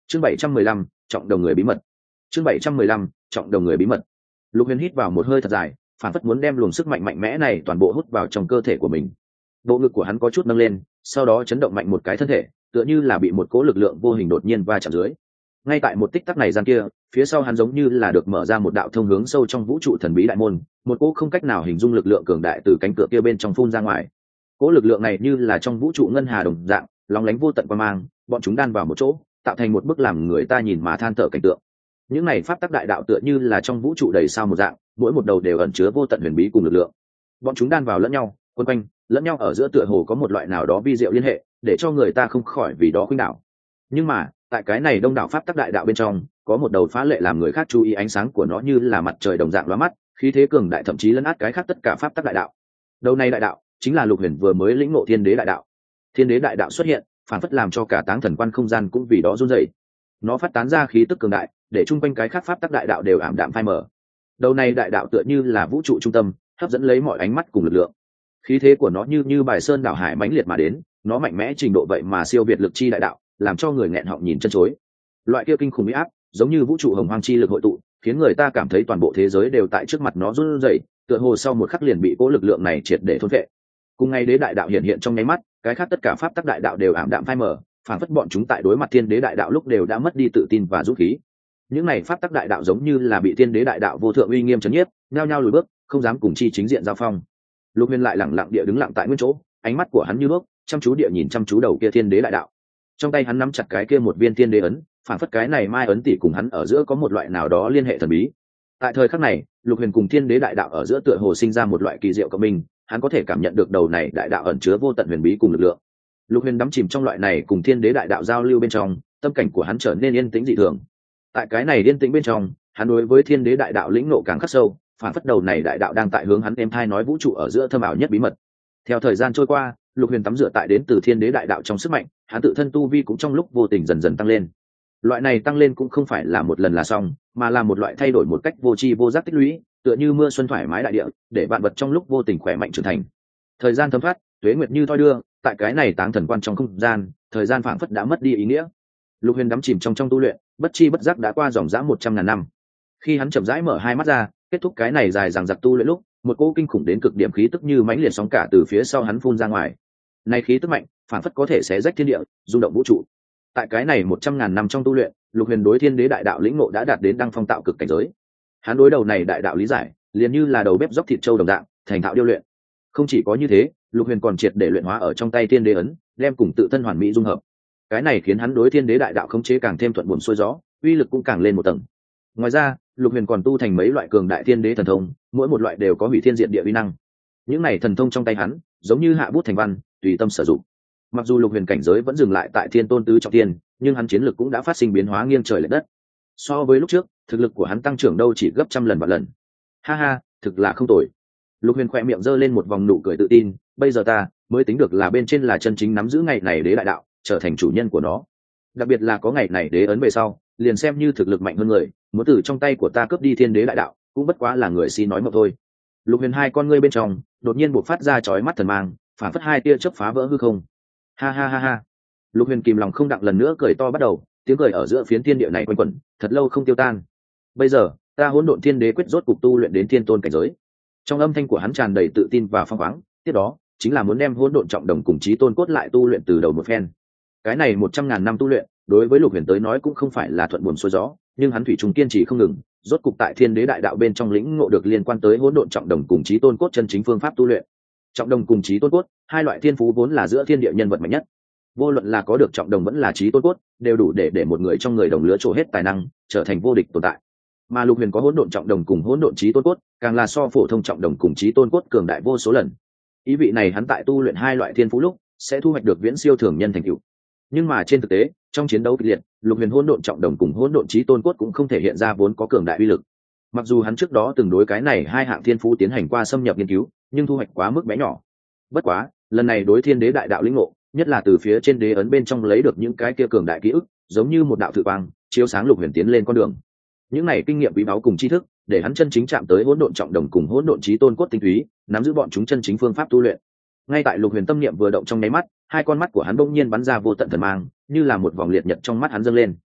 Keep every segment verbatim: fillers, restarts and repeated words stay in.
chương bảy trăm mười lăm trọng đồng người bí mật. chương bảy trăm mười lăm trọng đồng người bí mật. Lục Huyền hít vào một hơi thật dài, phản phất muốn đem luồng sức mạnh mạnh mẽ này toàn bộ hút vào trong cơ thể của mình. Bộ ngực của hắn có chút nâng lên, sau đó chấn động mạnh một cái thân thể, tựa như là bị một cỗ lực lượng vô hình đột nhiên va chạm dưới. Ngay tại một tích tắc này gian kia, phía sau hắn giống như là được mở ra một đạo thông hướng sâu trong vũ trụ thần bí đại môn, một cỗ không cách nào hình dung lực lượng cường đại từ cánh cửa kia bên trong phun ra ngoài. Cỗ lực lượng này như là trong vũ trụ ngân hà đồng dạng, lóng lánh vô tận qua mang, bọn chúng đan vào một chỗ, tạo thành một bức làm người ta nhìn mà than thở cảnh tượng. Những này pháp tắc đại đạo tựa như là trong vũ trụ đầy sao một dạng, mỗi một đầu đều ẩn chứa vô tận huyền bí cùng lực lượng. Bọn chúng đan vào lẫn nhau, quấn quanh, lẫn nhau ở giữa tựa hồ có một loại nào đó vi diệu liên hệ, để cho người ta không khỏi vì đó khuynh đảo. Nhưng mà, tại cái này đông đảo pháp tắc đại đạo bên trong, có một đầu phá lệ làm người khác chú ý, ánh sáng của nó như là mặt trời đồng dạng lóa mắt, khí thế cường đại thậm chí lấn át cái khác tất cả pháp tắc đại đạo. Đầu này đại đạo chính là Lục Huyền vừa mới lĩnh ngộ Thiên Đế đại đạo. Thiên Đế đại đạo xuất hiện, phản phất làm cho cả Táng Thần Quan không gian cũng vì đó run rẩy. Nó phát tán ra khí tức cường đại, để chung quanh cái khác pháp tắc đại đạo đều ảm đạm phai mờ. Đầu này đại đạo tựa như là vũ trụ trung tâm, hấp dẫn lấy mọi ánh mắt cùng lực lượng. Khí thế của nó như như bài sơn đảo hải mãnh liệt mà đến, nó mạnh mẽ trình độ vậy mà siêu việt lực chi đại đạo, làm cho người nghẹn họng nhìn chân chối. Loại kia kinh khủng uy áp, giống như vũ trụ hồng hoang chi lực hội tụ, khiến người ta cảm thấy toàn bộ thế giới đều tại trước mặt nó run rẩy, tựa hồ sau một khắc liền bị cố lực lượng này triệt để thôn phệ. Cùng ngày đế đại đạo hiện hiện trong nháy mắt, cái khác tất cả pháp tắc đại đạo đều ảm đạm phai mờ, phản phất bọn chúng tại đối mặt thiên đế đại đạo lúc đều đã mất đi tự tin và dũng khí. Những này pháp tắc đại đạo giống như là bị thiên đế đại đạo vô thượng uy nghiêm chấn nhiếp, nhao nhao lùi bước, không dám cùng chi chính diện giao phong. Lục Huyền lại lẳng lặng địa đứng lặng tại nguyên chỗ, ánh mắt của hắn như nước, chăm chú địa nhìn chăm chú đầu kia thiên đế đại đạo. Trong tay hắn nắm chặt cái kia một viên thiên đế ấn, phản phất cái này mai ấn tỷ cùng hắn ở giữa có một loại nào đó liên hệ thần bí. Tại thời khắc này, Lục Huyền cùng thiên đế đại đạo ở giữa tựa hồ sinh ra một loại kỳ diệu cộng minh, hắn có thể cảm nhận được đầu này đại đạo ẩn chứa vô tận huyền bí cùng lực lượng. Lục Huyền đắm chìm trong loại này cùng thiên đế đại đạo giao lưu bên trong, tâm cảnh của hắn trở nên yên tĩnh dị thường. Tại cái này yên tĩnh bên trong, hắn đối với thiên đế đại đạo lĩnh ngộ càng khắc sâu, phản phất đầu này đại đạo đang tại hướng hắn êm thai nói vũ trụ ở giữa thâm ảo nhất bí mật. Theo thời gian trôi qua, Lục Huyền tắm rửa tại đến từ thiên đế đại đạo trong sức mạnh, hắn tự thân tu vi cũng trong lúc vô tình dần dần tăng lên. Loại này tăng lên cũng không phải là một lần là xong, mà là một loại thay đổi một cách vô tri vô giác tích lũy, tựa như mưa xuân thoải mái đại địa, để vạn vật trong lúc vô tình khỏe mạnh trưởng thành. Thời gian thấm thoát, tuế nguyệt như thoi đưa, tại cái này Táng Thần Quan trong không gian, thời gian phảng phất đã mất đi ý nghĩa. Lục Huyền đắm chìm trong trong tu luyện, bất chi bất giác đã qua dòng dã một trăm ngàn năm. Khi hắn chậm rãi mở hai mắt ra, kết thúc cái này dài dằng dặc tu luyện lúc, một cỗ kinh khủng đến cực điểm khí tức như mãnh liệt sóng cả từ phía sau hắn phun ra ngoài. Này khí tức mạnh, phảng phất có thể xé rách thiên địa, rung động vũ trụ. Tại cái này một trăm ngàn năm trong tu luyện, Lục Huyền đối thiên đế đại đạo lĩnh ngộ đã đạt đến đăng phong tạo cực cảnh giới. Hắn đối đầu này đại đạo lý giải, liền như là đầu bếp dốc thịt trâu đồng dạng, thành thạo điêu luyện. Không chỉ có như thế, Lục Huyền còn triệt để luyện hóa ở trong tay thiên đế ấn, đem cùng tự thân hoàn mỹ dung hợp. Cái này khiến hắn đối thiên đế đại đạo khống chế càng thêm thuận buồm xuôi gió, uy lực cũng càng lên một tầng. Ngoài ra, Lục Huyền còn tu thành mấy loại cường đại thiên đế thần thông, mỗi một loại đều có hủy thiên diệt địa uy năng. Những này thần thông trong tay hắn, giống như hạ bút thành văn, tùy tâm sử dụng. Mặc dù Lục Huyền cảnh giới vẫn dừng lại tại thiên tôn tứ trọng thiên, nhưng hắn chiến lực cũng đã phát sinh biến hóa nghiêng trời lệch đất. So với lúc trước, thực lực của hắn tăng trưởng đâu chỉ gấp trăm lần vạn lần. Ha ha, thực là không tồi. Lục Huyền khỏe miệng giơ lên một vòng nụ cười tự tin, bây giờ ta mới tính được là bên trên là chân chính nắm giữ ngày này đế đại đạo, trở thành chủ nhân của nó. Đặc biệt là có ngày này đế ấn về sau, liền xem như thực lực mạnh hơn người, muốn từ trong tay của ta cướp đi thiên đế đại đạo, cũng bất quá là người si nói mộng thôi. Lục Huyền hai con ngươi bên trong đột nhiên bộc phát ra chói mắt thần mang, phản phất hai tia chớp phá vỡ hư không. Ha ha ha ha. Lục Huyền kìm lòng không đặng lần nữa cười to bắt đầu, tiếng cười ở giữa phiến thiên địa này quanh quẩn, thật lâu không tiêu tan. Bây giờ, ta Hỗn Độn Thiên Đế quyết rốt cục tu luyện đến thiên tôn cảnh giới. Trong âm thanh của hắn tràn đầy tự tin và phong khoáng, tiếp đó chính là muốn đem Hỗn Độn Trọng Đồng cùng Chí Tôn Cốt lại tu luyện từ đầu một phen. Cái này một trăm ngàn năm tu luyện, đối với Lục Huyền tới nói cũng không phải là thuận buồm xuôi gió, nhưng hắn thủy chung kiên trì không ngừng, rốt cục tại Thiên Đế đại đạo bên trong lĩnh ngộ được liên quan tới Hỗn Độn Trọng Đồng cùng Chí Tôn Cốt chân chính phương pháp tu luyện. Trọng Đồng cùng Chí Tôn Cốt, hai loại thiên phú vốn là giữa thiên địa nhân vật mạnh nhất. Vô luận là có được Trọng Đồng vẫn là Chí Tôn Cốt, đều đủ để để một người trong người đồng lứa trổ hết tài năng, trở thành vô địch tồn tại. Mà Lục Huyền có Hỗn Độn Trọng Đồng cùng Hỗn Độn Chí Tôn Cốt, càng là so phổ thông Trọng Đồng cùng Chí Tôn Cốt cường đại vô số lần. Ý vị này hắn tại tu luyện hai loại thiên phú lúc, sẽ thu hoạch được viễn siêu thường nhân thành tựu. Nhưng mà trên thực tế, trong chiến đấu kịch liệt, Lục Huyền Hỗn Độn Trọng Đồng cùng Hỗn Độn Chí Tôn Cốt cũng không thể hiện ra vốn có cường đại uy lực. Mặc dù hắn trước đó từng đối cái này hai hạng thiên phú tiến hành qua xâm nhập nghiên cứu, nhưng thu hoạch quá mức bé nhỏ. Bất quá, lần này đối Thiên Đế đại đạo lĩnh ngộ, nhất là từ phía trên đế ấn bên trong lấy được những cái kia cường đại ký ức, giống như một đạo thử quang, chiếu sáng Lục Huyền tiến lên con đường. Những này kinh nghiệm quý báu cùng tri thức, để hắn chân chính chạm tới Hỗn Độn Trọng Đồng cùng Hỗn Độn Chí Tôn Cốt tinh túy, nắm giữ bọn chúng chân chính phương pháp tu luyện. Ngay tại Lục Huyền tâm niệm vừa động trong nháy mắt, hai con mắt của hắn bỗng nhiên bắn ra vô tận thần mang, như là một vòng liệt nhật trong mắt hắn dâng lên.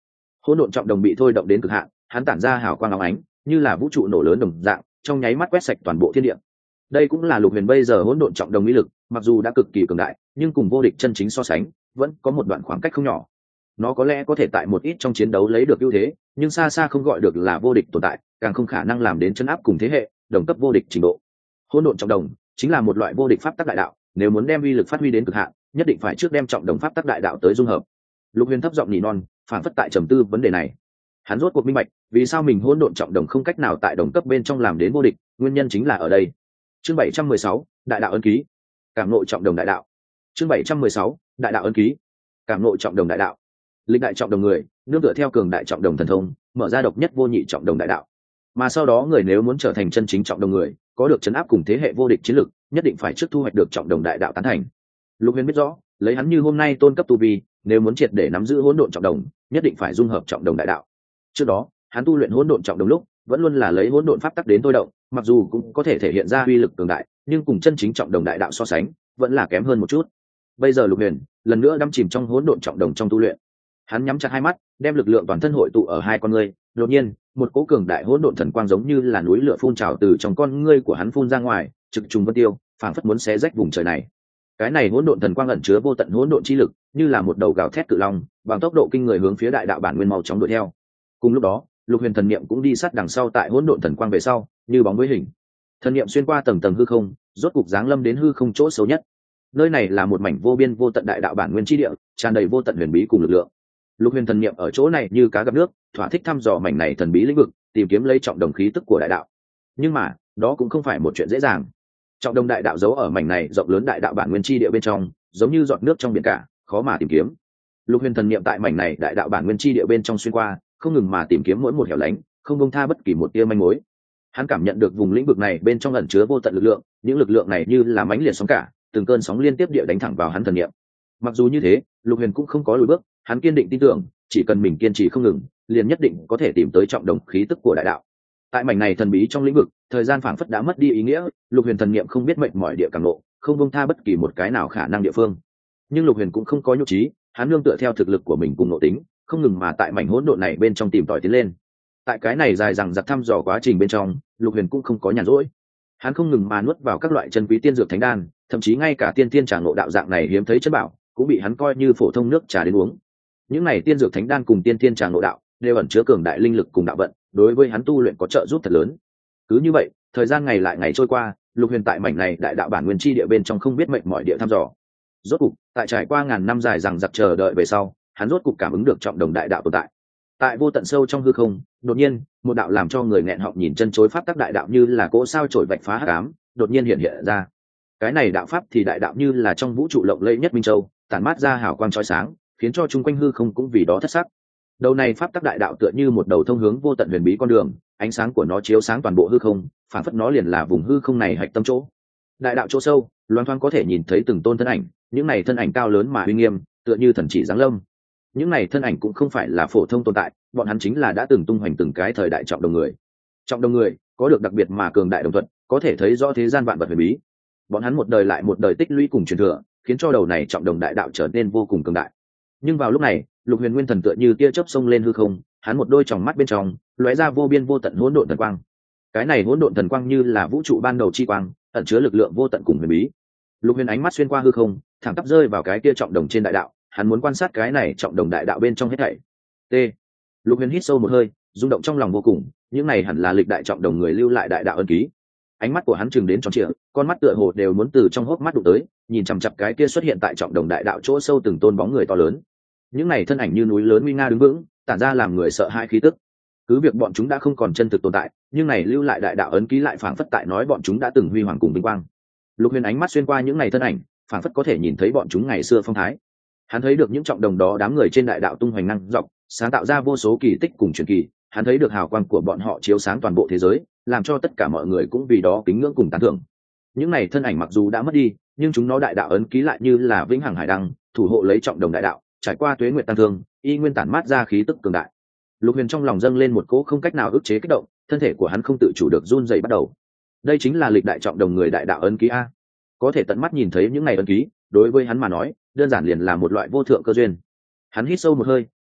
hỗn độn trọng đồng bị thôi động đến cực hạn, hắn tản ra hào quang óng ánh như là vũ trụ nổ lớn đồng dạng, trong nháy mắt quét sạch toàn bộ thiên địa. Đây cũng là Lục Huyền bây giờ hỗn độn trọng đồng uy lực, mặc dù đã cực kỳ cường đại nhưng cùng vô địch chân chính so sánh vẫn có một đoạn khoảng cách không nhỏ. Nó có lẽ có thể tại một ít trong chiến đấu lấy được ưu thế, nhưng xa xa không gọi được là vô địch tồn tại, càng không khả năng làm đến chân áp cùng thế hệ đồng cấp vô địch trình độ. Hỗn độn trọng đồng chính là một loại vô địch pháp tắc đại đạo, nếu muốn đem uy lực phát huy đến cực hạn, nhất định phải trước đem trọng đồng pháp tắc đại đạo tới dung hợp. Lục Huyền thấp giọng nỉ non, phản phất tại trầm tư vấn đề này. Hắn rốt cuộc minh bạch vì sao mình hỗn độn trọng đồng không cách nào tại đồng cấp bên trong làm đến vô địch, nguyên nhân chính là ở đây. Chương bảy trăm mười sáu, đại đạo ấn ký. Cảm ngộ trọng đồng đại đạo. Chương bảy trăm mười sáu, đại đạo ấn ký. Cảm ngộ trọng đồng đại đạo. Lịch đại trọng đồng người nương tựa theo cường đại trọng đồng thần thông, mở ra độc nhất vô nhị trọng đồng đại đạo. Mà sau đó người nếu muốn trở thành chân chính trọng đồng người, có được chấn áp cùng thế hệ vô địch chiến lực, nhất định phải trước thu hoạch được trọng đồng đại đạo tán thành. Lục Huyền biết rõ, lấy hắn như hôm nay tôn cấp tu vi, nếu muốn triệt để nắm giữ hỗn độn trọng đồng, nhất định phải dung hợp trọng đồng đại đạo. Trước đó, hắn tu luyện hỗn độn trọng đồng lúc, vẫn luôn là lấy hỗn độn pháp tắc đến thôi động, mặc dù cũng có thể thể hiện ra uy lực cường đại, nhưng cùng chân chính trọng đồng đại đạo so sánh, vẫn là kém hơn một chút. Bây giờ Lục Huyền lần nữa đắm chìm trong hỗn độn trọng đồng trong tu luyện. Hắn nhắm chặt hai mắt, đem lực lượng toàn thân hội tụ ở hai con ngươi, đột nhiên, một cỗ cường đại hỗn độn thần quang giống như là núi lửa phun trào từ trong con ngươi của hắn phun ra ngoài, trực trùng vân tiêu, phảng phất muốn xé rách vùng trời này. Cái này hỗn độn thần quang ẩn chứa vô tận hỗn độn chi lực, như là một đầu gào thét cự long, bằng tốc độ kinh người hướng phía đại đạo bản nguyên mau chóng đuổi theo. Cùng lúc đó, Lục Huyền thần niệm cũng đi sát đằng sau tại hỗn độn thần quang về sau, như bóng với hình. Thần niệm xuyên qua tầng tầng hư không, rốt cục giáng lâm đến hư không chỗ xấu nhất. Nơi này là một mảnh vô biên vô tận đại đạo bản nguyên chi địa, tràn đầy vô tận huyền bí cùng lực lượng. Lục Huyền thần niệm ở chỗ này như cá gặp nước, thỏa thích thăm dò mảnh này thần bí lĩnh vực, tìm kiếm lấy trọng đồng khí tức của đại đạo. Nhưng mà, đó cũng không phải một chuyện dễ dàng. Trọng đồng đại đạo giấu ở mảnh này rộng lớn đại đạo bản nguyên chi địa bên trong, giống như giọt nước trong biển cả, khó mà tìm kiếm. Lục Huyền thần niệm tại mảnh này đại đạo bản nguyên chi địa bên trong xuyên qua, không ngừng mà tìm kiếm mỗi một hẻo lánh, không buông tha bất kỳ một tia manh mối. Hắn cảm nhận được vùng lĩnh vực này bên trong ẩn chứa vô tận lực lượng, những lực lượng này như là mãnh liệt sóng cả, từng cơn sóng liên tiếp địa đánh thẳng vào hắn thần niệm. Mặc dù như thế, Lục Huyền cũng không có lùi bước, hắn kiên định tin tưởng, chỉ cần mình kiên trì không ngừng, liền nhất định có thể tìm tới trọng đồng khí tức của đại đạo. Tại mảnh này thần bí trong lĩnh vực, thời gian phảng phất đã mất đi ý nghĩa, Lục Huyền thần niệm không biết mệnh mỏi địa càng lộ, không buông tha bất kỳ một cái nào khả năng địa phương. Nhưng Lục Huyền cũng không có nhục trí, hắn nương tựa theo thực lực của mình cùng nội tính, không ngừng mà tại mảnh hỗn độn này bên trong tìm tòi tiến lên. Tại cái này dài dằng dặc thăm dò quá trình bên trong, Lục Huyền cũng không có nhàn rỗi. Hắn không ngừng mà nuốt vào các loại chân quý tiên dược thánh đan, thậm chí ngay cả tiên tiên trà ngộ đạo dạng này hiếm thấy chất bảo, cũng bị hắn coi như phổ thông nước trà đến uống. Những này tiên dược thánh đan cùng tiên tiên trà ngộ đạo đều ẩn chứa cường đại linh lực cùng đạo vận, đối với hắn tu luyện có trợ giúp thật lớn. Cứ như vậy, thời gian ngày lại ngày trôi qua, Lục Huyền tại mảnh này đại đạo bản nguyên chi địa bên trong không biết mệnh mọi địa thăm dò. Rốt cục, tại trải qua ngàn năm dài dằng dặc chờ đợi về sau, hắn rốt cục cảm ứng được trọng đồng đại đạo tồn tại. Tại vô tận sâu trong hư không, đột nhiên, một đạo làm cho người nghẹn họng nhìn chân chối pháp tắc đại đạo như là cỗ sao chổi vạch phá hắc ám, đột nhiên hiện hiện ra. Cái này đạo pháp thì đại đạo như là trong vũ trụ lộng lẫy nhất minh châu, tản mát ra hào quang chói sáng, khiến cho chung quanh hư không cũng vì đó thất sắc. Đầu này pháp tắc đại đạo tựa như một đầu thông hướng vô tận huyền bí con đường, ánh sáng của nó chiếu sáng toàn bộ hư không, phản phất nó liền là vùng hư không này hạch tâm chỗ. Đại đạo chỗ sâu, loan thoáng có thể nhìn thấy từng tôn thân ảnh, những này thân ảnh cao lớn mà uy nghiêm, tựa như thần chỉ giáng lâm. Những này thân ảnh cũng không phải là phổ thông tồn tại, bọn hắn chính là đã từng tung hoành từng cái thời đại trọng đồng người. Trọng đồng người có được đặc biệt mà cường đại đồng thuận, có thể thấy rõ thế gian vạn vật huyền bí. Bọn hắn một đời lại một đời tích lũy cùng truyền thừa, khiến cho đầu này trọng đồng đại đạo trở nên vô cùng cường đại. Nhưng vào lúc này, Lục Huyền Nguyên thần tựa như tia chớp xông lên hư không, hắn một đôi tròng mắt bên trong lóe ra vô biên vô tận hỗn độn thần quang. Cái này hỗn độn thần quang như là vũ trụ ban đầu chi quang, ẩn chứa lực lượng vô tận cùng huyền bí. Lục Huyền ánh mắt xuyên qua hư không, thẳng tắp rơi vào cái kia trọng đồng trên đại đạo, hắn muốn quan sát cái này trọng đồng đại đạo bên trong hết thảy. T. Lục Huyền hít sâu một hơi, rung động trong lòng vô cùng, những này hẳn là lịch đại trọng đồng người lưu lại đại đạo ân ký. Ánh mắt của hắn trừng đến tròn trịa, con mắt tựa hồ đều muốn từ trong hốc mắt đụng tới, nhìn chằm chằm cái kia xuất hiện tại trọng đồng đại đạo chỗ sâu từng tôn bóng người to lớn. Những này thân ảnh như núi lớn nguy nga đứng vững, tản ra làm người sợ hãi khí tức. Cứ việc bọn chúng đã không còn chân thực tồn tại, nhưng này lưu lại đại đạo ấn ký lại phảng phất tại nói bọn chúng đã từng huy hoàng cùng vinh quang. Lục Huyền ánh mắt xuyên qua những này thân ảnh, phảng phất có thể nhìn thấy bọn chúng ngày xưa phong thái. Hắn thấy được những trọng đồng đó đám người trên đại đạo tung hoành năng dọc, sáng tạo ra vô số kỳ tích cùng truyền kỳ. Hắn thấy được hào quang của bọn họ chiếu sáng toàn bộ thế giới, làm cho tất cả mọi người cũng vì đó kính ngưỡng cùng tán thưởng. Những này thân ảnh mặc dù đã mất đi, nhưng chúng nó đại đạo ấn ký lại như là vĩnh hằng hải đăng, thủ hộ lấy trọng đồng đại đạo, trải qua tuế nguyệt tăng thương, y nguyên tản mát ra khí tức cường đại. Lục Huyền trong lòng dâng lên một cỗ không cách nào ức chế kích động, thân thể của hắn không tự chủ được run rẩy bắt đầu. Đây chính là lịch đại trọng đồng người đại đạo ấn ký a. Có thể tận mắt nhìn thấy những này ấn ký, đối với hắn mà nói, đơn giản liền là một loại vô thượng cơ duyên. Hắn hít sâu một hơi,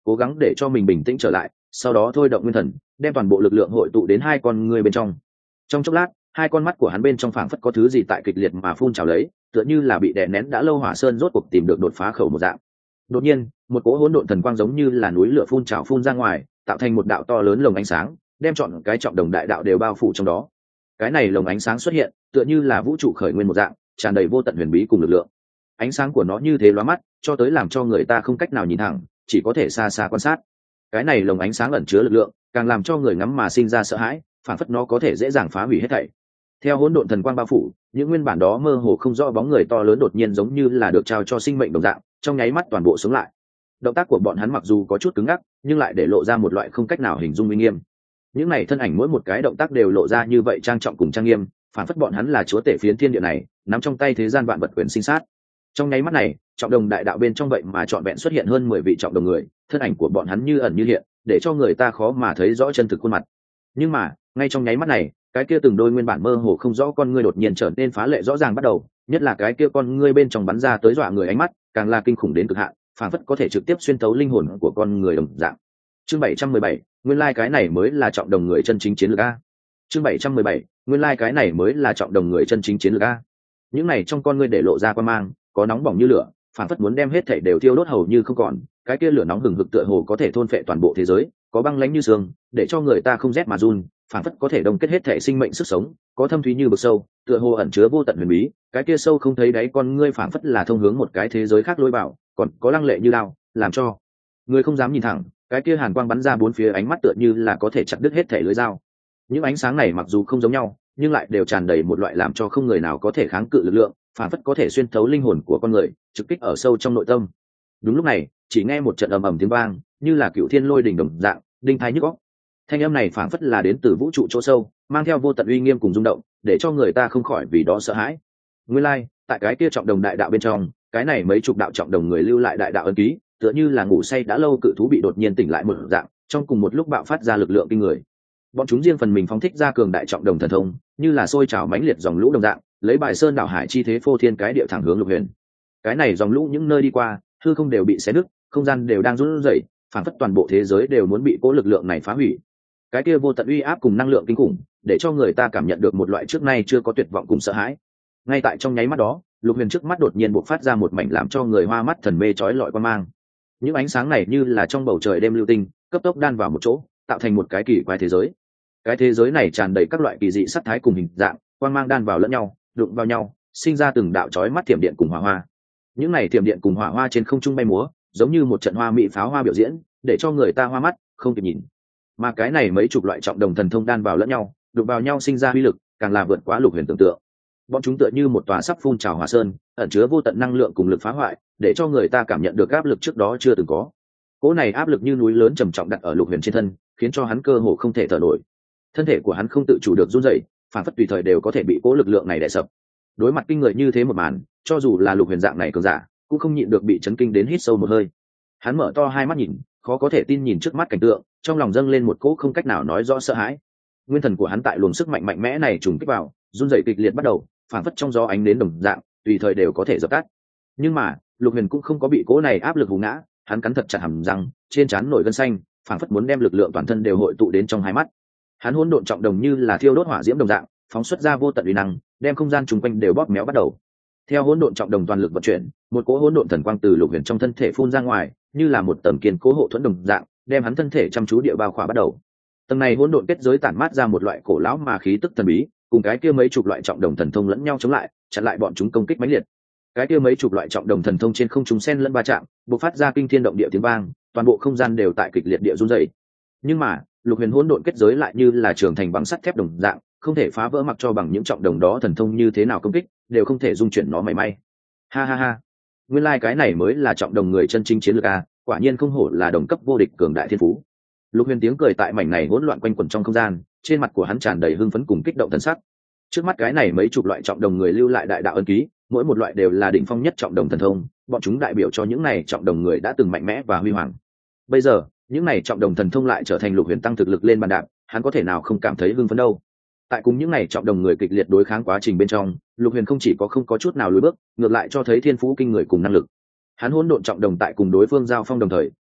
cố gắng để cho mình bình tĩnh trở lại, sau đó thôi động nguyên thần, đem toàn bộ lực lượng hội tụ đến hai con ngươi bên trong. Trong chốc lát, hai con mắt của hắn bên trong phảng phất có thứ gì tại kịch liệt mà phun trào lấy, tựa như là bị đè nén đã lâu hỏa sơn rốt cuộc tìm được đột phá khẩu một dạng. Đột nhiên, một cỗ hỗn độn thần quang giống như là núi lửa phun trào phun ra ngoài, tạo thành một đạo to lớn lồng ánh sáng, đem trọn cái trọng đồng đại đạo đều bao phủ trong đó. Cái này lồng ánh sáng xuất hiện, tựa như là vũ trụ khởi nguyên một dạng, tràn đầy vô tận huyền bí cùng lực lượng. Ánh sáng của nó như thế lóa mắt, cho tới làm cho người ta không cách nào nhìn thẳng, chỉ có thể xa xa quan sát. Cái này lồng ánh sáng ẩn chứa lực lượng, càng làm cho người ngắm mà sinh ra sợ hãi, phản phất nó có thể dễ dàng phá hủy hết thảy. Theo hỗn độn thần quang bao phủ, những nguyên bản đó mơ hồ không rõ bóng người to lớn đột nhiên giống như là được trao cho sinh mệnh đồng dạng, trong nháy mắt toàn bộ sống lại. Động tác của bọn hắn mặc dù có chút cứng ngắc, nhưng lại để lộ ra một loại không cách nào hình dung uy nghiêm. Những này thân ảnh mỗi một cái động tác đều lộ ra như vậy trang trọng cùng trang nghiêm, phản phất bọn hắn là chúa tể phiến thiên địa này, nắm trong tay thế gian vạn vật quyền sinh sát. Trong nháy mắt này, trọng đồng đại đạo bên trong vậy mà trọn vẹn xuất hiện hơn mười vị trọng đồng người, thân ảnh của bọn hắn như ẩn như hiện, để cho người ta khó mà thấy rõ chân thực khuôn mặt. Nhưng mà, ngay trong nháy mắt này, cái kia từng đôi nguyên bản mơ hồ không rõ con ngươi đột nhiên trở nên phá lệ rõ ràng bắt đầu, nhất là cái kia con ngươi bên trong bắn ra tới dọa người ánh mắt, càng là kinh khủng đến cực hạn, phản phất có thể trực tiếp xuyên thấu linh hồn của con người đồng dạng. Chương bảy trăm mười bảy, nguyên lai like cái này mới là trọng đồng người chân chính chiến lược a. Chương bảy trăm mười bảy, nguyên lai like cái này mới là trọng đồng người chân chính chiến lược a. Những này trong con ngươi để lộ ra quan mang, có nóng bỏng như lửa, phản phất muốn đem hết thảy đều thiêu đốt hầu như không còn, cái kia lửa nóng hừng hực tựa hồ có thể thôn phệ toàn bộ thế giới, có băng lãnh như xương, để cho người ta không rét mà run, phản phất có thể đồng kết hết thảy sinh mệnh sức sống, có thâm thúy như vực sâu, tựa hồ ẩn chứa vô tận huyền bí, cái kia sâu không thấy đáy con ngươi phản phất là thông hướng một cái thế giới khác lối vào, còn có lăng lệ như lao, làm cho người không dám nhìn thẳng, cái kia hàn quang bắn ra bốn phía ánh mắt tựa như là có thể chặt đứt hết thảy lưới dao. Những ánh sáng này mặc dù không giống nhau, nhưng lại đều tràn đầy một loại làm cho không người nào có thể kháng cự lực lượng, phản phất có thể xuyên thấu linh hồn của con người, trực kích ở sâu trong nội tâm. Đúng lúc này, chỉ nghe một trận ầm ầm tiếng vang, như là cựu thiên lôi đỉnh đồng dạng, đinh tai nhức óc. Thanh âm này phản phất là đến từ vũ trụ chỗ sâu, mang theo vô tận uy nghiêm cùng rung động, để cho người ta không khỏi vì đó sợ hãi. Nguyên lai, like, tại cái kia trọng đồng đại đạo bên trong, cái này mấy chục đạo trọng đồng người lưu lại đại đạo ấn ký, tựa như là ngủ say đã lâu cự thú bị đột nhiên tỉnh lại một dạng, trong cùng một lúc bạo phát ra lực lượng kinh người. Bọn chúng riêng phần mình phóng thích ra cường đại trọng đồng thần thông, như là sôi trào mãnh liệt dòng lũ đồng dạng, lấy bài sơn đảo hải chi thế phô thiên cái địa thẳng hướng Lục Huyền. Cái này dòng lũ những nơi đi qua, hư không đều bị xé nứt, không gian đều đang run rẩy, phản phất toàn bộ thế giới đều muốn bị cố lực lượng này phá hủy. Cái kia vô tận uy áp cùng năng lượng kinh khủng, để cho người ta cảm nhận được một loại trước nay chưa có tuyệt vọng cùng sợ hãi. Ngay tại trong nháy mắt đó, Lục Huyền trước mắt đột nhiên bộc phát ra một mảnh làm cho người hoa mắt thần mê chói lọi quang mang. Những ánh sáng này như là trong bầu trời đêm lưu tinh, cấp tốc đan vào một chỗ, tạo thành một cái kỳ quái thế giới. Cái thế giới này tràn đầy các loại kỳ dị sắc thái cùng hình dạng, quang mang đan vào lẫn nhau, đụng vào nhau, sinh ra từng đạo chói mắt thiểm điện cùng hỏa hoa. Những này thiểm điện cùng hỏa hoa trên không trung bay múa, giống như một trận hoa mỹ pháo hoa biểu diễn, để cho người ta hoa mắt, không kịp nhìn. Mà cái này mấy chục loại trọng đồng thần thông đan vào lẫn nhau, đụng vào nhau sinh ra uy lực, càng là vượt quá Lục Huyền tưởng tượng. Bọn chúng tựa như một tòa sắp phun trào hỏa sơn, ẩn chứa vô tận năng lượng cùng lực phá hoại, để cho người ta cảm nhận được áp lực trước đó chưa từng có. Cỗ này áp lực như núi lớn trầm trọng đặt ở Lục Huyền trên thân, khiến cho hắn cơ hồ không thể thở nổi. Thân thể của hắn không tự chủ được run rẩy, phản phất tùy thời đều có thể bị cỗ lực lượng này đè sập. Đối mặt kinh người như thế một màn, cho dù là Lục Huyền dạng này cường giả, cũng không nhịn được bị chấn kinh đến hít sâu một hơi. Hắn mở to hai mắt nhìn, khó có thể tin nhìn trước mắt cảnh tượng, trong lòng dâng lên một cỗ không cách nào nói rõ sợ hãi. Nguyên thần của hắn tại luồng sức mạnh mạnh mẽ này trùng kích vào, run rẩy kịch liệt bắt đầu, phản phất trong gió ánh đến đồng dạng, tùy thời đều có thể dập tắt. Nhưng mà, Lục Huyền cũng không có bị cỗ này áp lực hù ngã, hắn cắn thật chặt hàm răng, trên trán nổi gân xanh, phản phất muốn đem lực lượng toàn thân đều hội tụ đến trong hai mắt. Hắn hỗn độn trọng đồng như là thiêu đốt hỏa diễm đồng dạng, phóng xuất ra vô tận uy năng, đem không gian chung quanh đều bóp méo bắt đầu. Theo hỗn độn trọng đồng toàn lực vận chuyển, một cỗ hỗn độn thần quang từ Lục Huyền trong thân thể phun ra ngoài, như là một tầng kiên cố hộ thuẫn đồng dạng, đem hắn thân thể chăm chú địa bao khỏa bắt đầu. Tầng này hỗn độn kết giới tản mát ra một loại cổ lão mà khí tức thần bí, cùng cái kia mấy chục loại trọng đồng thần thông lẫn nhau chống lại, chặn lại bọn chúng công kích mãnh liệt. Cái kia mấy chục loại trọng đồng thần thông trên không trung xen lẫn va chạm, bộc phát ra kinh thiên động địa tiếng vang, toàn bộ không gian đều tại kịch liệt địa run rẩy. Nhưng mà, Lục Huyền hỗn độn kết giới lại như là trường thành bằng sắt thép đồng dạng, không thể phá vỡ, mặc cho bằng những trọng đồng đó thần thông như thế nào công kích, đều không thể dung chuyển nó mảy may. Ha ha ha, nguyên lai like cái này mới là trọng đồng người chân chính chiến lược a, quả nhiên không hổ là đồng cấp vô địch cường đại thiên phú. Lục Huyền tiếng cười tại mảnh này hỗn loạn quanh quẩn trong không gian, trên mặt của hắn tràn đầy hưng phấn cùng kích động thần sắc. Trước mắt cái này mấy chục loại trọng đồng người lưu lại đại đạo ân ký, mỗi một loại đều là đỉnh phong nhất trọng đồng thần thông, bọn chúng đại biểu cho những này trọng đồng người đã từng mạnh mẽ và huy hoàng. Bây giờ, những này trọng đồng thần thông lại trở thành Lục Huyền tăng thực lực lên bàn đạp, hắn có thể nào không cảm thấy hưng phấn đâu. Tại cùng những này trọng đồng người kịch liệt đối kháng quá trình bên trong, Lục Huyền không chỉ có không có chút nào lùi bước, ngược lại cho thấy thiên phú kinh người cùng năng lực. Hắn hỗn độn trọng đồng tại cùng đối phương giao phong đồng thời,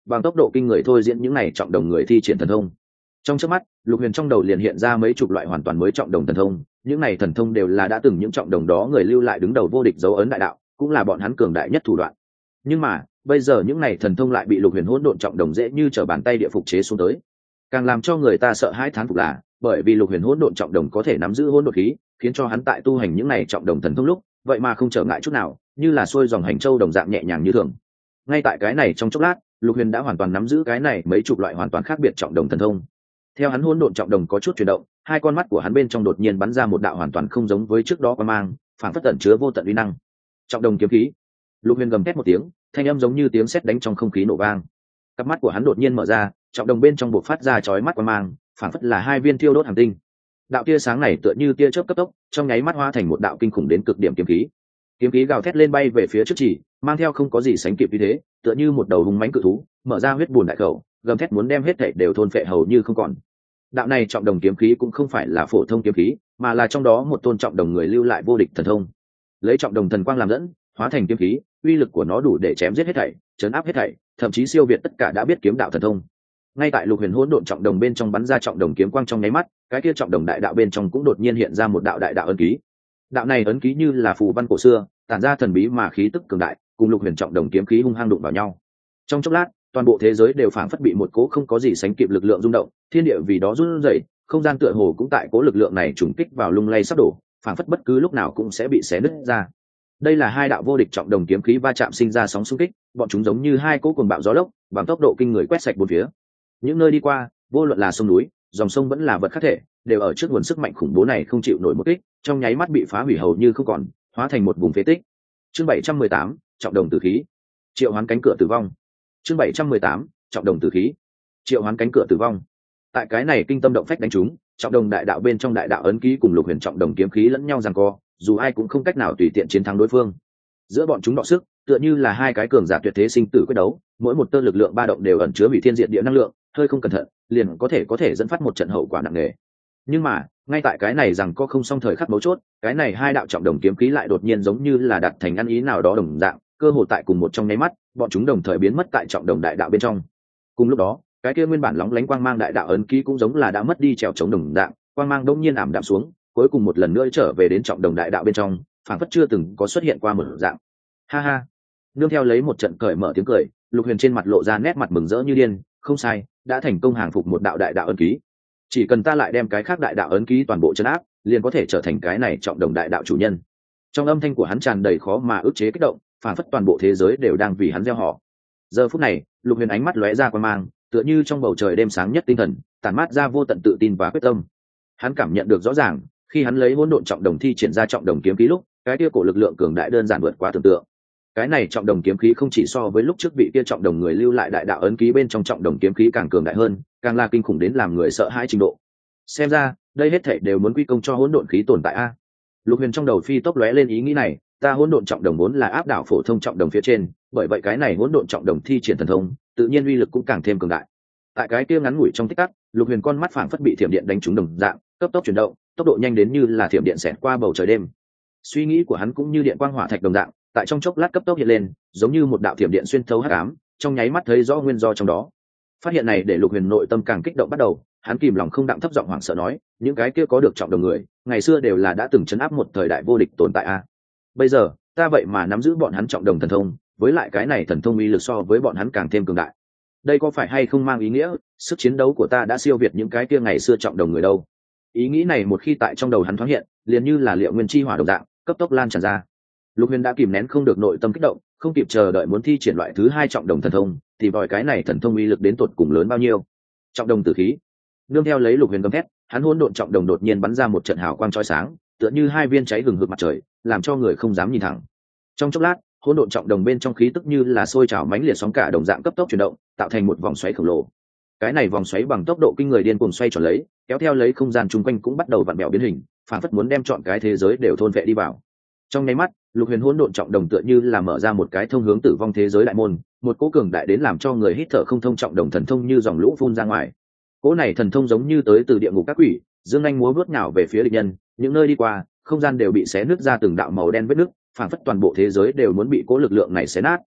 bằng tốc độ kinh người thôi diễn những này trọng đồng người thi triển thần thông. Trong chớp mắt, Lục Huyền trong đầu liền hiện ra mấy chục loại hoàn toàn mới trọng đồng thần thông, những này thần thông đều là đã từng những trọng đồng đó người lưu lại đứng đầu vô địch dấu ấn đại đạo, cũng là bọn hắn cường đại nhất thủ đoạn. Nhưng mà, bây giờ những này thần thông lại bị Lục Huyền hỗn độn trọng đồng dễ như trở bàn tay địa phục chế xuống tới. Càng làm cho người ta sợ hãi thán phục là, bởi vì Lục Huyền hỗn độn trọng đồng có thể nắm giữ hỗn độn khí, khiến cho hắn tại tu hành những này trọng đồng thần thông lúc, vậy mà không trở ngại chút nào, như là xuôi dòng hành châu đồng dạng nhẹ nhàng như thường. Ngay tại cái này trong chốc lát, Lục Huyền đã hoàn toàn nắm giữ cái này mấy chục loại hoàn toàn khác biệt trọng đồng thần thông. Theo hắn hỗn độn trọng đồng có chút chuyển động, hai con mắt của hắn bên trong đột nhiên bắn ra một đạo hoàn toàn không giống với trước đó qua mang, phản phất tẩn chứa vô tận uy năng. Trọng đồng kiếm khí. Lục Huyền gầm thét một tiếng, thanh âm giống như tiếng sét đánh trong không khí nổ vang. Cặp mắt của hắn đột nhiên mở ra, trọng đồng bên trong bộc phát ra chói mắt qua mang, phản phất là hai viên thiêu đốt hành tinh. Đạo tia sáng này tựa như tia chớp cấp tốc, trong nháy mắt hóa thành một đạo kinh khủng đến cực điểm kiếm khí. Kiếm khí gào thét lên bay về phía trước chỉ, mang theo không có gì sánh kịp như thế, tựa như một đầu hung mãnh cự thú, mở ra huyết bùn đại khẩu, gầm thét muốn đem hết thảy đều thôn phệ hầu như không còn. Đạo này trọng đồng kiếm khí cũng không phải là phổ thông kiếm khí, mà là trong đó một tôn trọng đồng người lưu lại vô địch thần thông. Lấy trọng đồng thần quang làm dẫn, hóa thành kiếm khí, uy lực của nó đủ để chém giết hết thảy, chấn áp hết thảy, thậm chí siêu việt tất cả đã biết kiếm đạo thần thông. Ngay tại Lục Huyền hỗn độn trọng đồng bên trong bắn ra trọng đồng kiếm quang trong nháy mắt, cái kia trọng đồng đại đạo bên trong cũng đột nhiên hiện ra một đạo đại đạo ấn ký. Đạo này ấn ký như là phù văn cổ xưa, tản ra thần bí mà khí tức cường đại, cùng Lục Huyền trọng đồng kiếm khí hung hăng đụng vào nhau. Trong chốc lát, toàn bộ thế giới đều phảng phất bị một cố không có gì sánh kịp lực lượng rung động, thiên địa vì đó run rẩy, không gian tựa hồ cũng tại cố lực lượng này trùng kích vào lung lay sắp đổ, phảng phất bất cứ lúc nào cũng sẽ bị xé nứt ra. Đây là hai đạo vô địch trọng đồng kiếm khí va chạm sinh ra sóng xung kích, bọn chúng giống như hai cỗ cuồng bạo gió lốc, bằng tốc độ kinh người quét sạch bốn phía. Những nơi đi qua, vô luận là sông núi, dòng sông vẫn là vật khác thể, đều ở trước nguồn sức mạnh khủng bố này không chịu nổi một kích, trong nháy mắt bị phá hủy hầu như không còn, hóa thành một vùng phế tích. Chương bảy trăm mười tám, trọng đồng tử khí. Triệu hoán cánh cửa tử vong. Chương bảy trăm mười tám, trọng đồng tử khí. Triệu hoán cánh cửa tử vong. Tại cái này kinh tâm động phách đánh trúng, trọng đồng đại đạo bên trong đại đạo ấn ký cùng Lục Huyền trọng đồng kiếm khí lẫn nhau giằng co, dù ai cũng không cách nào tùy tiện chiến thắng đối phương. Giữa bọn chúng đọ sức, tựa như là hai cái cường giả tuyệt thế sinh tử quyết đấu, mỗi một tơ lực lượng ba động đều ẩn chứa hủy thiên diệt địa năng lượng, hơi không cẩn thận, liền có thể có thể dẫn phát một trận hậu quả nặng nề. Nhưng mà, ngay tại cái này rằng có không xong thời khắc mấu chốt, cái này hai đạo trọng đồng kiếm khí lại đột nhiên giống như là đặt thành ăn ý nào đó đồng dạng, cơ hội tại cùng một trong nháy mắt, bọn chúng đồng thời biến mất tại trọng đồng đại đạo bên trong. Cùng lúc đó, cái kia nguyên bản lóng lánh quang mang đại đạo ấn ký cũng giống là đã mất đi trèo chống đồng dạng, quang mang đống nhiên ảm đạm xuống, cuối cùng một lần nữa trở về đến trọng đồng đại đạo bên trong, phảng phất chưa từng có xuất hiện qua một dạng. Ha ha. Nương theo lấy một trận cởi mở tiếng cười, Lục Huyền trên mặt lộ ra nét mặt mừng rỡ như điên, không sai, đã thành công hàng phục một đạo đại đạo ấn ký. Chỉ cần ta lại đem cái khác đại đạo ấn ký toàn bộ trấn áp, liền có thể trở thành cái này trọng đồng đại đạo chủ nhân. Trong âm thanh của hắn tràn đầy khó mà ức chế kích động, phảng phất toàn bộ thế giới đều đang vì hắn gieo họ. Giờ phút này, Lục Huyền ánh mắt lóe ra quang mang, tựa như trong bầu trời đêm sáng nhất tinh thần, tản mát ra vô tận tự tin và quyết tâm. Hắn cảm nhận được rõ ràng, khi hắn lấy hỗn độn trọng đồng thi triển ra trọng đồng kiếm khí lúc, cái kia cổ lực lượng cường đại đơn giản vượt quá tưởng tượng. Cái này trọng đồng kiếm khí không chỉ so với lúc trước vị kia trọng đồng người lưu lại đại đạo ấn ký bên trong trọng đồng kiếm khí càng cường đại hơn, càng là kinh khủng đến làm người sợ hãi trình độ. Xem ra, đây hết thảy đều muốn quy công cho hỗn độn khí tồn tại a. Lục Huyền trong đầu phi tốc lóe lên ý nghĩ này, ta hỗn độn trọng đồng vốn là áp đảo phổ thông trọng đồng phía trên, bởi vậy cái này hỗn độn trọng đồng thi triển thần thông, tự nhiên uy lực cũng càng thêm cường đại. Tại cái kia ngắn ngủi trong tích tắc, Lục Huyền con mắt phảng phất bị thiểm điện đánh trúng đồng dạng, cấp tốc chuyển động, tốc độ nhanh đến như là thiểm điện xẹt qua bầu trời đêm. Suy nghĩ của hắn cũng như điện quang hỏa thạch đồng dạng, tại trong chốc lát cấp tốc hiện lên, giống như một đạo thiểm điện xuyên thấu hắc ám, trong nháy mắt thấy rõ nguyên do trong đó. Phát hiện này để Lục Huyền nội tâm càng kích động bắt đầu, hắn kìm lòng không đặng thấp giọng hoảng sợ nói, những cái kia có được trọng đồng người, ngày xưa đều là đã từng chấn áp một thời đại vô địch tồn tại a. Bây giờ, ta vậy mà nắm giữ bọn hắn trọng đồng thần thông, với lại cái này thần thông uy lực so với bọn hắn càng thêm cường đại. Đây có phải hay không mang ý nghĩa, sức chiến đấu của ta đã siêu việt những cái kia ngày xưa trọng đồng người đâu? Ý nghĩ này một khi tại trong đầu hắn thoáng hiện, liền như là liệu nguyên chi hỏa đồng dạng, cấp tốc lan tràn ra. Lục Huyền đã kìm nén không được nội tâm kích động, không kịp chờ đợi muốn thi triển loại thứ hai trọng đồng thần thông, thì vòi cái này thần thông uy lực đến tột cùng lớn bao nhiêu? Trọng đồng tử khí. Nương theo lấy Lục Huyền gầm thét, hắn hỗn độn trọng đồng đột nhiên bắn ra một trận hào quang chói sáng, tựa như hai viên cháy hừng hực mặt trời, làm cho người không dám nhìn thẳng. Trong chốc lát, hỗn độn trọng đồng bên trong khí tức như là sôi trào mãnh liệt sóng cả đồng dạng cấp tốc chuyển động, tạo thành một vòng xoáy khổng lồ. Cái này vòng xoáy bằng tốc độ kinh người điên cuồng xoay tròn lấy, kéo theo lấy không gian chung quanh cũng bắt đầu vặn vẹo biến hình, phản phất muốn đem trọn cái thế giới đều thôn vệ đi vào. Trong nháy mắt, Lục Huyền hỗn độn trọng đồng tựa như là mở ra một cái thông hướng tử vong thế giới đại môn, một cỗ cường đại đến làm cho người hít thở không thông trọng đồng thần thông như dòng lũ phun ra ngoài. Cỗ này thần thông giống như tới từ địa ngục các quỷ, dương anh múa vớt nhào về phía địch nhân, những nơi đi qua, không gian đều bị xé nứt ra từng đạo màu đen vết nứt, phản phất toàn bộ thế giới đều muốn bị cỗ lực lượng này xé nát.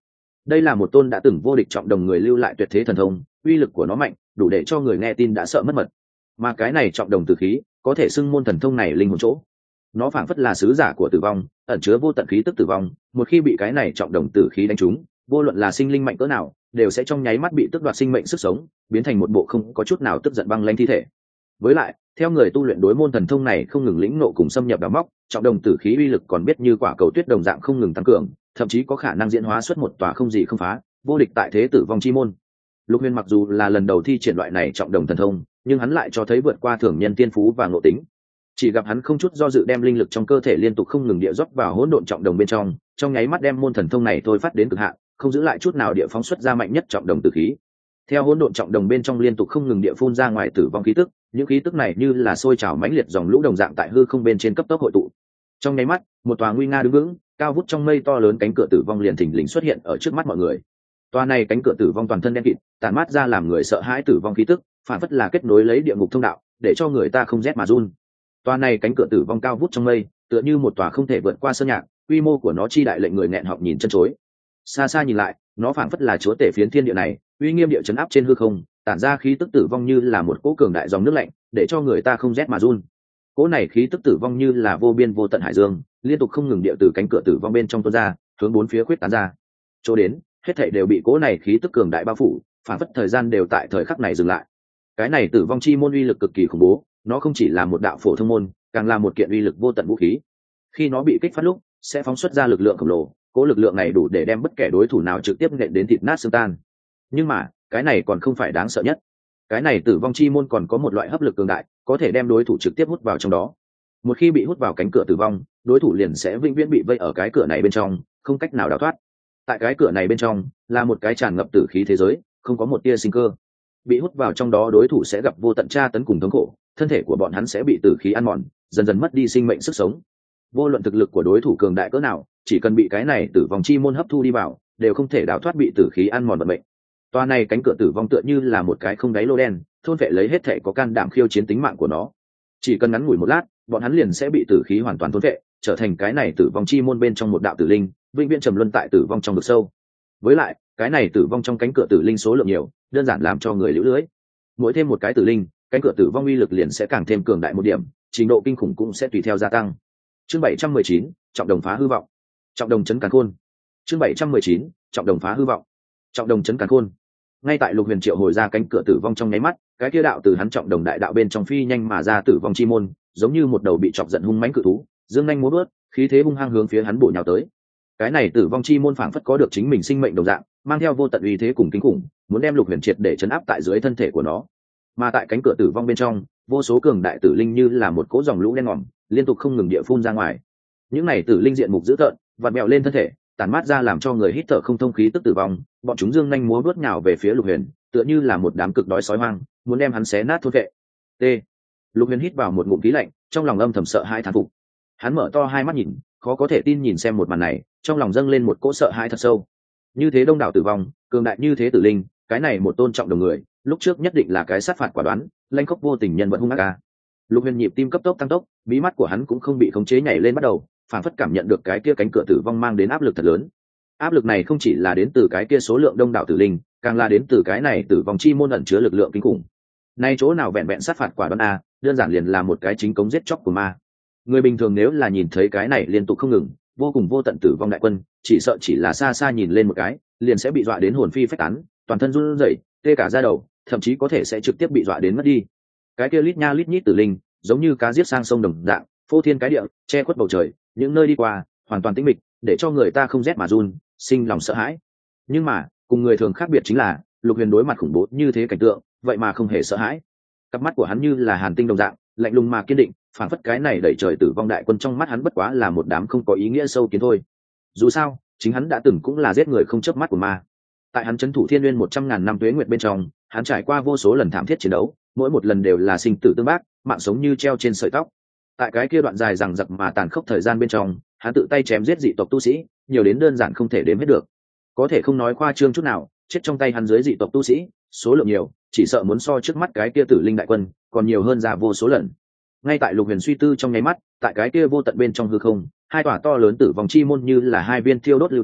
đây là một tôn đã từng vô địch trọng đồng người lưu lại tuyệt thế thần thông, uy lực của nó mạnh đủ để cho người nghe tin đã sợ mất mật. Mà cái này trọng đồng tử khí có thể xưng môn thần thông này linh hồn chỗ, nó phảng phất là sứ giả của tử vong, ẩn chứa vô tận khí tức tử vong. Một khi bị cái này trọng đồng tử khí đánh trúng, vô luận là sinh linh mạnh cỡ nào đều sẽ trong nháy mắt bị tước đoạt sinh mệnh sức sống, biến thành một bộ không có chút nào tức giận băng lãnh thi thể. Với lại theo người tu luyện đối môn thần thông này không ngừng lĩnh ngộ cùng xâm nhập đào móc, trọng đồng tử khí uy lực còn biết như quả cầu tuyết đồng dạng không ngừng tăng cường, thậm chí có khả năng diễn hóa xuất một tòa không gì không phá vô địch tại thế tử vong chi môn. Lục Huyền mặc dù là lần đầu thi triển loại này trọng đồng thần thông, nhưng hắn lại cho thấy vượt qua thường nhân tiên phú và ngộ tính. Chỉ gặp hắn không chút do dự đem linh lực trong cơ thể liên tục không ngừng địa rót vào hỗn độn trọng đồng bên trong, trong nháy mắt đem môn thần thông này thôi phát đến cực hạn, không giữ lại chút nào địa phóng xuất ra mạnh nhất trọng đồng tử khí. Theo hỗn độn trọng đồng bên trong liên tục không ngừng địa phun ra ngoài tử vong khí tức, những khí tức này như là sôi trào mãnh liệt dòng lũ đồng dạng tại hư không bên trên cấp tốc hội tụ. Trong nháy mắt, một tòa nguy nga đứng vững, cao vút trong mây to lớn cánh cửa tử vong liền thình lình xuất hiện ở trước mắt mọi người. Tòa này cánh cửa tử vong toàn thân đen kịt, tản mát ra làm người sợ hãi tử vong khí tức, phản phất là kết nối lấy địa ngục thông đạo, để cho người ta không rét mà run. Tòa này cánh cửa tử vong cao vút trong mây, tựa như một tòa không thể vượt qua sơn nhạc, quy mô của nó chi đại lệnh người nghẹn họng nhìn chân chối. Xa xa nhìn lại, nó phản phất là chúa tể phiến thiên địa này, uy nghiêm địa chấn áp trên hư không, tản ra khí tức tử vong như là một cỗ cường đại dòng nước lạnh, để cho người ta không rét mà run. Cỗ này khí tức tử vong như là vô biên vô tận hải dương, liên tục không ngừng địa từ cánh cửa tử vong bên trong tuôn ra, hướng bốn phía khuyết tán ra. Chỗ đến, hết thảy đều bị cỗ này khí tức cường đại bao phủ, phản phất thời gian đều tại thời khắc này dừng lại. Cái này tử vong chi môn uy lực cực kỳ khủng bố, nó không chỉ là một đạo phổ thông môn, càng là một kiện uy lực vô tận vũ khí. Khi nó bị kích phát lúc, sẽ phóng xuất ra lực lượng khổng lồ, cỗ lực lượng này đủ để đem bất kể đối thủ nào trực tiếp nện đến thịt nát xương tan. Nhưng mà, cái này còn không phải đáng sợ nhất. Cái này tử vong chi môn còn có một loại hấp lực cường đại, có thể đem đối thủ trực tiếp hút vào trong đó. Một khi bị hút vào cánh cửa tử vong, đối thủ liền sẽ vĩnh viễn bị vây ở cái cửa này bên trong, không cách nào đào thoát. Tại cái cửa này bên trong là một cái tràn ngập tử khí thế giới, không có một tia sinh cơ. Bị hút vào trong đó, đối thủ sẽ gặp vô tận tra tấn cùng thống khổ, thân thể của bọn hắn sẽ bị tử khí ăn mòn, dần dần mất đi sinh mệnh sức sống. Vô luận thực lực của đối thủ cường đại cỡ nào, chỉ cần bị cái này tử vong chi môn hấp thu đi vào, đều không thể đào thoát bị tử khí ăn mòn vận mệnh. Toa này cánh cửa tử vong tựa như là một cái không đáy lô đen, thôn vệ lấy hết thể có can đảm khiêu chiến tính mạng của nó. Chỉ cần ngắn ngủi một lát, bọn hắn liền sẽ bị tử khí hoàn toàn thôn vệ, trở thành cái này tử vong chi môn bên trong một đạo tử linh, vĩnh viễn trầm luân tại tử vong trong vực sâu. Với lại, cái này tử vong trong cánh cửa tử linh số lượng nhiều, đơn giản làm cho người liễu lưới. Mỗi thêm một cái tử linh, cánh cửa tử vong uy lực liền sẽ càng thêm cường đại một điểm, trình độ kinh khủng cũng sẽ tùy theo gia tăng. Chương bảy trăm mười chín, trọng đồng phá hư vọng. Trọng đồng chấn càn khôn. Chương bảy trăm mười chín, trọng đồng phá hư vọng. Trọng đồng chấn càn khôn. Ngay tại Lục Huyền triệu hồi ra cánh cửa tử vong trong nháy mắt, cái kia đạo từ hắn trọng đồng đại đạo bên trong phi nhanh mà ra tử vong chi môn, giống như một đầu bị chọc giận hung mãnh cự thú, dương nhanh múa vớt, khí thế hung hăng hướng phía hắn bổ nhào tới. Cái này tử vong chi môn phảng phất có được chính mình sinh mệnh đồng dạng, mang theo vô tận uy thế cùng kinh khủng, muốn đem Lục Huyền triệt để chấn áp tại dưới thân thể của nó. Mà tại cánh cửa tử vong bên trong, vô số cường đại tử linh như là một cỗ dòng lũ đen ngòm, liên tục không ngừng địa phun ra ngoài. Những này tử linh diện mục dữ tợn, vặn mèo lên thân thể, tản mát ra làm cho người hít thở không thông khí tức tử vong, bọn chúng dương nhanh múa vớt nhào về phía Lục Huyền, tựa như là một đám cực đói sói hoang, muốn đem hắn xé nát thôn vệ. T. Lục Huyền hít vào một ngụm khí lạnh, trong lòng âm thầm sợ hãi thán phục. Hắn mở to hai mắt nhìn, khó có thể tin nhìn xem một màn này, trong lòng dâng lên một cỗ sợ hãi thật sâu. Như thế đông đảo tử vong, cường đại như thế tử linh, cái này một tôn trọng đồng người, lúc trước nhất định là cái sát phạt quả đoán, lanh khốc vô tình nhân vật hung ác a. Lục Huyền nhịp tim cấp tốc tăng tốc, bí mắt của hắn cũng không bị khống chế nhảy lên bắt đầu, phản phất cảm nhận được cái kia cánh cửa tử vong mang đến áp lực thật lớn. Áp lực này không chỉ là đến từ cái kia số lượng đông đảo tử linh, càng là đến từ cái này tử vong chi môn ẩn chứa lực lượng kinh khủng. Nay chỗ nào vẹn vẹn sát phạt quả đoán a, đơn giản liền là một cái chính cống giết chóc của ma. Người bình thường nếu là nhìn thấy cái này liên tục không ngừng, vô cùng vô tận tử vong đại quân, chỉ sợ chỉ là xa xa nhìn lên một cái, liền sẽ bị dọa đến hồn phi phách tán, toàn thân run rẩy, tê cả da đầu, thậm chí có thể sẽ trực tiếp bị dọa đến mất đi. Cái kia lít nha lít nhít tử linh, giống như cá giết sang sông đồng dạng, phô thiên cái địa, che khuất bầu trời, những nơi đi qua, hoàn toàn tĩnh mịch, để cho người ta không rét mà run, sinh lòng sợ hãi. Nhưng mà, cùng người thường khác biệt chính là, Lục Huyền đối mặt khủng bố như thế cảnh tượng, vậy mà không hề sợ hãi. Cặp mắt của hắn như là hàn tinh đồng dạng, lạnh lùng mà kiên định, phản phất cái này đẩy trời tử vong đại quân trong mắt hắn bất quá là một đám không có ý nghĩa sâu kiến thôi. Dù sao, chính hắn đã từng cũng là giết người không chớp mắt của ma. Tại hắn trấn thủ Thiên Nguyên một trăm ngàn năm tuế nguyệt bên trong, hắn trải qua vô số lần thảm thiết chiến đấu, mỗi một lần đều là sinh tử tương bác, mạng sống như treo trên sợi tóc. Tại cái kia đoạn dài rằng giặc mà tàn khốc thời gian bên trong, hắn tự tay chém giết dị tộc tu sĩ, nhiều đến đơn giản không thể đếm hết được. Có thể không nói khoa trương chút nào, chết trong tay hắn dưới dị tộc tu sĩ, số lượng nhiều, chỉ sợ muốn so trước mắt cái kia tử linh đại quân, còn nhiều hơn ra vô số lần. Ngay tại Lục Huyền suy tư trong nháy mắt, tại cái kia vô tận bên trong hư không, hai tòa to lớn tử vong chi môn như là hai viên thiêu đốt lưu tinh,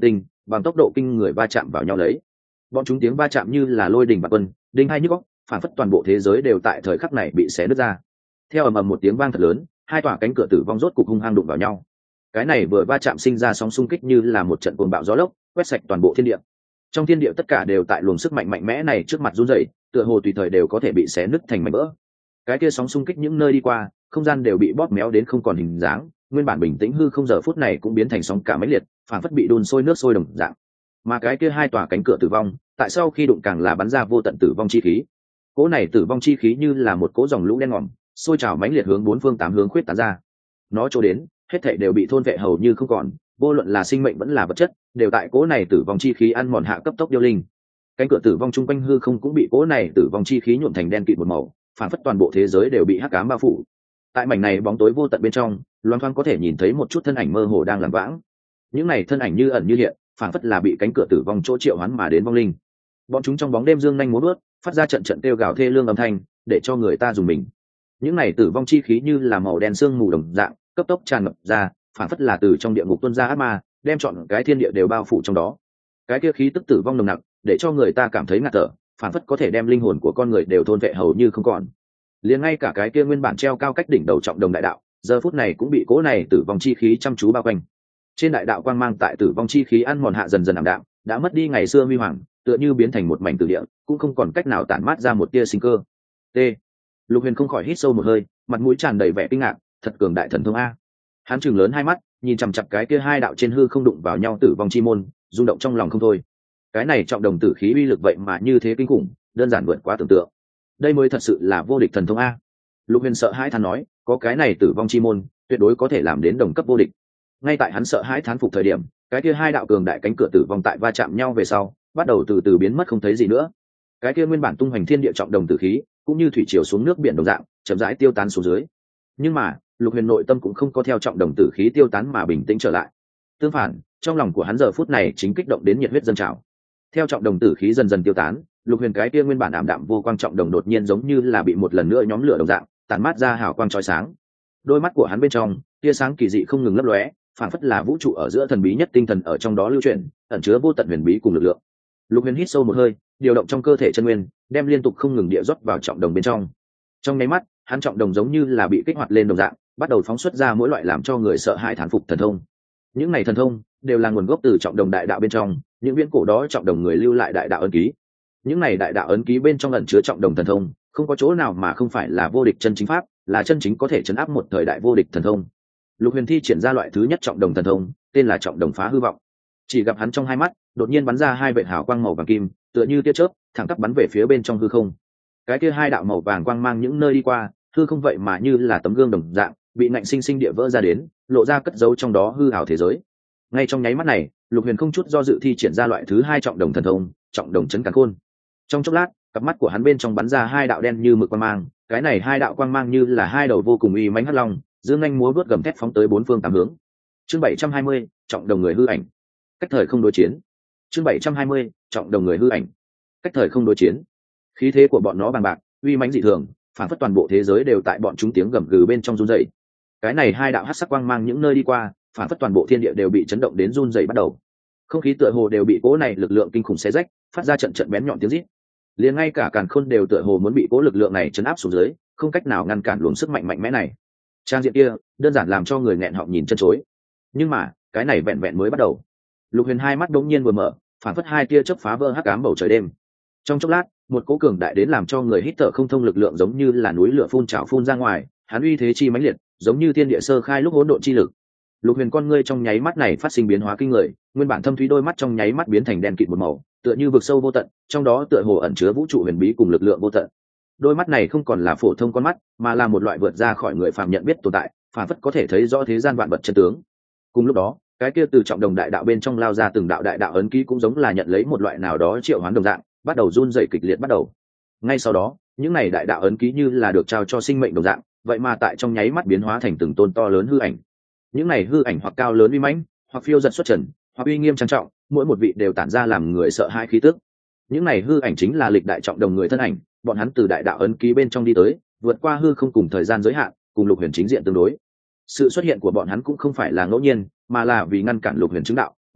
bằng tốc độ kinh người va chạm vào nhau lấy. Bọn chúng tiếng va chạm như là lôi đình bạt quân, đinh hai nhức óc, phản phất toàn bộ thế giới đều tại thời khắc này bị xé nứt ra. Theo ầm ầm một tiếng vang thật lớn, hai tòa cánh cửa tử vong rốt cục hung hăng đụng vào nhau. Cái này vừa va chạm sinh ra sóng xung kích như là một trận cuồng bạo gió lốc, quét sạch toàn bộ thiên địa. Trong thiên địa tất cả đều tại luồng sức mạnh mạnh mẽ này trước mặt run rẩy, tựa hồ tùy thời đều có thể bị xé nứt thành mảnh vỡ. Cái kia sóng xung kích những nơi đi qua, không gian đều bị bóp méo đến không còn hình dáng, nguyên bản bình tĩnh hư không giờ phút này cũng biến thành sóng cả mấy liệt, phản phất bị đun sôi nước sôi đồng dạng. Mà cái kia hai tòa cánh cửa tử vong, tại sau khi đụng càng là bắn ra vô tận tử vong chi khí. Cỗ này tử vong chi khí như là một cỗ dòng lũ đen ngòm, sôi trào mãnh liệt hướng bốn phương tám hướng khuyết tán ra. Nó trôi đến, hết thảy đều bị thôn vệ hầu như không còn, vô luận là sinh mệnh vẫn là vật chất, đều tại cỗ này tử vong chi khí ăn mòn hạ cấp tốc điêu linh. Cánh cửa tử vong chung quanh hư không cũng bị cỗ này tử vong chi khí nhuộm thành đen kịt một màu, phản phất toàn bộ thế giới đều bị hắc ám bao phủ. Tại mảnh này bóng tối vô tận bên trong, loan thoáng có thể nhìn thấy một chút thân ảnh mơ hồ đang làm vãng. Những này thân ảnh như ẩn như hiện, phản phất là bị cánh cửa tử vong chỗ triệu hoán mà đến vong linh. Bọn chúng trong bóng đêm dương nhanh múa bước, phát ra trận trận kêu gào thê lương âm thanh, để cho người ta dùng mình. Những này tử vong chi khí như là màu đen sương mù đồng dạng, cấp tốc tràn ngập ra, phản phất là từ trong địa ngục tuôn ra ác ma, đem trọn cái thiên địa đều bao phủ trong đó. Cái kia khí tức tử vong nồng nặc, để cho người ta cảm thấy ngạt thở, phản phất có thể đem linh hồn của con người đều thôn vệ hầu như không còn. Liền ngay cả cái kia nguyên bản treo cao cách đỉnh đầu trọng đồng đại đạo, giờ phút này cũng bị cỗ này tử vong chi khí chăm chú bao quanh. Trên đại đạo quang mang tại tử vong chi khí ăn mòn hạ dần dần ảm đạm, đã mất đi ngày xưa huy hoàng, tựa như biến thành một mảnh tử địa, cũng không còn cách nào tản mát ra một tia sinh cơ. T. Lục Huyền không khỏi hít sâu một hơi, mặt mũi tràn đầy vẻ kinh ngạc, thật cường đại thần thông a. Hắn trừng lớn hai mắt, nhìn chằm chằm cái kia hai đạo trên hư không đụng vào nhau tử vong chi môn, rung động trong lòng không thôi. Cái này trọng đồng tử khí uy lực vậy mà như thế kinh khủng, đơn giản vượt quá tưởng tượng. Đây mới thật sự là vô địch thần thông a. Lục Huyền sợ hãi thán nói, có cái này tử vong chi môn, tuyệt đối có thể làm đến đồng cấp vô địch. Ngay tại hắn sợ hãi thán phục thời điểm, cái kia hai đạo cường đại cánh cửa tử vong tại va chạm nhau về sau, bắt đầu từ từ biến mất không thấy gì nữa. Cái kia nguyên bản tung hoành thiên địa trọng đồng tử khí, cũng như thủy triều xuống nước biển đồng dạng, chậm rãi tiêu tán xuống dưới. Nhưng mà, Lục Huyền nội tâm cũng không có theo trọng đồng tử khí tiêu tán mà bình tĩnh trở lại. Tương phản, trong lòng của hắn giờ phút này chính kích động đến nhiệt huyết dâng trào. Theo trọng đồng tử khí dần dần tiêu tán, Lục Huyền cái kia nguyên bản ảm đạm vô quang trọng đồng đột nhiên giống như là bị một lần nữa nhóm lửa đồng dạng, tản mát ra hào quang chói sáng. Đôi mắt của hắn bên trong, tia sáng kỳ dị không ngừng lấp lóe, phản phất là vũ trụ ở giữa thần bí nhất tinh thần ở trong đó lưu chuyển, ẩn chứa vô tận huyền bí cùng lực lượng. Lục Huyền hít sâu một hơi, điều động trong cơ thể chân nguyên, đem liên tục không ngừng địa rót vào trọng đồng bên trong. Trong nháy mắt, hắn trọng đồng giống như là bị kích hoạt lên đồng dạng, bắt đầu phóng xuất ra mỗi loại làm cho người sợ hãi thán phục thần thông. Những này thần thông đều là nguồn gốc từ trọng đồng đại đạo bên trong, những viễn cổ đó trọng đồng người lưu lại đại đạo ấn ký. Những này đại đạo ấn ký bên trong ẩn chứa trọng đồng thần thông, không có chỗ nào mà không phải là vô địch chân chính pháp, là chân chính có thể chấn áp một thời đại vô địch thần thông. Lục Huyền thi triển ra loại thứ nhất trọng đồng thần thông, tên là trọng đồng phá hư vọng. Chỉ gặp hắn trong hai mắt, đột nhiên bắn ra hai vệt hào quang màu vàng kim, tựa như tia chớp, thẳng tắp bắn về phía bên trong hư không. Cái kia hai đạo màu vàng quang mang những nơi đi qua, hư không vậy mà như là tấm gương đồng dạng, bị ngạnh sinh sinh địa vỡ ra đến, lộ ra cất giấu trong đó hư ảo thế giới. Ngay trong nháy mắt này, Lục Huyền không chút do dự thi triển ra loại thứ hai trọng đồng thần thông, trọng đồng chấn càn khôn. Trong chốc lát, cặp mắt của hắn bên trong bắn ra hai đạo đen như mực quang mang, cái này hai đạo quang mang như là hai đầu vô cùng uy mãnh hắc long, dương nhanh múa vớt gầm thét phóng tới bốn phương tám hướng. Chương bảy trăm hai mươi, trọng đồng người hư ảnh. Cách thời không đối chiến. Chương bảy trăm hai mươi, trọng đồng người hư ảnh. Cách thời không đối chiến. Khí thế của bọn nó bằng bạc, uy mãnh dị thường, phản phất toàn bộ thế giới đều tại bọn chúng tiếng gầm gừ bên trong run rẩy. Cái này hai đạo hắc sắc quang mang những nơi đi qua, phản phất toàn bộ thiên địa đều bị chấn động đến run rẩy bắt đầu. Không khí tựa hồ đều bị cỗ này lực lượng kinh khủng xé rách, phát ra trận trận bén nhọn tiếng rít. Liền ngay cả càn khôn đều tựa hồ muốn bị cỗ lực lượng này chấn áp xuống dưới, không cách nào ngăn cản luồng sức mạnh mạnh mẽ này. Trang diện kia, đơn giản làm cho người nghẹn họng nhìn chân chối. Nhưng mà, cái này vẹn vẹn mới bắt đầu. Lục Huyền hai mắt đống nhiên vừa mở, phản phất hai tia chớp phá vỡ hắc ám bầu trời đêm. Trong chốc lát, một cỗ cường đại đến làm cho người hít thở không thông lực lượng giống như là núi lửa phun trào phun ra ngoài, hắn uy thế chi mãnh liệt, giống như thiên địa sơ khai lúc hỗn độn chi lực. Lục Huyền con ngươi trong nháy mắt này phát sinh biến hóa kinh người, nguyên bản thâm thúy đôi mắt trong nháy mắt biến thành đen kịt một màu, tựa như vực sâu vô tận, trong đó tựa hồ ẩn chứa vũ trụ huyền bí cùng lực lượng vô tận. Đôi mắt này không còn là phổ thông con mắt, mà là một loại vượt ra khỏi người phàm nhận biết tồn tại, phản phất có thể thấy rõ thế gian vạn vật chân tướng. Cùng lúc đó, cái kia từ trọng đồng đại đạo bên trong lao ra từng đạo đại đạo ấn ký cũng giống là nhận lấy một loại nào đó triệu hoán đồng dạng, bắt đầu run rẩy kịch liệt bắt đầu. Ngay sau đó, những này đại đạo ấn ký như là được trao cho sinh mệnh đồng dạng, vậy mà tại trong nháy mắt biến hóa thành từng tôn to lớn hư ảnh. Những này hư ảnh hoặc cao lớn uy mãnh, hoặc phiêu dật xuất trần, hoặc uy nghiêm trang trọng, mỗi một vị đều tản ra làm người sợ hãi khí tức. Những này hư ảnh chính là lịch đại trọng đồng người thân ảnh, bọn hắn từ đại đạo ấn ký bên trong đi tới, vượt qua hư không cùng thời gian giới hạn, cùng Lục Huyền chính diện tương đối. Sự xuất hiện của bọn hắn cũng không phải là ngẫu nhiên, mà là vì ngăn cản Lục Huyền chứng đạo,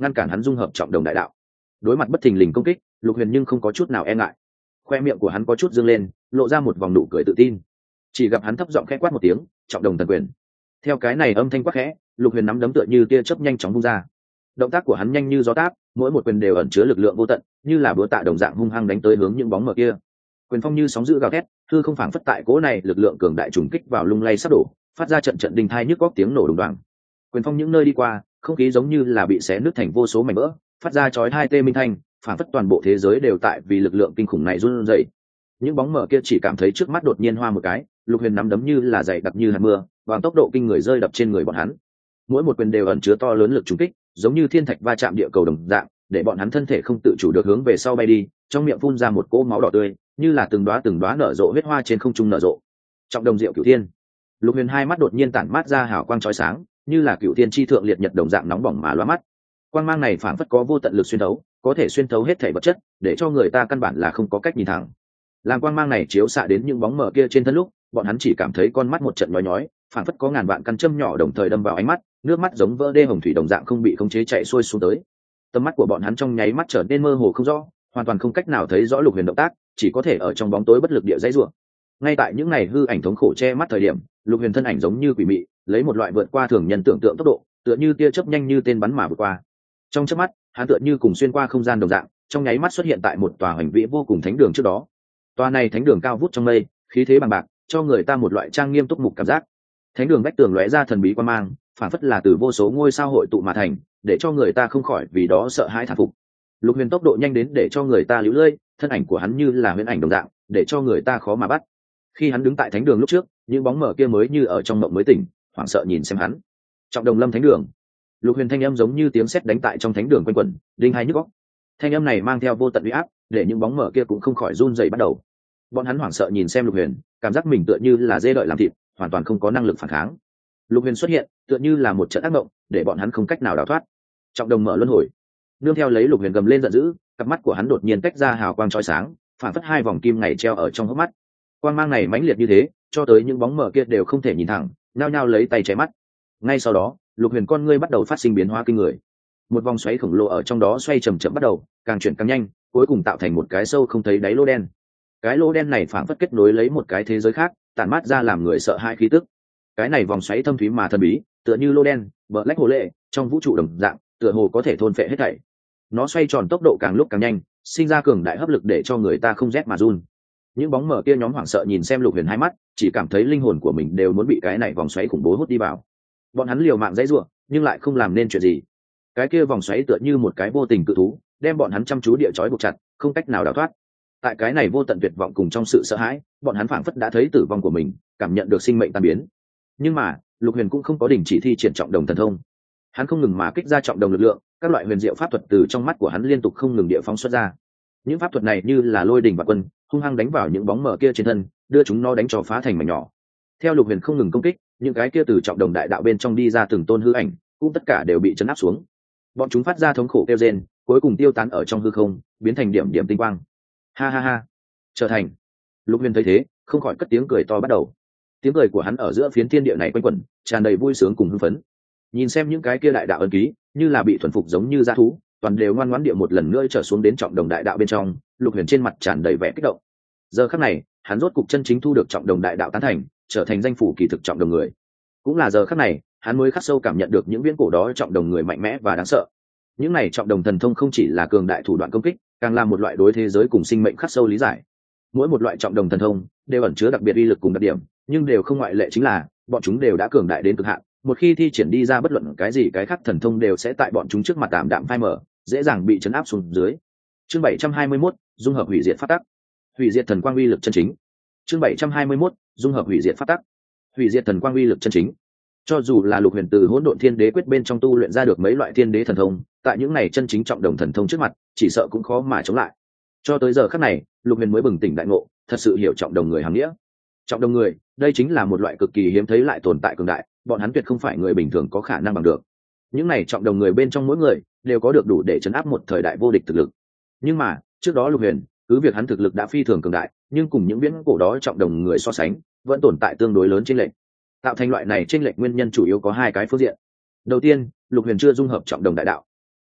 ngăn cản hắn dung hợp trọng đồng đại đạo. Đối mặt bất thình lình công kích, Lục Huyền nhưng không có chút nào e ngại. Khoe miệng của hắn có chút dương lên, lộ ra một vòng nụ cười tự tin. Chỉ gặp hắn thấp giọng khẽ quát một tiếng, trọng đồng thần quyền. Theo cái này âm thanh quát khẽ, Lục Huyền nắm đấm tựa như tia chớp nhanh chóng vung ra. Động tác của hắn nhanh như gió táp, mỗi một quyền đều ẩn chứa lực lượng vô tận, như là búa tạ đồng dạng hung hăng đánh tới hướng những bóng mờ kia. Quyền phong như sóng dữ gào thét, hư không phảng phất tại cỗ này lực lượng cường đại trùng kích vào lung lay sắp đổ, phát ra trận trận đinh thai nhức góc tiếng nổ đùng đoàng. Quyền phong những nơi đi qua, không khí giống như là bị xé nứt thành vô số mảnh vỡ, phát ra chói tai tê minh thanh, phảng phất toàn bộ thế giới đều tại vì lực lượng kinh khủng này run rẩy. Những bóng mờ kia chỉ cảm thấy trước mắt đột nhiên hoa một cái, Lục Huyền nắm đấm như là dày đặc như hạt mưa, bằng tốc độ kinh người rơi đập trên người bọn hắn. Mỗi một quyền đều ẩn chứa to lớn lực trùng kích, giống như thiên thạch va chạm địa cầu đồng dạng, để bọn hắn thân thể không tự chủ được hướng về sau bay đi, trong miệng phun ra một cỗ máu đỏ tươi, như là từng đóa từng đóa nở rộ huyết hoa trên không trung nở rộ. Trọng đồng diệu cửu thiên. Lục Huyền hai mắt đột nhiên tản mát ra hào quang chói sáng, như là cửu thiên chi thượng liệt nhật đồng dạng nóng bỏng mà lóa mắt. Quang mang này phảng phất có vô tận lực xuyên thấu, có thể xuyên thấu hết thảy vật chất, để cho người ta căn bản là không có cách nhìn thẳng. Làm quang mang này chiếu xạ đến những bóng mờ kia trên thân lúc, bọn hắn chỉ cảm thấy con mắt một trận nhói nhói, phảng phất có ngàn vạn căn châm nhỏ đồng thời đâm vào ánh mắt, nước mắt giống vỡ đê hồng thủy đồng dạng không bị khống chế chạy xuôi xuống tới. Tầm mắt của bọn hắn trong nháy mắt trở nên mơ hồ không rõ, hoàn toàn không cách nào thấy rõ Lục Huyền động tác, chỉ có thể ở trong bóng tối bất lực địa dãy rủa. Ngay tại những ngày hư ảnh thống khổ che mắt thời điểm, Lục Huyền thân ảnh giống như quỷ mị, lấy một loại vượt qua thường nhân tưởng tượng tốc độ, tựa như tia chớp nhanh như tên bắn mà vượt qua. Trong chớp mắt, hắn tựa như cùng xuyên qua không gian đồng dạng, trong nháy mắt xuất hiện tại một tòa hoành vĩ vô cùng thánh đường trước đó. Tòa này thánh đường cao vút trong mây, khí thế bằng bạc, cho người ta một loại trang nghiêm túc mục cảm giác. Thánh đường vách tường lóe ra thần bí quan mang, phản phất là từ vô số ngôi sao hội tụ mà thành, để cho người ta không khỏi vì đó sợ hãi thán phục. Lục Huyền tốc độ nhanh đến để cho người ta liễu lơi, thân ảnh của hắn như là huyễn ảnh đồng dạng, để cho người ta khó mà bắt. Khi hắn đứng tại thánh đường lúc trước, những bóng mờ kia mới như ở trong mộng mới tỉnh, hoảng sợ nhìn xem hắn. Trọng đồng lâm thánh đường. Lục Huyền thanh âm giống như tiếng sét đánh tại trong thánh đường quanh quẩn, đinh hai nhức óc. Thanh âm này mang theo vô tận uy áp, để những bóng mờ kia cũng không khỏi run rẩy bắt đầu. Bọn hắn hoảng sợ nhìn xem Lục Huyền, cảm giác mình tựa như là dê đợi làm thịt, hoàn toàn không có năng lực phản kháng. Lục Huyền xuất hiện, tựa như là một trận ác mộng, để bọn hắn không cách nào đào thoát. Trọng đồng mở luân hồi. Nương theo lấy Lục Huyền gầm lên giận dữ, cặp mắt của hắn đột nhiên tách ra hào quang chói sáng, phản phất hai vòng kim ngày treo ở trong hốc mắt. Quang mang này mãnh liệt như thế, cho tới những bóng mờ kia đều không thể nhìn thẳng, nhao nhao lấy tay che mắt. Ngay sau đó, Lục Huyền con ngươi bắt đầu phát sinh biến hóa kinh người. Một vòng xoáy khổng lồ ở trong đó xoay chậm chậm bắt đầu, càng chuyển càng nhanh, cuối cùng tạo thành một cái sâu không thấy đáy lỗ đen. Cái lỗ đen này phảng phất kết nối lấy một cái thế giới khác, tản mát ra làm người sợ hãi khí tức. Cái này vòng xoáy thâm thúy mà thần bí, tựa như lỗ đen, bờ lách hồ lệ, trong vũ trụ đồng dạng, tựa hồ có thể thôn phệ hết thảy. Nó xoay tròn tốc độ càng lúc càng nhanh, sinh ra cường đại hấp lực để cho người ta không rét mà run. Những bóng mờ kia nhóm hoảng sợ nhìn xem Lục Huyền hai mắt, chỉ cảm thấy linh hồn của mình đều muốn bị cái này vòng xoáy khủng bố hút đi vào. Bọn hắn liều mạng dãy rủa, nhưng lại không làm nên chuyện gì. Cái kia vòng xoáy tựa như một cái vô tình cự thú, đem bọn hắn chăm chú địa chói buộc chặt, không cách nào đào thoát. Tại cái này vô tận tuyệt vọng cùng trong sự sợ hãi, bọn hắn phảng phất đã thấy tử vong của mình, cảm nhận được sinh mệnh tan biến. Nhưng mà, Lục Huyền cũng không có đình chỉ thi triển trọng đồng thần thông. Hắn không ngừng mà kích ra trọng đồng lực lượng, các loại huyền diệu pháp thuật từ trong mắt của hắn liên tục không ngừng địa phóng xuất ra. Những pháp thuật này như là lôi đình và quân, hung hăng đánh vào những bóng mờ kia trên thân, đưa chúng nó đánh cho phá thành mảnh nhỏ. Theo Lục Huyền không ngừng công kích, những cái kia từ trọng đồng đại đạo bên trong đi ra từng tôn hư ảnh, cũng tất cả đều bị chấn áp xuống. Bọn chúng phát ra thống khổ kêu rên, cuối cùng tiêu tán ở trong hư không, biến thành điểm điểm tinh quang. Ha ha ha, trở thành. Lục Huyền thấy thế, không khỏi cất tiếng cười to bắt đầu. Tiếng cười của hắn ở giữa phiến thiên địa này quanh quẩn, tràn đầy vui sướng cùng hưng phấn. Nhìn xem những cái kia đại đạo ấn ký, như là bị thuần phục giống như dã thú, toàn đều ngoan ngoãn địa một lần nữa trở xuống đến trọng đồng đại đạo bên trong. Lục Huyền trên mặt tràn đầy vẻ kích động. Giờ khắc này, hắn rốt cục chân chính thu được trọng đồng đại đạo tán thành, trở thành danh phủ kỳ thực trọng đồng người. Cũng là giờ khắc này, hắn mới khắc sâu cảm nhận được những viễn cổ đó trọng đồng người mạnh mẽ và đáng sợ. Những này trọng đồng thần thông không chỉ là cường đại thủ đoạn công kích, càng là một loại đối thế giới cùng sinh mệnh khắc sâu lý giải. Mỗi một loại trọng đồng thần thông đều ẩn chứa đặc biệt uy lực cùng đặc điểm, nhưng đều không ngoại lệ chính là bọn chúng đều đã cường đại đến cực hạn. Một khi thi triển đi ra bất luận cái gì cái khác thần thông đều sẽ tại bọn chúng trước mặt tạm đạm phai mở, dễ dàng bị chấn áp xuống dưới. Chương bảy trăm hai mươi mốt, dung hợp hủy diệt pháp tắc. Hủy diệt thần quang uy lực chân chính. Chương bảy trăm hai mươi mốt, dung hợp hủy diệt pháp tắc. Hủy diệt thần quang uy lực chân chính. Cho dù là Lục Huyền từ hỗn độn thiên đế quyết bên trong tu luyện ra được mấy loại thiên đế thần thông, tại những này chân chính trọng đồng thần thông trước mặt, chỉ sợ cũng khó mà chống lại. Cho tới giờ khắc này, Lục Huyền mới bừng tỉnh đại ngộ, thật sự hiểu trọng đồng người hàm nghĩa. Trọng đồng người, đây chính là một loại cực kỳ hiếm thấy lại tồn tại cường đại, bọn hắn tuyệt không phải người bình thường có khả năng bằng được. Những này trọng đồng người bên trong mỗi người đều có được đủ để chấn áp một thời đại vô địch thực lực. Nhưng mà, trước đó Lục Huyền, cứ việc hắn thực lực đã phi thường cường đại, nhưng cùng những viễn cổ đó trọng đồng người so sánh, vẫn tồn tại tương đối lớn chênh lệch. Tạo thành loại này chênh lệch nguyên nhân chủ yếu có hai cái phương diện. Đầu tiên, Lục Huyền chưa dung hợp trọng đồng đại đạo.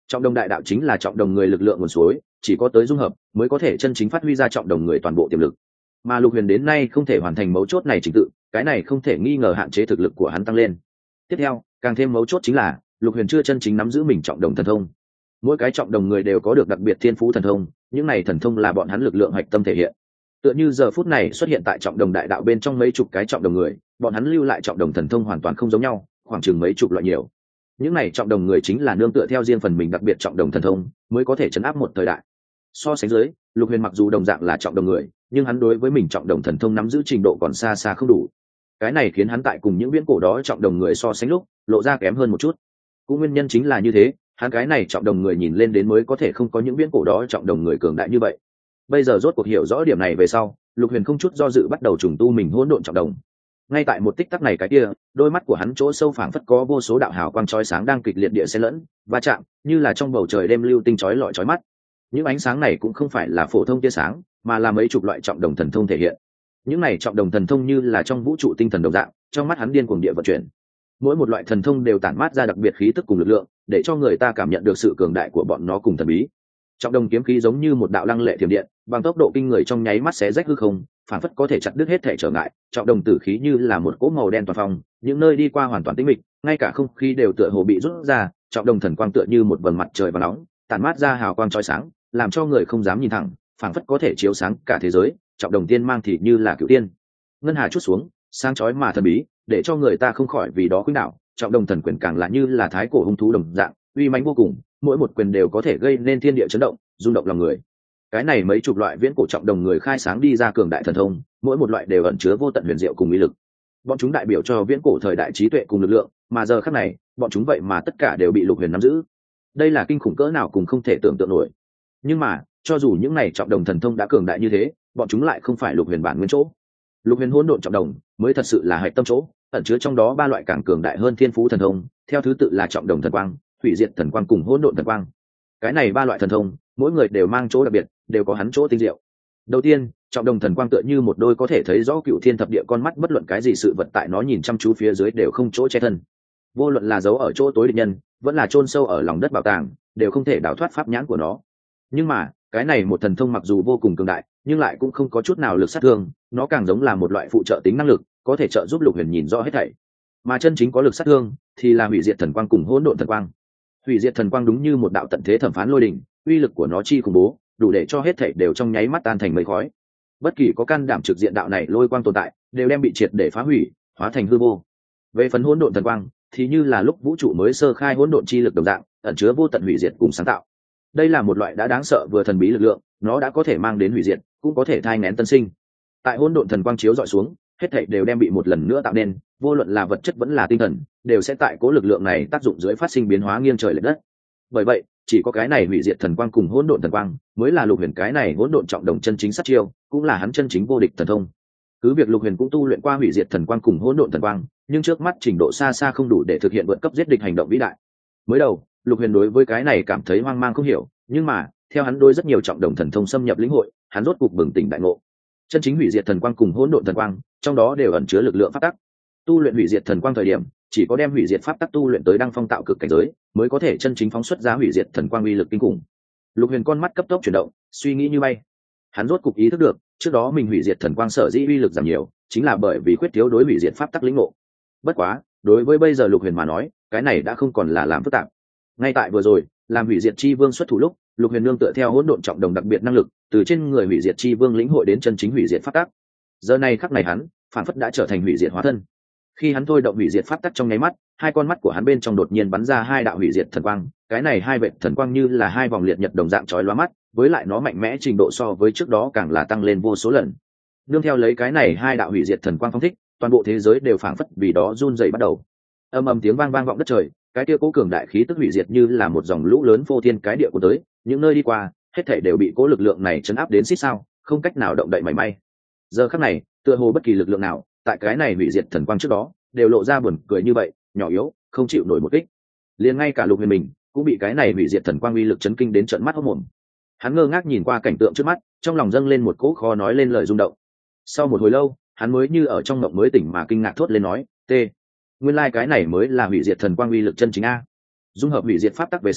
Trọng đồng đại đạo chính là trọng đồng người lực lượng nguồn suối, chỉ có tới dung hợp mới có thể chân chính phát huy ra trọng đồng người toàn bộ tiềm lực. Mà Lục Huyền đến nay không thể hoàn thành mấu chốt này trình tự, cái này không thể nghi ngờ hạn chế thực lực của hắn tăng lên. Tiếp theo, càng thêm mấu chốt chính là Lục Huyền chưa chân chính nắm giữ mình trọng đồng thần thông. Mỗi cái trọng đồng người đều có được đặc biệt thiên phú thần thông, những này thần thông là bọn hắn lực lượng hạch tâm thể hiện. Tựa như giờ phút này xuất hiện tại trọng đồng đại đạo bên trong mấy chục cái trọng đồng người, bọn hắn lưu lại trọng đồng thần thông hoàn toàn không giống nhau, khoảng chừng mấy chục loại nhiều. Những này trọng đồng người chính là nương tựa theo riêng phần mình đặc biệt trọng đồng thần thông, mới có thể chấn áp một thời đại. So sánh dưới, Lục Huyền mặc dù đồng dạng là trọng đồng người, nhưng hắn đối với mình trọng đồng thần thông nắm giữ trình độ còn xa xa không đủ. Cái này khiến hắn tại cùng những viễn cổ đó trọng đồng người so sánh lúc, lộ ra kém hơn một chút. Cũng nguyên nhân chính là như thế, hắn cái này trọng đồng người nhìn lên đến mới có thể không có những viễn cổ đó trọng đồng người cường đại như vậy. Bây giờ rốt cuộc hiểu rõ điểm này về sau, Lục Huyền không chút do dự bắt đầu trùng tu mình hỗn độn trọng đồng. Ngay tại một tích tắc này cái kia, đôi mắt của hắn chỗ sâu phảng phất có vô số đạo hào quang chói sáng đang kịch liệt địa xen lẫn, va chạm, như là trong bầu trời đêm lưu tinh chói lọi chói mắt. Những ánh sáng này cũng không phải là phổ thông tia sáng, mà là mấy chục loại trọng đồng thần thông thể hiện. Những này trọng đồng thần thông như là trong vũ trụ tinh thần đồng dạng, trong mắt hắn điên cuồng địa vận chuyển. Mỗi một loại thần thông đều tản mát ra đặc biệt khí tức cùng lực lượng, để cho người ta cảm nhận được sự cường đại của bọn nó cùng thần bí. Trọng đồng kiếm khí giống như một đạo lăng lệ thiểm điện, bằng tốc độ kinh người trong nháy mắt xé rách hư không, phản phất có thể chặt đứt hết thể trở ngại. Trọng đồng tử khí như là một cỗ màu đen toàn phong, những nơi đi qua hoàn toàn tĩnh mịch, ngay cả không khí đều tựa hồ bị rút ra. Trọng đồng thần quang tựa như một vầng mặt trời vàng nóng, tản mát ra hào quang chói sáng, làm cho người không dám nhìn thẳng, phản phất có thể chiếu sáng cả thế giới. Trọng đồng tiên mang thì như là cửu tiên, ngân hà chút xuống, sáng chói mà thần bí, để cho người ta không khỏi vì đó khuynh đảo. Trọng đồng thần quyền càng là như là thái cổ hung thú đồng dạng, uy mãnh vô cùng, mỗi một quyền đều có thể gây nên thiên địa chấn động, rung động lòng người. Cái này mấy chục loại viễn cổ trọng đồng người khai sáng đi ra cường đại thần thông, mỗi một loại đều ẩn chứa vô tận huyền diệu cùng uy lực. Bọn chúng đại biểu cho viễn cổ thời đại trí tuệ cùng lực lượng, mà giờ khắc này, bọn chúng vậy mà tất cả đều bị Lục Huyền nắm giữ. Đây là kinh khủng cỡ nào cùng không thể tưởng tượng nổi. Nhưng mà, cho dù những này trọng đồng thần thông đã cường đại như thế, bọn chúng lại không phải Lục Huyền bản nguyên chỗ. Lục Huyền hỗn độn trọng đồng mới thật sự là hạch tâm chỗ, ẩn chứa trong đó ba loại càng cường đại hơn thiên phú thần thông, theo thứ tự là trọng đồng thần quang, hủy diệt thần quang cùng hỗn độn thần quang. Cái này ba loại thần thông, mỗi người đều mang chỗ đặc biệt, đều có hắn chỗ tinh diệu. Đầu tiên, trọng đồng thần quang tựa như một đôi có thể thấy rõ cựu thiên thập địa con mắt, bất luận cái gì sự vật tại nó nhìn chăm chú phía dưới đều không chỗ che thân. Vô luận là giấu ở chỗ tối địch nhân, vẫn là chôn sâu ở lòng đất bảo tàng, đều không thể đào thoát pháp nhãn của nó. Nhưng mà, cái này một thần thông mặc dù vô cùng cường đại, nhưng lại cũng không có chút nào lực sát thương, nó càng giống là một loại phụ trợ tính năng lực, có thể trợ giúp Lục Huyền nhìn rõ hết thảy. Mà chân chính có lực sát thương thì là hủy diệt thần quang cùng hỗn độn thần quang. Hủy diệt thần quang đúng như một đạo tận thế thẩm phán lôi đình, uy lực của nó chi khủng bố, đủ để cho hết thảy đều trong nháy mắt tan thành mây khói. Bất kỳ có can đảm trực diện đạo này lôi quang tồn tại, đều đem bị triệt để phá hủy, hóa thành hư vô. Về phần hỗn độn thần quang, thì như là lúc vũ trụ mới sơ khai hỗn độn chi lực đồng dạng, ẩn chứa vô tận hủy diệt cùng sáng tạo. Đây là một loại đã đáng sợ vừa thần bí lực lượng, nó đã có thể mang đến hủy diệt, cũng có thể thai nghén tân sinh. Tại hỗn độn thần quang chiếu dọi xuống, hết thảy đều đem bị một lần nữa tạo nên, vô luận là vật chất vẫn là tinh thần, đều sẽ tại cố lực lượng này tác dụng dưới phát sinh biến hóa nghiêng trời lệch đất. Bởi vậy, chỉ có cái này hủy diệt thần quang cùng hỗn độn thần quang mới là Lục Huyền cái này hỗn độn trọng đồng chân chính sát chiêu, cũng là hắn chân chính vô địch thần thông. Cứ việc Lục Huyền cũng tu luyện qua hủy diệt thần quang cùng hỗn độn thần quang, nhưng trước mắt trình độ xa xa không đủ để thực hiện vượt cấp giết địch hành động vĩ đại. Mới đầu, Lục Huyền đối với cái này cảm thấy hoang mang không hiểu, nhưng mà, theo hắn đối rất nhiều trọng đồng thần thông xâm nhập lĩnh hội, hắn rốt cục bừng tỉnh đại ngộ. Chân chính hủy diệt thần quang cùng hỗn độn thần quang, trong đó đều ẩn chứa lực lượng pháp tắc. Tu luyện hủy diệt thần quang thời điểm, chỉ có đem hủy diệt pháp tắc tu luyện tới đăng phong tạo cực cảnh giới, mới có thể chân chính phóng xuất ra hủy diệt thần quang uy lực kinh khủng. Lục Huyền con mắt cấp tốc chuyển động, suy nghĩ như bay. Hắn rốt cục ý thức được, trước đó mình hủy diệt thần quang sở dĩ uy lực giảm nhiều, chính là bởi vì khuyết thiếu đối hủy diệt pháp tắc lĩnh ngộ. Bất quá, đối với bây giờ Lục Huyền mà nói, cái này đã không còn là làm phức tạp. Ngay tại vừa rồi, làm hủy diệt chi vương xuất thủ lúc, Lục Huyền nương tựa theo hỗn độn trọng đồng đặc biệt năng lực, từ trên người hủy diệt chi vương lĩnh hội đến chân chính hủy diệt pháp tắc. Giờ này khắc này hắn, phản phất đã trở thành hủy diệt hóa thân. Khi hắn thôi động hủy diệt pháp tắc trong nháy mắt, hai con mắt của hắn bên trong đột nhiên bắn ra hai đạo hủy diệt thần quang, cái này hai vệt thần quang như là hai vòng liệt nhật đồng dạng chói lóa mắt, với lại nó mạnh mẽ trình độ so với trước đó càng là tăng lên vô số lần. Nương theo lấy cái này hai đạo hủy diệt thần quang phong thích, toàn bộ thế giới đều phảng phất vì đó run rẩy bắt đầu. Âm ầm tiếng vang vang vọng đất trời, cái kia cố cường đại khí tức hủy diệt như là một dòng lũ lớn phô thiên cái địa của tới, những nơi đi qua, hết thảy đều bị cố lực lượng này chấn áp đến xít sao, không cách nào động đậy mảy may. Giờ khắc này, tựa hồ bất kỳ lực lượng nào, tại cái này hủy diệt thần quang trước đó, đều lộ ra buồn cười như vậy, nhỏ yếu, không chịu nổi một kích. Liền ngay cả Lục Huyền mình, cũng bị cái này hủy diệt thần quang uy lực chấn kinh đến trợn mắt hốt mồm. Hắn ngơ ngác nhìn qua cảnh tượng trước mắt, trong lòng dâng lên một cỗ khó nói lên lời rung động. Sau một hồi lâu, hắn mới như ở trong mộng mới tỉnh mà kinh ngạc thốt lên nói, "T, nguyên lai like cái này mới là hủy diệt thần quang uy lực chân chính a." Dung hợp hủy diệt pháp tắc về sau,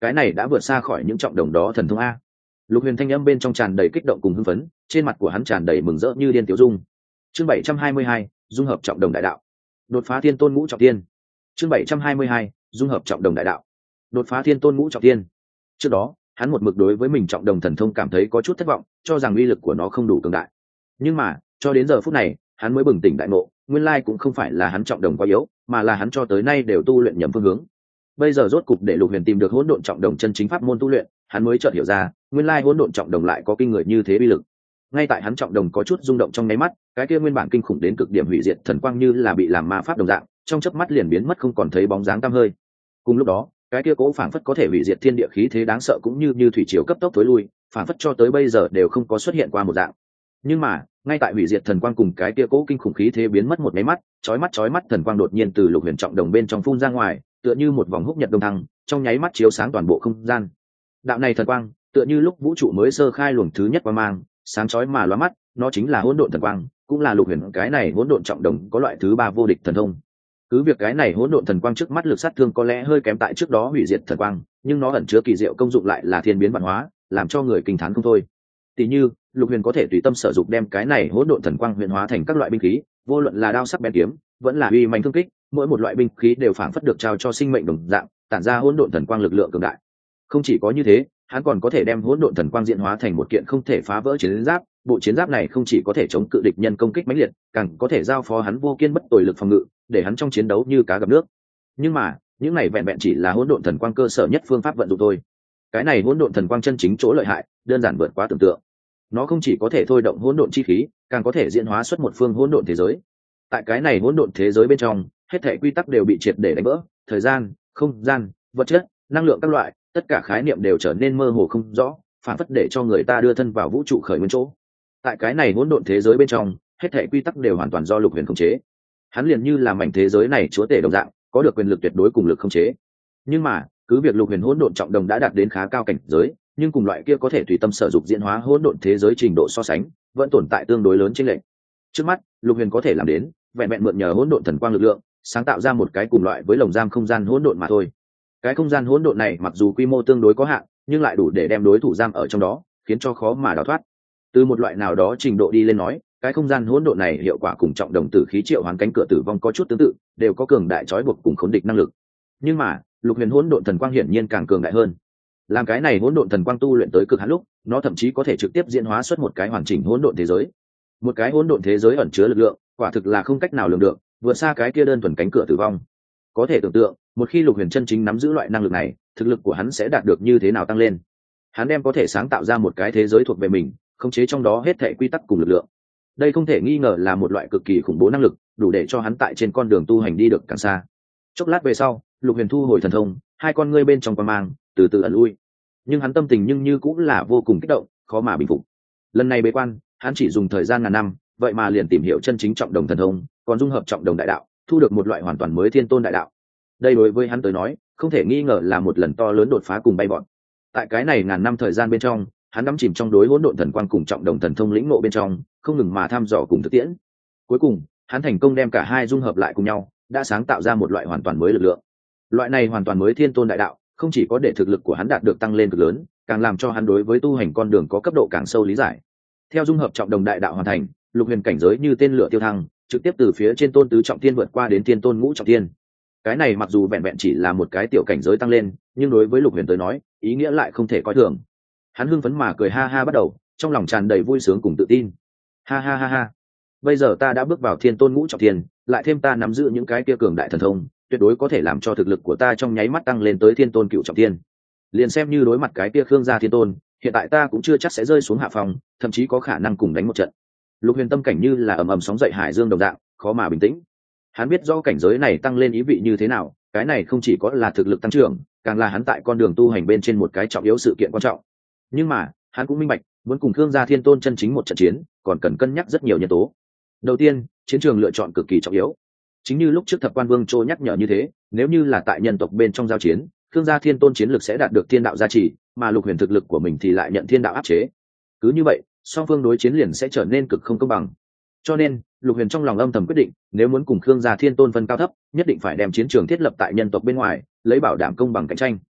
cái này đã vượt xa khỏi những trọng đồng đó thần thông a. Lục Huyền thanh âm bên trong tràn đầy kích động cùng hưng phấn, trên mặt của hắn tràn đầy mừng rỡ như điên tiểu dung. Chương bảy trăm hai mươi hai, dung hợp trọng đồng đại đạo. Đột phá thiên tôn ngũ trọng thiên. Chương bảy trăm hai mươi hai, dung hợp trọng đồng đại đạo. Đột phá thiên tôn ngũ trọng thiên. Trước đó, hắn một mực đối với mình trọng đồng thần thông cảm thấy có chút thất vọng, cho rằng uy lực của nó không đủ cường đại. Nhưng mà, cho đến giờ phút này, hắn mới bừng tỉnh đại ngộ, nguyên lai cũng không phải là hắn trọng đồng quá yếu, mà là hắn cho tới nay đều tu luyện nhầm phương hướng. Bây giờ rốt cục để Lục Huyền tìm được hỗn độn trọng đồng chân chính pháp môn tu luyện, hắn mới chợt hiểu ra, nguyên lai hỗn độn trọng đồng lại có kinh người như thế uy lực. Ngay tại hắn trọng đồng có chút rung động trong nháy mắt, cái kia nguyên bản kinh khủng đến cực điểm hủy diệt thần quang như là bị làm ma pháp đồng dạng, trong chớp mắt liền biến mất không còn thấy bóng dáng tăm hơi. Cùng lúc đó, cái kia cố phảng phất có thể hủy diệt thiên địa khí thế đáng sợ cũng như như thủy triều cấp tốc tối lui, phảng phất cho tới bây giờ đều không có xuất hiện qua một dạng. Nhưng mà, ngay tại hủy diệt thần quang cùng cái kia cố kinh khủng khí thế biến mất một cái mắt, chói mắt chói mắt thần quang đột nhiên từ Lục Huyền trọng đồng bên trong phun ra ngoài, tựa như một vòng húc nhật đông thăng, trong nháy mắt chiếu sáng toàn bộ không gian. Đạo này thần quang, tựa như lúc vũ trụ mới sơ khai luồng thứ nhất quang mang, sáng chói mà lóa mắt, nó chính là hỗn độn thần quang, cũng là Lục Huyền cái này hỗn độn trọng đồng có loại thứ ba vô địch thần thông. Cứ việc cái này hỗn độn thần quang trước mắt lực sát thương có lẽ hơi kém tại trước đó hủy diệt thần quang, nhưng nó ẩn chứa kỳ diệu công dụng lại là thiên biến vạn hóa, làm cho người kinh thán không thôi. Tỷ như, Lục Huyền có thể tùy tâm sở dụng đem cái này hỗn độn thần quang huyền hóa thành các loại binh khí, vô luận là đao sắc bén kiếm, vẫn là uy mãnh thương kích, mỗi một loại binh khí đều phảng phất được trao cho sinh mệnh đồng dạng, tản ra hỗn độn thần quang lực lượng cường đại. Không chỉ có như thế, hắn còn có thể đem hỗn độn thần quang diễn hóa thành một kiện không thể phá vỡ chiến giáp, bộ chiến giáp này không chỉ có thể chống cự địch nhân công kích mãnh liệt, càng có thể giao phó hắn vô kiên bất tồi lực phòng ngự, để hắn trong chiến đấu như cá gặp nước. Nhưng mà, những này vẹn vẹn chỉ là hỗn độn thần quang cơ sở nhất phương pháp vận dụng thôi. Cái này hỗn độn thần quang chân chính chỗ lợi hại, đơn giản vượt quá tưởng tượng. Nó không chỉ có thể thôi động hỗn độn chi khí, càng có thể diễn hóa xuất một phương hỗn độn thế giới. Tại cái này hỗn độn thế giới bên trong, hết thảy quy tắc đều bị triệt để đánh vỡ, thời gian, không gian, vật chất, năng lượng các loại, tất cả khái niệm đều trở nên mơ hồ không rõ, phản phất để cho người ta đưa thân vào vũ trụ khởi nguyên chỗ. Tại cái này hỗn độn thế giới bên trong, hết thảy quy tắc đều hoàn toàn do Lục Huyền khống chế. Hắn liền như là mảnh thế giới này chúa tể đồng dạng, có được quyền lực tuyệt đối cùng lực khống chế. Nhưng mà, cứ việc Lục Huyền hỗn độn trọng đồng đã đạt đến khá cao cảnh giới, nhưng cùng loại kia có thể tùy tâm sở dụng diễn hóa hỗn độn thế giới trình độ so sánh, vẫn tồn tại tương đối lớn chênh lệch. Trước mắt, Lục Huyền có thể làm đến, vẹn vẹn mượn nhờ hỗn độn thần quang lực lượng, sáng tạo ra một cái cùng loại với lồng giam không gian hỗn độn mà thôi. Cái không gian hỗn độn này mặc dù quy mô tương đối có hạn, nhưng lại đủ để đem đối thủ giam ở trong đó, khiến cho khó mà đào thoát. Từ một loại nào đó trình độ đi lên nói, cái không gian hỗn độn này hiệu quả cùng trọng đồng tử khí triệu hoán cánh cửa tử vong có chút tương tự, đều có cường đại trói buộc cùng khống địch năng lực. Nhưng mà, Lục Huyền hỗn độn thần quang hiển nhiên càng cường đại hơn. Làm cái này hỗn độn thần quang tu luyện tới cực hạn lúc, nó thậm chí có thể trực tiếp diễn hóa xuất một cái hoàn chỉnh hỗn độn thế giới. Một cái hỗn độn thế giới ẩn chứa lực lượng, quả thực là không cách nào lường được, vượt xa cái kia đơn thuần cánh cửa tử vong. Có thể tưởng tượng, một khi Lục Huyền chân chính nắm giữ loại năng lực này, thực lực của hắn sẽ đạt được như thế nào tăng lên. Hắn đem có thể sáng tạo ra một cái thế giới thuộc về mình, khống chế trong đó hết thảy quy tắc cùng lực lượng. Đây không thể nghi ngờ là một loại cực kỳ khủng bố năng lực, đủ để cho hắn tại trên con đường tu hành đi được càng xa. Chốc lát về sau, Lục Huyền thu hồi thần thông, hai con ngươi bên trong quang mang từ từ ẩn lui. Nhưng hắn tâm tình nhưng như cũng là vô cùng kích động, khó mà bình phục. Lần này bế quan, hắn chỉ dùng thời gian ngàn năm, vậy mà liền tìm hiểu chân chính trọng đồng thần thông, còn dung hợp trọng đồng đại đạo, thu được một loại hoàn toàn mới thiên tôn đại đạo. Đây đối với hắn tới nói, không thể nghi ngờ là một lần to lớn đột phá cùng bay vọt. Tại cái này ngàn năm thời gian bên trong, hắn đắm chìm trong đối hỗn độn thần quang cùng trọng đồng thần thông lĩnh ngộ bên trong, không ngừng mà thăm dò cùng thực tiễn. Cuối cùng, hắn thành công đem cả hai dung hợp lại cùng nhau, đã sáng tạo ra một loại hoàn toàn mới lực lượng. Loại này hoàn toàn mới thiên tôn đại đạo, không chỉ có để thực lực của hắn đạt được tăng lên cực lớn, càng làm cho hắn đối với tu hành con đường có cấp độ càng sâu lý giải. Theo dung hợp trọng đồng đại đạo hoàn thành, Lục Huyền cảnh giới như tên lửa tiêu thăng, trực tiếp từ phía trên tôn tứ trọng thiên vượt qua đến thiên tôn ngũ trọng thiên. Cái này mặc dù vẹn vẹn chỉ là một cái tiểu cảnh giới tăng lên, nhưng đối với Lục Huyền tới nói, ý nghĩa lại không thể coi thường. Hắn hưng phấn mà cười ha ha bắt đầu, trong lòng tràn đầy vui sướng cùng tự tin. Ha ha ha ha. Bây giờ ta đã bước vào thiên tôn ngũ trọng thiên, lại thêm ta nắm giữ những cái kia cường đại thần thông, tuyệt đối có thể làm cho thực lực của ta trong nháy mắt tăng lên tới thiên tôn cựu trọng thiên. Liền xem như đối mặt cái kia Khương gia thiên tôn, hiện tại ta cũng chưa chắc sẽ rơi xuống hạ phòng, thậm chí có khả năng cùng đánh một trận. Lục Huyền tâm cảnh như là ầm ầm sóng dậy hải dương đồng dạng, khó mà bình tĩnh. Hắn biết do cảnh giới này tăng lên ý vị như thế nào, cái này không chỉ có là thực lực tăng trưởng, càng là hắn tại con đường tu hành bên trên một cái trọng yếu sự kiện quan trọng. Nhưng mà, hắn cũng minh bạch, muốn cùng Khương gia thiên tôn chân chính một trận chiến, còn cần cân nhắc rất nhiều nhân tố. Đầu tiên, chiến trường lựa chọn cực kỳ trọng yếu. Chính như lúc trước Thập Quan Vương Trô nhắc nhở như thế, nếu như là tại nhân tộc bên trong giao chiến, Khương gia thiên tôn chiến lực sẽ đạt được thiên đạo gia trì, mà Lục Huyền thực lực của mình thì lại nhận thiên đạo áp chế. Cứ như vậy, song phương đối chiến liền sẽ trở nên cực không công bằng. Cho nên, Lục Huyền trong lòng âm thầm quyết định, nếu muốn cùng Khương gia thiên tôn phân cao thấp, nhất định phải đem chiến trường thiết lập tại nhân tộc bên ngoài, lấy bảo đảm công bằng cạnh tranh.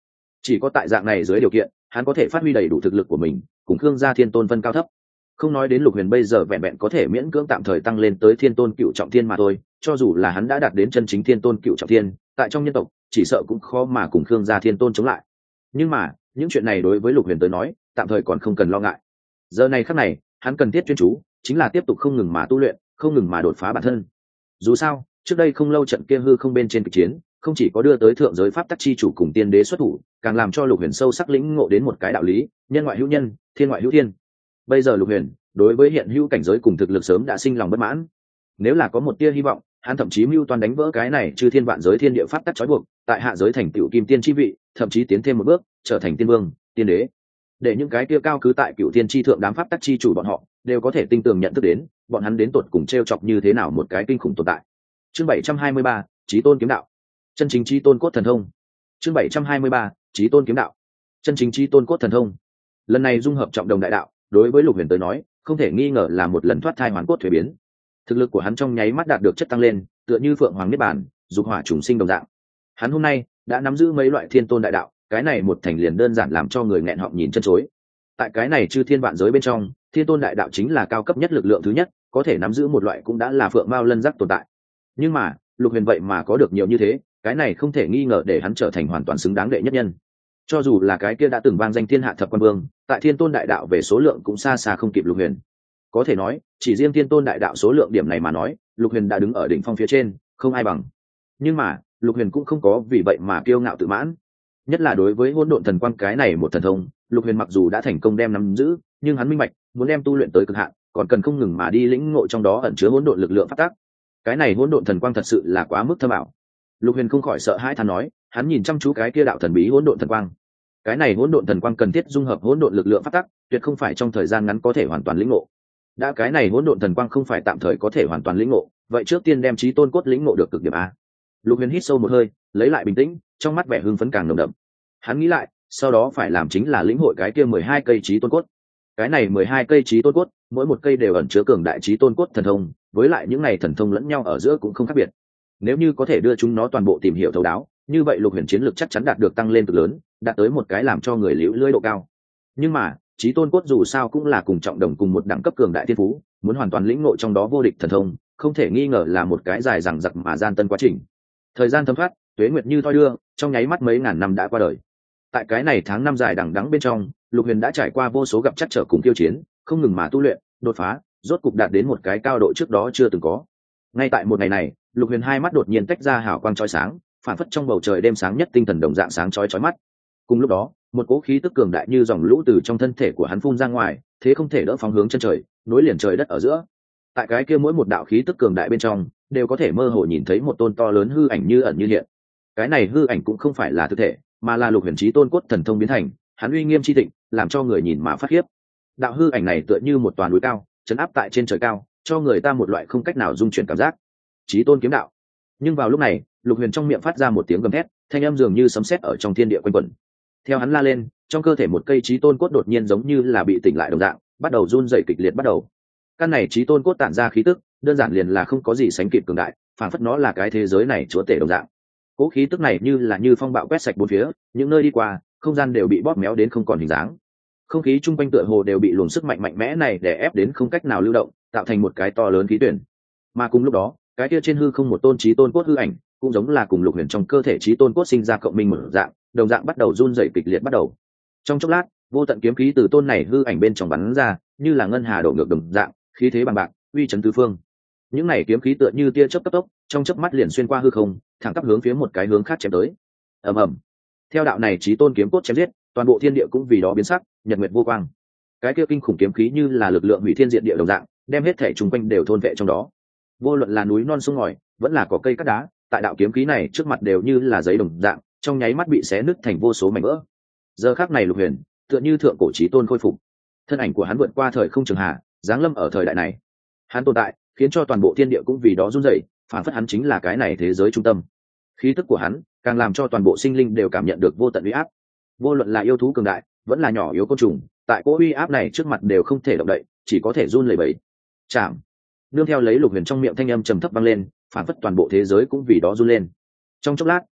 Chỉ có tại dạng này dưới điều kiện hắn có thể phát huy đầy đủ thực lực của mình cùng khương gia thiên tôn phân cao thấp. Không nói đến Lục Huyền bây giờ vẹn vẹn có thể miễn cưỡng tạm thời tăng lên tới thiên tôn cựu trọng thiên mà thôi, cho dù là hắn đã đạt đến chân chính thiên tôn cựu trọng thiên, tại trong nhân tộc chỉ sợ cũng khó mà cùng khương gia thiên tôn chống lại. Nhưng mà những chuyện này đối với Lục Huyền tới nói tạm thời còn không cần lo ngại. Giờ này khắc này hắn cần thiết chuyên chú chính là tiếp tục không ngừng mà tu luyện, không ngừng mà đột phá bản thân. Dù sao trước đây không lâu trận kia hư không bên trên kịch chiến không chỉ có đưa tới thượng giới pháp tắc chi chủ cùng tiên đế xuất thủ, càng làm cho Lục Huyền sâu sắc lĩnh ngộ đến một cái đạo lý: nhân ngoại hữu nhân, thiên ngoại hữu thiên. Bây giờ Lục Huyền đối với hiện hữu cảnh giới cùng thực lực sớm đã sinh lòng bất mãn. Nếu là có một tia hy vọng, hắn thậm chí mưu toan đánh vỡ cái này chư thiên vạn giới thiên địa pháp tắc trói buộc, tại hạ giới thành tựu kim tiên chi vị, thậm chí tiến thêm một bước trở thành tiên vương, tiên đế. Để những cái tia cao cứ tại cựu thiên chi thượng đám pháp tắc chi chủ bọn họ đều có thể tinh tường nhận thức đến bọn hắn đến tột cùng t r e o chọc như thế nào một cái kinh khủng tồn tại. Chương bảy trăm hai mươi ba, Chí Tôn kiếm đạo, chân chính Chí Tôn cốt thần thông. Chương bảy trăm hai mươi ba, Chí Tôn kiếm đạo, chân chính Chí Tôn cốt thần thông. Lần này dung hợp trọng đồng đại đạo, đối với Lục Huyền tới nói không thể nghi ngờ là một lần thoát thai hoàn cốt thuế biến. Thực lực của hắn trong nháy mắt đạt được chất tăng lên, tựa như phượng hoàng niết bàn, dục hỏa trùng sinh đồng dạng. Hắn hôm nay đã nắm giữ mấy loại thiên tôn đại đạo, cái này một thành liền đơn giản làm cho người nghẹn họng nhìn chân chối. Tại cái này chư thiên vạn giới bên trong, thiên tôn đại đạo chính là cao cấp nhất lực lượng thứ nhất, có thể nắm giữ một loại cũng đã là phượng mao lân giác tồn tại. Nhưng mà Lục Huyền vậy mà có được nhiều như thế, cái này không thể nghi ngờ để hắn trở thành hoàn toàn xứng đáng đệ nhất nhân. Cho dù là cái kia đã từng vang danh thiên hạ thập quan vương, tại thiên tôn đại đạo về số lượng cũng xa xa không kịp Lục Huyền. Có thể nói chỉ riêng thiên tôn đại đạo số lượng điểm này mà nói, Lục Huyền đã đứng ở đỉnh phong phía trên, không ai bằng. Nhưng mà Lục Huyền cũng không có vì vậy mà kiêu ngạo tự mãn. Nhất là đối với hỗn độn thần quang cái này một thần thông, Lục Huyền mặc dù đã thành công đem nắm giữ, nhưng hắn minh bạch muốn đem tu luyện tới cực hạn còn cần không ngừng mà đi lĩnh ngộ trong đó ẩn chứa hỗn độn lực lượng phát tác. Cái này hỗn độn thần quang thật sự là quá mức thâm ảo. Lục Huyền không khỏi sợ hãi than nói, hắn nhìn chăm chú cái kia đạo thần bí hỗn độn thần quang. Cái này hỗn độn thần quang cần thiết dung hợp hỗn độn lực lượng phát tác, tuyệt không phải trong thời gian ngắn có thể hoàn toàn lĩnh ngộ. Đã cái này hỗn độn thần quang không phải tạm thời có thể hoàn toàn lĩnh ngộ, vậy trước tiên đem Chí Tôn cốt lĩnh ngộ được cực điểm a. Lục Huyền hít sâu một hơi, lấy lại bình tĩnh, trong mắt vẻ hưng phấn càng nồng đậm. Hắn nghĩ lại, sau đó phải làm chính là lĩnh hội cái kia mười hai cây Chí Tôn cốt. Cái này mười hai cây Chí Tôn cốt, mỗi một cây đều ẩn chứa cường đại Chí Tôn cốt thần thông, với lại những này thần thông lẫn nhau ở giữa cũng không khác biệt. Nếu như có thể đưa chúng nó toàn bộ tìm hiểu thấu đáo, như vậy Lục Huyền chiến lực chắc chắn đạt được tăng lên cực lớn, đạt tới một cái làm cho người liễu lưỡi độ cao. Nhưng mà Chí Tôn cốt dù sao cũng là cùng trọng đồng cùng một đẳng cấp cường đại thiên phú, muốn hoàn toàn lĩnh ngộ trong đó vô địch thần thông, không thể nghi ngờ là một cái dài dằng dặc mà gian tân quá trình. Thời gian thấm thoát, tuế nguyệt như thoi đưa, trong nháy mắt mấy ngàn năm đã qua đời. Tại cái này tháng năm dài đằng đẵng bên trong, Lục Huyền đã trải qua vô số gặp chắc trở cùng tiêu chiến, không ngừng mà tu luyện, đột phá, rốt cục đạt đến một cái cao độ trước đó chưa từng có. Ngay tại một ngày này, Lục Huyền hai mắt đột nhiên tách ra hào quang chói sáng, phản phất trong bầu trời đêm sáng nhất tinh thần đồng dạng sáng chói chói mắt. Cùng lúc đó, một cỗ khí tức cường đại như dòng lũ từ trong thân thể của hắn phun ra ngoài, thế không thể đỡ phóng hướng chân trời, nối liền trời đất ở giữa. Tại cái kia mỗi một đạo khí tức cường đại bên trong, đều có thể mơ hồ nhìn thấy một tôn to lớn hư ảnh như ẩn như hiện. Cái này hư ảnh cũng không phải là thực thể, mà là Lục Huyền Chí Tôn cốt thần thông biến thành, hắn uy nghiêm chi thịnh, làm cho người nhìn mà phát khiếp. Đạo hư ảnh này tựa như một tòa núi cao, trấn áp tại trên trời cao, cho người ta một loại không cách nào dung chuyển cảm giác. Chí Tôn kiếm đạo. Nhưng vào lúc này, Lục Huyền trong miệng phát ra một tiếng gầm thét, thanh âm dường như sấm sét ở trong thiên địa quanh quẩn. Theo hắn la lên, trong cơ thể một cây Chí Tôn cốt đột nhiên giống như là bị tỉnh lại đồng dạng, bắt đầu run rẩy kịch liệt bắt đầu. Căn này Chí Tôn cốt tản ra khí tức, đơn giản liền là không có gì sánh kịp cường đại, phản phất nó là cái thế giới này chúa tể đồng dạng. Cố khí tức này như là như phong bạo quét sạch bốn phía, những nơi đi qua, không gian đều bị bóp méo đến không còn hình dáng. Không khí chung quanh tựa hồ đều bị luồng sức mạnh mạnh mẽ này đè ép đến không cách nào lưu động, tạo thành một cái to lớn khí tuyển. Mà cùng lúc đó, cái kia trên hư không một tôn Chí Tôn cốt hư ảnh, cũng giống là cùng Lục Huyền trong cơ thể Chí Tôn cốt sinh ra cộng minh một dạng, đồng dạng bắt đầu run rẩy kịch liệt bắt đầu. Trong chốc lát, vô tận kiếm khí từ tôn này hư ảnh bên trong bắn ra, như là ngân hà đổ ngược đồng dạng, khí thế bằng bạc, uy chấn tứ phương. Những này kiếm khí tựa như tia chớp cấp tốc, trong chớp mắt liền xuyên qua hư không, thẳng tắp hướng phía một cái hướng khác chém tới. Ầm ầm. Theo đạo này Chí Tôn kiếm cốt chém giết, toàn bộ thiên địa cũng vì đó biến sắc, nhật nguyệt vô quang. Cái kia kinh khủng kiếm khí như là lực lượng hủy thiên diệt địa đồng dạng, đem hết thể trùng quanh đều thôn vệ trong đó. Vô luận là núi non sông ngòi, vẫn là cỏ cây cát đá, tại đạo kiếm khí này trước mặt đều như là giấy đồng dạng, trong nháy mắt bị xé nứt thành vô số mảnh vỡ. Giờ khắc này Lục Huyền, tựa như thượng cổ Chí Tôn khôi phục. Thân ảnh của hắn vượt qua thời không trường hà, giáng lâm ở thời đại này. Hắn tồn tại, khiến cho toàn bộ thiên địa cũng vì đó run rẩy, phản phất hắn chính là cái này thế giới trung tâm. Khí tức của hắn càng làm cho toàn bộ sinh linh đều cảm nhận được vô tận uy áp. Vô luận là yêu thú cường đại, vẫn là nhỏ yếu côn trùng, tại cỗ uy áp này trước mặt đều không thể động đậy, chỉ có thể run lẩy bẩy. Chạm. Nương theo lấy Lục Huyền trong miệng thanh âm trầm thấp vang lên, phản phất toàn bộ thế giới cũng vì đó run lên. Trong chốc lát,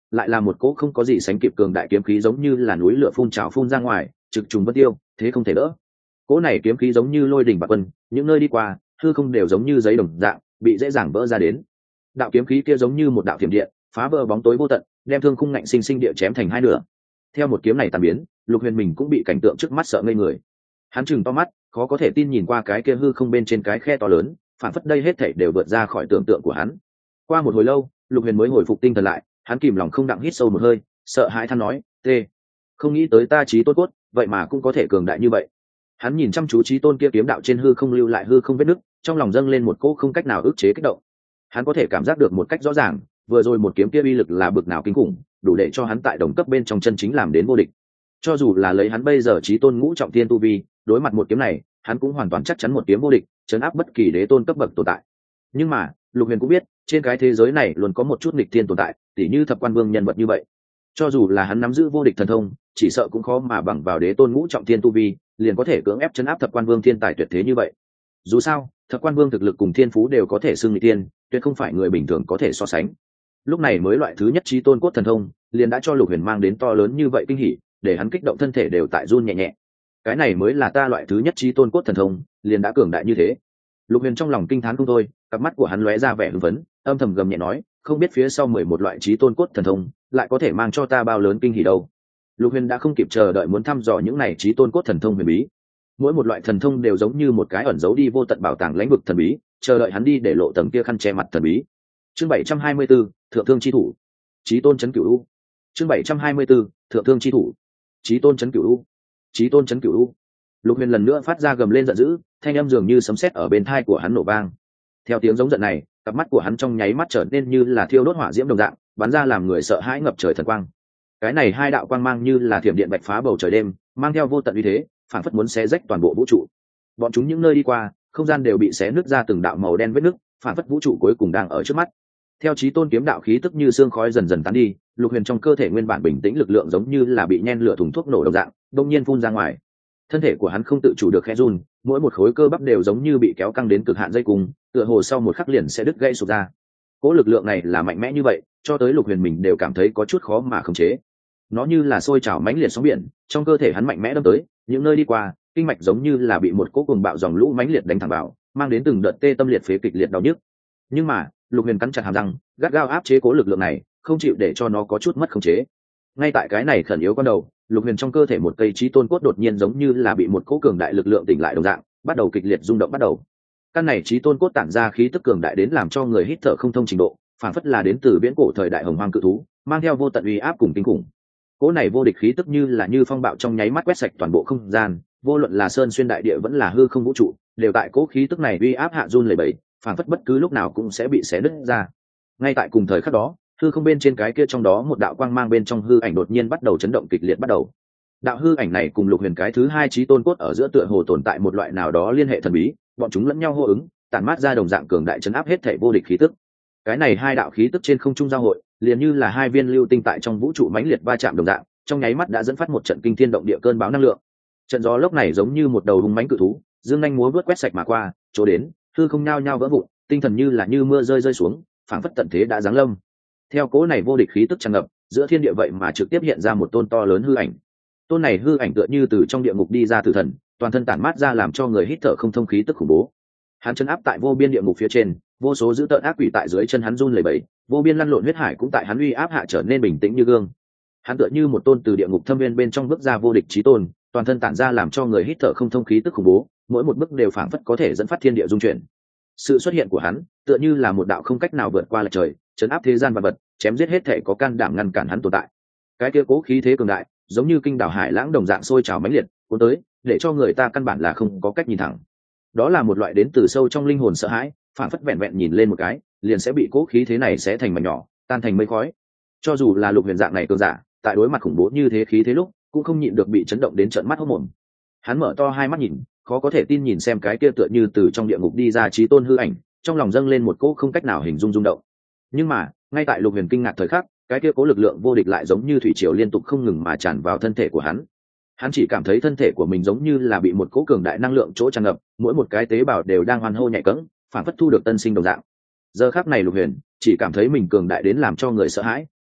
lại là một cỗ không có gì sánh kịp cường đại kiếm khí, giống như là núi lửa phun trào phun ra ngoài, trực trùng vân tiêu, thế không thể đỡ. Cỗ này kiếm khí giống như lôi đình bạc quân, những nơi đi qua hư không đều giống như giấy đồng dạng bị dễ dàng vỡ ra đến. Đạo kiếm khí kia giống như một đạo thiểm điện, phá vỡ bóng tối vô tận, đem thương khung ngạnh sinh sinh địa chém thành hai nửa. Theo một kiếm này tàn biến, Lục Huyền mình cũng bị cảnh tượng trước mắt sợ ngây người. Hắn chừng to mắt, khó có thể tin nhìn qua cái kia hư không bên trên cái khe to lớn, phản phất đây hết thảy đều vượt ra khỏi tưởng tượng của hắn. Qua một hồi lâu, Lục Huyền mới hồi phục tinh thần lại, hắn kìm lòng không đặng hít sâu một hơi, sợ hãi than nói: "Tê, không nghĩ tới ta chí tôn cốt, vậy mà cũng có thể cường đại như vậy." Hắn nhìn chăm chú chí tôn kia kiếm đạo trên hư không lưu lại hư không vết nứt, trong lòng dâng lên một cỗ không cách nào ức chế kích động. Hắn có thể cảm giác được một cách rõ ràng, vừa rồi một kiếm kia uy lực là bực nào kinh khủng, đủ để cho hắn tại đồng cấp bên trong chân chính làm đến vô địch. Cho dù là lấy hắn bây giờ chí tôn ngũ trọng thiên tu vi, đối mặt một kiếm này, hắn cũng hoàn toàn chắc chắn một kiếm vô địch, chấn áp bất kỳ đế tôn cấp bậc tồn tại. Nhưng mà, Lục Huyền cũng biết, trên cái thế giới này luôn có một chút nghịch thiên tồn tại, tỉ như Thập Quan Vương nhân vật như vậy. Cho dù là hắn nắm giữ vô địch thần thông, chỉ sợ cũng khó mà bằng vào đế tôn ngũ trọng thiên tu vi, liền có thể cưỡng ép chấn áp Thập Quan Vương thiên tài tuyệt thế như vậy. Dù sao, Thập Quan Vương thực lực cùng thiên phú đều có thể xưng nghịch thiên, tuyệt không phải người bình thường có thể so sánh. Lúc này mới loại thứ nhất chí tôn cốt thần thông, liền đã cho Lục Huyền mang đến to lớn như vậy kinh hỉ, để hắn kích động thân thể đều tại run nhẹ nhẹ. Cái này mới là ta loại thứ nhất chí tôn cốt thần thông, liền đã cường đại như thế. Lục Huyền trong lòng kinh thán không thôi, cặp mắt của hắn lóe ra vẻ hưng phấn, âm thầm gầm nhẹ nói: không biết phía sau mười một loại chí tôn cốt thần thông, lại có thể mang cho ta bao lớn kinh hỉ đâu. Lục Huyền đã không kịp chờ đợi muốn thăm dò những này chí tôn cốt thần thông huyền bí. Mỗi một loại thần thông đều giống như một cái ẩn giấu đi vô tận bảo tàng lãnh vực thần bí, chờ đợi hắn đi để lộ tầng kia khăn che mặt thần bí. Chương bảy trăm hai mươi 74, Thượng Thương chi thủ. Chí tôn chấn cửu u. Chương bảy trăm hai mươi 74, Thượng Thương chi thủ. Chí tôn chấn cửu u. Chí tôn chấn cửu u. Lục Huyền lần nữa phát ra gầm lên giận dữ, thanh âm dường như sấm sét ở bên tai của hắn nổ vang. Theo tiếng giống giận này, cặp mắt của hắn trong nháy mắt trở nên như là thiêu đốt hỏa diễm đồng dạng, bắn ra làm người sợ hãi ngập trời thần quang. Cái này hai đạo quang mang như là thiểm điện bạch phá bầu trời đêm, mang theo vô tận uy thế, phản phất muốn xé rách toàn bộ vũ trụ. Bọn chúng những nơi đi qua, không gian đều bị xé nứt ra từng đạo màu đen vết nứt, phản phất vũ trụ cuối cùng đang ở trước mắt. Theo chí tôn kiếm đạo khí tức như sương khói dần dần tán đi, Lục Huyền trong cơ thể nguyên bản bình tĩnh lực lượng giống như là bị nhen lửa thùng thuốc nổ đồng dạng, đột nhiên phun ra ngoài. Thân thể của hắn không tự chủ được khẽ run, mỗi một khối cơ bắp đều giống như bị kéo căng đến cực hạn dây cung, tựa hồ sau một khắc liền sẽ đứt gãy sụp ra. Cỗ lực lượng này là mạnh mẽ như vậy, cho tới Lục Huyền mình đều cảm thấy có chút khó mà khống chế. Nó như là sôi trào mãnh liệt sóng biển, trong cơ thể hắn mạnh mẽ đâm tới, những nơi đi qua, kinh mạch giống như là bị một cỗ cuồng bạo dòng lũ mãnh liệt đánh thẳng vào, mang đến từng đợt tê tâm liệt phế kịch liệt đau nhức. Nhưng mà, Lục Huyền cắn chặt hàm răng, gắt gao áp chế cỗ lực lượng này, không chịu để cho nó có chút mất khống chế. Ngay tại cái này khẩn yếu con đầu, Lục Huyền trong cơ thể một cây chí tôn cốt đột nhiên giống như là bị một cỗ cường đại lực lượng tỉnh lại đồng dạng, bắt đầu kịch liệt rung động bắt đầu. Căn này chí tôn cốt tản ra khí tức cường đại đến làm cho người hít thở không thông trình độ, phản phất là đến từ viễn cổ thời đại hồng hoang cự thú, mang theo vô tận uy áp cùng kinh khủng. Cỗ này vô địch khí tức như là như phong bạo trong nháy mắt quét sạch toàn bộ không gian, vô luận là sơn xuyên đại địa vẫn là hư không vũ trụ, đều tại cỗ khí tức này uy áp hạ run lẩy bẩy, phản phất bất cứ lúc nào cũng sẽ bị xé nứt ra. Ngay tại cùng thời khắc đó, hư không bên trên cái kia trong đó một đạo quang mang bên trong hư ảnh đột nhiên bắt đầu chấn động kịch liệt bắt đầu. Đạo hư ảnh này cùng Lục Huyền cái thứ hai chí tôn cốt ở giữa tựa hồ tồn tại một loại nào đó liên hệ thần bí, bọn chúng lẫn nhau hô ứng, tản mát ra đồng dạng cường đại chấn áp hết thảy vô địch khí tức. Cái này hai đạo khí tức trên không trung giao hội, liền như là hai viên lưu tinh tại trong vũ trụ mãnh liệt va chạm đồng dạng, trong nháy mắt đã dẫn phát một trận kinh thiên động địa cơn bão năng lượng. Trận gió lốc này giống như một đầu hung mãnh cự thú, dương nhanh múa vớt quét sạch mà qua, chỗ đến, hư không nhao nhao vỡ vụn, tinh thần như là như mưa rơi rơi xuống, phảng phất tận thế đã giáng lâm. Theo cỗ này vô địch khí tức tràn ngập, giữa thiên địa vậy mà trực tiếp hiện ra một tôn to lớn hư ảnh. Tôn này hư ảnh tựa như từ trong địa ngục đi ra tử thần, toàn thân tản mát ra làm cho người hít thở không thông khí tức khủng bố. Hắn chân áp tại vô biên địa ngục phía trên, vô số dữ tợn ác quỷ tại dưới chân hắn run lẩy bẩy, vô biên lăn lộn huyết hải cũng tại hắn uy áp hạ trở nên bình tĩnh như gương. Hắn tựa như một tôn từ địa ngục thâm viên bên trong bước ra vô địch chí tôn, toàn thân tản ra làm cho người hít thở không thông khí tức khủng bố, mỗi một bước đều phảng phất có thể dẫn phát thiên địa dung chuyển. Sự xuất hiện của hắn tựa như là một đạo không cách nào vượt qua lệch trời, chấn áp thế gian vạn vật, chém giết hết thể có can đảm ngăn cản hắn tồn tại. Cái kia cố khí thế cường đại, giống như kinh đảo hải lãng đồng dạng sôi trào mãnh liệt, cuốn tới, để cho người ta căn bản là không có cách nhìn thẳng. Đó là một loại đến từ sâu trong linh hồn sợ hãi, phảng phất vẹn vẹn nhìn lên một cái, liền sẽ bị cố khí thế này xé thành mảnh nhỏ, tan thành mây khói. Cho dù là Lục Huyền dạng này cường giả, tại đối mặt khủng bố như thế khí thế lúc, cũng không nhịn được bị chấn động đến trợn mắt hốt mồm. Hắn mở to hai mắt nhìn, khó có thể tin nhìn xem cái kia tựa như từ trong địa ngục đi ra chí tôn hư ảnh, trong lòng dâng lên một cỗ không cách nào hình dung rung động. Nhưng mà, ngay tại Lục Huyền kinh ngạc thời khắc, cái kia cố lực lượng vô địch lại giống như thủy triều liên tục không ngừng mà tràn vào thân thể của hắn. Hắn chỉ cảm thấy thân thể của mình giống như là bị một cỗ cường đại năng lượng chỗ tràn ngập, mỗi một cái tế bào đều đang hoan hô nhạy cẫng, phản phất thu được tân sinh đồng dạng. Giờ khắc này Lục Huyền chỉ cảm thấy mình cường đại đến làm cho người sợ hãi,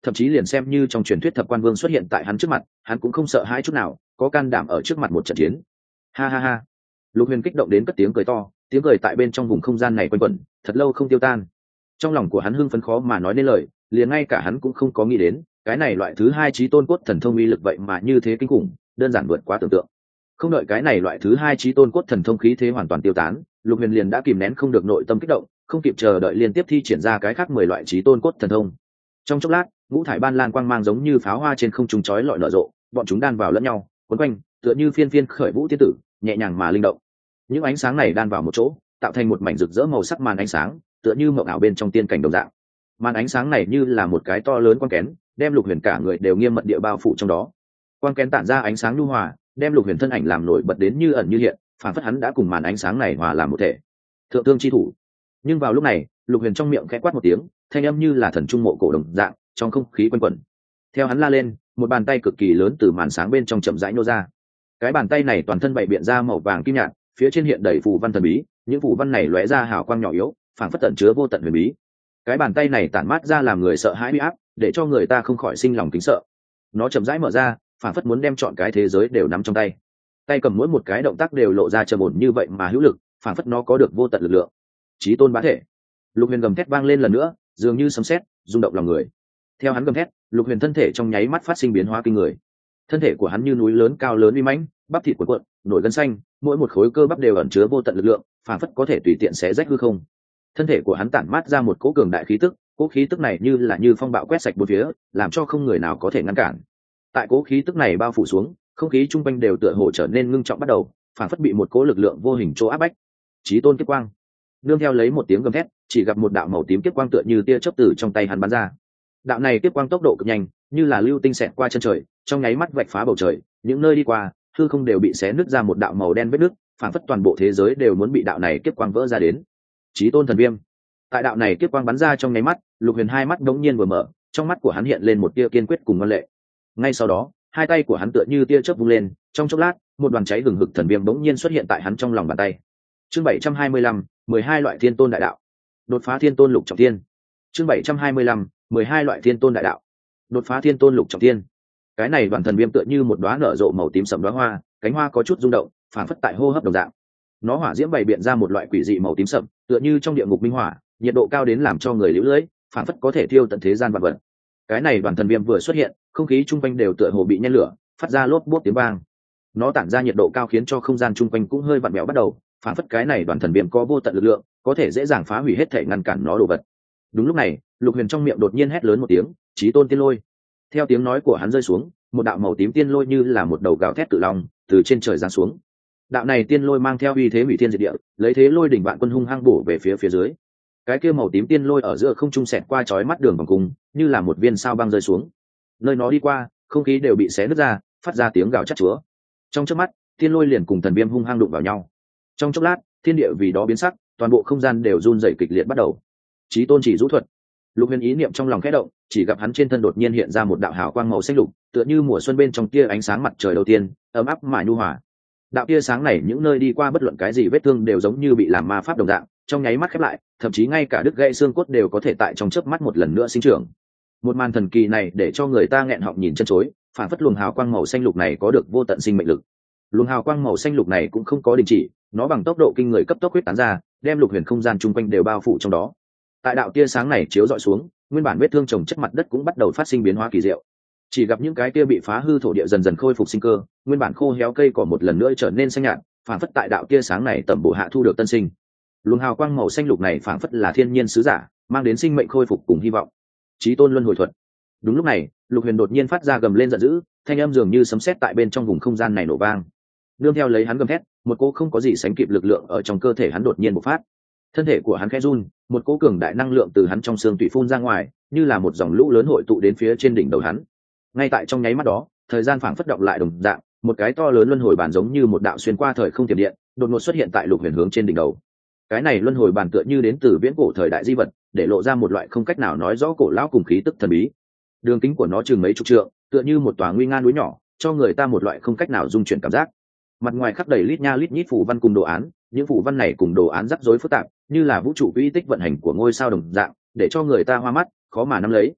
thậm chí liền xem như trong truyền thuyết thập quan vương xuất hiện tại hắn trước mặt hắn cũng không sợ hãi chút nào, có can đảm ở trước mặt một trận chiến. Ha ha ha. Lục Huyền kích động đến cất tiếng cười to, tiếng cười tại bên trong vùng không gian này quanh quẩn thật lâu không tiêu tan. Trong lòng của hắn hưng phấn khó mà nói nên lời, liền ngay cả hắn cũng không có nghĩ đến cái này loại thứ hai chí tôn cốt thần thông uy lực vậy mà như thế kinh khủng, đơn giản vượt quá tưởng tượng. Không đợi cái này loại thứ hai chí tôn cốt thần thông khí thế hoàn toàn tiêu tán, Lục Huyền liền đã kìm nén không được nội tâm kích động, không kịp chờ đợi liên tiếp thi triển ra cái khác mười loại chí tôn cốt thần thông. Trong chốc lát, ngũ thải ban lan quang mang giống như pháo hoa trên không trung chói lọi nở rộ, bọn chúng đan vào lẫn nhau, quấn quanh, tựa như phiên phiên khởi vũ tiên tử, nhẹ nhàng mà linh động. Những ánh sáng này đan vào một chỗ, tạo thành một mảnh rực rỡ màu sắc màn ánh sáng, tựa như mộng ảo bên trong tiên cảnh đồng dạng. Màn ánh sáng này như là một cái to lớn quang kén, đem Lục Huyền cả người đều nghiêm mật địa bao phủ trong đó. Quang kén tản ra ánh sáng nhu hòa, đem Lục Huyền thân ảnh làm nổi bật đến như ẩn như hiện, phản phất hắn đã cùng màn ánh sáng này hòa làm một thể. Thượng thương chi thủ. Nhưng vào lúc này, Lục Huyền trong miệng khẽ quát một tiếng, thanh âm như là thần trung mộ cổ đồng dạng, trong không khí quanh quẩn. Theo hắn la lên, một bàn tay cực kỳ lớn từ màn sáng bên trong chậm rãi nô ra. Cái bàn tay này toàn thân bày biện ra màu vàng kim nhạt, phía trên hiện đầy phù văn thần bí, những phù văn này lóe ra hào quang nhỏ yếu, phảng phất tận chứa vô tận huyền bí. Cái bàn tay này tản mát ra làm người sợ hãi uy áp, để cho người ta không khỏi sinh lòng kính sợ. Nó chậm rãi mở ra, phảng phất muốn đem trọn cái thế giới đều nắm trong tay. Tay cầm mỗi một cái động tác đều lộ ra trầm ổn như vậy mà hữu lực, phảng phất nó có được vô tận lực lượng. Chí tôn bá thể. Lục Huyền gầm thét vang lên lần nữa, dường như sấm sét, rung động lòng người. Theo hắn gầm thét, Lục Huyền thân thể trong nháy mắt phát sinh biến hóa kinh người. Thân thể của hắn như núi lớn cao lớn uy mãnh, bắp thịt cuộn cuộn, nổi gân xanh, mỗi một khối cơ bắp đều ẩn chứa vô tận lực lượng, phảng phất có thể tùy tiện xé rách hư không. Thân thể của hắn tản mát ra một cỗ cường đại khí tức, cỗ khí tức này như là như phong bạo quét sạch bốn phía, làm cho không người nào có thể ngăn cản. Tại cỗ khí tức này bao phủ xuống, không khí chung quanh đều tựa hồ trở nên ngưng trọng bắt đầu, phảng phất bị một cỗ lực lượng vô hình chỗ áp bách. Chí tôn kiếp quang. Nương theo lấy một tiếng gầm thét, chỉ gặp một đạo màu tím kiếp quang tựa như tia chớp từ trong tay hắn bắn ra. Đạo này kiếp quang tốc độ cực nhanh, như là lưu tinh xẹt qua chân trời, trong nháy mắt vạch phá bầu trời, những nơi đi qua, hư không đều bị xé nứt ra một đạo màu đen vết nứt, phảng phất toàn bộ thế giới đều muốn bị đạo này kiếp quang vỡ ra đến. Chí tôn thần viêm. Tại đạo này kiếp quang bắn ra trong nháy mắt, Lục Huyền hai mắt đống nhiên vừa mở, trong mắt của hắn hiện lên một tia kiên quyết cùng ngân lệ. Ngay sau đó, hai tay của hắn tựa như tia chớp vung lên, trong chốc lát, một đoàn cháy hừng hực thần viêm đống nhiên xuất hiện tại hắn trong lòng bàn tay. Chương bảy trăm hai mươi lăm, mười hai loại thiên tôn đại đạo. Đột phá thiên tôn lục trọng thiên. Chương bảy trăm hai mươi lăm, mười hai loại thiên tôn đại đạo. Đột phá thiên tôn lục trọng thiên. Cái này đoàn thần viêm tựa như một đóa nở rộ màu tím sẫm đóa hoa, cánh hoa có chút rung động, phản phất tại hô hấp đồng dạng. Nó hỏa diễm bày biện ra một loại quỷ dị màu tím sẫm, tựa như trong địa ngục minh hỏa, nhiệt độ cao đến làm cho người liễu lưỡi, phản phất có thể thiêu tận thế gian vạn vật. Cái này đoàn thần viêm vừa xuất hiện, không khí chung quanh đều tựa hồ bị nhen lửa, phát ra lốp bốp tiếng vang. Nó tản ra nhiệt độ cao khiến cho không gian chung quanh cũng hơi vặn vẹo bắt đầu, phản phất cái này đoàn thần viêm có vô tận lực lượng, có thể dễ dàng phá hủy hết thể ngăn cản nó đồ vật. Đúng lúc này, Lục Huyền trong miệng đột nhiên hét lớn một tiếng, "Chí tôn tiên lôi!" Theo tiếng nói của hắn rơi xuống, một đạo màu tím tiên lôi như là một đầu gào thét tự long từ trên trời giáng xuống. Đạo này tiên lôi mang theo uy thế hủy thiên diệt địa, lấy thế lôi đỉnh vạn quân hung hăng bổ về phía phía dưới. Cái kia màu tím tiên lôi ở giữa không trung xẹt qua chói mắt đường vòng cung, như là một viên sao băng rơi xuống. Nơi nó đi qua, không khí đều bị xé nứt ra, phát ra tiếng gào chát chúa. Trong chớp mắt, tiên lôi liền cùng thần viêm hung hăng đụng vào nhau. Trong chốc lát, thiên địa vì đó biến sắc, toàn bộ không gian đều run rẩy kịch liệt bắt đầu. Chí tôn chỉ rũ thuật. Lục Huyền ý niệm trong lòng khẽ động, chỉ gặp hắn trên thân đột nhiên hiện ra một đạo hào quang màu xanh lục, tựa như mùa xuân bên trong tia ánh sáng mặt trời đầu tiên, ấm áp mà nhu hòa. Đạo tia sáng này những nơi đi qua bất luận cái gì vết thương đều giống như bị làm ma pháp đồng dạng, trong nháy mắt khép lại, thậm chí ngay cả đứt gãy xương cốt đều có thể tại trong chớp mắt một lần nữa sinh trưởng. Một màn thần kỳ này để cho người ta nghẹn họng nhìn chân chối, phản phất luồng hào quang màu xanh lục này có được vô tận sinh mệnh lực. Luồng hào quang màu xanh lục này cũng không có đình chỉ, nó bằng tốc độ kinh người cấp tốc huyết tán ra, đem Lục Huyền không gian chung quanh đều bao phủ trong đó. Tại đạo tia sáng này chiếu dọi xuống, nguyên bản vết thương trồng chất mặt đất cũng bắt đầu phát sinh biến hóa kỳ diệu. Chỉ gặp những cái kia bị phá hư thổ địa dần dần khôi phục sinh cơ, nguyên bản khô héo cây cỏ một lần nữa trở nên xanh nhạt, phản phất tại đạo tia sáng này tầm bổ hạ thu được tân sinh. Luồng hào quang màu xanh lục này phản phất là thiên nhiên sứ giả, mang đến sinh mệnh khôi phục cùng hy vọng. Chí tôn luân hồi thuật. Đúng lúc này, Lục Huyền đột nhiên phát ra gầm lên giận dữ, thanh âm dường như sấm sét tại bên trong vùng không gian này nổ vang. Nương theo lấy hắn gầm thét, một cỗ không có gì sánh kịp lực lượng ở trong cơ thể hắn đột nhiên bộc phát. Thân thể của hắn khẽ run, một cỗ cường đại năng lượng từ hắn trong xương tủy phun ra ngoài, như là một dòng lũ lớn hội tụ đến phía trên đỉnh đầu hắn. Ngay tại trong nháy mắt đó, thời gian phảng phất động lại đồng dạng, một cái to lớn luân hồi bàn giống như một đạo xuyên qua thời không tiềm điện, đột ngột xuất hiện tại Lục Huyền hướng trên đỉnh đầu. Cái này luân hồi bàn tựa như đến từ viễn cổ thời đại di vật, để lộ ra một loại không cách nào nói rõ cổ lão cùng khí tức thần bí. Đường kính của nó chừng mấy chục trượng, tựa như một tòa nguy nga núi nhỏ, cho người ta một loại không cách nào dung chuyển cảm giác. Mặt ngoài khắc đầy lít nha lít nhít phù văn cùng đồ án, những phù văn này cùng đồ án rắc rối phức tạp, như là vũ trụ quỹ tích vận hành của ngôi sao đồng dạng, để cho người ta hoa mắt, khó mà nắm lấy.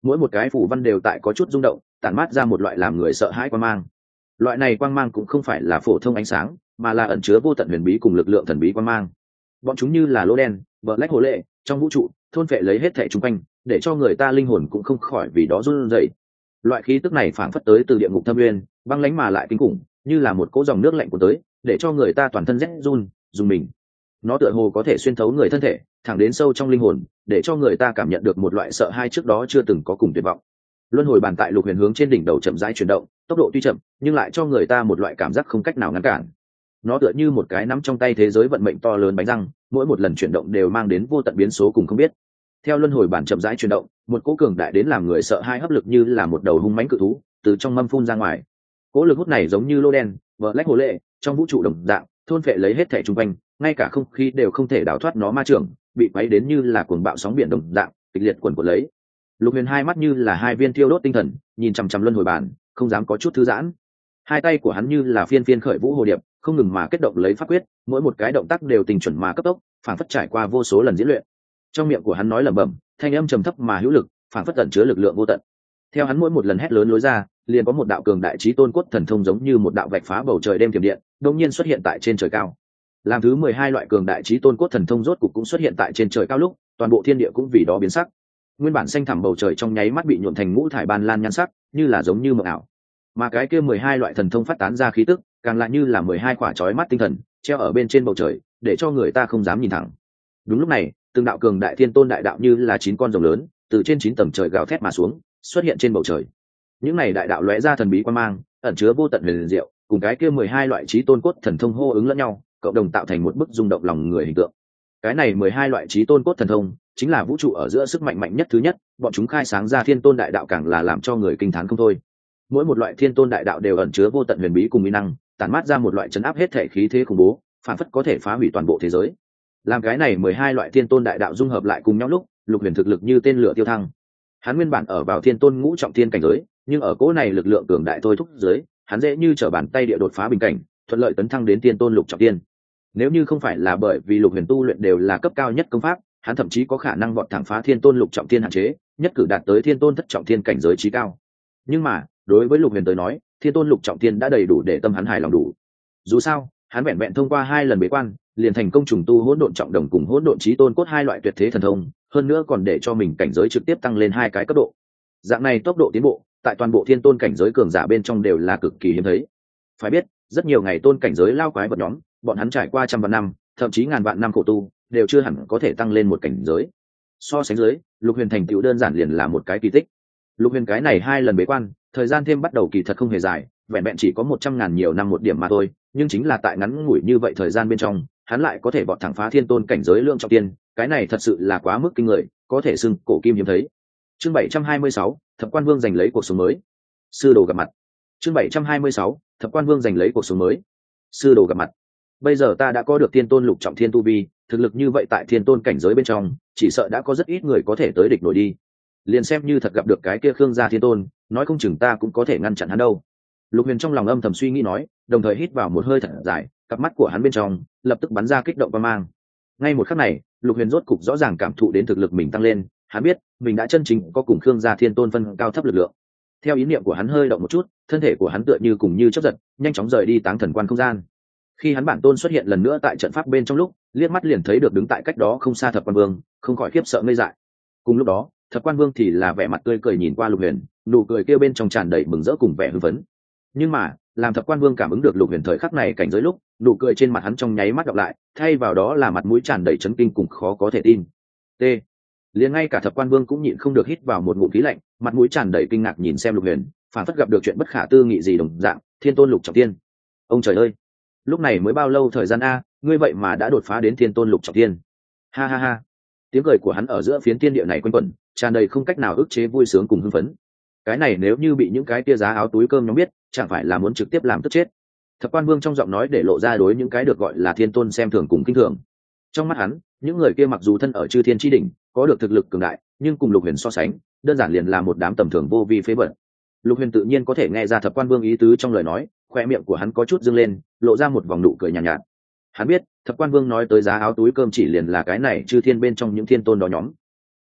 mỗi một cái phù văn đều tại có chút rung động, tản mát ra một loại làm người sợ hãi quang mang. Loại này quang mang cũng không phải là phổ thông ánh sáng, mà là ẩn chứa vô tận huyền bí cùng lực lượng thần bí quang mang. Bọn chúng như là lỗ đen, black hồ lệ trong vũ trụ, thôn phệ lấy hết thảy xung quanh, để cho người ta linh hồn cũng không khỏi vì đó run rẩy. Loại khí tức này phảng phất tới từ địa ngục thâm nguyên, băng lãnh mà lại kinh khủng, như là một cỗ dòng nước lạnh của tới, để cho người ta toàn thân rét run, dùng mình. Nó tựa hồ có thể xuyên thấu người thân thể, thẳng đến sâu trong linh hồn, để cho người ta cảm nhận được một loại sợ hãi trước đó chưa từng có cùng tuyệt vọng. Luân hồi bàn tại Lục Huyền hướng trên đỉnh đầu chậm rãi chuyển động, tốc độ tuy chậm, nhưng lại cho người ta một loại cảm giác không cách nào ngăn cản. Nó tựa như một cái nắm trong tay thế giới vận mệnh to lớn bánh răng, mỗi một lần chuyển động đều mang đến vô tận biến số cùng không biết. Theo luân hồi bản chậm rãi chuyển động, một cỗ cường đại đến làm người sợ hãi hấp lực như là một đầu hung mãnh cự thú từ trong mâm phun ra ngoài. Cỗ lực hút này giống như lô đen, black hồ lệ trong vũ trụ đồng dạng, thôn phệ lấy hết thảy xung quanh, ngay cả không khí đều không thể đào thoát nó ma trưởng, bị quấy đến như là cuồng bạo sóng biển đồng dạng, kịch liệt quần quật lấy. Lục Huyền hai mắt như là hai viên thiêu đốt tinh thần, nhìn chằm chằm luân hồi bản, không dám có chút thư giãn. Hai tay của hắn như là phiên phiên khởi vũ hồ điệp, không ngừng mà kết động lấy pháp quyết, mỗi một cái động tác đều tình chuẩn mà cấp tốc, phản phất trải qua vô số lần diễn luyện. Trong miệng của hắn nói lẩm bẩm, thanh âm trầm thấp mà hữu lực, phản phất tẩn chứa lực lượng vô tận. Theo hắn mỗi một lần hét lớn lối ra, liền có một đạo cường đại chí tôn cốt thần thông giống như một đạo vạch phá bầu trời đêm tiềm điện, đột nhiên xuất hiện tại trên trời cao. Làm thứ mười hai loại cường đại chí tôn cốt thần thông rốt cục cũng xuất hiện tại trên trời cao lúc, toàn bộ thiên địa cũng vì đó biến sắc. Nguyên bản xanh thẳm bầu trời trong nháy mắt bị nhuộm thành ngũ thải ban lan nhan sắc, như là giống như mộng ảo. Mà cái kia mười hai loại thần thông phát tán ra khí tức, càng lại như là mười hai quả chói mắt tinh thần, treo ở bên trên bầu trời, để cho người ta không dám nhìn thẳng. Đúng lúc này, từng đạo cường đại thiên tôn đại đạo như là chín con rồng lớn, từ trên chín tầng trời gào thét mà xuống, xuất hiện trên bầu trời. Những này đại đạo lóe ra thần bí quan mang, ẩn chứa vô tận huyền diệu, cùng cái kia mười hai loại chí tôn cốt thần thông hô ứng lẫn nhau, cộng đồng tạo thành một bức rung động lòng người hình tượng. Cái này mười hai loại chí tôn cốt thần thông, chính là vũ trụ ở giữa sức mạnh mạnh nhất thứ nhất, bọn chúng khai sáng ra thiên tôn đại đạo càng là làm cho người kinh thán không thôi. Mỗi một loại thiên tôn đại đạo đều ẩn chứa vô tận huyền bí cùng uy năng, tản mát ra một loại chấn áp hết thể khí thế khủng bố, phản phất có thể phá hủy toàn bộ thế giới. Làm cái này mười hai loại thiên tôn đại đạo dung hợp lại cùng nhau lúc, Lục Huyền thực lực như tên lửa tiêu thăng. Hắn nguyên bản ở vào thiên tôn ngũ trọng thiên cảnh giới, nhưng ở cỗ này lực lượng cường đại thôi thúc dưới, hắn dễ như trở bàn tay địa đột phá bình cảnh, thuận lợi tấn thăng đến thiên tôn lục trọng thiên. Nếu như không phải là bởi vì Lục Huyền tu luyện đều là cấp cao nhất công pháp, hắn thậm chí có khả năng vọt thẳng phá thiên tôn lục trọng thiên hạn chế, nhất cử đạt tới thiên tôn thất trọng thiên cảnh giới chí cao. Nhưng mà, đối với Lục Huyền tới nói, thiên tôn lục trọng thiên đã đầy đủ để tâm hắn hài lòng đủ. Dù sao, hắn vẹn vẹn thông qua hai lần bế quan, liền thành công trùng tu hỗn độn trọng đồng cùng hỗn độn chí tôn cốt hai loại tuyệt thế thần thông, hơn nữa còn để cho mình cảnh giới trực tiếp tăng lên hai cái cấp độ. Dạng này tốc độ tiến bộ, tại toàn bộ thiên tôn cảnh giới cường giả bên trong đều là cực kỳ hiếm thấy. Phải biết, rất nhiều ngày tôn cảnh giới lao quái vật nhóm, bọn hắn trải qua trăm vạn năm, thậm chí ngàn vạn năm khổ tu, đều chưa hẳn có thể tăng lên một cảnh giới. So sánh dưới, Lục Huyền thành tựu đơn giản liền là một cái kỳ tích. Lục Huyền cái này hai lần bế quan, thời gian thêm bắt đầu kỳ thật không hề dài, vẹn vẹn chỉ có một trăm ngàn nhiều năm một điểm mà thôi, nhưng chính là tại ngắn ngủi như vậy thời gian bên trong, hắn lại có thể vọt thẳng phá thiên tôn cảnh giới lượng trọng tiên, cái này thật sự là quá mức kinh người, có thể xưng cổ kim hiếm thấy. Chương bảy trăm hai mươi sáu, Thập Quan Vương giành lấy cuộc sống mới. Sư đồ gặp mặt. Chương bảy trăm hai mươi sáu, Thập Quan Vương giành lấy cuộc sống mới. Sư đồ gặp mặt. Bây giờ ta đã có được thiên tôn lục trọng thiên tu vi, thực lực như vậy tại thiên tôn cảnh giới bên trong, chỉ sợ đã có rất ít người có thể tới địch nổi đi. Liền xem như thật gặp được cái kia Khương gia thiên tôn, nói không chừng ta cũng có thể ngăn chặn hắn đâu. Lục Huyền trong lòng âm thầm suy nghĩ nói, đồng thời hít vào một hơi thật dài, cặp mắt của hắn bên trong lập tức bắn ra kích động quang mang. Ngay một khắc này, Lục Huyền rốt cục rõ ràng cảm thụ đến thực lực mình tăng lên, hắn biết mình đã chân chính có cùng Khương gia thiên tôn phân cao thấp lực lượng. Theo ý niệm của hắn hơi động một chút, thân thể của hắn tựa như cùng như chớp giật, nhanh chóng rời đi Táng Thần Quan không gian. Khi hắn bản tôn xuất hiện lần nữa tại trận pháp bên trong lúc, liếc mắt liền thấy được đứng tại cách đó không xa Thập Quan Vương, không khỏi khiếp sợ ngây dại. Cùng lúc đó, Thập Quan Vương thì là vẻ mặt tươi cười nhìn qua Lục Huyền, nụ cười kia bên trong tràn đầy mừng rỡ cùng vẻ hưng phấn. Nhưng mà, làm Thập Quan Vương cảm ứng được Lục Huyền thời khắc này cảnh giới lúc, nụ cười trên mặt hắn trong nháy mắt đọc lại, thay vào đó là mặt mũi tràn đầy chấn kinh cùng khó có thể tin. T. Liền ngay cả Thập Quan Vương cũng nhịn không được hít vào một ngụm khí lạnh, mặt mũi tràn đầy kinh ngạc nhìn xem Lục Huyền, phản phất gặp được chuyện bất khả tư nghị gì đồng dạng, thiên tôn lục trọng thiên. Ông trời ơi, lúc này mới bao lâu thời gian a, ngươi vậy mà đã đột phá đến thiên tôn lục trọng thiên. Ha ha ha. Tiếng cười của hắn ở giữa phiến thiên địa này quanh quẩn, tràn đầy không cách nào ức chế vui sướng cùng hưng phấn. Cái này nếu như bị những cái tia giá áo túi cơm nhóm biết, chẳng phải là muốn trực tiếp làm tức chết. Thập Quan Vương trong giọng nói để lộ ra đối những cái được gọi là thiên tôn xem thường cùng kinh thường. Trong mắt hắn, những người kia mặc dù thân ở chư thiên chi đỉnh, có được thực lực cường đại, nhưng cùng Lục Huyền so sánh, đơn giản liền là một đám tầm thường vô vi phế vật. Lục Huyền tự nhiên có thể nghe ra Thập Quan Vương ý tứ trong lời nói, khoe miệng của hắn có chút dương lên, lộ ra một vòng nụ cười nhàn nhạt, nhạt. Hắn biết, Thập Quan Vương nói tới giá áo túi cơm chỉ liền là cái này chư thiên bên trong những thiên tôn đó nhóm.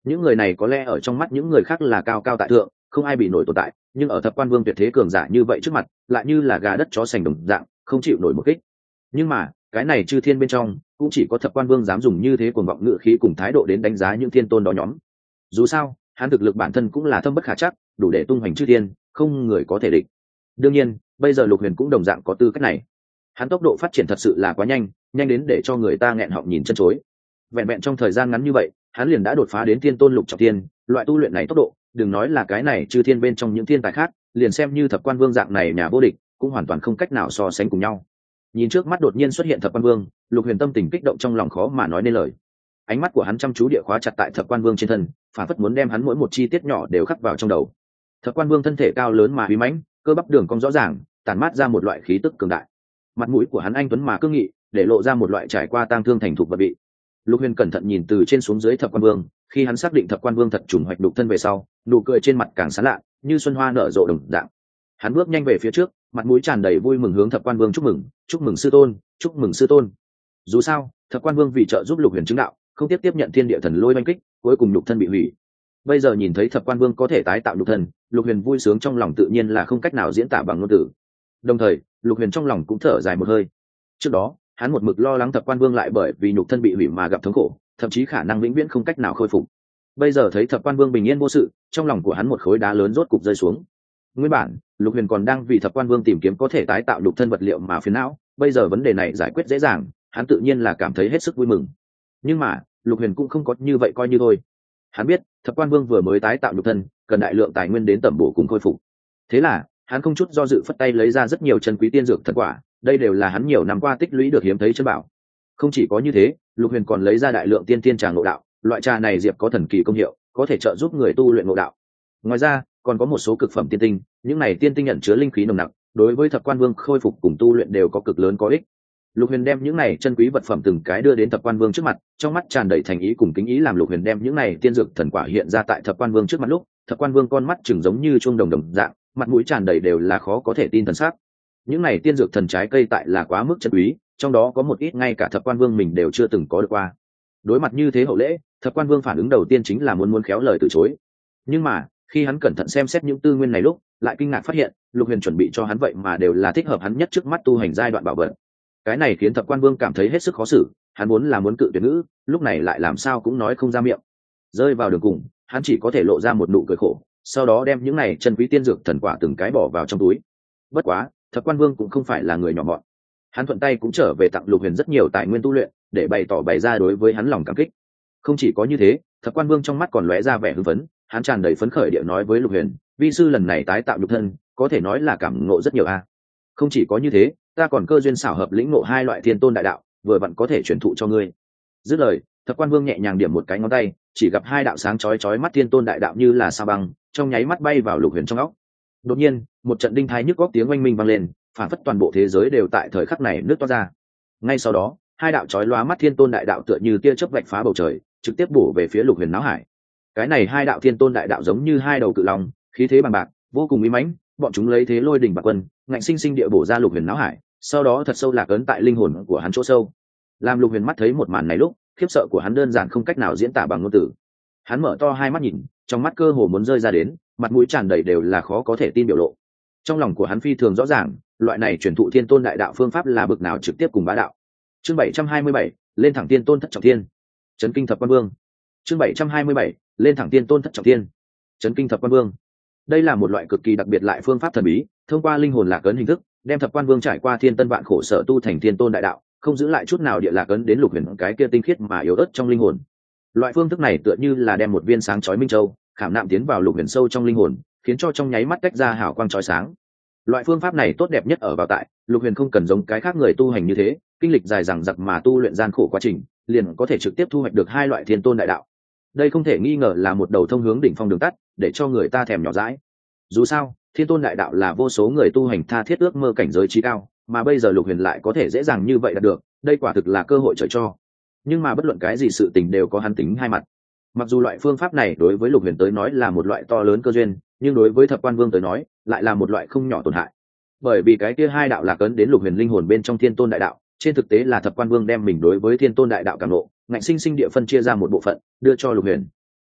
những người này có lẽ ở trong mắt những người khác là cao cao tại thượng, không ai bị nổi tồn tại, nhưng ở thập quan vương tuyệt thế cường giả như vậy trước mặt lại như là gà đất chó sành đồng dạng, không chịu nổi một kích. Nhưng mà cái này chư thiên bên trong cũng chỉ có thập quan vương dám dùng như thế cuồng vọng ngự khí cùng thái độ đến đánh giá những thiên tôn đó nhóm. Dù sao hắn thực lực bản thân cũng là thâm bất khả chắc, đủ để tung hoành chư thiên, không người có thể địch. Đương nhiên bây giờ Lục Huyền cũng đồng dạng có tư cách này. Hắn tốc độ phát triển thật sự là quá nhanh, nhanh đến để cho người ta nghẹn họng nhìn chân chối. Vẹn vẹn trong thời gian ngắn như vậy hắn liền đã đột phá đến thiên tôn lục trọng thiên. Loại tu luyện này tốc độ, đừng nói là cái này chư thiên bên trong những thiên tài khác, liền xem như thập quan vương dạng này nhà vô địch cũng hoàn toàn không cách nào so sánh cùng nhau. Nhìn trước mắt đột nhiên xuất hiện thập quan vương, Lục Huyền tâm tình kích động trong lòng khó mà nói nên lời. Ánh mắt của hắn chăm chú địa khóa chặt tại thập quan vương trên thân, phản phất muốn đem hắn mỗi một chi tiết nhỏ đều khắc vào trong đầu. Thập quan vương thân thể cao lớn mà uy mãnh, cơ bắp đường cong rõ ràng, tản mát ra một loại khí tức cường đại. Mặt mũi của hắn anh tuấn mà cương nghị, để lộ ra một loại trải qua tang thương thành thục vật vị. Lục Huyền cẩn thận nhìn từ trên xuống dưới thập quan vương, khi hắn xác định thập quan vương thật trùng hoạch đục thân về sau, nụ cười trên mặt càng sán lạ, như xuân hoa nở rộ đồng dạng. Hắn bước nhanh về phía trước, mặt mũi tràn đầy vui mừng hướng thập quan vương chúc mừng, chúc mừng sư tôn, chúc mừng sư tôn. Dù sao thập quan vương vì trợ giúp Lục Huyền chứng đạo, không tiếp tiếp nhận thiên địa thần lôi oanh kích, cuối cùng nhục thân bị hủy. Bây giờ nhìn thấy thập quan vương có thể tái tạo nhục thân, Lục Huyền vui sướng trong lòng tự nhiên là không cách nào diễn tả bằng ngôn từ. Đồng thời Lục Huyền trong lòng cũng thở dài một hơi. Trước đó hắn một mực lo lắng thập quan vương lại bởi vì nhục thân bị hủy mà gặp thống khổ, thậm chí khả năng vĩnh viễn không cách nào khôi phục. Bây giờ thấy thập quan vương bình yên vô sự, trong lòng của hắn một khối đá lớn rốt cục rơi xuống. Nguyên bản Lục Huyền còn đang vì thập quan vương tìm kiếm có thể tái tạo nhục thân vật liệu mà phiền não, bây giờ vấn đề này giải quyết dễ dàng, hắn tự nhiên là cảm thấy hết sức vui mừng. Nhưng mà Lục Huyền cũng không có như vậy coi như thôi. Hắn biết thập quan vương vừa mới tái tạo nhục thân, cần đại lượng tài nguyên đến tẩm bổ cùng khôi phục. Thế là hắn không chút do dự phất tay lấy ra rất nhiều chân quý tiên dược thần quả, đây đều là hắn nhiều năm qua tích lũy được hiếm thấy chân bảo. Không chỉ có như thế, Lục Huyền còn lấy ra đại lượng tiên tiên trà ngộ đạo, loại trà này diệp có thần kỳ công hiệu, có thể trợ giúp người tu luyện ngộ đạo. Ngoài ra còn có một số cực phẩm tiên tinh, những này tiên tinh nhận chứa linh khí nồng nặc, đối với thập quan vương khôi phục cùng tu luyện đều có cực lớn có ích. Lục Huyền đem những này chân quý vật phẩm từng cái đưa đến thập quan vương trước mặt, trong mắt tràn đầy thành ý cùng kính ý. Làm Lục Huyền đem những này tiên dược thần quả hiện ra tại thập quan vương trước mặt lúc, thập quan vương con mắt chừng giống như chuông đồng đồng dạng, mặt mũi tràn đầy đều là khó có thể tin thần sắc. Những này tiên dược thần trái cây tại là quá mức chân quý, trong đó có một ít ngay cả thập quan vương mình đều chưa từng có được qua. Đối mặt như thế hậu lễ, thập quan vương phản ứng đầu tiên chính là muốn muốn khéo lời từ chối. Nhưng mà khi hắn cẩn thận xem xét những tư nguyên này lúc, lại kinh ngạc phát hiện Lục Huyền chuẩn bị cho hắn vậy mà đều là thích hợp hắn nhất trước mắt tu hành giai đoạn bảo vật. Cái này khiến thập quan vương cảm thấy hết sức khó xử, hắn muốn là muốn cự tuyệt ngữ, lúc này lại làm sao cũng nói không ra miệng. Rơi vào đường cùng, hắn chỉ có thể lộ ra một nụ cười khổ, sau đó đem những này chân quý tiên dược thần quả từng cái bỏ vào trong túi. Bất quá thập quan vương cũng không phải là người nhỏ mọn, hắn thuận tay cũng trở về tặng Lục Huyền rất nhiều tài nguyên tu luyện, để bày tỏ bày ra đối với hắn lòng cảm kích. Không chỉ có như thế, thập quan vương trong mắt còn lóe ra vẻ hưng phấn, hắn tràn đầy phấn khởi địa nói với Lục Huyền, vi sư lần này tái tạo nhục thân, có thể nói là cảm ngộ rất nhiều a. Không chỉ có như thế, ta còn cơ duyên xảo hợp lĩnh ngộ hai loại thiên tôn đại đạo, vừa vặn có thể truyền thụ cho ngươi. Dứt lời, thập quan vương nhẹ nhàng điểm một cái ngón tay, chỉ gặp hai đạo sáng chói chói mắt thiên tôn đại đạo như là sa băng, trong nháy mắt bay vào Lục Huyền trong óc. Đột nhiên một trận đinh thái nhức góc tiếng oanh minh vang lên, phản phất toàn bộ thế giới đều tại thời khắc này nứt toát ra. Ngay sau đó hai đạo chói lóa mắt thiên tôn đại đạo tựa như tia chớp vạch phá bầu trời, trực tiếp bổ về phía Lục Huyền não hải. Cái này hai đạo thiên tôn đại đạo giống như hai đầu cự long, khí thế bằng bạc, vô cùng uy mãnh, bọn chúng lấy thế lôi đỉnh bạc quân, ngạnh sinh sinh địa bổ ra Lục Huyền não hải, sau đó thật sâu lạc ấn tại linh hồn của hắn chỗ sâu. Làm Lục Huyền mắt thấy một màn này lúc, khiếp sợ của hắn đơn giản không cách nào diễn tả bằng ngôn từ. Hắn mở to hai mắt nhìn, trong mắt cơ hồ muốn rơi ra đến, mặt mũi tràn đầy đều là khó có thể tin biểu lộ. Trong lòng của hắn phi thường rõ ràng, loại này truyền thụ thiên tôn đại đạo phương pháp là bực nào trực tiếp cùng bá đạo. Chương bảy trăm hai mươi bảy, lên thẳng tiên tôn thất trọng thiên. Chấn kinh thập quan vương. Chương bảy trăm hai mươi bảy, lên thẳng tiên tôn thất trọng thiên. Chấn kinh thập quan vương. Đây là một loại cực kỳ đặc biệt lại phương pháp thần bí, thông qua linh hồn lạc ấn hình thức, đem thập quan vương trải qua thiên tân vạn khổ sở tu thành thiên tôn đại đạo, không giữ lại chút nào địa lạc ấn đến Lục Huyền cái kia tinh khiết mà yếu ớt trong linh hồn. Loại phương thức này tựa như là đem một viên sáng chói minh châu khảm nạm tiến vào Lục Huyền sâu trong linh hồn, khiến cho trong nháy mắt tách ra hào quang chói sáng. Loại phương pháp này tốt đẹp nhất ở vào tại Lục Huyền không cần giống cái khác người tu hành như thế, kinh lịch dài dằng dặc mà tu luyện gian khổ quá trình, liền có thể trực tiếp thu hoạch được hai loại thiên tôn đại đạo. Đây không thể nghi ngờ là một đầu thông hướng đỉnh phong đường tắt, để cho người ta thèm nhỏ dãi. Dù sao thiên tôn đại đạo là vô số người tu hành tha thiết ước mơ cảnh giới trí cao, mà bây giờ Lục Huyền lại có thể dễ dàng như vậy đạt được, đây quả thực là cơ hội trời cho. Nhưng mà bất luận cái gì sự tình đều có hắn tính hai mặt. Mặc dù loại phương pháp này đối với Lục Huyền tới nói là một loại to lớn cơ duyên, nhưng đối với thập quan vương tới nói lại là một loại không nhỏ tổn hại. Bởi vì cái kia hai đạo lạc ấn đến Lục Huyền linh hồn bên trong thiên tôn đại đạo, trên thực tế là thập quan vương đem mình đối với thiên tôn đại đạo cảm ngộ, ngạnh sinh sinh địa phân chia ra một bộ phận đưa cho Lục Huyền.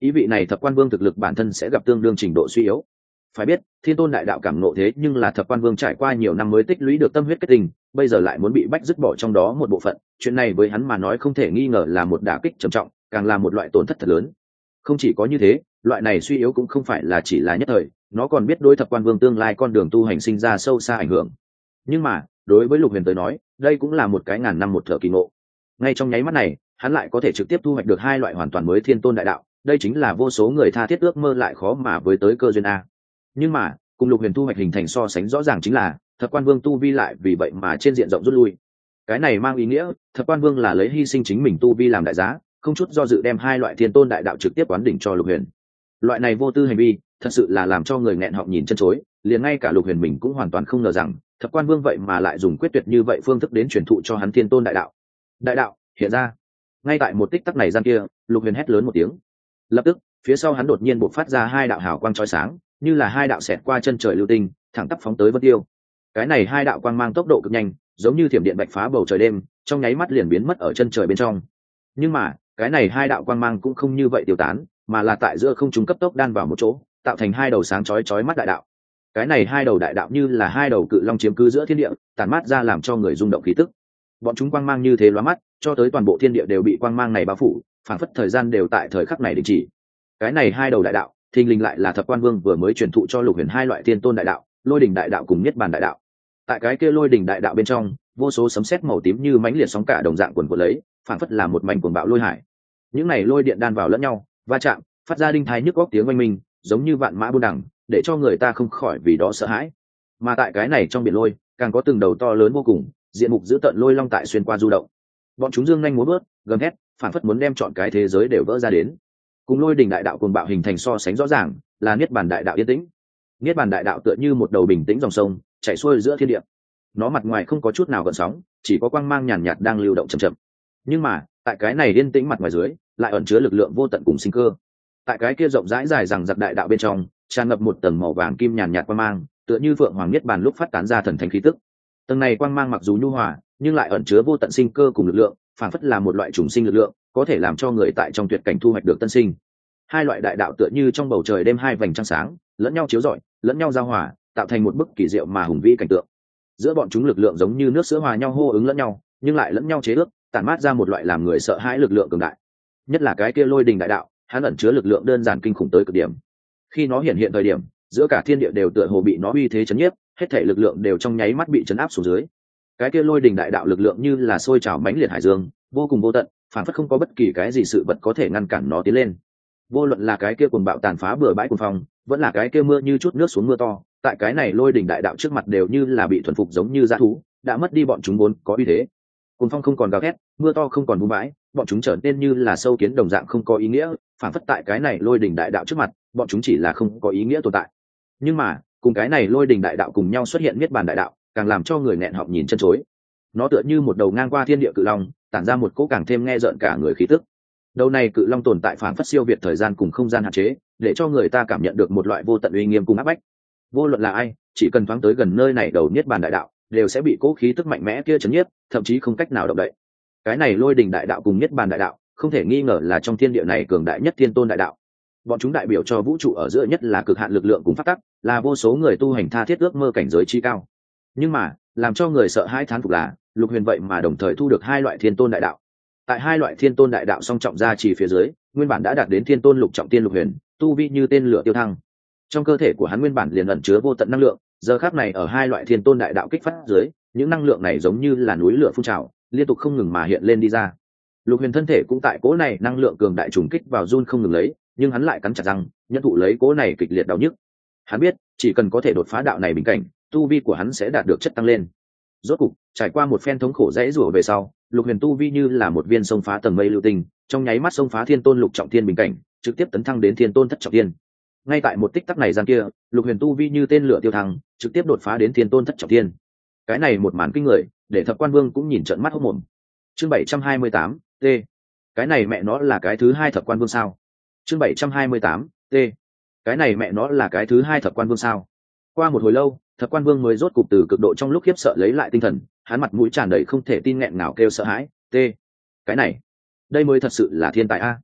ý vị này thập quan vương thực lực bản thân sẽ gặp tương đương trình độ suy yếu. Phải biết thiên tôn đại đạo cảm nộ thế nhưng là thập quan vương trải qua nhiều năm mới tích lũy được tâm huyết kết tình, bây giờ lại muốn bị bách dứt bỏ trong đó một bộ phận, chuyện này với hắn mà nói không thể nghi ngờ là một đả kích trầm trọng, càng là một loại tổn thất thật lớn. Không chỉ có như thế, loại này suy yếu cũng không phải là chỉ là nhất thời, nó còn biết đối thập quan vương tương lai con đường tu hành sinh ra sâu xa ảnh hưởng. Nhưng mà đối với Lục Huyền tới nói, đây cũng là một cái ngàn năm một thở kỳ ngộ. Ngay trong nháy mắt này, hắn lại có thể trực tiếp thu hoạch được hai loại hoàn toàn mới thiên tôn đại đạo, đây chính là vô số người tha thiết ước mơ lại khó mà với tới cơ duyên a. Nhưng mà cùng Lục Huyền thu hoạch hình thành so sánh rõ ràng chính là thập quan vương tu vi lại vì vậy mà trên diện rộng rút lui. Cái này mang ý nghĩa thập quan vương là lấy hy sinh chính mình tu vi làm đại giá, không chút do dự đem hai loại thiên tôn đại đạo trực tiếp quán đỉnh cho Lục Huyền. Loại này vô tư hành vi thật sự là làm cho người nghẹn họng nhìn chân chối, liền ngay cả Lục Huyền mình cũng hoàn toàn không ngờ rằng thập quan vương vậy mà lại dùng quyết tuyệt như vậy phương thức đến truyền thụ cho hắn thiên tôn đại đạo. Đại đạo hiện ra. Ngay tại một tích tắc này gian kia, Lục Huyền hét lớn một tiếng. Lập tức phía sau hắn đột nhiên bộc phát ra hai đạo hào quang chói sáng, như là hai đạo xẹt qua chân trời lưu tinh, thẳng tắp phóng tới Vân Tiêu. Cái này hai đạo quang mang tốc độ cực nhanh, giống như thiểm điện bạch phá bầu trời đêm, trong nháy mắt liền biến mất ở chân trời bên trong. Nhưng mà cái này hai đạo quang mang cũng không như vậy tiêu tán, mà là tại giữa không trung cấp tốc đan vào một chỗ, tạo thành hai đầu sáng chói chói mắt đại đạo. Cái này hai đầu đại đạo như là hai đầu cự long chiếm cứ giữa thiên địa, tản mát ra làm cho người rung động khí tức. Bọn chúng quang mang như thế lóa mắt, cho tới toàn bộ thiên địa đều bị quang mang này bao phủ, phảng phất thời gian đều tại thời khắc này đình chỉ. Cái này hai đầu đại đạo, thình lình lại là thập quan vương vừa mới truyền thụ cho Lục Huyền hai loại thiên tôn đại đạo, lôi đỉnh đại đạo cùng niết bàn đại đạo. Tại cái kia lôi đỉnh đại đạo bên trong, vô số sấm sét màu tím như mãnh liệt sóng cả đồng dạng cuồn cuộn lấy, phảng phất là một mảnh cuồng bạo lôi hải. Những này lôi điện đan vào lẫn nhau, va chạm, phát ra đinh thái nhức góc tiếng oanh minh, giống như vạn mã buôn đằng, để cho người ta không khỏi vì đó sợ hãi. Mà tại cái này trong biển lôi, càng có từng đầu to lớn vô cùng, diện mục dữ tợn lôi long tại xuyên qua du động. Bọn chúng dương nhanh múa vớt, gầm thét, phảng phất muốn đem trọn cái thế giới đều vỡ ra đến. Cùng lôi đỉnh đại đạo cuồng bạo hình thành so sánh rõ ràng, là niết bàn đại đạo yên tĩnh. Niết bàn đại đạo tựa như một đầu bình tĩnh dòng sông, chảy xuôi giữa thiên địa. Nó mặt ngoài không có chút nào gợn sóng, chỉ có quang mang nhàn nhạt đang lưu động chậm chậm. Nhưng mà, tại cái này yên tĩnh mặt ngoài dưới, lại ẩn chứa lực lượng vô tận cùng sinh cơ. Tại cái kia rộng rãi dài rằng giặc đại đạo bên trong, tràn ngập một tầng màu vàng kim nhàn nhạt quang mang, tựa như vượng hoàng niết bàn lúc phát tán ra thần thánh khí tức. Tầng này quang mang mặc dù nhu hòa, nhưng lại ẩn chứa vô tận sinh cơ cùng lực lượng, phản phất là một loại trùng sinh lực lượng, có thể làm cho người tại trong tuyệt cảnh thu hoạch được tân sinh. Hai loại đại đạo tựa như trong bầu trời đêm hai vành trăng sáng, lẫn nhau chiếu rọi, lẫn nhau giao hòa, tạo thành một bức kỳ diệu mà hùng vĩ cảnh tượng. Giữa bọn chúng lực lượng giống như nước sữa hòa nhau hô ứng lẫn nhau, nhưng lại lẫn nhau chế ước, tản mát ra một loại làm người sợ hãi lực lượng cường đại. Nhất là cái kia lôi đình đại đạo, hắn ẩn chứa lực lượng đơn giản kinh khủng tới cực điểm. Khi nó hiện hiện thời điểm, giữa cả thiên địa đều tựa hồ bị nó uy thế chấn nhiếp, hết thảy lực lượng đều trong nháy mắt bị chấn áp xuống dưới. Cái kia lôi đình đại đạo lực lượng như là sôi trào mãnh liệt hải dương, vô cùng vô tận, phản phất không có bất kỳ cái gì sự vật có thể ngăn cản nó tiến lên. Vô luận là cái kia cuồng bạo tàn phá bừa bãi cuồng phong, vẫn là cái kia mưa như chút nước xuống mưa to, tại cái này lôi đỉnh đại đạo trước mặt đều như là bị thuần phục giống như dã thú, đã mất đi bọn chúng vốn có uy thế. Cuồng phong không còn gào thét, mưa to không còn bùn bãi, bọn chúng trở nên như là sâu kiến đồng dạng không có ý nghĩa, phản phất tại cái này lôi đỉnh đại đạo trước mặt, bọn chúng chỉ là không có ý nghĩa tồn tại. Nhưng mà, cùng cái này lôi đỉnh đại đạo cùng nhau xuất hiện niết bàn đại đạo, càng làm cho người nghẹn họng nhìn chân chối. Nó tựa như một đầu ngang qua thiên địa cự long, tản ra một cỗ càng thêm nghe rợn cả người khí tức. Đầu này cự long tồn tại phản phất siêu việt thời gian cùng không gian hạn chế, để cho người ta cảm nhận được một loại vô tận uy nghiêm cùng áp bách. Vô luận là ai, chỉ cần thoáng tới gần nơi này đầu niết bàn đại đạo, đều sẽ bị cỗ khí tức mạnh mẽ kia chấn nhiếp, thậm chí không cách nào động đậy. Cái này lôi đỉnh đại đạo cùng niết bàn đại đạo, không thể nghi ngờ là trong thiên địa này cường đại nhất thiên tôn đại đạo. Bọn chúng đại biểu cho vũ trụ ở giữa nhất là cực hạn lực lượng cùng pháp tắc, là vô số người tu hành tha thiết ước mơ cảnh giới chi cao. Nhưng mà, làm cho người sợ hãi thán phục là, Lục Huyền vậy mà đồng thời thu được hai loại thiên tôn đại đạo. Tại hai loại thiên tôn đại đạo song trọng gia trì phía dưới, nguyên bản đã đạt đến thiên tôn lục trọng tiên Lục Huyền, tu vi như tên lửa tiêu thăng. Trong cơ thể của hắn nguyên bản liền ẩn chứa vô tận năng lượng, giờ khắc này ở hai loại thiên tôn đại đạo kích phát dưới, những năng lượng này giống như là núi lửa phun trào, liên tục không ngừng mà hiện lên đi ra. Lục Huyền thân thể cũng tại cỗ này năng lượng cường đại trùng kích vào run không ngừng lấy, nhưng hắn lại cắn chặt răng, nhận thụ lấy cỗ này kịch liệt đau nhức. Hắn biết, chỉ cần có thể đột phá đạo này bình cảnh, tu vi của hắn sẽ đạt được chất tăng lên. Rốt cục, trải qua một phen thống khổ dãy rủa về sau, Lục Huyền tu vi như là một viên sông phá tầng mây lưu tinh, trong nháy mắt sông phá thiên tôn lục trọng thiên bình cảnh, trực tiếp tấn thăng đến thiên tôn thất trọng thiên. Ngay tại một tích tắc này gian kia, Lục Huyền tu vi như tên lửa tiêu thăng, trực tiếp đột phá đến thiên tôn thất trọng thiên. Cái này một màn kinh người, để Thập Quan Vương cũng nhìn trợn mắt hốt mồm. Chương bảy trăm hai mươi tám, T. Cái này mẹ nó là cái thứ hai Thập Quan Vương sao? Chương bảy trăm hai mươi tám, T. Cái này mẹ nó là cái thứ hai Thập Quan Vương sao? Qua một hồi lâu, Thập Quan Vương mới rốt cục từ cực độ trong lúc khiếp sợ lấy lại tinh thần, hắn mặt mũi tràn đầy không thể tin nghẹn ngào kêu sợ hãi, "T, cái này, đây mới thật sự là thiên tài a."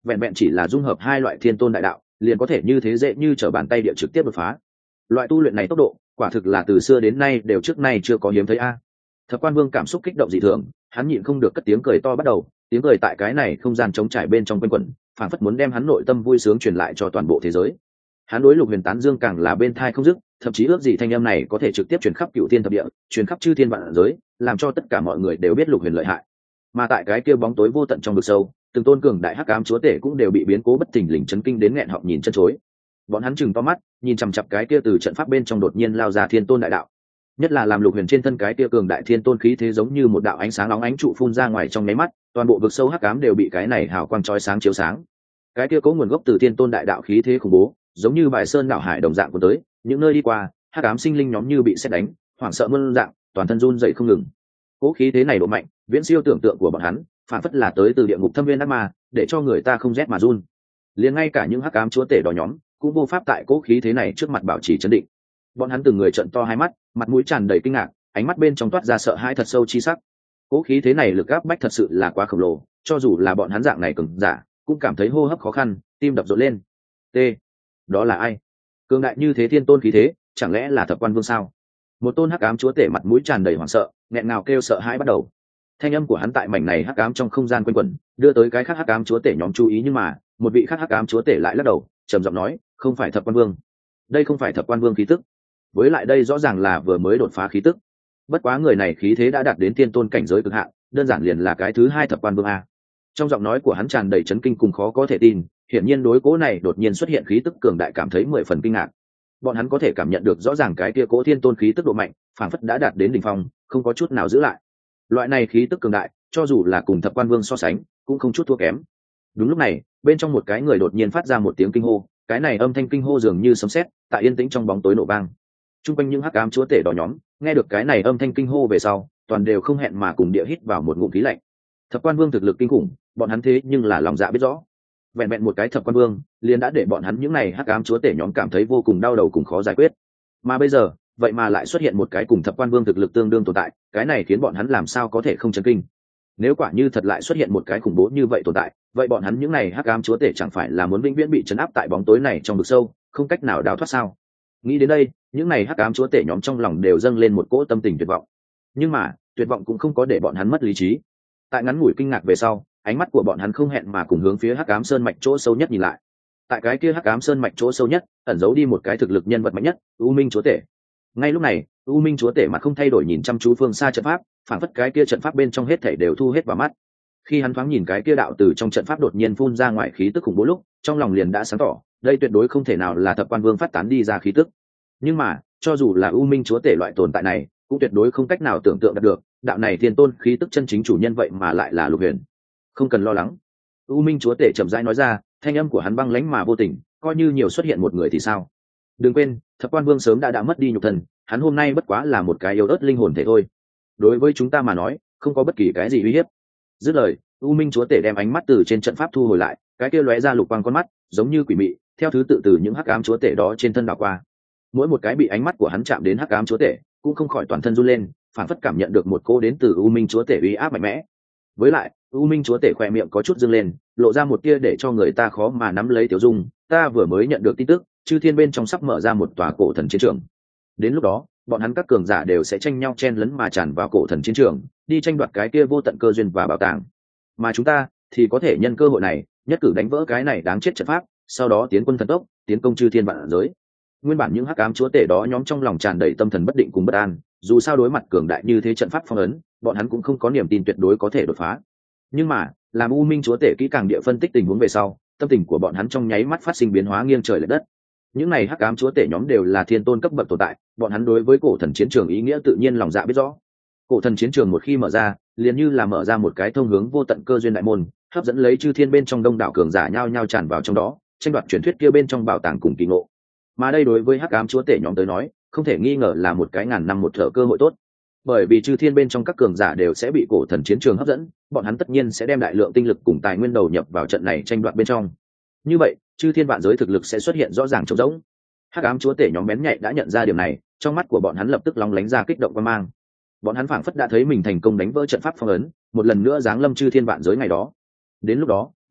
vẹn vẹn chỉ là dung hợp hai loại thiên tôn đại đạo liền có thể như thế dễ như trở bàn tay địa trực tiếp đột phá. Loại tu luyện này tốc độ quả thực là từ xưa đến nay đều trước nay chưa có hiếm thấy a. Thập Quan Vương cảm xúc kích động dị thường, hắn nhịn không được cất tiếng cười to bắt đầu, tiếng cười tại cái này không gian trống trải bên trong quanh quẩn, phảng phất muốn đem hắn nội tâm vui sướng truyền lại cho toàn bộ thế giới. Hắn đối Lục Huyền tán dương càng là bên thai không dứt, thậm chí ước gì thanh âm này có thể trực tiếp truyền khắp cựu thiên thập địa, truyền khắp chư thiên vạn giới, làm cho tất cả mọi người đều biết Lục Huyền lợi hại. Mà tại cái kia bóng tối vô tận trong vực sâu, từng tôn cường đại hắc ám chúa tể cũng đều bị biến cố bất thình lình chấn kinh đến nghẹn họng nhìn chân chối. Bọn hắn chừng to mắt, nhìn chằm chằm cái kia từ trận pháp bên trong đột nhiên lao ra thiên tôn đại đạo. Nhất là làm Lục Huyền trên thân cái kia cường đại thiên tôn khí thế giống như một đạo ánh sáng nóng ánh trụ phun ra ngoài trong nháy mắt, toàn bộ vực sâu hắc ám đều bị cái này hào quang chói sáng chiếu sáng. Cái kia có nguồn gốc từ thiên tôn đại đạo khí thế khủng bố, giống như bài sơn đảo hải đồng dạng của tới, những nơi đi qua, hắc ám sinh linh nhóm như bị sét đánh, hoảng sợ muôn dạng, toàn thân run rẩy không ngừng. Cố khí thế này độ mạnh, viễn siêu tưởng tượng của bọn hắn, phản phất là tới từ địa ngục thâm viên ác ma, để cho người ta không rét mà run. Liền ngay cả những hắc ám chúa tể đó nhóm, cũng vô pháp tại cố khí thế này trước mặt bảo trì trấn định. Bọn hắn từng người trợn to hai mắt, mặt mũi tràn đầy kinh ngạc, ánh mắt bên trong toát ra sợ hãi thật sâu chi sắc. Cố khí thế này lực áp bách thật sự là quá khổng lồ, cho dù là bọn hắn dạng này cường giả, cũng cảm thấy hô hấp khó khăn, tim đập rộn lên. T. Đó là ai? Cường đại như thế thiên tôn khí thế, chẳng lẽ là Thập Quan Vương sao? Một tôn hắc ám chúa tể mặt mũi tràn đầy hoảng sợ, nghẹn ngào kêu sợ hãi bắt đầu. Thanh âm của hắn tại mảnh này hắc ám trong không gian quanh quẩn, đưa tới cái khác hắc ám chúa tể nhóm chú ý, nhưng mà một vị khác hắc ám chúa tể lại lắc đầu, trầm giọng nói, không phải Thập Quan Vương, đây không phải Thập Quan Vương khí tức, với lại đây rõ ràng là vừa mới đột phá khí tức. Bất quá người này khí thế đã đạt đến thiên tôn cảnh giới cực hạn, đơn giản liền là cái thứ hai Thập Quan Vương a. Trong giọng nói của hắn tràn đầy chấn kinh cùng khó có thể tin, hiển nhiên đối cố này đột nhiên xuất hiện khí tức cường đại cảm thấy mười phần kinh ngạc. Bọn hắn có thể cảm nhận được rõ ràng cái kia cố thiên tôn khí tức độ mạnh, phảng phất đã đạt đến đỉnh phong, không có chút nào giữ lại. Loại này khí tức cường đại, cho dù là cùng Thập Quan Vương so sánh, cũng không chút thua kém. Đúng lúc này, bên trong một cái người đột nhiên phát ra một tiếng kinh hô, cái này âm thanh kinh hô dường như sấm sét, tại yên tĩnh trong bóng tối nổ vang. Trung quanh những hắc ám chúa tể đỏ nhóm, nghe được cái này âm thanh kinh hô về sau, toàn đều không hẹn mà cùng địa hít vào một ngụm khí lạnh. Thập Quan Vương thực lực kinh khủng, bọn hắn thế nhưng là lòng dạ biết rõ. Vẹn vẹn một cái Thập Quan Vương, liền đã để bọn hắn những này hắc ám chúa tể nhóm cảm thấy vô cùng đau đầu cùng khó giải quyết. Mà bây giờ, vậy mà lại xuất hiện một cái cùng Thập Quan Vương thực lực tương đương tồn tại, cái này khiến bọn hắn làm sao có thể không chấn kinh. Nếu quả như thật lại xuất hiện một cái khủng bố như vậy tồn tại, vậy bọn hắn những này hắc ám chúa tể chẳng phải là muốn vĩnh viễn bị trấn áp tại bóng tối này trong vực sâu, không cách nào đào thoát sao? Nghĩ đến đây, những này hắc ám chúa tể nhóm trong lòng đều dâng lên một cỗ tâm tình tuyệt vọng. Nhưng mà, tuyệt vọng cũng không có để bọn hắn mất lý trí. Tại ngắn ngủi kinh ngạc về sau, ánh mắt của bọn hắn không hẹn mà cùng hướng phía hắc ám sơn mạch chỗ sâu nhất nhìn lại. Tại cái kia hắc ám sơn mạch chỗ sâu nhất, ẩn giấu đi một cái thực lực nhân vật mạnh nhất, U Minh chúa tể. Ngay lúc này, U Minh chúa tể mặt không thay đổi nhìn chăm chú phương xa trận pháp, phản phất cái kia trận pháp bên trong hết thảy đều thu hết vào mắt. Khi hắn thoáng nhìn cái kia đạo từ trong trận pháp đột nhiên phun ra ngoài khí tức khủng bố lúc, trong lòng liền đã sáng tỏ, đây tuyệt đối không thể nào là Thập Quan Vương phát tán đi ra khí tức. Nhưng mà, cho dù là U Minh chúa tể loại tồn tại này, cũng tuyệt đối không cách nào tưởng tượng được, đạo này thiên tôn khí tức chân chính chủ nhân vậy mà lại là Lục Huyền. Không cần lo lắng, U Minh chúa tể chậm rãi nói ra, thanh âm của hắn băng lãnh mà vô tình, coi như nhiều xuất hiện một người thì sao? Đừng quên, Thập Quan Vương sớm đã đã mất đi nhục thân, hắn hôm nay bất quá là một cái yếu ớt linh hồn thể thôi. Đối với chúng ta mà nói, không có bất kỳ cái gì uy hiếp. Dứt lời, U Minh chúa tể đem ánh mắt từ trên trận pháp thu hồi lại, cái kia lóe ra lục quang con mắt, giống như quỷ mị, theo thứ tự từ những hắc ám chúa tể đó trên thân đảo qua. Mỗi một cái bị ánh mắt của hắn chạm đến hắc ám chúa tể, cũng không khỏi toàn thân run lên, phản phất cảm nhận được một cô đến từ U Minh chúa tể uy áp mạnh mẽ. Với lại, U Minh chúa tể khỏe miệng có chút dương lên, lộ ra một tia để cho người ta khó mà nắm lấy tiểu dung. Ta vừa mới nhận được tin tức, chư thiên bên trong sắp mở ra một tòa cổ thần chiến trường. Đến lúc đó, bọn hắn các cường giả đều sẽ tranh nhau chen lấn mà tràn vào cổ thần chiến trường, đi tranh đoạt cái kia vô tận cơ duyên và bảo tàng. Mà chúng ta thì có thể nhân cơ hội này, nhất cử đánh vỡ cái này đáng chết trận pháp, sau đó tiến quân thần tốc, tiến công chư thiên vạn giới. Nguyên bản những hắc ám chúa tể đó nhóm trong lòng tràn đầy tâm thần bất định cùng bất an, dù sao đối mặt cường đại như thế trận pháp phong ấn, bọn hắn cũng không có niềm tin tuyệt đối có thể đột phá. Nhưng mà, làm U Minh chúa tể kỹ càng địa phân tích tình huống về sau, tâm tình của bọn hắn trong nháy mắt phát sinh biến hóa nghiêng trời lệch đất. Những này hắc ám chúa tể nhóm đều là thiên tôn cấp bậc tồn tại, bọn hắn đối với cổ thần chiến trường ý nghĩa tự nhiên lòng dạ biết rõ. Cổ thần chiến trường một khi mở ra, liền như là mở ra một cái thông hướng vô tận cơ duyên đại môn, hấp dẫn lấy chư thiên bên trong đông đảo cường giả nhao nhao tràn vào trong đó, tranh đoạt truyền thuyết kia bên trong bảo tàng cùng kỳ ngộ. Mà đây đối với hắc ám chúa tể nhóm tới nói, không thể nghi ngờ là một cái ngàn năm một thở cơ hội tốt. Bởi vì chư thiên bên trong các cường giả đều sẽ bị cổ thần chiến trường hấp dẫn, bọn hắn tất nhiên sẽ đem đại lượng tinh lực cùng tài nguyên đầu nhập vào trận này tranh đoạt bên trong. Như vậy, chư thiên vạn giới thực lực sẽ xuất hiện rõ ràng trống rỗng. Hắc ám chúa tể nhóm bén nhạy đã nhận ra điều này, trong mắt của bọn hắn lập tức lóng lánh ra kích động quan mang. Bọn hắn phảng phất đã thấy mình thành công đánh vỡ trận pháp phong ấn, một lần nữa giáng lâm chư thiên vạn giới ngày đó. Đến lúc đó,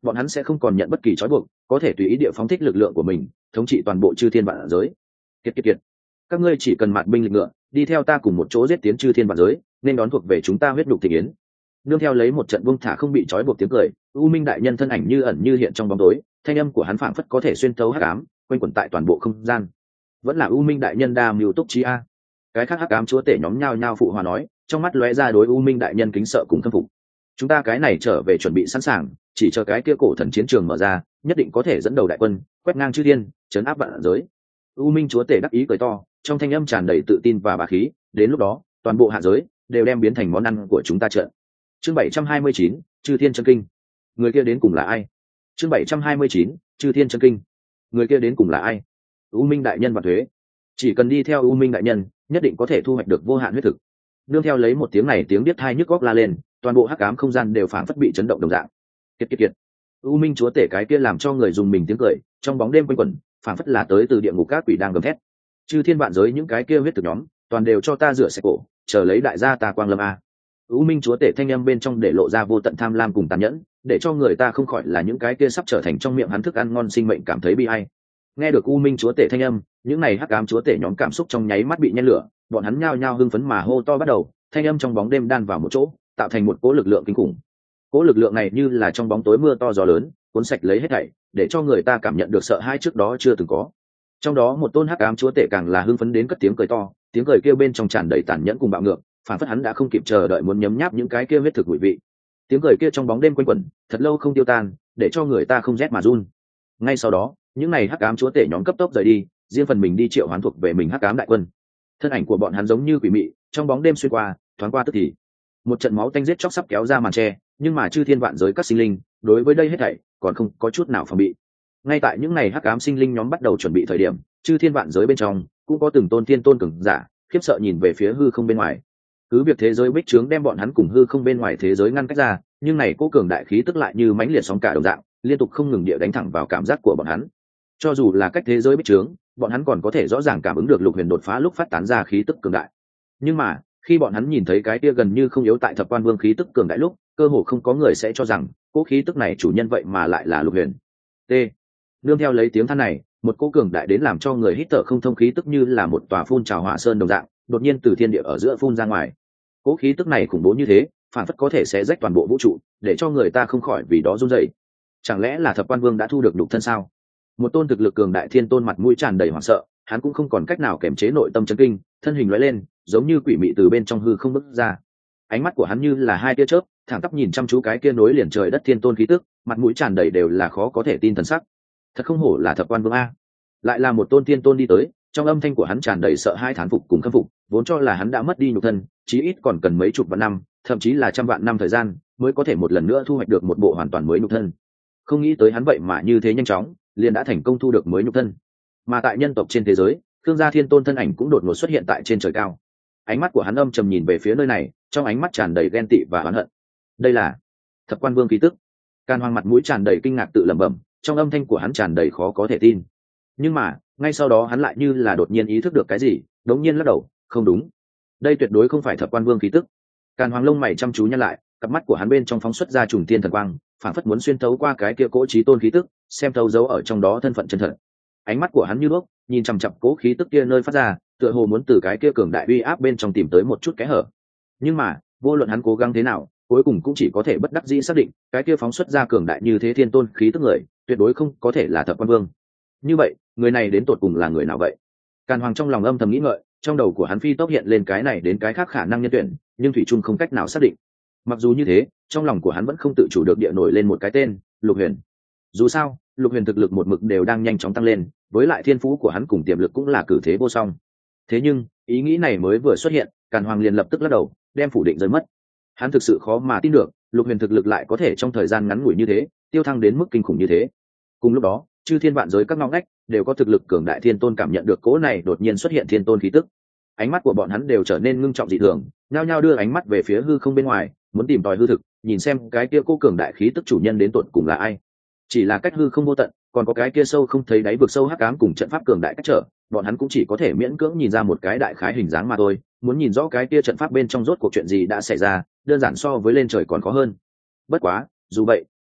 bọn hắn sẽ không còn nhận bất kỳ trói buộc, có thể tùy ý địa phóng thích lực lượng của mình, thống trị toàn bộ chư thiên vạn giới. Kiệt kiệt kiệt, các ngươi chỉ cần mạn binh lực ngựa, đi theo ta cùng một chỗ giết tiến chư thiên vạn giới, nên đón thuộc về chúng ta huyết nhục thị yến. Nương theo lấy một trận buông thả không bị trói buộc tiếng cười, U Minh đại nhân thân ảnh như ẩn như hiện trong bóng tối, thanh âm của hắn phảng phất có thể xuyên thấu hắc ám, quanh quẩn tại toàn bộ không gian. Vẫn là U Minh đại nhân đa mưu túc trí a. Cái khác hắc ám chúa tể nhóm nhao nhao phụ hòa nói, trong mắt lóe ra đối U Minh đại nhân kính sợ cùng khâm phục. Chúng ta cái này trở về chuẩn bị sẵn sàng, chỉ chờ cái kia cổ thần chiến trường mở ra, nhất định có thể dẫn đầu đại quân, quét ngang chư thiên, trấn áp vạn giới. U Minh chúa tể đắc ý cười to, trong thanh âm tràn đầy tự tin và bá khí, đến lúc đó, toàn bộ hạ giới đều đem biến thành món ăn của chúng ta trợn. Chương bảy trăm hai mươi chín, chư thiên chân kinh. Người kia đến cùng là ai? Chương bảy trăm hai mươi chín, chư thiên chân kinh. Người kia đến cùng là ai? U Minh đại nhân và thuế. Chỉ cần đi theo U Minh đại nhân, nhất định có thể thu hoạch được vô hạn huyết thực. Nương theo lấy một tiếng này tiếng biết thai nhức góc la lên, toàn bộ hắc ám không gian đều phảng phất bị chấn động đồng dạng. Kiệt kiệt kiệt. U Minh chúa tể cái kia làm cho người dùng mình tiếng cười, trong bóng đêm quanh quẩn, phảng phất là tới từ địa ngục các quỷ đang gầm thét. Chư thiên vạn giới những cái kia huyết thực nhóm, toàn đều cho ta rửa sạch cổ, chờ lấy đại gia ta quang lâm a. U Minh chúa tể thanh âm bên trong để lộ ra vô tận tham lam cùng tàn nhẫn, để cho người ta không khỏi là những cái kia sắp trở thành trong miệng hắn thức ăn ngon sinh mệnh cảm thấy bi ai. Nghe được U Minh chúa tể thanh âm, những này hắc ám chúa tể nhóm cảm xúc trong nháy mắt bị nhen lửa, bọn hắn nhao nhao hưng phấn mà hô to bắt đầu, thanh âm trong bóng đêm đan vào một chỗ, tạo thành một cỗ lực lượng kinh khủng. Cỗ lực lượng này như là trong bóng tối mưa to gió lớn, cuốn sạch lấy hết thảy, để cho người ta cảm nhận được sợ hãi trước đó chưa từng có. Trong đó một tôn hắc ám chúa tể càng là hưng phấn đến cất tiếng cười to, tiếng cười kêu bên trong tràn đầy tàn nhẫn cùng bạo ngược, phản phất hắn đã không kịp chờ đợi muốn nhấm nháp những cái kia huyết thực mùi vị. Tiếng cười kia trong bóng đêm quanh quẩn, thật lâu không tiêu tan, để cho người ta không rét mà run. Ngay sau đó, những này hắc ám chúa tể nhóm cấp tốc rời đi, riêng phần mình đi triệu hoán thuộc về mình hắc ám đại quân. Thân ảnh của bọn hắn giống như quỷ mị, trong bóng đêm xuyên qua, thoáng qua tức thì. Một trận máu tanh giết chóc sắp kéo ra màn che, nhưng mà chư thiên vạn giới các sinh linh, đối với đây hết thảy, còn không có chút nào phòng bị. Ngay tại những này hắc ám sinh linh nhóm bắt đầu chuẩn bị thời điểm, chư thiên vạn giới bên trong cũng có từng tôn thiên tôn cường giả, khiếp sợ nhìn về phía hư không bên ngoài. Cứ việc thế giới bích trướng đem bọn hắn cùng hư không bên ngoài thế giới ngăn cách ra, nhưng này cố cường đại khí tức lại như mãnh liệt sóng cả đồng dạng, liên tục không ngừng địa đánh thẳng vào cảm giác của bọn hắn. Cho dù là cách thế giới bích trướng, bọn hắn còn có thể rõ ràng cảm ứng được Lục Huyền đột phá lúc phát tán ra khí tức cường đại. Nhưng mà, khi bọn hắn nhìn thấy cái kia gần như không yếu tại Thập Quan Vương khí tức cường đại lúc, cơ hồ không có người sẽ cho rằng, cố khí tức này chủ nhân vậy mà lại là Lục Huyền. T. Nương theo lấy tiếng than này, một cỗ cường đại đến làm cho người hít thở không thông khí tức như là một tòa phun trào hỏa sơn đồng dạng, đột nhiên từ thiên địa ở giữa phun ra ngoài. Cỗ khí tức này khủng bố như thế, phản phất có thể xé rách toàn bộ vũ trụ, để cho người ta không khỏi vì đó run rẩy. Chẳng lẽ là Thập Quan Vương đã thu được nhục thân sao? Một tôn thực lực cường đại thiên tôn mặt mũi tràn đầy hoảng sợ, hắn cũng không còn cách nào kiềm chế nội tâm chấn kinh, thân hình lóe lên, giống như quỷ mị từ bên trong hư không bước ra. Ánh mắt của hắn như là hai tia chớp, thẳng tắp nhìn chăm chú cái kia nối liền trời đất thiên tôn khí tức, mặt mũi tràn đầy đều là khó có thể tin thần sắc. Thật không hổ là Thập Quan Vương a. Lại là một tôn thiên tôn đi tới, trong âm thanh của hắn tràn đầy sợ hãi thán phục cùng khâm phục, vốn cho là hắn đã mất đi nhục thân, chí ít còn cần mấy chục vạn năm, thậm chí là trăm vạn năm thời gian, mới có thể một lần nữa thu hoạch được một bộ hoàn toàn mới nhục thân. Không nghĩ tới hắn vậy mà như thế nhanh chóng, liền đã thành công thu được mới nhục thân. Mà tại nhân tộc trên thế giới, Khương gia thiên tôn thân ảnh cũng đột ngột xuất hiện tại trên trời cao. Ánh mắt của hắn âm trầm nhìn về phía nơi này, trong ánh mắt tràn đầy ghen tị và oán hận. Đây là Thập Quan Vương khí tức. Can Hoang mặt mũi tràn đầy kinh ngạc tự lẩm bẩm, trong âm thanh của hắn tràn đầy khó có thể tin. Nhưng mà, ngay sau đó hắn lại như là đột nhiên ý thức được cái gì, đống nhiên lắc đầu, không đúng, đây tuyệt đối không phải Thập Quan Vương khí tức. Càn Hoàng lông mày chăm chú nhăn lại, cặp mắt của hắn bên trong phóng xuất ra trùng tiên thần quang, phản phất muốn xuyên thấu qua cái kia cỗ chí tôn khí tức, xem thấu dấu ở trong đó thân phận chân thật. Ánh mắt của hắn như đuốc, nhìn chằm chằm cỗ khí tức kia nơi phát ra, tựa hồ muốn từ cái kia cường đại uy áp bên trong tìm tới một chút kẽ hở. Nhưng mà, vô luận hắn cố gắng thế nào, cuối cùng cũng chỉ có thể bất đắc dĩ xác định, cái kia phóng xuất ra cường đại như thế thiên tôn khí tức người, tuyệt đối không có thể là Thập Quan Vương. Như vậy, người này đến tột cùng là người nào vậy? Càn Hoàng trong lòng âm thầm nghĩ ngợi, trong đầu của hắn phi tốc hiện lên cái này đến cái khác khả năng nhân tuyển, nhưng thủy chung không cách nào xác định. Mặc dù như thế, trong lòng của hắn vẫn không tự chủ được địa nổi lên một cái tên, Lục Huyền. Dù sao, Lục Huyền thực lực một mực đều đang nhanh chóng tăng lên, với lại thiên phú của hắn cùng tiềm lực cũng là cử thế vô song. Thế nhưng, ý nghĩ này mới vừa xuất hiện, Càn Hoàng liền lập tức lắc đầu, đem phủ định rơi mất. Hắn thực sự khó mà tin được, Lục Huyền thực lực lại có thể trong thời gian ngắn ngủi như thế, tiêu thăng đến mức kinh khủng như thế. Cùng lúc đó, chư thiên vạn giới các ngóc ngách đều có thực lực cường đại thiên tôn cảm nhận được cỗ này đột nhiên xuất hiện thiên tôn khí tức. Ánh mắt của bọn hắn đều trở nên ngưng trọng dị thường, nhao nhao đưa ánh mắt về phía hư không bên ngoài, muốn tìm tòi hư thực, nhìn xem cái kia cô cường đại khí tức chủ nhân đến tột cùng là ai. Chỉ là cách hư không vô tận, còn có cái kia sâu không thấy đáy vực sâu hắc ám cùng trận pháp cường đại cách trở, bọn hắn cũng chỉ có thể miễn cưỡng nhìn ra một cái đại khái hình dáng mà thôi, muốn nhìn rõ cái kia trận pháp bên trong rốt cuộc chuyện gì đã xảy ra, đơn giản so với lên trời còn khó hơn. Bất quá, dù vậy,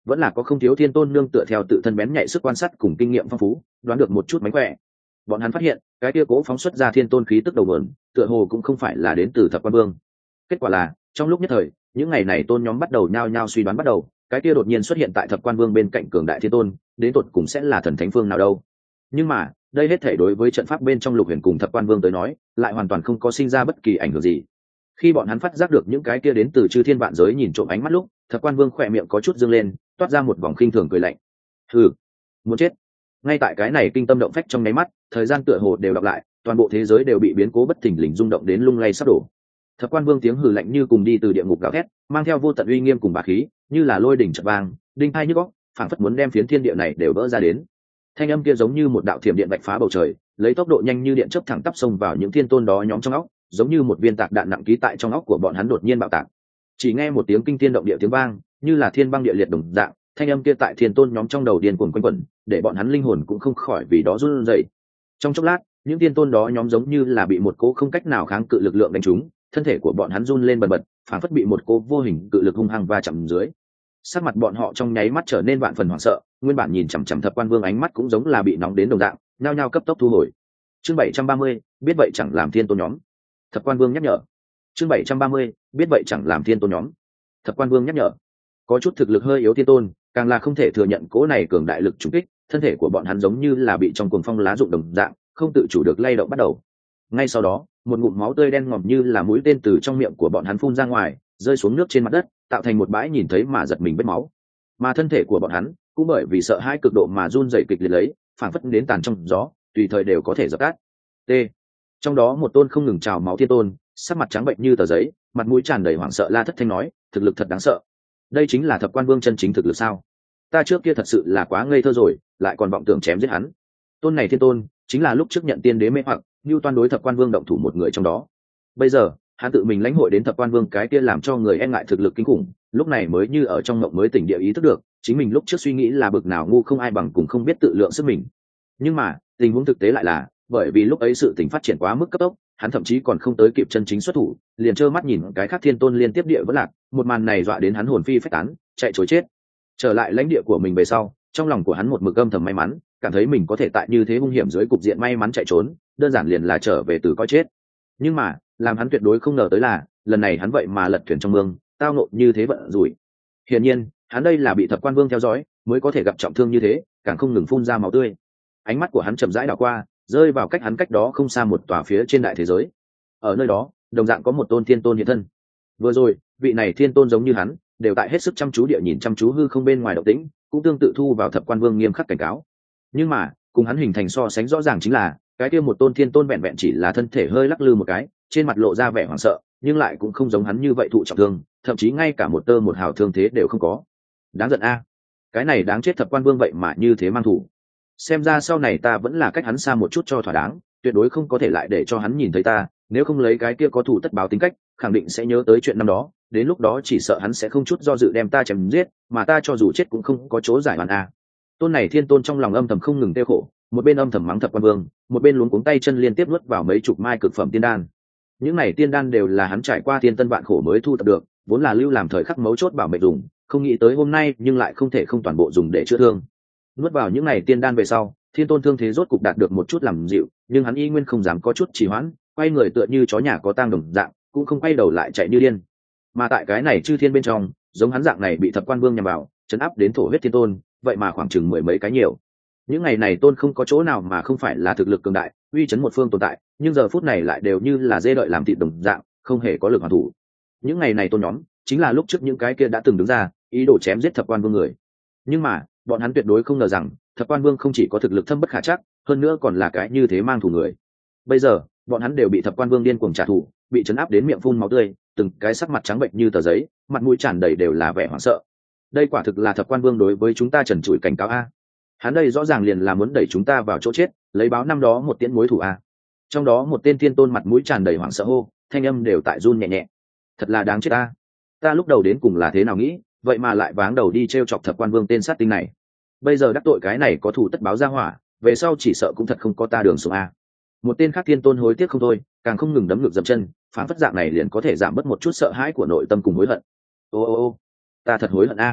vẫn là có không thiếu thiên tôn nương tựa theo tự thân bén nhạy sức quan sát cùng kinh nghiệm phong phú, đoán được một chút mánh khỏe. Bọn hắn phát hiện cái kia cố phóng xuất ra thiên tôn khí tức đầu mượn tựa hồ cũng không phải là đến từ thập quan vương. Kết quả là trong lúc nhất thời, những ngày này tôn nhóm bắt đầu nhao nhao suy đoán bắt đầu, cái kia đột nhiên xuất hiện tại thập quan vương bên cạnh cường đại thiên tôn đến tột cùng sẽ là thần thánh phương nào đâu. Nhưng mà đây hết thể đối với trận pháp bên trong Lục Huyền cùng thập quan vương tới nói lại hoàn toàn không có sinh ra bất kỳ ảnh hưởng gì. Khi bọn hắn phát giác được những cái kia đến từ chư thiên vạn giới nhìn trộm ánh mắt lúc, thập quan vương khỏe miệng có chút dương lên, toát ra một vòng khinh thường cười lạnh. Hừ, muốn chết. Ngay tại cái này kinh tâm động phách trong nháy mắt, thời gian tựa hồ đều đọc lại, toàn bộ thế giới đều bị biến cố bất thình lình rung động đến lung lay sắp đổ. Thập quan vương tiếng hừ lạnh như cùng đi từ địa ngục gào thét, mang theo vô tận uy nghiêm cùng bá khí, như là lôi đỉnh chợt vang, đinh tai nhức óc, phảng phất muốn đem phiến thiên địa này đều vỡ ra đến. Thanh âm kia giống như một đạo thiểm điện vạch phá bầu trời, lấy tốc độ nhanh như điện chớp thẳng tắp xông vào những thiên tôn đó nhóm trong óc, giống như một viên tạc đạn nặng ký tại trong óc của bọn hắn đột nhiên bạo tạc. Chỉ nghe một tiếng kinh thiên động địa tiếng vang, như là thiên băng địa liệt đồng dạng, thanh âm kia tại thiên tôn nhóm trong đầu điên cuồng quanh quẩn, để bọn hắn linh hồn cũng không khỏi vì đó run rẩy. Trong chốc lát, những thiên tôn đó nhóm giống như là bị một cỗ không cách nào kháng cự lực lượng đánh trúng, thân thể của bọn hắn run lên bần bật, phảng phất bị một cỗ vô hình cự lực hung hăng va chạm dưới. Sắc mặt bọn họ trong nháy mắt trở nên vạn phần hoảng sợ, nguyên bản nhìn chằm chằm thập quan vương ánh mắt cũng giống là bị nóng đến đồng dạng, nhao nhao cấp tốc thu hồi. Chương bảy trăm ba mươi, biết vậy chẳng làm thiên tôn nhóm. Thập quan vương nhắc nhở. Chương bảy trăm ba mươi, biết vậy chẳng làm thiên tôn nhóm. Thập quan vương nhắc nhở. Có chút thực lực hơi yếu thiên tôn, càng là không thể thừa nhận cỗ này cường đại lực trùng kích, thân thể của bọn hắn giống như là bị trong cuồng phong lá rụng đồng dạng, không tự chủ được lay động bắt đầu. Ngay sau đó, một ngụm máu tươi đen ngòm như là mũi tên từ trong miệng của bọn hắn phun ra ngoài, rơi xuống nước trên mặt đất, tạo thành một bãi nhìn thấy mà giật mình vết máu. Mà thân thể của bọn hắn cũng bởi vì sợ hãi cực độ mà run rẩy kịch liệt lấy, phảng phất đến tàn trong gió, tùy thời đều có thể dập tắt. T. Trong đó một tôn không ngừng trào máu thiên tôn, sắc mặt trắng bệnh như tờ giấy, mặt mũi tràn đầy hoảng sợ la thất thanh nói, thực lực thật đáng sợ. Đây chính là thập quan vương chân chính thực lực sao? Ta trước kia thật sự là quá ngây thơ rồi, lại còn vọng tưởng chém giết hắn. Tôn này thiên tôn chính là lúc trước nhận tiên đế mê hoặc, như toan đối thập quan vương động thủ một người trong đó. Bây giờ hắn tự mình lãnh hội đến thập quan vương cái kia làm cho người e ngại thực lực kinh khủng, lúc này mới như ở trong mộng mới tỉnh địa ý thức được chính mình lúc trước suy nghĩ là bực nào ngu không ai bằng, cùng không biết tự lượng sức mình. Nhưng mà tình huống thực tế lại là, bởi vì lúc ấy sự tình phát triển quá mức cấp tốc, hắn thậm chí còn không tới kịp chân chính xuất thủ, liền trơ mắt nhìn cái khác thiên tôn liên tiếp địa vỡ lạc, một màn này dọa đến hắn hồn phi phách tán, chạy trối chết. Trở lại lãnh địa của mình về sau, trong lòng của hắn một mực âm thầm may mắn, cảm thấy mình có thể tại như thế hung hiểm dưới cục diện may mắn chạy trốn, đơn giản liền là trở về từ coi chết. Nhưng mà làm hắn tuyệt đối không ngờ tới là, lần này hắn vậy mà lật thuyền trong mương, tao nộ như thế vận rủi. Hiển nhiên hắn đây là bị thập quan vương theo dõi mới có thể gặp trọng thương như thế, càng không ngừng phun ra máu tươi. Ánh mắt của hắn chậm rãi đảo qua, rơi vào cách hắn cách đó không xa một tòa phía trên đại thế giới. Ở nơi đó đồng dạng có một tôn thiên tôn hiện thân. Vừa rồi vị này thiên tôn giống như hắn, đều tại hết sức chăm chú địa nhìn chăm chú hư không bên ngoài động tĩnh, cũng tương tự thu vào thập quan vương nghiêm khắc cảnh cáo. Nhưng mà cùng hắn hình thành so sánh rõ ràng chính là, cái kia một tôn thiên tôn vẹn vẹn chỉ là thân thể hơi lắc lư một cái, trên mặt lộ ra vẻ hoảng sợ, nhưng lại cũng không giống hắn như vậy thụ trọng thương, thậm chí ngay cả một tơ một hào thương thế đều không có. Đáng giận a, cái này đáng chết thập quan vương vậy mà như thế mang thủ. Xem ra sau này ta vẫn là cách hắn xa một chút cho thỏa đáng, tuyệt đối không có thể lại để cho hắn nhìn thấy ta, nếu không lấy cái kia có thủ tất báo tính cách, khẳng định sẽ nhớ tới chuyện năm đó, đến lúc đó chỉ sợ hắn sẽ không chút do dự đem ta chém giết, mà ta cho dù chết cũng không có chỗ giải hoàn a. Tôn này thiên tôn trong lòng âm thầm không ngừng tiêu khổ, một bên âm thầm mắng thập quan vương, một bên luống cuống tay chân liên tiếp nuốt vào mấy chục mai cực phẩm tiên đan. Những này tiên đan đều là hắn trải qua thiên tân vạn khổ mới thu thập được, vốn là lưu làm thời khắc mấu chốt bảo mệnh dùng, không nghĩ tới hôm nay nhưng lại không thể không toàn bộ dùng để chữa thương. Nuốt vào những này tiên đan về sau, thiên tôn thương thế rốt cục đạt được một chút làm dịu, nhưng hắn y nguyên không dám có chút trì hoãn, quay người tựa như chó nhà có tang đồng dạng, cũng không quay đầu lại chạy như điên. Mà tại cái này chư thiên bên trong, giống hắn dạng này bị thập quan vương nhằm vào, chấn áp đến thổ huyết thiên tôn, vậy mà khoảng chừng mười mấy cái nhiều. Những ngày này tôn không có chỗ nào mà không phải là thực lực cường đại, uy chấn một phương tồn tại, nhưng giờ phút này lại đều như là dê đợi làm thịt đồng dạng, không hề có lực hoàn thủ. Những ngày này tôn nhóm chính là lúc trước những cái kia đã từng đứng ra ý đồ chém giết thập quan vương người, nhưng mà bọn hắn tuyệt đối không ngờ rằng thập quan vương không chỉ có thực lực thâm bất khả trắc, hơn nữa còn là cái như thế mang thù người. Bây giờ bọn hắn đều bị thập quan vương điên cuồng trả thù, bị chấn áp đến miệng phun máu tươi, từng cái sắc mặt trắng bệnh như tờ giấy, mặt mũi tràn đầy đều là vẻ hoảng sợ. Đây quả thực là thập quan vương đối với chúng ta trần trụi cảnh cáo a. Hắn đây rõ ràng liền là muốn đẩy chúng ta vào chỗ chết, lấy báo năm đó một tiễn mối thủ a. Trong đó một tên thiên tôn mặt mũi tràn đầy hoảng sợ hô, thanh âm đều tại run nhẹ nhẹ. Thật là đáng chết a. Ta lúc đầu đến cùng là thế nào nghĩ, vậy mà lại váng đầu đi trêu chọc thập quan vương tên sát tinh này. Bây giờ đắc tội cái này có thủ tất báo ra hỏa, về sau chỉ sợ cũng thật không có ta đường sống a. Một tên khác thiên tôn hối tiếc không thôi, càng không ngừng đấm ngược dậm chân, phản phất dạng này liền có thể giảm bớt một chút sợ hãi của nội tâm cùng hối hận. Ô ô ô, ta thật hối hận a.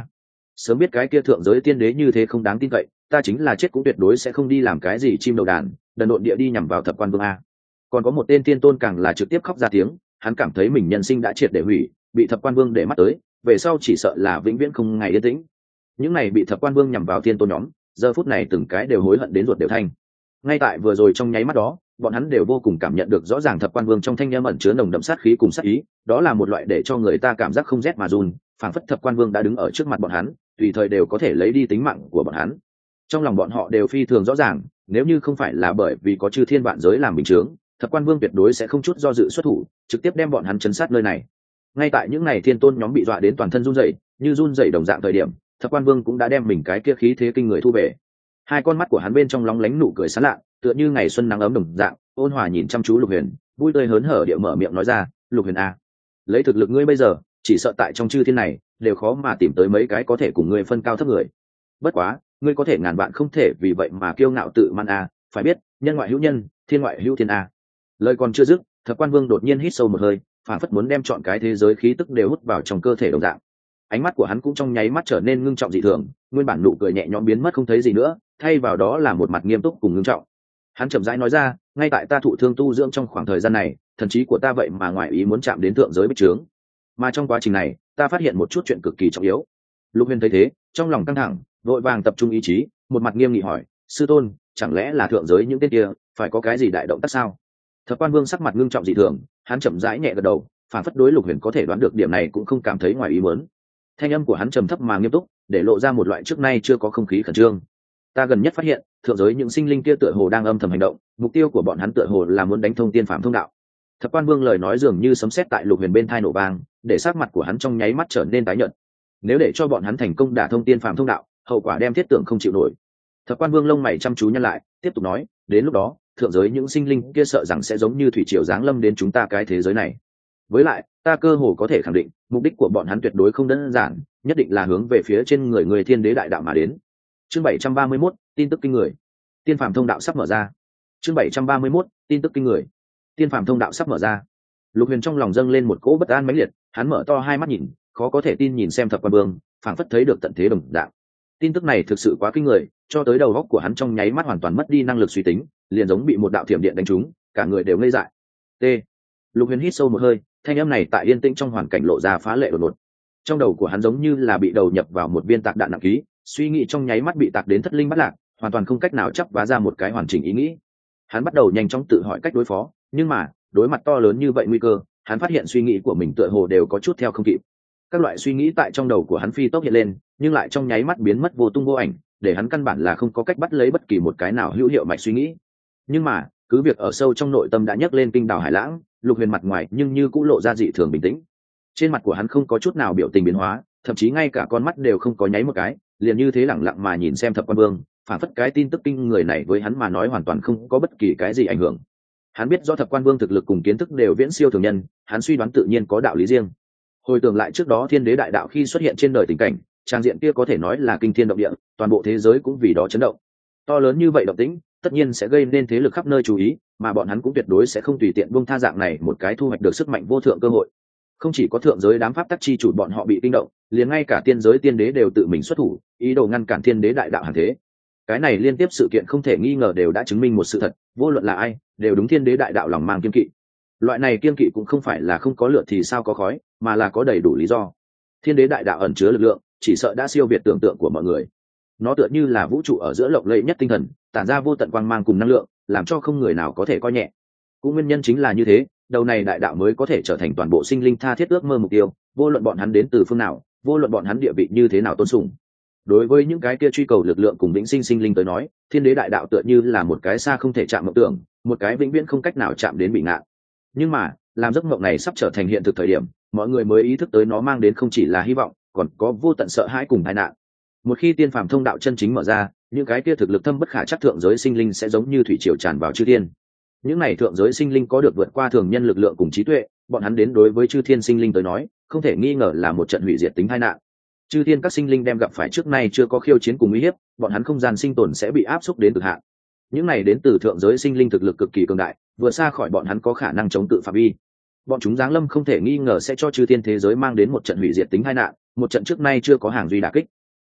sớm biết cái kia thượng giới tiên đế như thế không đáng tin cậy, ta chính là chết cũng tuyệt đối sẽ không đi làm cái gì chim đầu đàn đần độn địa đi nhằm vào thập quan vương a. Còn có một tên tiên tôn càng là trực tiếp khóc ra tiếng, hắn cảm thấy mình nhân sinh đã triệt để hủy, bị thập quan vương để mắt tới, về sau chỉ sợ là vĩnh viễn không ngày yên tĩnh. Những này bị thập quan vương nhằm vào tiên tôn nhóm, giờ phút này từng cái đều hối hận đến ruột đều thanh. Ngay tại vừa rồi trong nháy mắt đó, bọn hắn đều vô cùng cảm nhận được rõ ràng thập quan vương trong thanh âm ẩn chứa nồng đậm sát khí cùng sát ý, đó là một loại để cho người ta cảm giác không rét mà run, phảng phất thập quan vương đã đứng ở trước mặt bọn hắn, tùy thời đều có thể lấy đi tính mạng của bọn hắn. Trong lòng bọn họ đều phi thường rõ ràng, nếu như không phải là bởi vì có chư thiên vạn giới làm bình chướng, thập quan vương tuyệt đối sẽ không chút do dự xuất thủ, trực tiếp đem bọn hắn chấn sát nơi này. Ngay tại những ngày thiên tôn nhóm bị dọa đến toàn thân run rẩy, như run rẩy đồng dạng thời điểm, thập quan vương cũng đã đem mình cái kia khí thế kinh người thu về. Hai con mắt của hắn bên trong lóng lánh nụ cười sán lạ, tựa như ngày xuân nắng ấm đồng dạng, ôn hòa nhìn chăm chú Lục Huyền, vui tươi hớn hở địa mở miệng nói ra, "Lục Huyền a, lấy thực lực ngươi bây giờ, chỉ sợ tại trong chư thiên này đều khó mà tìm tới mấy cái có thể cùng ngươi phân cao thấp người. Bất quá, ngươi có thể ngàn vạn không thể vì vậy mà kiêu ngạo tự man a, phải biết, nhân ngoại hữu nhân, thiên ngoại hữu thiên a." Lời còn chưa dứt, Thập Quan Vương đột nhiên hít sâu một hơi, phảng phất muốn đem trọn cái thế giới khí tức đều hút vào trong cơ thể đồng dạng. Ánh mắt của hắn cũng trong nháy mắt trở nên ngưng trọng dị thường, nguyên bản nụ cười nhẹ nhõm biến mất không thấy gì nữa, thay vào đó là một mặt nghiêm túc cùng ngưng trọng. Hắn chậm rãi nói ra, ngay tại ta thụ thương tu dưỡng trong khoảng thời gian này, thần trí của ta vậy mà ngoại ý muốn chạm đến thượng giới bích trướng. Mà trong quá trình này, ta phát hiện một chút chuyện cực kỳ trọng yếu. Lục Huyền thấy thế, trong lòng căng thẳng, vội vàng tập trung ý chí, một mặt nghiêm nghị hỏi, sư tôn, chẳng lẽ là thượng giới những tên kia phải có cái gì đại động tác sao? Thập Quan Vương sắc mặt ngưng trọng dị thường, hắn chậm rãi nhẹ gật đầu, phản phất đối Lục Huyền có thể đoán được điểm này cũng không cảm thấy ngoài ý muốn. Thanh âm của hắn trầm thấp mà nghiêm túc, để lộ ra một loại trước nay chưa có không khí khẩn trương. Ta gần nhất phát hiện, thượng giới những sinh linh kia tựa hồ đang âm thầm hành động, mục tiêu của bọn hắn tựa hồ là muốn đánh thông tiên phạm thông đạo. Thập Quan Vương lời nói dường như sấm sét tại Lục Huyền bên tai nổ vang, để sắc mặt của hắn trong nháy mắt trở nên tái nhợt. Nếu để cho bọn hắn thành công đả thông tiên phạm thông đạo, hậu quả đem thiết tưởng không chịu nổi. Thập Quan Vương lông mày chăm chú nhăn lại, tiếp tục nói, đến lúc đó, thượng giới những sinh linh kia sợ rằng sẽ giống như thủy triều giáng lâm đến chúng ta cái thế giới này. Với lại, ta cơ hồ có thể khẳng định, mục đích của bọn hắn tuyệt đối không đơn giản, nhất định là hướng về phía trên người người thiên đế đại đạo mà đến. Chương bảy trăm ba mươi mốt, tin tức kinh người. Tiên phàm thông đạo sắp mở ra. Chương bảy trăm ba mươi mốt, tin tức kinh người. Tiên phàm thông đạo sắp mở ra. Lục Huyền trong lòng dâng lên một cỗ bất an mãnh liệt, hắn mở to hai mắt nhìn, khó có thể tin nhìn xem Thập Quan Vương, phảng phất thấy được tận thế đồng dạng. Tin tức này thực sự quá kinh người, cho tới đầu óc của hắn trong nháy mắt hoàn toàn mất đi năng lực suy tính, liền giống bị một đạo thiểm điện đánh trúng, cả người đều ngây dại. T. Lục Huyền hít sâu một hơi, thanh âm này tại yên tĩnh trong hoàn cảnh lộ ra phá lệ đột ngột. Trong đầu của hắn giống như là bị đầu nhập vào một viên tạc đạn nặng ký, suy nghĩ trong nháy mắt bị tạc đến thất linh bắt lạc, hoàn toàn không cách nào chấp vá ra một cái hoàn chỉnh ý nghĩ. Hắn bắt đầu nhanh chóng tự hỏi cách đối phó, nhưng mà đối mặt to lớn như vậy nguy cơ, hắn phát hiện suy nghĩ của mình tựa hồ đều có chút theo không kịp. Các loại suy nghĩ tại trong đầu của hắn phi tốc hiện lên, nhưng lại trong nháy mắt biến mất vô tung vô ảnh, để hắn căn bản là không có cách bắt lấy bất kỳ một cái nào hữu hiệu mạch suy nghĩ. Nhưng mà cứ việc ở sâu trong nội tâm đã nhấc lên kinh đảo hải lãng, Lục Huyền mặt ngoài nhưng như cũng lộ ra dị thường bình tĩnh. Trên mặt của hắn không có chút nào biểu tình biến hóa, thậm chí ngay cả con mắt đều không có nháy một cái, liền như thế lẳng lặng mà nhìn xem Thập Quan Vương, phản phất cái tin tức kinh người này với hắn mà nói hoàn toàn không có bất kỳ cái gì ảnh hưởng. Hắn biết do Thập Quan Vương thực lực cùng kiến thức đều viễn siêu thường nhân, hắn suy đoán tự nhiên có đạo lý riêng. Hồi tưởng lại trước đó thiên đế đại đạo khi xuất hiện trên đời tình cảnh, trang diện kia có thể nói là kinh thiên động địa, toàn bộ thế giới cũng vì đó chấn động. To lớn như vậy động tĩnh, tất nhiên sẽ gây nên thế lực khắp nơi chú ý, mà bọn hắn cũng tuyệt đối sẽ không tùy tiện buông tha dạng này một cái thu hoạch được sức mạnh vô thượng cơ hội. Không chỉ có thượng giới đám pháp tắc chi chủ bọn họ bị kinh động, liền ngay cả tiên giới tiên đế đều tự mình xuất thủ, ý đồ ngăn cản thiên đế đại đạo hàng thế. Cái này liên tiếp sự kiện không thể nghi ngờ đều đã chứng minh một sự thật, vô luận là ai, đều đúng thiên đế đại đạo lòng mang kiên kỵ. Loại này kiên kỵ cũng không phải là không có lửa thì sao có khói, mà là có đầy đủ lý do. Thiên đế đại đạo ẩn chứa lực lượng, chỉ sợ đã siêu việt tưởng tượng của mọi người. Nó tựa như là vũ trụ ở giữa lộng lẫy nhất tinh thần, tản ra vô tận quang mang cùng năng lượng, làm cho không người nào có thể coi nhẹ. Cũng nguyên nhân chính là như thế, đầu này đại đạo mới có thể trở thành toàn bộ sinh linh tha thiết ước mơ mục tiêu, vô luận bọn hắn đến từ phương nào, vô luận bọn hắn địa vị như thế nào tôn sùng. Đối với những cái kia truy cầu lực lượng cùng vĩnh sinh sinh linh tới nói, thiên đế đại đạo tựa như là một cái xa không thể chạm mộng tưởng, một cái vĩnh viễn không cách nào chạm đến bị ngạn. Nhưng mà, làm giấc mộng này sắp trở thành hiện thực thời điểm, mọi người mới ý thức tới nó mang đến không chỉ là hy vọng, còn có vô tận sợ hãi cùng tai nạn. Một khi tiên phàm thông đạo chân chính mở ra, những cái kia thực lực thâm bất khả trắc thượng giới sinh linh sẽ giống như thủy triều tràn vào chư thiên. Những này thượng giới sinh linh có được vượt qua thường nhân lực lượng cùng trí tuệ, bọn hắn đến đối với chư thiên sinh linh tới nói, không thể nghi ngờ là một trận hủy diệt tính tai nạn. Chư thiên các sinh linh đem gặp phải trước nay chưa có khiêu chiến cùng uy hiếp, bọn hắn không gian sinh tồn sẽ bị áp xúc đến cực hạn. Những này đến từ thượng giới sinh linh thực lực cực kỳ cường đại, vượt xa khỏi bọn hắn có khả năng chống cự phạm vi. Bọn chúng giáng lâm không thể nghi ngờ sẽ cho chư thiên thế giới mang đến một trận hủy diệt tính tai nạn, một trận trước nay chưa có hàng duy đả kích.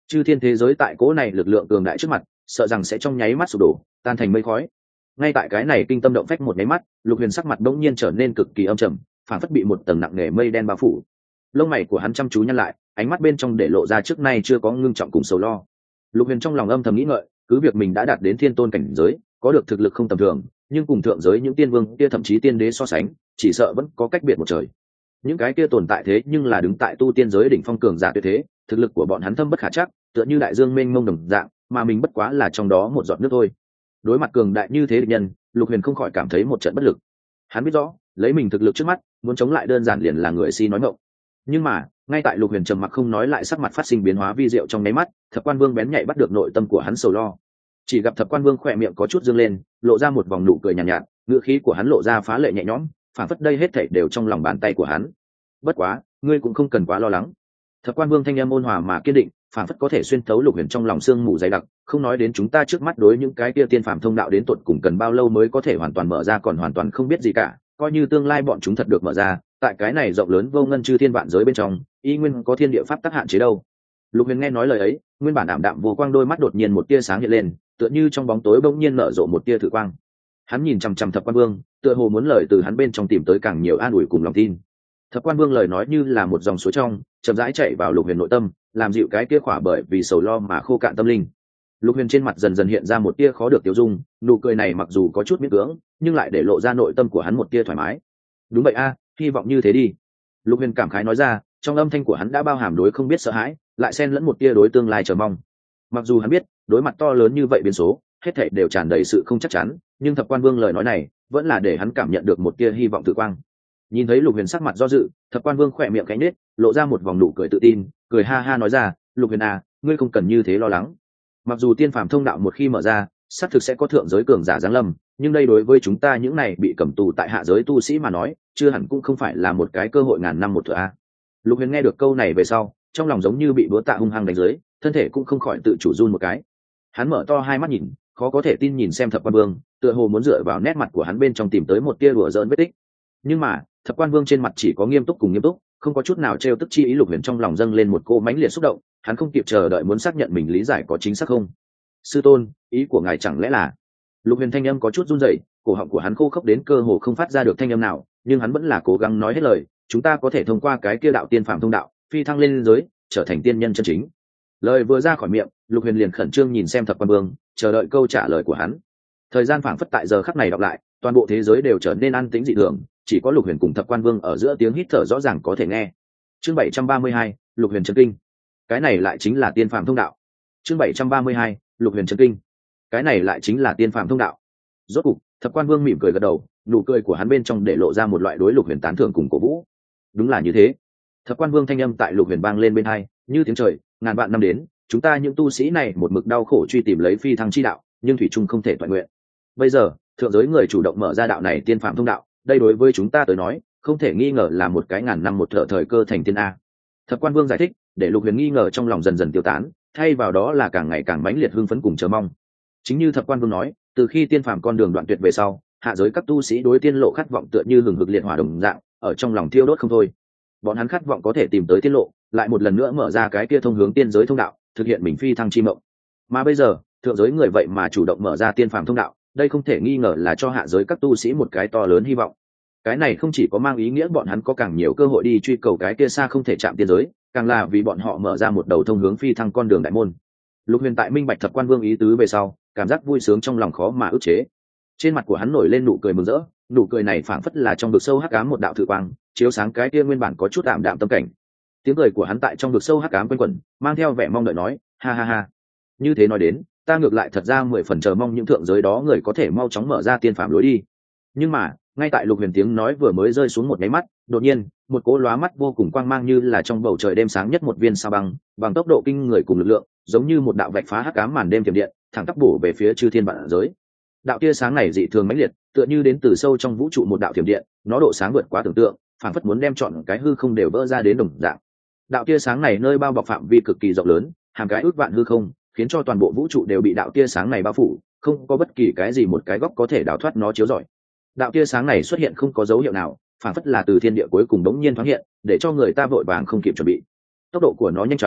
chư thiên thế giới tại cỗ này lực lượng cường đại trước mặt sợ rằng sẽ trong nháy mắt sụp đổ, tan thành mây khói. Ngay tại cái này kinh tâm động phách một nháy mắt, Lục Huyền sắc mặt bỗng nhiên trở nên cực kỳ âm trầm, phản phất bị một tầng nặng nề mây đen bao phủ. Lông mày của hắn chăm chú nhăn lại, ánh mắt bên trong để lộ ra trước nay chưa có ngưng trọng cùng sầu lo. Lục Huyền trong lòng âm thầm nghĩ ngợi, cứ việc mình đã đạt đến thiên tôn cảnh giới, có được thực lực không tầm thường, nhưng cùng thượng giới những tiên vương kia thậm chí tiên đế so sánh, chỉ sợ vẫn có cách biệt một trời. Những cái kia tồn tại thế nhưng là đứng tại tu tiên giới đỉnh phong cường giả tuyệt thế, thực lực của bọn hắn thâm bất khả trắc, tựa như đại dương mênh mông đồng dạng, mà mình bất quá là trong đó một giọt nước thôi. Đối mặt cường đại như thế địch nhân, Lục Huyền không khỏi cảm thấy một trận bất lực. Hắn biết rõ, lấy mình thực lực trước mắt, muốn chống lại đơn giản liền là người si nói ngọng. Nhưng mà, ngay tại Lục Huyền trầm mặc không nói lại, sắc mặt phát sinh biến hóa vi diệu trong nháy mắt, Thập Quan Vương bén nhạy bắt được nội tâm của hắn sầu lo. Chỉ gặp Thập Quan Vương khỏe miệng có chút dương lên, lộ ra một vòng nụ cười nhàn nhạt, nhạt, ngữ khí của hắn lộ ra phá lệ nhẹ nhõm, phản phất đây hết thảy đều trong lòng bàn tay của hắn. Bất quá, ngươi cũng không cần quá lo lắng. Thập Quan Vương thanh âm ôn hòa mà kiên định, phản phất có thể xuyên thấu Lục Huyền trong lòng xương mù dày đặc, không nói đến chúng ta trước mắt đối những cái kia tiên phàm thông đạo đến tận cùng cần bao lâu mới có thể hoàn toàn mở ra, còn hoàn toàn không biết gì cả, coi như tương lai bọn chúng thật được mở ra, tại cái này rộng lớn vô ngân chư thiên vạn giới bên trong, y nguyên có thiên địa pháp tắc hạn chế đâu. Lục Huyền nghe nói lời ấy, nguyên bản ảm đạm vô quang đôi mắt đột nhiên một tia sáng hiện lên, tựa như trong bóng tối bỗng nhiên nở rộ một tia thử quang. Hắn nhìn chằm chằm Thập Quan Vương, tựa hồ muốn lời từ hắn bên trong tìm tới càng nhiều an ủi cùng lòng tin. Thập Quan Vương lời nói như là một dòng suối trong, chậm rãi chạy vào Lục Huyền nội tâm, làm dịu cái kia khỏa bởi vì sầu lo mà khô cạn tâm linh. Lục Huyền trên mặt dần dần hiện ra một tia khó được tiêu dung, nụ cười này mặc dù có chút miễn cưỡng, nhưng lại để lộ ra nội tâm của hắn một tia thoải mái. Đúng vậy a, hy vọng như thế đi. Lục Huyền cảm khái nói ra, trong âm thanh của hắn đã bao hàm đối không biết sợ hãi, lại xen lẫn một tia đối tương lai chờ mong. Mặc dù hắn biết, đối mặt to lớn như vậy biến số, hết thảy đều tràn đầy sự không chắc chắn, nhưng Thập Quan Vương lời nói này, vẫn là để hắn cảm nhận được một tia hy vọng tự quang. Nhìn thấy Lục Huyền sắc mặt do dự, Thập Quan Vương khỏe miệng cánh nết, lộ ra một vòng nụ cười tự tin, cười ha ha nói ra, Lục Huyền à, ngươi không cần như thế lo lắng. Mặc dù tiên phàm thông đạo một khi mở ra, xác thực sẽ có thượng giới cường giả giáng lâm, nhưng đây đối với chúng ta những này bị cầm tù tại hạ giới tu sĩ mà nói, chưa hẳn cũng không phải là một cái cơ hội ngàn năm một thửa a. Lục Huyền nghe được câu này về sau, trong lòng giống như bị búa tạ hung hăng đánh dưới, thân thể cũng không khỏi tự chủ run một cái. Hắn mở to hai mắt nhìn, khó có thể tin nhìn xem Thập Quan Vương, tựa hồ muốn dựa vào nét mặt của hắn bên trong tìm tới một tia đùa giỡn vết tích. Nhưng mà, Thập Quan Vương trên mặt chỉ có nghiêm túc cùng nghiêm túc, không có chút nào trêu tức chi ý. Lục Huyền trong lòng dâng lên một cô mãnh liệt xúc động, hắn không kịp chờ đợi muốn xác nhận mình lý giải có chính xác không. Sư tôn, ý của ngài chẳng lẽ là? Lục Huyền thanh âm có chút run rẩy, cổ họng của hắn khô khốc đến cơ hồ không phát ra được thanh âm nào, nhưng hắn vẫn là cố gắng nói hết lời. Chúng ta có thể thông qua cái kia đạo tiên phàm thông đạo, phi thăng lên giới, trở thành tiên nhân chân chính. Lời vừa ra khỏi miệng, Lục Huyền liền khẩn trương nhìn xem Thập Quan Vương, chờ đợi câu trả lời của hắn. Thời gian phảng phất tại giờ khắc này đọc lại, toàn bộ thế giới đều trở nên an tĩnh dị thường, chỉ có Lục Huyền cùng Thập Quan Vương ở giữa tiếng hít thở rõ ràng có thể nghe. Chương bảy trăm ba mươi hai, Lục Huyền chấn kinh. Cái này lại chính là tiên phàm thông đạo. Chương bảy trăm ba mươi hai, Lục Huyền chấn kinh. Cái này lại chính là tiên phàm thông đạo. Rốt cục, Thập Quan Vương mỉm cười gật đầu, nụ cười của hắn bên trong để lộ ra một loại đối Lục Huyền tán thưởng cùng cổ vũ. Đúng là như thế. Thập Quan Vương thanh âm tại Lục Huyền vang lên bên tai, như tiếng trời, ngàn vạn năm đến, chúng ta những tu sĩ này một mực đau khổ truy tìm lấy phi thăng chi đạo, nhưng thủy chung không thể toàn nguyện. Bây giờ, thượng giới người chủ động mở ra đạo này tiên phàm thông đạo, đây đối với chúng ta tới nói, không thể nghi ngờ là một cái ngàn năm một thợ thời cơ thành tiên a. Thập Quan Vương giải thích, để Lục Huyền nghi ngờ trong lòng dần dần tiêu tán, thay vào đó là càng ngày càng mãnh liệt hưng phấn cùng chờ mong. Chính như Thập Quan Vương nói, từ khi tiên phàm con đường đoạn tuyệt về sau, hạ giới các tu sĩ đối tiên lộ khát vọng tựa như hừng hực liệt hỏa đồng dạng, ở trong lòng thiêu đốt không thôi. Bọn hắn khát vọng có thể tìm tới tiên lộ, lại một lần nữa mở ra cái kia thông hướng tiên giới thông đạo, thực hiện mình phi thăng chi mộng. Mà bây giờ, thượng giới người vậy mà chủ động mở ra tiên phàm thông đạo, đây không thể nghi ngờ là cho hạ giới các tu sĩ một cái to lớn hy vọng. Cái này không chỉ có mang ý nghĩa bọn hắn có càng nhiều cơ hội đi truy cầu cái kia xa không thể chạm tiên giới, càng là vì bọn họ mở ra một đầu thông hướng phi thăng con đường đại môn. Lục Huyền tại minh bạch Thập Quan Vương ý tứ về sau, cảm giác vui sướng trong lòng khó mà ức chế. Trên mặt của hắn nổi lên nụ cười mừng rỡ, nụ cười này phảng phất là trong vực sâu hắc ám một đạo thử quang, chiếu sáng cái kia nguyên bản có chút tạm đạm tâm cảnh. Tiếng cười của hắn tại trong vực sâu hắc ám quanh quẩn, mang theo vẻ mong đợi nói, ha ha ha. Như thế nói đến, ta ngược lại thật ra mười phần chờ mong những thượng giới đó người có thể mau chóng mở ra tiên phàm lối đi. Nhưng mà, ngay tại Lục Huyền tiếng nói vừa mới rơi xuống một cái mắt, đột nhiên, một cỗ lóa mắt vô cùng quang mang như là trong bầu trời đêm sáng nhất một viên sao băng, bằng tốc độ kinh người cùng lực lượng, giống như một đạo vạch phá hắc ám màn đêm tiềm điện, thẳng tắp bổ về phía chư thiên vạn giới. Đạo tia sáng này dị thường mãnh liệt, tựa như đến từ sâu trong vũ trụ một đạo tiềm điện, nó độ sáng vượt quá tưởng tượng, phảng phất muốn đem trọn cái hư không đều vỡ ra đến đồng dạng. Đạo tia sáng này nơi bao bọc phạm vi cực kỳ rộng lớn, hàng cái ước vạn hư không, khiến cho toàn bộ vũ trụ đều bị đạo tia sáng này bao phủ, không có bất kỳ cái gì một cái góc có thể đào thoát nó chiếu rọi. Đạo tia sáng này xuất hiện không có dấu hiệu nào, phảng phất là từ thiên địa cuối cùng đống nhiên thoáng hiện, để cho người ta vội vàng không kịp chuẩn bị. Tốc độ của nó nhanh chóng,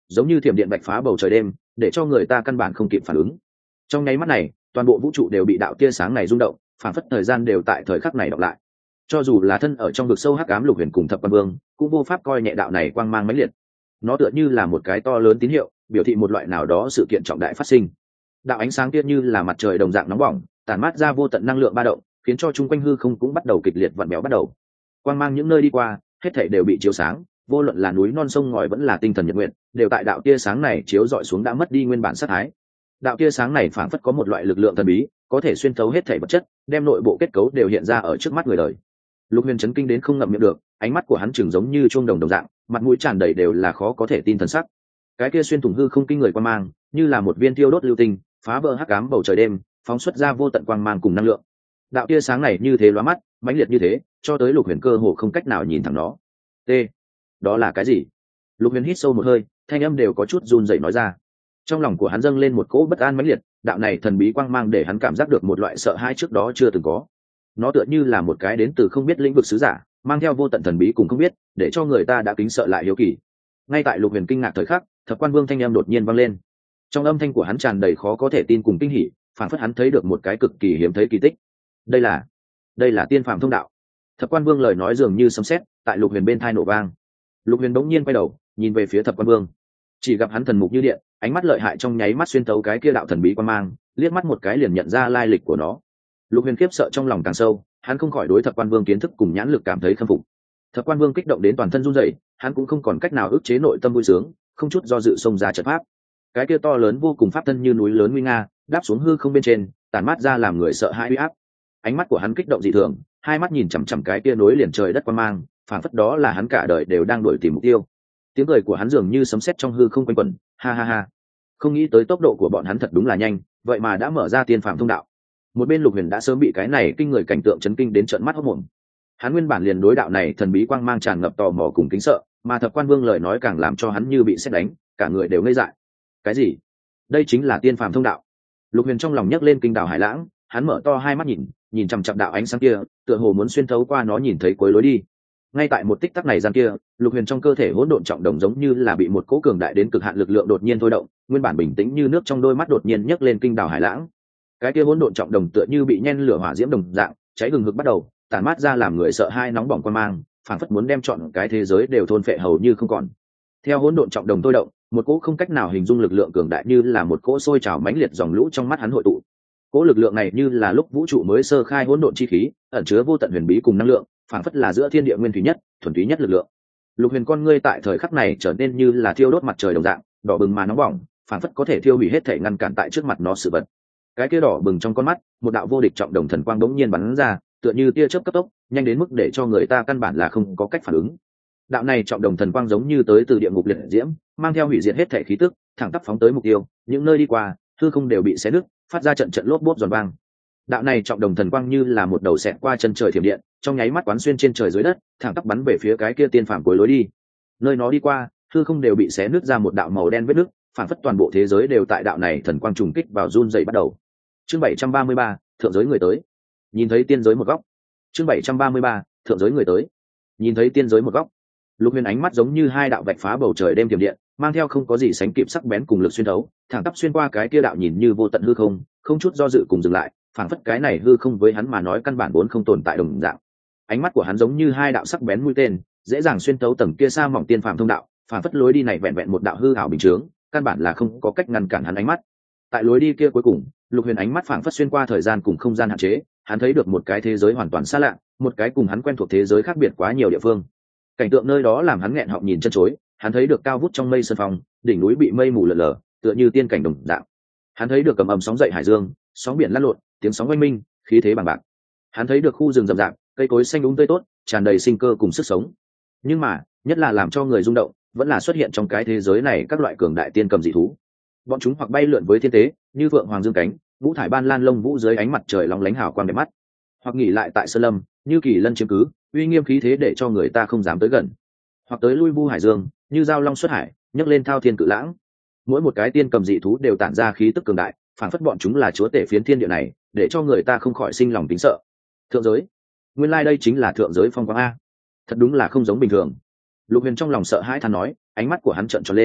giống như thiểm điện bạch phá bầu trời đêm, để cho người ta căn bản không kịp phản ứng. Trong nháy mắt này, toàn bộ vũ trụ đều bị đạo tia sáng này rung động, phản phất thời gian đều tại thời khắc này đọc lại. Cho dù là thân ở trong vực sâu hắc ám Lục Huyền cùng Thập Quan Vương, cũng vô pháp coi nhẹ đạo này quang mang mãnh liệt. Nó tựa như là một cái to lớn tín hiệu, biểu thị một loại nào đó sự kiện trọng đại phát sinh. Đạo ánh sáng kia như là mặt trời đồng dạng nóng bỏng, tản mát ra vô tận năng lượng ba động, khiến cho chung quanh hư không cũng bắt đầu kịch liệt vặn béo bắt đầu. Quang mang những nơi đi qua, hết thảy đều bị chiếu sáng, vô luận là núi non sông ngòi vẫn là tinh thần nhật nguyện, đều tại đạo tia sáng này chiếu rọi xuống đã mất đi nguyên bản sát thái. Đạo tia sáng này phảng phất có một loại lực lượng thần bí, có thể xuyên thấu hết thảy vật chất, đem nội bộ kết cấu đều hiện ra ở trước mắt người đời. Lục Huyền chấn kinh đến không ngậm miệng được, ánh mắt của hắn trừng giống như chuông đồng đồng dạng, mặt mũi tràn đầy đều là khó có thể tin thần sắc. Cái kia xuyên thủng hư không kinh người quang mang, như là một viên tiêu đốt lưu tinh, phá vỡ hắc ám bầu trời đêm, phóng xuất ra vô tận quang mang cùng năng lượng. Đạo tia sáng này như thế lóa mắt, mãnh liệt như thế, cho tới Lục Huyền cơ hồ không cách nào nhìn thẳng nó. T, đó là cái gì? Lục Huyền hít sâu một hơi, thanh âm đều có chút run rẩy nói ra. Trong lòng của hắn dâng lên một cỗ bất an mãnh liệt, đạo này thần bí quang mang để hắn cảm giác được một loại sợ hãi trước đó chưa từng có. Nó tựa như là một cái đến từ không biết lĩnh vực sứ giả, mang theo vô tận thần bí cùng không biết, để cho người ta đã kính sợ lại hiếu kỳ. Ngay tại Lục Huyền kinh ngạc thời khắc, Thập Quan Vương thanh âm đột nhiên vang lên. Trong âm thanh của hắn tràn đầy khó có thể tin cùng kinh hỉ, phảng phất hắn thấy được một cái cực kỳ hiếm thấy kỳ tích. Đây là, đây là tiên phàm thông đạo. Thập Quan Vương lời nói dường như sấm sét, tại Lục Huyền bên tai nổ vang. Lục Huyền bỗng nhiên quay đầu, nhìn về phía Thập Quan Vương. Chỉ gặp hắn thần mục như điện, ánh mắt lợi hại trong nháy mắt xuyên tấu cái kia đạo thần bí quan mang, liếc mắt một cái liền nhận ra lai lịch của nó. Lục Huyền khiếp sợ trong lòng càng sâu, hắn không khỏi đối Thập Quan Vương kiến thức cùng nhãn lực cảm thấy khâm phục. Thập Quan Vương kích động đến toàn thân run rẩy, hắn cũng không còn cách nào ức chế nội tâm vui sướng, không chút do dự xông ra trận pháp. Cái kia to lớn vô cùng pháp thân như núi lớn nguy nga, đáp xuống hư không bên trên, tản mát ra làm người sợ hãi uy áp. Ánh mắt của hắn kích động dị thường, hai mắt nhìn chằm chằm cái kia nối liền trời đất quan mang, phảng phất đó là hắn cả đời đều đang đuổi tìm mục tiêu. Tiếng cười của hắn dường như sấm sét trong hư không quanh quẩn, ha ha ha. Không nghĩ tới tốc độ của bọn hắn thật đúng là nhanh, vậy mà đã mở ra tiên phàm thông đạo. Một bên Lục Huyền đã sớm bị cái này kinh người cảnh tượng chấn kinh đến trợn mắt hốt mồm. Hắn nguyên bản liền đối đạo này thần bí quang mang tràn ngập tò mò cùng kính sợ, mà Thập Quan Vương lời nói càng làm cho hắn như bị sét đánh, cả người đều ngây dại. Cái gì? Đây chính là tiên phàm thông đạo? Lục Huyền trong lòng nhấc lên kinh đảo hải lãng, hắn mở to hai mắt nhìn, nhìn chằm chằm đạo ánh sáng kia, tựa hồ muốn xuyên thấu qua nó nhìn thấy cuối lối đi. Ngay tại một tích tắc này gian kia, Lục Huyền trong cơ thể hỗn độn trọng đồng giống như là bị một cỗ cường đại đến cực hạn lực lượng đột nhiên thôi động, nguyên bản bình tĩnh như nước trong đôi mắt đột nhiên nhấc lên kinh đảo hải lãng. Cái kia hỗn độn trọng đồng tựa như bị nhen lửa hỏa diễm đồng dạng, cháy hừng hực bắt đầu, tản mát ra làm người sợ hai nóng bỏng quan mang, phảng phất muốn đem trọn cái thế giới đều thôn phệ hầu như không còn. Theo hỗn độn trọng đồng thôi động, một cỗ không cách nào hình dung lực lượng cường đại như là một cỗ sôi trào mãnh liệt dòng lũ trong mắt hắn hội tụ. Cỗ lực lượng này như là lúc vũ trụ mới sơ khai hỗn độn chi khí, ẩn chứa vô tận huyền bí cùng năng lượng, phảng phất là giữa thiên địa nguyên thủy nhất, thuần túy nhất lực lượng. Lục Huyền con ngươi tại thời khắc này trở nên như là thiêu đốt mặt trời đồng dạng, đỏ bừng mà nóng bỏng, phảng phất có thể thiêu hủy hết thể ngăn cản tại trước mặt nó sự vật. Cái kia đỏ bừng trong con mắt, một đạo vô địch trọng đồng thần quang bỗng nhiên bắn ra, tựa như tia chớp cấp tốc, nhanh đến mức để cho người ta căn bản là không có cách phản ứng. Đạo này trọng đồng thần quang giống như tới từ địa ngục liệt diễm, mang theo hủy diệt hết thể khí tức, thẳng tắp phóng tới mục tiêu, những nơi đi qua, hư không đều bị xé nứt, phát ra trận trận lốp bốp giòn vang. Đạo này trọng đồng thần quang như là một đầu xẹt qua chân trời thiểm điện, trong nháy mắt quán xuyên trên trời dưới đất, thẳng tắp bắn về phía cái kia tiên phàm cuối lối đi. Nơi nó đi qua, hư không đều bị xé nứt ra một đạo màu đen vết nứt, phản phất toàn bộ thế giới đều tại đạo này thần quang trùng kích vào run rẩy bắt đầu. Chương bảy trăm ba mươi ba, thượng giới người tới. Nhìn thấy tiên giới một góc. Chương bảy trăm ba mươi ba, thượng giới người tới. Nhìn thấy tiên giới một góc. Lục Huyền ánh mắt giống như hai đạo vạch phá bầu trời đêm tiềm điện, mang theo không có gì sánh kịp sắc bén cùng lực xuyên thấu, thẳng tắp xuyên qua cái kia đạo nhìn như vô tận hư không, không chút do dự cùng dừng lại, phảng phất cái này hư không với hắn mà nói căn bản vốn không tồn tại đồng dạng. Ánh mắt của hắn giống như hai đạo sắc bén mũi tên, dễ dàng xuyên thấu tầng kia xa mỏng tiên phàm thông đạo, phảng phất lối đi này vẹn vẹn một đạo hư ảo bình chướng, căn bản là không có cách ngăn cản hắn ánh mắt. Tại lối đi kia cuối cùng, Lục Huyền ánh mắt phảng phất xuyên qua thời gian cùng không gian hạn chế, hắn thấy được một cái thế giới hoàn toàn xa lạ, một cái cùng hắn quen thuộc thế giới khác biệt quá nhiều địa phương. Cảnh tượng nơi đó làm hắn nghẹn họng nhìn chân chối, hắn thấy được cao vút trong mây sơn phong, đỉnh núi bị mây mù lờ lờ, tựa như tiên cảnh đồng dạng. Hắn thấy được cầm ầm sóng dậy hải dương, sóng biển lăn lộn, tiếng sóng oanh minh, khí thế bằng bạc. Hắn thấy được khu rừng rậm rạp, cây cối xanh úng tươi tốt, tràn đầy sinh cơ cùng sức sống. Nhưng mà, nhất là làm cho người rung động, vẫn là xuất hiện trong cái thế giới này các loại cường đại tiên cầm dị thú. Bọn chúng hoặc bay lượn với thiên tế, như vượng hoàng dương cánh, vũ thải ban lan lông vũ dưới ánh mặt trời long lánh hào quang đẹp mắt, hoặc nghỉ lại tại sơn lâm, như kỳ lân chiếm cứ, uy nghiêm khí thế để cho người ta không dám tới gần, hoặc tới lui vu hải dương, như giao long xuất hải, nhấc lên thao thiên cự lãng. Mỗi một cái tiên cầm dị thú đều tản ra khí tức cường đại, phản phất bọn chúng là chúa tể phiến thiên địa này, để cho người ta không khỏi sinh lòng kính sợ. Thượng giới, nguyên lai đây chính là thượng giới phong quang a, thật đúng là không giống bình thường. Lục Huyền trong lòng sợ hãi thán nói, ánh mắt của hắn trợn tròn lên,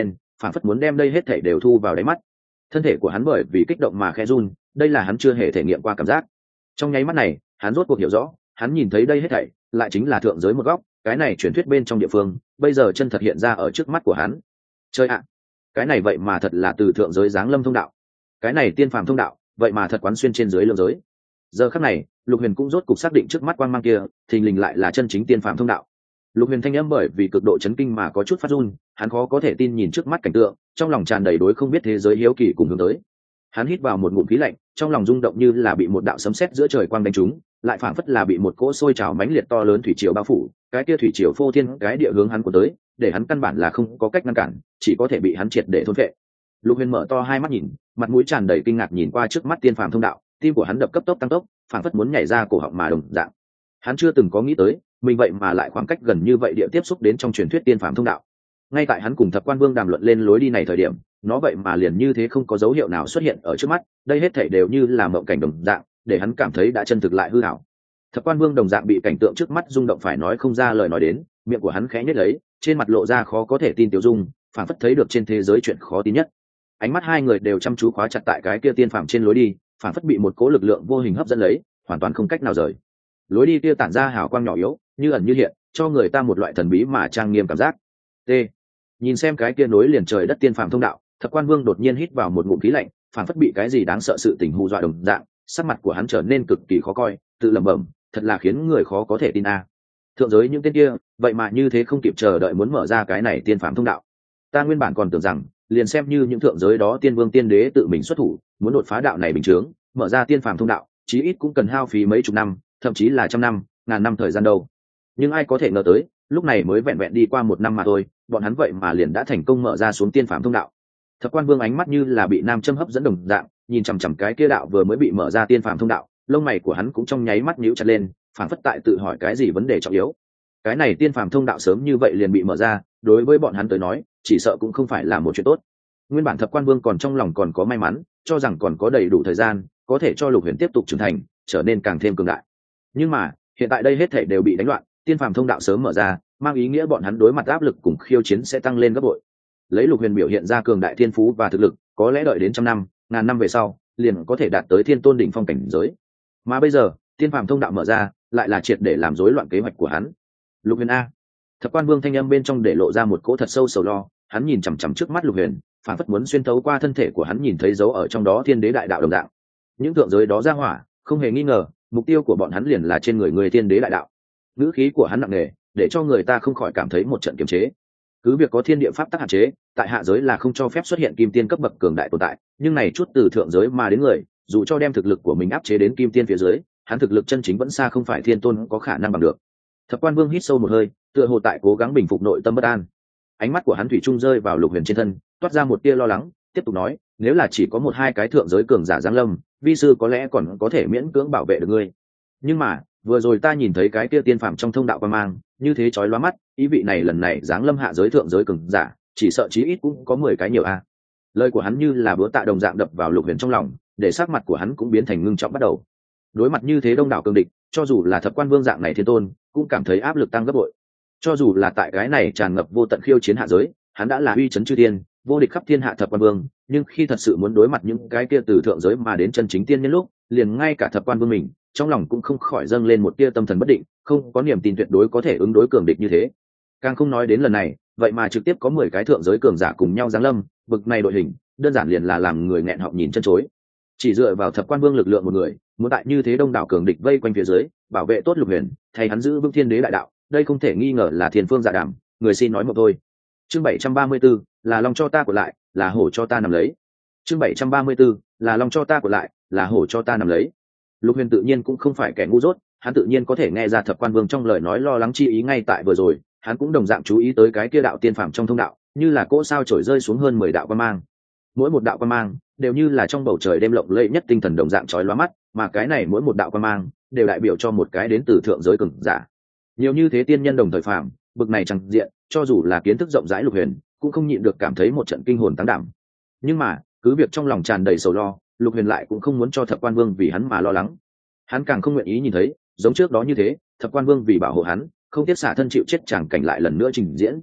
phản phất muốn đem đây hết thể đều thu vào đáy mắt. Thân thể của hắn bởi vì kích động mà khẽ run, đây là hắn chưa hề thể nghiệm qua cảm giác. Trong nháy mắt này, hắn rốt cuộc hiểu rõ, hắn nhìn thấy đây hết thảy lại chính là thượng giới một góc, cái này truyền thuyết bên trong địa phương bây giờ chân thật hiện ra ở trước mắt của hắn. Chơi ạ, cái này vậy mà thật là từ thượng giới giáng lâm thông đạo, cái này tiên phàm thông đạo vậy mà thật quán xuyên trên dưới lượng giới. Giờ khắc này, Lục Huyền cũng rốt cục xác định trước mắt quang mang kia thình lình lại là chân chính tiên phàm thông đạo. Lục Huyền thanh âm bởi vì cực độ chấn kinh mà có chút phát run, hắn khó có thể tin nhìn trước mắt cảnh tượng, trong lòng tràn đầy đối không biết thế giới hiếu kỳ cùng hướng tới. Hắn hít vào một ngụm khí lạnh, trong lòng rung động như là bị một đạo sấm sét giữa trời quang đánh trúng, lại phảng phất là bị một cỗ sôi trào mãnh liệt to lớn thủy triều bao phủ, cái kia thủy triều phô thiên cái địa hướng hắn của tới, để hắn căn bản là không có cách ngăn cản, chỉ có thể bị hắn triệt để thôn phệ. Lục Huyền mở to hai mắt nhìn, mặt mũi tràn đầy kinh ngạc nhìn qua trước mắt tiên phàm thông đạo, tim của hắn đập cấp tốc tăng tốc, phảng phất muốn nhảy ra cổ họng mà đồng dạng. Hắn chưa từng có nghĩ tới, mình vậy mà lại khoảng cách gần như vậy địa tiếp xúc đến trong truyền thuyết tiên phàm thông đạo. Ngay tại hắn cùng Thập Quan Vương đàm luận lên lối đi này thời điểm, nó vậy mà liền như thế không có dấu hiệu nào xuất hiện ở trước mắt, đây hết thảy đều như là mộng cảnh đồng dạng, để hắn cảm thấy đã chân thực lại hư ảo. Thập Quan Vương đồng dạng bị cảnh tượng trước mắt rung động phải nói không ra lời nói đến, miệng của hắn khẽ nhếch lấy, trên mặt lộ ra khó có thể tin tiêu dung, phảng phất thấy được trên thế giới chuyện khó tin nhất. Ánh mắt hai người đều chăm chú khóa chặt tại cái kia tiên phàm trên lối đi, phảng phất bị một cỗ lực lượng vô hình hấp dẫn lấy, hoàn toàn không cách nào rời. Lối đi kia tản ra hào quang nhỏ yếu, như ẩn như hiện, cho người ta một loại thần bí mà trang nghiêm cảm giác. T. Nhìn xem cái kia nối liền trời đất tiên phàm thông đạo, Thập Quan Vương đột nhiên hít vào một ngụm khí lạnh, phảng phất bị cái gì đáng sợ sự tình hù dọa đồng dạng, sắc mặt của hắn trở nên cực kỳ khó coi, tự lẩm bẩm, thật là khiến người khó có thể tin a. À. Thượng giới những tên kia, vậy mà như thế không kịp chờ đợi muốn mở ra cái này tiên phàm thông đạo. Ta nguyên bản còn tưởng rằng, liền xem như những thượng giới đó tiên vương tiên đế tự mình xuất thủ, muốn đột phá đạo này bình chướng, mở ra tiên phàm thông đạo, chí ít cũng cần hao phí mấy chục năm, thậm chí là trăm năm, ngàn năm thời gian đâu. Nhưng ai có thể ngờ tới, lúc này mới vẹn vẹn đi qua một năm mà thôi, bọn hắn vậy mà liền đã thành công mở ra xuống tiên phàm thông đạo. Thập Quan Vương ánh mắt như là bị nam châm hấp dẫn đồng dạng, nhìn chằm chằm cái kia đạo vừa mới bị mở ra tiên phàm thông đạo, lông mày của hắn cũng trong nháy mắt nhíu chặt lên, phảng phất tại tự hỏi cái gì vấn đề trọng yếu. Cái này tiên phàm thông đạo sớm như vậy liền bị mở ra, đối với bọn hắn tới nói, chỉ sợ cũng không phải là một chuyện tốt. Nguyên bản Thập Quan Vương còn trong lòng còn có may mắn, cho rằng còn có đầy đủ thời gian, có thể cho Lục Huyền tiếp tục trưởng thành, trở nên càng thêm cường đại. Nhưng mà, hiện tại đây hết thảy đều bị đánh loạn, tiên phàm thông đạo sớm mở ra, mang ý nghĩa bọn hắn đối mặt áp lực cùng khiêu chiến sẽ tăng lên gấp bội. Lấy Lục Huyền biểu hiện ra cường đại thiên phú và thực lực, có lẽ đợi đến trăm năm, ngàn năm về sau, liền có thể đạt tới thiên tôn đỉnh phong cảnh giới. Mà bây giờ, tiên phàm thông đạo mở ra, lại là triệt để làm rối loạn kế hoạch của hắn. Lục Huyền a. Thập Quan Vương thanh âm bên trong để lộ ra một cỗ thật sâu sầu lo, hắn nhìn chằm chằm trước mắt Lục Huyền, phản phất muốn xuyên thấu qua thân thể của hắn nhìn thấy dấu ở trong đó thiên đế đại đạo đồng dạng. Những thượng giới đó ra hỏa, không hề nghi ngờ, mục tiêu của bọn hắn liền là trên người người thiên đế đại đạo. Ngữ khí của hắn nặng nề, để cho người ta không khỏi cảm thấy một trận kiềm chế. Cứ việc có thiên địa pháp tắc hạn chế, tại hạ giới là không cho phép xuất hiện kim tiên cấp bậc cường đại tồn tại, nhưng này chút từ thượng giới mà đến người, dù cho đem thực lực của mình áp chế đến kim tiên phía dưới, hắn thực lực chân chính vẫn xa không phải thiên tôn có khả năng bằng được. Thập Quan Vương hít sâu một hơi, tựa hồ tại cố gắng bình phục nội tâm bất an. Ánh mắt của hắn thủy chung rơi vào Lục Huyền trên thân, toát ra một tia lo lắng, tiếp tục nói, nếu là chỉ có một hai cái thượng giới cường giả giáng lâm, vi sư có lẽ còn có thể miễn cưỡng bảo vệ được ngươi. Nhưng mà, vừa rồi ta nhìn thấy cái tia tiên phàm trong thông đạo quan mang, như thế chói lóa mắt, ý vị này lần này giáng lâm hạ giới thượng giới cường giả, chỉ sợ chí ít cũng có mười cái nhiều a. Lời của hắn như là búa tạ đồng dạng đập vào Lục Huyền trong lòng, để sắc mặt của hắn cũng biến thành ngưng trọng bắt đầu. Đối mặt như thế đông đảo cường địch, cho dù là Thập Quan Vương dạng này thiên tôn, cũng cảm thấy áp lực tăng gấp bội. Cho dù là tại cái này tràn ngập vô tận khiêu chiến hạ giới, hắn đã là uy chấn chư thiên, vô địch khắp thiên hạ Thập Quan Vương, nhưng khi thật sự muốn đối mặt những cái kia từ thượng giới mà đến chân chính tiên nhân lúc, liền ngay cả Thập Quan Vương mình, trong lòng cũng không khỏi dâng lên một tia tâm thần bất định, không có niềm tin tuyệt đối có thể ứng đối cường địch như thế. Càng không nói đến lần này, vậy mà trực tiếp có mười cái thượng giới cường giả cùng nhau giáng lâm, bực này đội hình, đơn giản liền là làm người nghẹn họng nhìn chân chối. Chỉ dựa vào Thập Quan Vương lực lượng một người, muốn tại như thế đông đảo cường địch vây quanh phía dưới, bảo vệ tốt Lục Huyền, thay hắn giữ vững thiên đế đại đạo, đây không thể nghi ngờ là thiên phương dạ đàm, người xin nói một thôi. Chương bảy trăm ba mươi 734, là long cho ta của lại, là hổ cho ta nằm lấy. Chương bảy trăm ba mươi 734, là long cho ta của lại, là hổ cho ta nằm lấy. Lục Huyền tự nhiên cũng không phải kẻ ngu dốt, hắn tự nhiên có thể nghe ra Thập Quan Vương trong lời nói lo lắng chi ý ngay tại vừa rồi, hắn cũng đồng dạng chú ý tới cái kia đạo tiên phàm trong thông đạo, như là cỗ sao trổi rơi xuống hơn mười đạo quang mang. Mỗi một đạo quang mang đều như là trong bầu trời đêm lộng lẫy nhất tinh thần đồng dạng chói lóa mắt, mà cái này mỗi một đạo quang mang đều đại biểu cho một cái đến từ thượng giới cường giả. Nhiều như thế tiên nhân đồng thời phàm, bực này chẳng diện, cho dù là kiến thức rộng rãi Lục Huyền, cũng không nhịn được cảm thấy một trận kinh hồn tăng đảm. Nhưng mà, cứ việc trong lòng tràn đầy sầu lo, Lục Huyền lại cũng không muốn cho Thập Quan Vương vì hắn mà lo lắng. Hắn càng không nguyện ý nhìn thấy, giống trước đó như thế, Thập Quan Vương vì bảo hộ hắn, không tiếc xả thân chịu chết chẳng cảnh lại lần nữa trình diễn.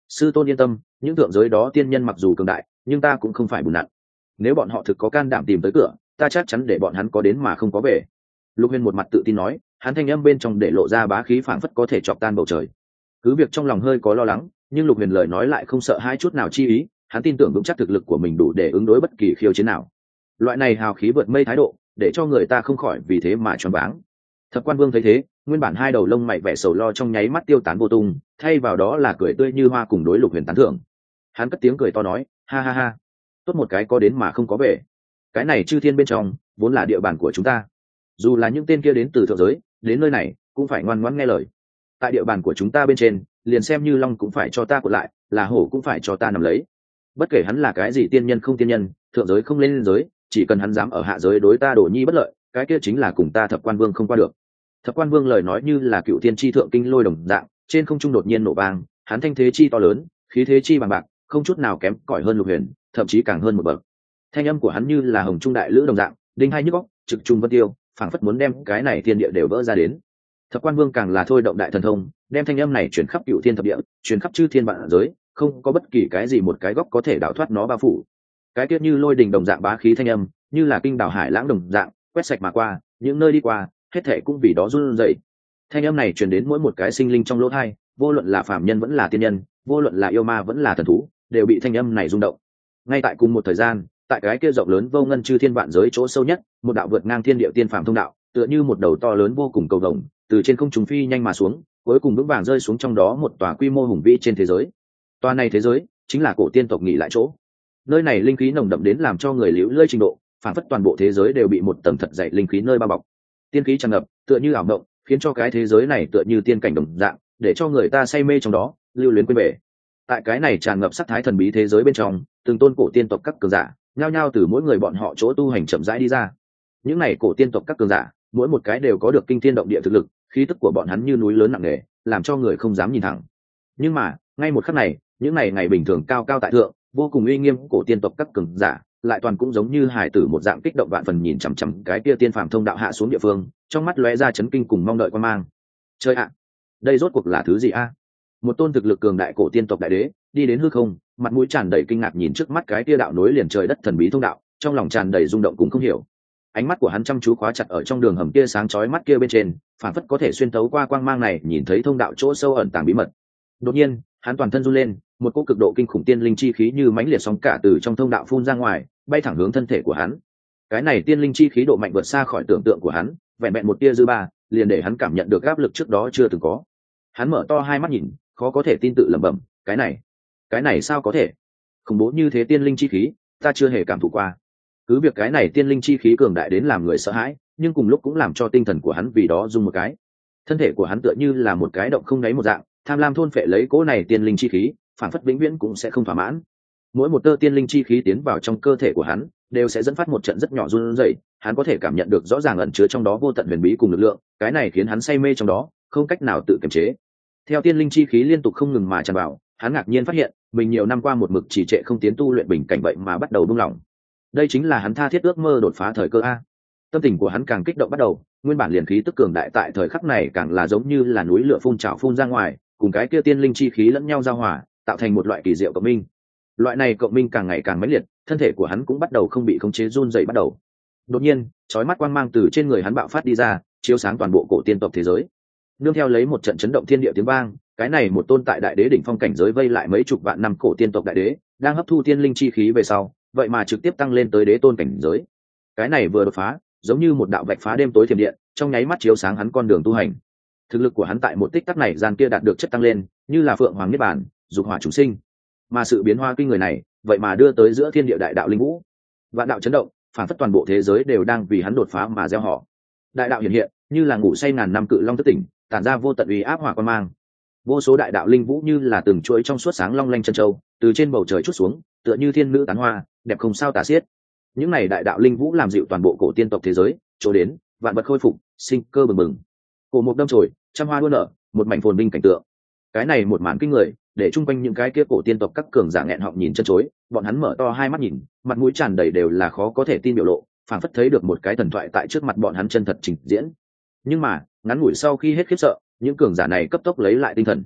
Sư tôn yên tâm, những thượng giới đó tiên nhân mặc dù cường đại nhưng ta cũng không phải bùn nặn. Nếu bọn họ thực có can đảm tìm tới cửa, ta chắc chắn để bọn hắn có đến mà không có về. Lục Huyền một mặt tự tin nói, hắn thanh âm bên trong để lộ ra bá khí phảng phất có thể chọc tan bầu trời. Cứ việc trong lòng hơi có lo lắng, nhưng Lục Huyền lời nói lại không sợ hai chút nào chi ý, hắn tin tưởng vững chắc thực lực của mình đủ để ứng đối bất kỳ khiêu chiến nào. Loại này hào khí vượt mây thái độ, để cho người ta không khỏi vì thế mà choáng váng. Thập Quan Vương thấy thế, nguyên bản hai đầu lông mày vẻ sầu lo trong nháy mắt tiêu tán vô tung, thay vào đó là cười tươi như hoa cùng đối Lục Huyền tán thưởng. Hắn cất tiếng cười to nói, ha ha ha, tốt một cái có đến mà không có về. Cái này chư thiên bên trong vốn là địa bàn của chúng ta, dù là những tên kia đến từ thượng giới đến nơi này cũng phải ngoan ngoãn nghe lời. Tại địa bàn của chúng ta bên trên, liền xem như long cũng phải cho ta cuộn lại, là hổ cũng phải cho ta nằm lấy. Bất kể hắn là cái gì tiên nhân không tiên nhân, thượng giới không lên giới, chỉ cần hắn dám ở hạ giới đối ta đổ nhi bất lợi, cái kia chính là cùng ta Thập Quan Vương không qua được. Thập Quan Vương lời nói như là cựu tiên tri thượng kinh lôi đồng dạng, trên không trung đột nhiên nổ vang, hắn thanh thế chi to lớn, khí thế chi bằng bạc, không chút nào kém cỏi hơn Lục Huyền, thậm chí càng hơn một bậc. Thanh âm của hắn như là hồng trung đại lữ đồng dạng, đinh hai nhức óc, trực trung vân tiêu, phảng phất muốn đem cái này thiên địa đều vỡ ra đến. Thập Quan Vương càng là thôi động đại thần thông, đem thanh âm này truyền khắp cựu thiên thập địa, truyền khắp chư thiên vạn giới, không có bất kỳ cái gì một cái góc có thể đảo thoát nó bao phủ. Cái tiết như lôi đình đồng dạng bá khí thanh âm, như là kinh đảo hải lãng đồng dạng, quét sạch mà qua, những nơi đi qua, hết thảy cũng vì đó run rẩy. Thanh âm này truyền đến mỗi một cái sinh linh trong lỗ tai, vô luận là phàm nhân vẫn là tiên nhân, vô luận là yêu ma vẫn là thần thú, đều bị thanh âm này rung động. Ngay tại cùng một thời gian, tại cái kia rộng lớn vô ngân chư thiên vạn giới chỗ sâu nhất, một đạo vượt ngang thiên địa tiên phàm thông đạo, tựa như một đầu to lớn vô cùng cầu vồng, từ trên không trung phi nhanh mà xuống, cuối cùng vững vàng rơi xuống trong đó một tòa quy mô hùng vĩ trên thế giới. Tòa này thế giới chính là cổ tiên tộc nghỉ lại chỗ. Nơi này linh khí nồng đậm đến làm cho người liễu lơi trình độ, phản phất toàn bộ thế giới đều bị một tầng thật dày linh khí nơi bao bọc. Tiên khí tràn ngập, tựa như ảo mộng, khiến cho cái thế giới này tựa như tiên cảnh đồng dạng, để cho người ta say mê trong đó, lưu luyến quên bể. Tại cái này tràn ngập sắc thái thần bí thế giới bên trong, từng tôn cổ tiên tộc các cường giả, nhao nhao từ mỗi người bọn họ chỗ tu hành chậm rãi đi ra. Những này cổ tiên tộc các cường giả, mỗi một cái đều có được kinh thiên động địa thực lực, khí tức của bọn hắn như núi lớn nặng nề, làm cho người không dám nhìn thẳng. Nhưng mà, ngay một khắc này, những này ngày bình thường cao cao tại thượng, vô cùng uy nghiêm cổ tiên tộc các cường giả, lại toàn cũng giống như hải tử một dạng kích động vạn phần nhìn chằm chằm cái kia tiên phàm thông đạo hạ xuống địa phương, trong mắt lóe ra chấn kinh cùng mong đợi quan mang. Chơi ạ, đây rốt cuộc là thứ gì a? Một tôn thực lực cường đại cổ tiên tộc đại đế, đi đến hư không, mặt mũi tràn đầy kinh ngạc nhìn trước mắt cái kia đạo nối liền trời đất thần bí thông đạo, trong lòng tràn đầy rung động cũng không hiểu. Ánh mắt của hắn chăm chú khóa chặt ở trong đường hầm kia sáng chói mắt kia bên trên, phản phất có thể xuyên thấu qua quang mang này nhìn thấy thông đạo chỗ sâu ẩn tàng bí mật. Đột nhiên, hắn toàn thân run lên, một cỗ cực độ kinh khủng tiên linh chi khí như mãnh liệt sóng cả từ trong thông đạo phun ra ngoài, bay thẳng hướng thân thể của hắn. Cái này tiên linh chi khí độ mạnh vượt xa khỏi tưởng tượng của hắn, vẹn vẹn một tia dư ba, liền để hắn cảm nhận được áp lực trước đó chưa từng có. Hắn mở to hai mắt nhìn, khó có thể tin tự lẩm bẩm, cái này, cái này sao có thể? Khủng bố như thế tiên linh chi khí, ta chưa hề cảm thụ qua. Cứ việc cái này tiên linh chi khí cường đại đến làm người sợ hãi, nhưng cùng lúc cũng làm cho tinh thần của hắn vì đó rung một cái. Thân thể của hắn tựa như là một cái động không đáy một dạng, tham lam thôn phệ lấy cỗ này tiên linh chi khí, phản phất vĩnh viễn cũng sẽ không thỏa mãn. Mỗi một tơ tiên linh chi khí tiến vào trong cơ thể của hắn, đều sẽ dẫn phát một trận rất nhỏ run rẩy, hắn có thể cảm nhận được rõ ràng ẩn chứa trong đó vô tận huyền bí cùng lực lượng, cái này khiến hắn say mê trong đó, không cách nào tự kiềm chế. Theo tiên linh chi khí liên tục không ngừng mà tràn vào, hắn ngạc nhiên phát hiện, mình nhiều năm qua một mực trì trệ không tiến tu luyện bình cảnh vậy mà bắt đầu buông lỏng. Đây chính là hắn tha thiết ước mơ đột phá thời cơ a. Tâm tình của hắn càng kích động bắt đầu, nguyên bản liền khí tức cường đại tại thời khắc này càng là giống như là núi lửa phun trào phun ra ngoài, cùng cái kia tiên linh chi khí lẫn nhau giao hòa, tạo thành một loại kỳ diệu cộng minh. Loại này cộng minh càng ngày càng mãnh liệt, thân thể của hắn cũng bắt đầu không bị khống chế run rẩy bắt đầu. Đột nhiên, chói mắt quang mang từ trên người hắn bạo phát đi ra, chiếu sáng toàn bộ cổ tiên tộc thế giới. Nương theo lấy một trận chấn động thiên địa tiếng vang, cái này một tôn tại đại đế đỉnh phong cảnh giới vây lại mấy chục vạn năm cổ tiên tộc đại đế, đang hấp thu tiên linh chi khí về sau, vậy mà trực tiếp tăng lên tới đế tôn cảnh giới. Cái này vừa đột phá, giống như một đạo vạch phá đêm tối thiểm điện, trong nháy mắt chiếu sáng hắn con đường tu hành. Thực lực của hắn tại một tích tắc này gian kia đạt được chất tăng lên, như là phượng hoàng niết bàn, dục hỏa chúng sinh. Mà sự biến hóa kinh người này, vậy mà đưa tới giữa thiên địa đại đạo linh vũ. Vạn đạo chấn động, phản phất toàn bộ thế giới đều đang vì hắn đột phá mà gieo họ. Đại đạo hiện hiện, như là ngủ say ngàn năm cự long thức tỉnh, tản ra vô tận uy áp hỏa quan mang. Vô số đại đạo linh vũ như là từng chuỗi trong suốt sáng long lanh chân châu, từ trên bầu trời chút xuống, tựa như thiên nữ tán hoa, đẹp không sao tả xiết. Những này đại đạo linh vũ làm dịu toàn bộ cổ tiên tộc thế giới, chỗ đến, vạn vật khôi phục, sinh cơ bừng bừng. Cổ mục đâm chồi, trăm hoa đua nở, một mảnh phồn vinh cảnh tượng. Cái này một màn kinh người, để chung quanh những cái kia cổ tiên tộc các cường giả nghẹn họng nhìn chân chối, bọn hắn mở to hai mắt nhìn, mặt mũi tràn đầy đều là khó có thể tin biểu lộ, phảng phất thấy được một cái thần thoại tại trước mặt bọn hắn chân thật trình diễn. Nhưng mà, ngắn ngủi sau khi hết khiếp sợ, những cường giả này cấp tốc lấy lại tinh thần.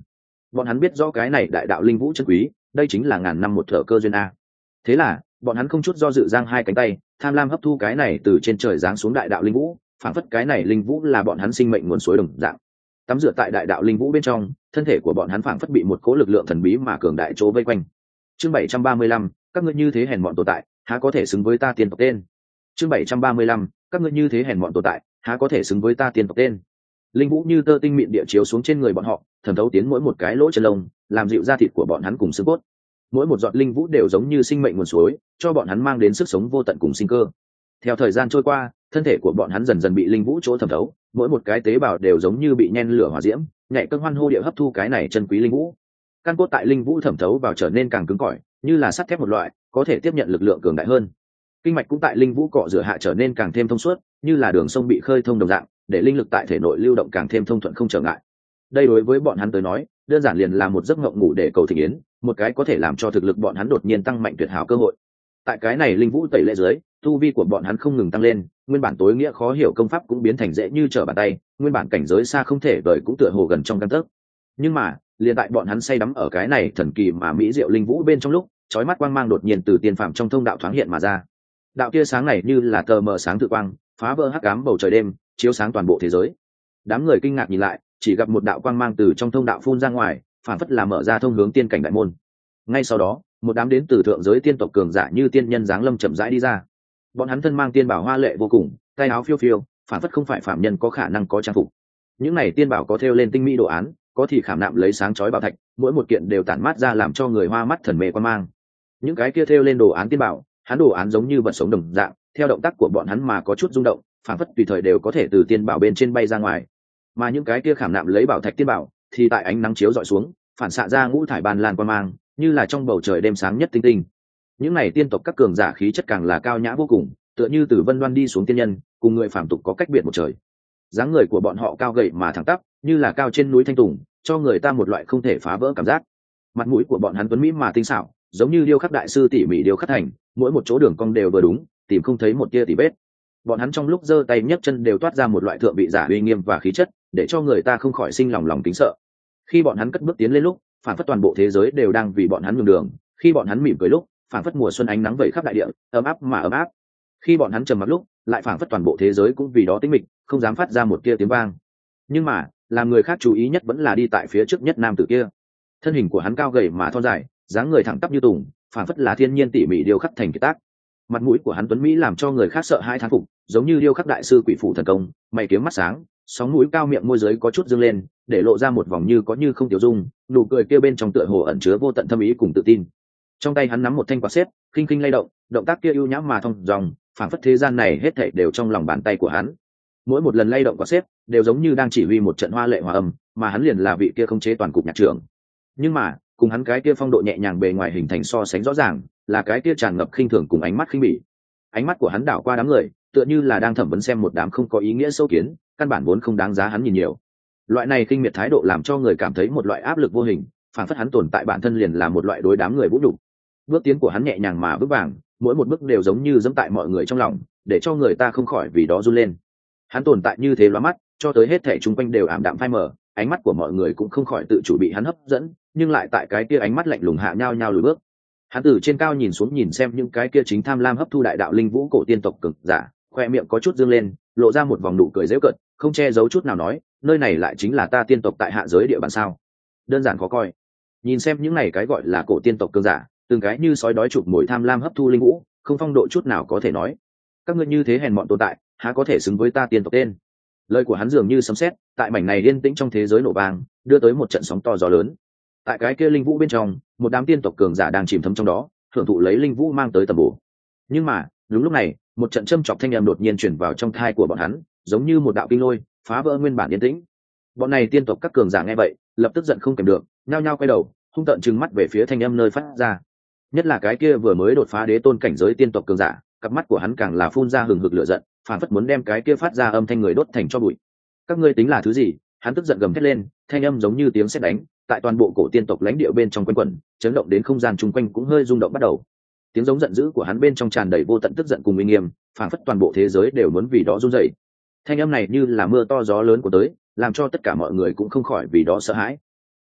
bọn hắn biết rõ cái này đại đạo linh vũ chân quý, đây chính là ngàn năm một thở cơ duyên a. Thế là bọn hắn không chút do dự giang hai cánh tay, tham lam hấp thu cái này từ trên trời giáng xuống đại đạo linh vũ, phản phất cái này linh vũ là bọn hắn sinh mệnh nguồn suối đồng dạng. Tắm rửa tại đại đạo linh vũ bên trong, thân thể của bọn hắn phản phất bị một cỗ lực lượng thần bí mà cường đại chỗ vây quanh. Chương bảy trăm ba mươi lăm, các ngươi như thế hèn mọn tồn tại, há có thể xứng với ta tiên tộc tên. Chương bảy trăm ba mươi lăm, các ngươi như thế hèn mọn tồn tại, há có thể xứng với ta tiên tộc tên. Linh vũ như tơ tinh mịn địa chiếu xuống trên người bọn họ, thẩm thấu tiến mỗi một cái lỗ chân lông, làm dịu da thịt của bọn hắn cùng xương cốt. Mỗi một giọt linh vũ đều giống như sinh mệnh nguồn suối, cho bọn hắn mang đến sức sống vô tận cùng sinh cơ. Theo thời gian trôi qua, thân thể của bọn hắn dần dần bị linh vũ chỗ thẩm thấu, mỗi một cái tế bào đều giống như bị nhen lửa hỏa diễm, nhạy cơn hoan hô địa hấp thu cái này chân quý linh vũ. Căn cốt tại linh vũ thẩm thấu vào trở nên càng cứng cỏi, như là sắt thép một loại, có thể tiếp nhận lực lượng cường đại hơn. Kinh mạch cũng tại linh vũ cọ rửa hạ trở nên càng thêm thông suốt, như là đường sông bị khơi thông đồng dạng, để linh lực tại thể nội lưu động càng thêm thông thuận không trở ngại. Đây đối với bọn hắn tới nói, đơn giản liền là một giấc mộng ngủ để cầu thịnh yến, một cái có thể làm cho thực lực bọn hắn đột nhiên tăng mạnh tuyệt hảo cơ hội. Tại cái này linh vũ tẩy lệ dưới, tu vi của bọn hắn không ngừng tăng lên, nguyên bản tối nghĩa khó hiểu công pháp cũng biến thành dễ như trở bàn tay, nguyên bản cảnh giới xa không thể vời cũng tựa hồ gần trong gang tấc. Nhưng mà, liền tại bọn hắn say đắm ở cái này thần kỳ mà mỹ diệu linh vũ bên trong lúc, chói mắt quang mang đột nhiên từ tiên phạm trong thông đạo thoáng hiện mà ra. Đạo kia sáng này như là tờ mờ sáng tự quang, phá vỡ hắc ám bầu trời đêm, chiếu sáng toàn bộ thế giới. Đám người kinh ngạc nhìn lại, chỉ gặp một đạo quang mang từ trong thông đạo phun ra ngoài, phản phất là mở ra thông hướng tiên cảnh đại môn. Ngay sau đó, một đám đến từ thượng giới tiên tộc cường giả như tiên nhân giáng lâm chậm rãi đi ra. Bọn hắn thân mang tiên bảo hoa lệ vô cùng, tay áo phiêu phiêu, phản phất không phải phạm nhân có khả năng có trang phục. Những này tiên bảo có thêu lên tinh mỹ đồ án, có thì khảm nạm lấy sáng chói bảo thạch, mỗi một kiện đều tản mát ra làm cho người hoa mắt thần mê quan mang. Những cái kia thêu lên đồ án tiên bảo, hắn đồ án giống như vật sống đồng dạng, theo động tác của bọn hắn mà có chút rung động, phản phất tùy thời đều có thể từ tiên bảo bên trên bay ra ngoài. Mà những cái kia khảm nạm lấy bảo thạch tiên bảo, thì tại ánh nắng chiếu dọi xuống, phản xạ ra ngũ thải ban lan quang mang, như là trong bầu trời đêm sáng nhất tinh tinh. Những này tiên tộc các cường giả khí chất càng là cao nhã vô cùng, tựa như từ vân đoan đi xuống tiên nhân, cùng người phàm tục có cách biệt một trời. Dáng người của bọn họ cao gầy mà thẳng tắp, như là cao trên núi thanh tùng, cho người ta một loại không thể phá vỡ cảm giác. Mặt mũi của bọn hắn tuấn mỹ mà tinh xảo, giống như điêu khắc đại sư tỉ mỉ điêu khắc thành, mỗi một chỗ đường cong đều vừa đúng, tìm không thấy một tia tỉ vết. Bọn hắn trong lúc giơ tay nhấc chân đều toát ra một loại thượng vị giả uy nghiêm và khí chất, để cho người ta không khỏi sinh lòng lòng kính sợ. Khi bọn hắn cất bước tiến lên lúc, phản phất toàn bộ thế giới đều đang vì bọn hắn nhường đường. Khi bọn hắn mỉm cười lúc, phản phất mùa xuân ánh nắng vẩy khắp đại địa, ấm áp mà ấm áp. Khi bọn hắn trầm mặc lúc, lại phản phất toàn bộ thế giới cũng vì đó tĩnh mịch, không dám phát ra một tia tiếng vang. Nhưng mà, làm người khác chú ý nhất vẫn là đi tại phía trước nhất nam tử kia. Thân hình của hắn cao gầy mà thon dài, dáng người thẳng tắp như tùng, phản phất là thiên nhiên tỉ mỉ điêu khắc thành kiệt tác. Mặt mũi của hắn tuấn mỹ làm cho người khác sợ hãi thán phục, giống như điêu khắc đại sư quỷ phủ thần công, mày kiếm mắt sáng, sóng mũi cao, miệng môi dưới có chút dương lên, để lộ ra một vòng như có như không tiểu dung, nụ cười kia bên trong tựa hồ ẩn chứa vô tận thâm ý cùng tự tin. Trong tay hắn nắm một thanh quạt xếp, khinh khinh lay động, động tác kia ưu nhã mà thong dong, phảng phất thế gian này hết thảy đều trong lòng bàn tay của hắn. Mỗi một lần lay động quạt xếp, đều giống như đang chỉ huy một trận hoa lệ hòa âm, mà hắn liền là vị kia khống chế toàn cục nhạc trưởng. Nhưng mà, cùng hắn cái kia phong độ nhẹ nhàng bề ngoài hình thành so sánh rõ ràng, là cái kia tràn ngập khinh thường cùng ánh mắt khinh bỉ. Ánh mắt của hắn đảo qua đám người, tựa như là đang thẩm vấn xem một đám không có ý nghĩa sâu kiến, căn bản vốn không đáng giá hắn nhìn nhiều. Loại này khinh miệt thái độ làm cho người cảm thấy một loại áp lực vô hình, phản phất hắn tồn tại bản thân liền là một loại đối đám người vũ nhục. Bước tiến của hắn nhẹ nhàng mà vững vàng, mỗi một bước đều giống như dẫm tại mọi người trong lòng, để cho người ta không khỏi vì đó run lên. Hắn tồn tại như thế lóa mắt, cho tới hết thảy chung quanh đều ảm đạm phai mờ, ánh mắt của mọi người cũng không khỏi tự chủ bị hắn hấp dẫn, nhưng lại tại cái kia ánh mắt lạnh lùng hạ nhao nhao lùi bước. Hắn từ trên cao nhìn xuống nhìn xem những cái kia chính tham lam hấp thu đại đạo linh vũ cổ tiên tộc cực giả, khoe miệng có chút dương lên, lộ ra một vòng nụ cười giễu cợt, không che giấu chút nào nói, nơi này lại chính là ta tiên tộc tại hạ giới địa bàn sao? Đơn giản khó coi. Nhìn xem những này cái gọi là cổ tiên tộc cường giả, từng cái như sói đói chụp mồi tham lam hấp thu linh vũ, không phong độ chút nào có thể nói. Các ngươi như thế hèn mọn tồn tại, há có thể xứng với ta tiên tộc tên? Lời của hắn dường như sấm sét, tại mảnh này yên tĩnh trong thế giới nổ vang, đưa tới một trận sóng to gió lớn. Tại cái kia linh vũ bên trong, một đám tiên tộc cường giả đang chìm thấm trong đó, hưởng thụ lấy linh vũ mang tới tầm bổ. Nhưng mà, đúng lúc này, một trận châm chọc thanh âm đột nhiên truyền vào trong thai của bọn hắn, giống như một đạo kinh lôi, phá vỡ nguyên bản yên tĩnh. Bọn này tiên tộc các cường giả nghe vậy, lập tức giận không kèm được, nhao nhao quay đầu, hung tợn trừng mắt về phía thanh âm nơi phát ra. Nhất là cái kia vừa mới đột phá đế tôn cảnh giới tiên tộc cường giả, cặp mắt của hắn càng là phun ra hừng hực lửa giận, phản phất muốn đem cái kia phát ra âm thanh người đốt thành tro bụi. Các ngươi tính là thứ gì? Hắn tức giận gầm thét lên, thanh âm giống như tiếng sét đánh, tại toàn bộ cổ tiên tộc lãnh địa bên trong quanh quẩn, chấn động đến không gian chung quanh cũng hơi rung động bắt đầu. Tiếng giống giận dữ của hắn bên trong tràn đầy vô tận tức giận cùng uy nghiêm, phản phất toàn bộ thế giới đều muốn vì đó run rẩy. Thanh âm này như là mưa to gió lớn của tới, làm cho tất cả mọi người cũng không khỏi vì đó sợ hãi.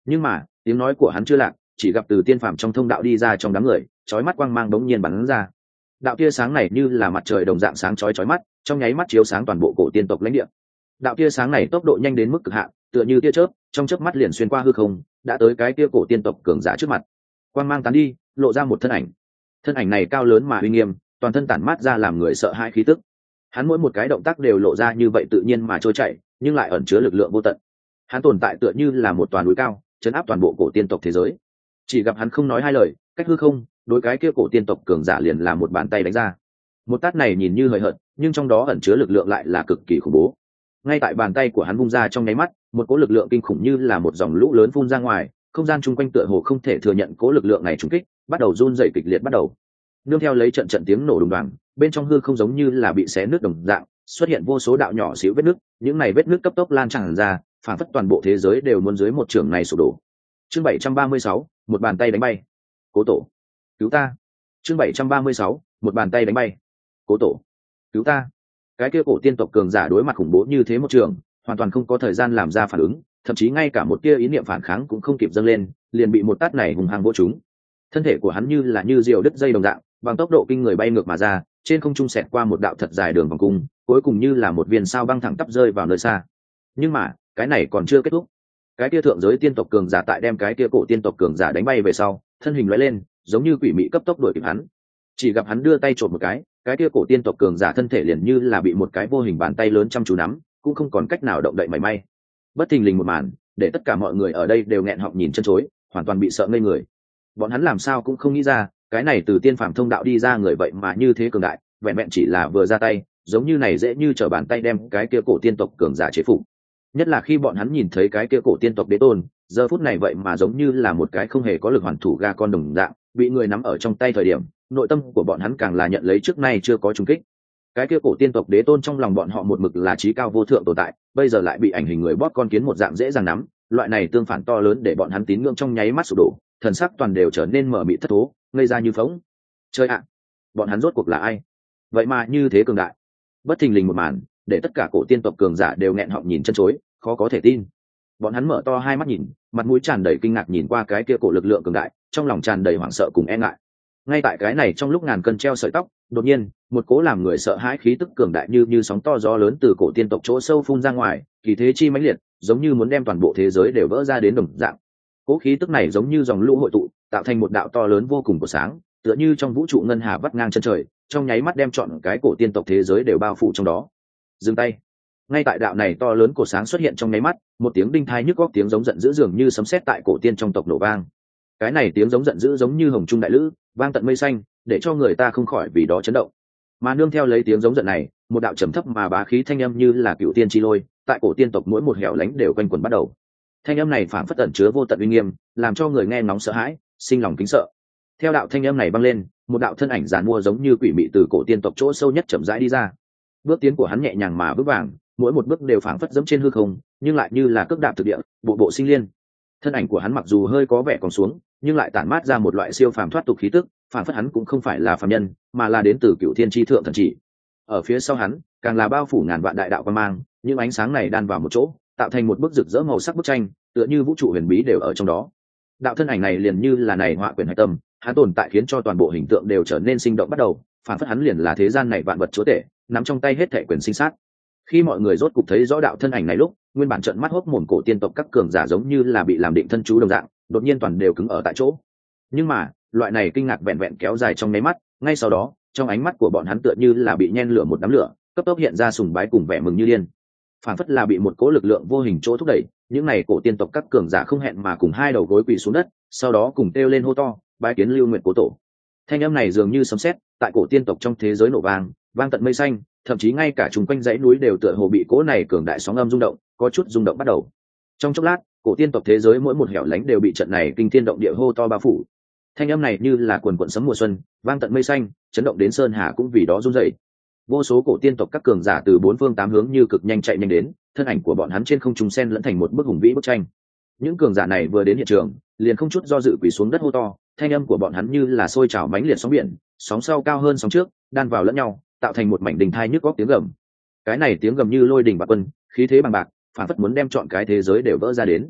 Nhưng mà tiếng nói của hắn chưa lạc, chỉ gặp từ tiên phàm trong thông đạo đi ra trong đám người, chói mắt quang mang đống nhiên bắn ra. Đạo tia sáng này như là mặt trời đồng dạng sáng chói chói mắt, trong nháy mắt chiếu sáng toàn bộ cổ tiên tộc lãnh địa. Đạo tia sáng này tốc độ nhanh đến mức cực hạn, tựa như tia chớp, trong chớp mắt liền xuyên qua hư không, đã tới cái tia cổ tiên tộc cường giả trước mặt. Quang mang tán đi, lộ ra một thân ảnh. Thân ảnh này cao lớn mà uy nghiêm, toàn thân tản mát ra làm người sợ hãi khí tức. Hắn mỗi một cái động tác đều lộ ra như vậy tự nhiên mà trôi chảy, nhưng lại ẩn chứa lực lượng vô tận. Hắn tồn tại tựa như là một toàn núi cao, chấn áp toàn bộ cổ tiên tộc thế giới. Chỉ gặp hắn không nói hai lời, cách hư không, đối cái kia cổ tiên tộc cường giả liền là một bàn tay đánh ra. Một tát này nhìn như hời hợt, nhưng trong đó ẩn chứa lực lượng lại là cực kỳ khủng bố. Ngay tại bàn tay của hắn vung ra trong nháy mắt, một cỗ lực lượng kinh khủng như là một dòng lũ lớn phun ra ngoài, không gian chung quanh tựa hồ không thể thừa nhận cỗ lực lượng này trùng kích, bắt đầu run rẩy kịch liệt bắt đầu. Nương theo lấy trận trận tiếng nổ đùng đoàng, bên trong hư không giống như là bị xé nứt đồng dạng, xuất hiện vô số đạo nhỏ xíu vết nứt, những này vết nứt cấp tốc lan tràn ra, phản phất toàn bộ thế giới đều muốn dưới một trường này sụp đổ. Chương bảy trăm ba mươi sáu, một bàn tay đánh bay. Cố tổ, cứu ta. Chương bảy trăm ba mươi sáu, một bàn tay đánh bay. Cố tổ, cứu ta. Cái kia cổ tiên tộc cường giả đối mặt khủng bố như thế một trường, hoàn toàn không có thời gian làm ra phản ứng, thậm chí ngay cả một tia ý niệm phản kháng cũng không kịp dâng lên, liền bị một tát này hùng hăng vỗ trúng. Thân thể của hắn như là như diều đứt dây đồng dạng, bằng tốc độ kinh người bay ngược mà ra, trên không trung xẹt qua một đạo thật dài đường vòng cung, cuối cùng như là một viên sao băng thẳng tắp rơi vào nơi xa. Nhưng mà, cái này còn chưa kết thúc. Cái kia thượng giới tiên tộc cường giả tại đem cái kia cổ tiên tộc cường giả đánh bay về sau, thân hình lóe lên, giống như quỷ mị cấp tốc đuổi kịp hắn. Chỉ gặp hắn đưa tay chộp một cái, cái kia cổ tiên tộc cường giả thân thể liền như là bị một cái vô hình bàn tay lớn chăm chú nắm, cũng không còn cách nào động đậy mảy may. Bất thình lình một màn, để tất cả mọi người ở đây đều nghẹn họng nhìn chân chối, hoàn toàn bị sợ ngây người. Bọn hắn làm sao cũng không nghĩ ra, cái này từ tiên phàm thông đạo đi ra người vậy mà như thế cường đại, vẹn vẹn chỉ là vừa ra tay, giống như này dễ như trở bàn tay đem cái kia cổ tiên tộc cường giả chế phục. Nhất là khi bọn hắn nhìn thấy cái kia cổ tiên tộc đế tôn, giờ phút này vậy mà giống như là một cái không hề có lực hoàn thủ ga con đồng dạng, bị người nắm ở trong tay thời điểm, nội tâm của bọn hắn càng là nhận lấy trước nay chưa có trùng kích. Cái kia cổ tiên tộc đế tôn trong lòng bọn họ một mực là trí cao vô thượng tồn tại, bây giờ lại bị ảnh hình người bóp con kiến một dạng dễ dàng nắm, loại này tương phản to lớn để bọn hắn tín ngưỡng trong nháy mắt sụp đổ, thần sắc toàn đều trở nên mở mịt thất thố, ngây ra như phỗng. Chơi ạ, bọn hắn rốt cuộc là ai? Vậy mà như thế cường đại. Bất thình lình một màn, để tất cả cổ tiên tộc cường giả đều nghẹn họng nhìn chân chối, khó có thể tin. Bọn hắn mở to hai mắt nhìn, mặt mũi tràn đầy kinh ngạc nhìn qua cái kia cổ lực lượng cường đại, trong lòng tràn đầy hoảng sợ cùng e ngại. Ngay tại cái này trong lúc ngàn cân treo sợi tóc, đột nhiên, một cố làm người sợ hãi khí tức cường đại như như sóng to gió lớn từ cổ tiên tộc chỗ sâu phun ra ngoài, kỳ thế chi mãnh liệt, giống như muốn đem toàn bộ thế giới đều vỡ ra đến đồng dạng. Cố khí tức này giống như dòng lũ hội tụ, tạo thành một đạo to lớn vô cùng của sáng, tựa như trong vũ trụ ngân hà vắt ngang chân trời, trong nháy mắt đem trọn cái cổ tiên tộc thế giới đều bao phủ trong đó. Dừng tay. Ngay tại đạo này to lớn cổ sáng xuất hiện trong nháy mắt, một tiếng đinh thai nhức góc tiếng giống giận dữ dường như sấm sét tại cổ tiên trong tộc nổ vang. Cái này tiếng giống giận dữ giống như hồng trung đại lữ, vang tận mây xanh, để cho người ta không khỏi vì đó chấn động. Mà nương theo lấy tiếng giống giận này, một đạo trầm thấp mà bá khí thanh âm như là cựu tiên chi lôi, tại cổ tiên tộc mỗi một hẻo lánh đều quanh quẩn bắt đầu. Thanh âm này phảng phất ẩn chứa vô tận uy nghiêm, làm cho người nghe nóng sợ hãi, sinh lòng kính sợ. Theo đạo thanh âm này vang lên, một đạo thân ảnh giàn mua giống như quỷ mị từ cổ tiên tộc chỗ sâu nhất chậm rãi đi ra. Bước tiến của hắn nhẹ nhàng mà vững vàng, mỗi một bước đều phảng phất dẫm trên hư không, nhưng lại như là cước đạp thực địa, bộ bộ sinh liên. Thân ảnh của hắn mặc dù hơi có vẻ còn xuống, nhưng lại tản mát ra một loại siêu phàm thoát tục khí tức, phảng phất hắn cũng không phải là phàm nhân, mà là đến từ cựu thiên tri thượng thần chỉ. Ở phía sau hắn, càng là bao phủ ngàn vạn đại đạo quang mang, những ánh sáng này đan vào một chỗ, tạo thành một bức rực rỡ màu sắc bức tranh, tựa như vũ trụ huyền bí đều ở trong đó. Đạo thân ảnh này liền như là này họa quyển hạch tâm, hắn tồn tại khiến cho toàn bộ hình tượng đều trở nên sinh động bắt đầu, phảng phất hắn liền là thế gian này vạn vật chúa tể, nắm trong tay hết thảy quyền sinh sát. Khi mọi người rốt cục thấy rõ đạo thân ảnh này lúc, nguyên bản trợn mắt hốc mồm cổ tiên tộc các cường giả giống như là bị làm định thân chú đồng dạng, đột nhiên toàn đều cứng ở tại chỗ. Nhưng mà, loại này kinh ngạc vẹn vẹn kéo dài trong nháy mắt, ngay sau đó, trong ánh mắt của bọn hắn tựa như là bị nhen lửa một đám lửa, cấp tốc hiện ra sùng bái cùng vẻ mừng như điên. Phảng phất là bị một cỗ lực lượng vô hình chỗ thúc đẩy, những này cổ tiên tộc các cường giả không hẹn mà cùng hai đầu gối quỳ xuống đất, sau đó cùng kêu lên hô to, bái kiến Lưu Nguyệt Cố tổ. Thanh âm này dường như sấm sét, tại cổ tiên tộc trong thế giới nổ vang, vang tận mây xanh, thậm chí ngay cả chung quanh dãy núi đều tựa hồ bị cỗ này cường đại sóng âm rung động, có chút rung động bắt đầu. Trong chốc lát, cổ tiên tộc thế giới mỗi một hẻo lánh đều bị trận này kinh thiên động địa hô to bao phủ. Thanh âm này như là quần quần sấm mùa xuân, vang tận mây xanh, chấn động đến sơn hà cũng vì đó rung dậy. Vô số cổ tiên tộc các cường giả từ bốn phương tám hướng như cực nhanh chạy nhanh đến, thân ảnh của bọn hắn trên không trung xen lẫn thành một bức hùng vĩ bức tranh. Những cường giả này vừa đến hiện trường, liền không chút do dự quỳ xuống đất hô to, thanh âm của bọn hắn như là sôi trào mãnh liệt sóng biển, sóng sau cao hơn sóng trước, đan vào lẫn nhau, tạo thành một mảnh đình thai nhức góc tiếng gầm. Cái này tiếng gầm như lôi đình bạc quân, khí thế bằng bạc, phản phất muốn đem trọn cái thế giới đều vỡ ra đến.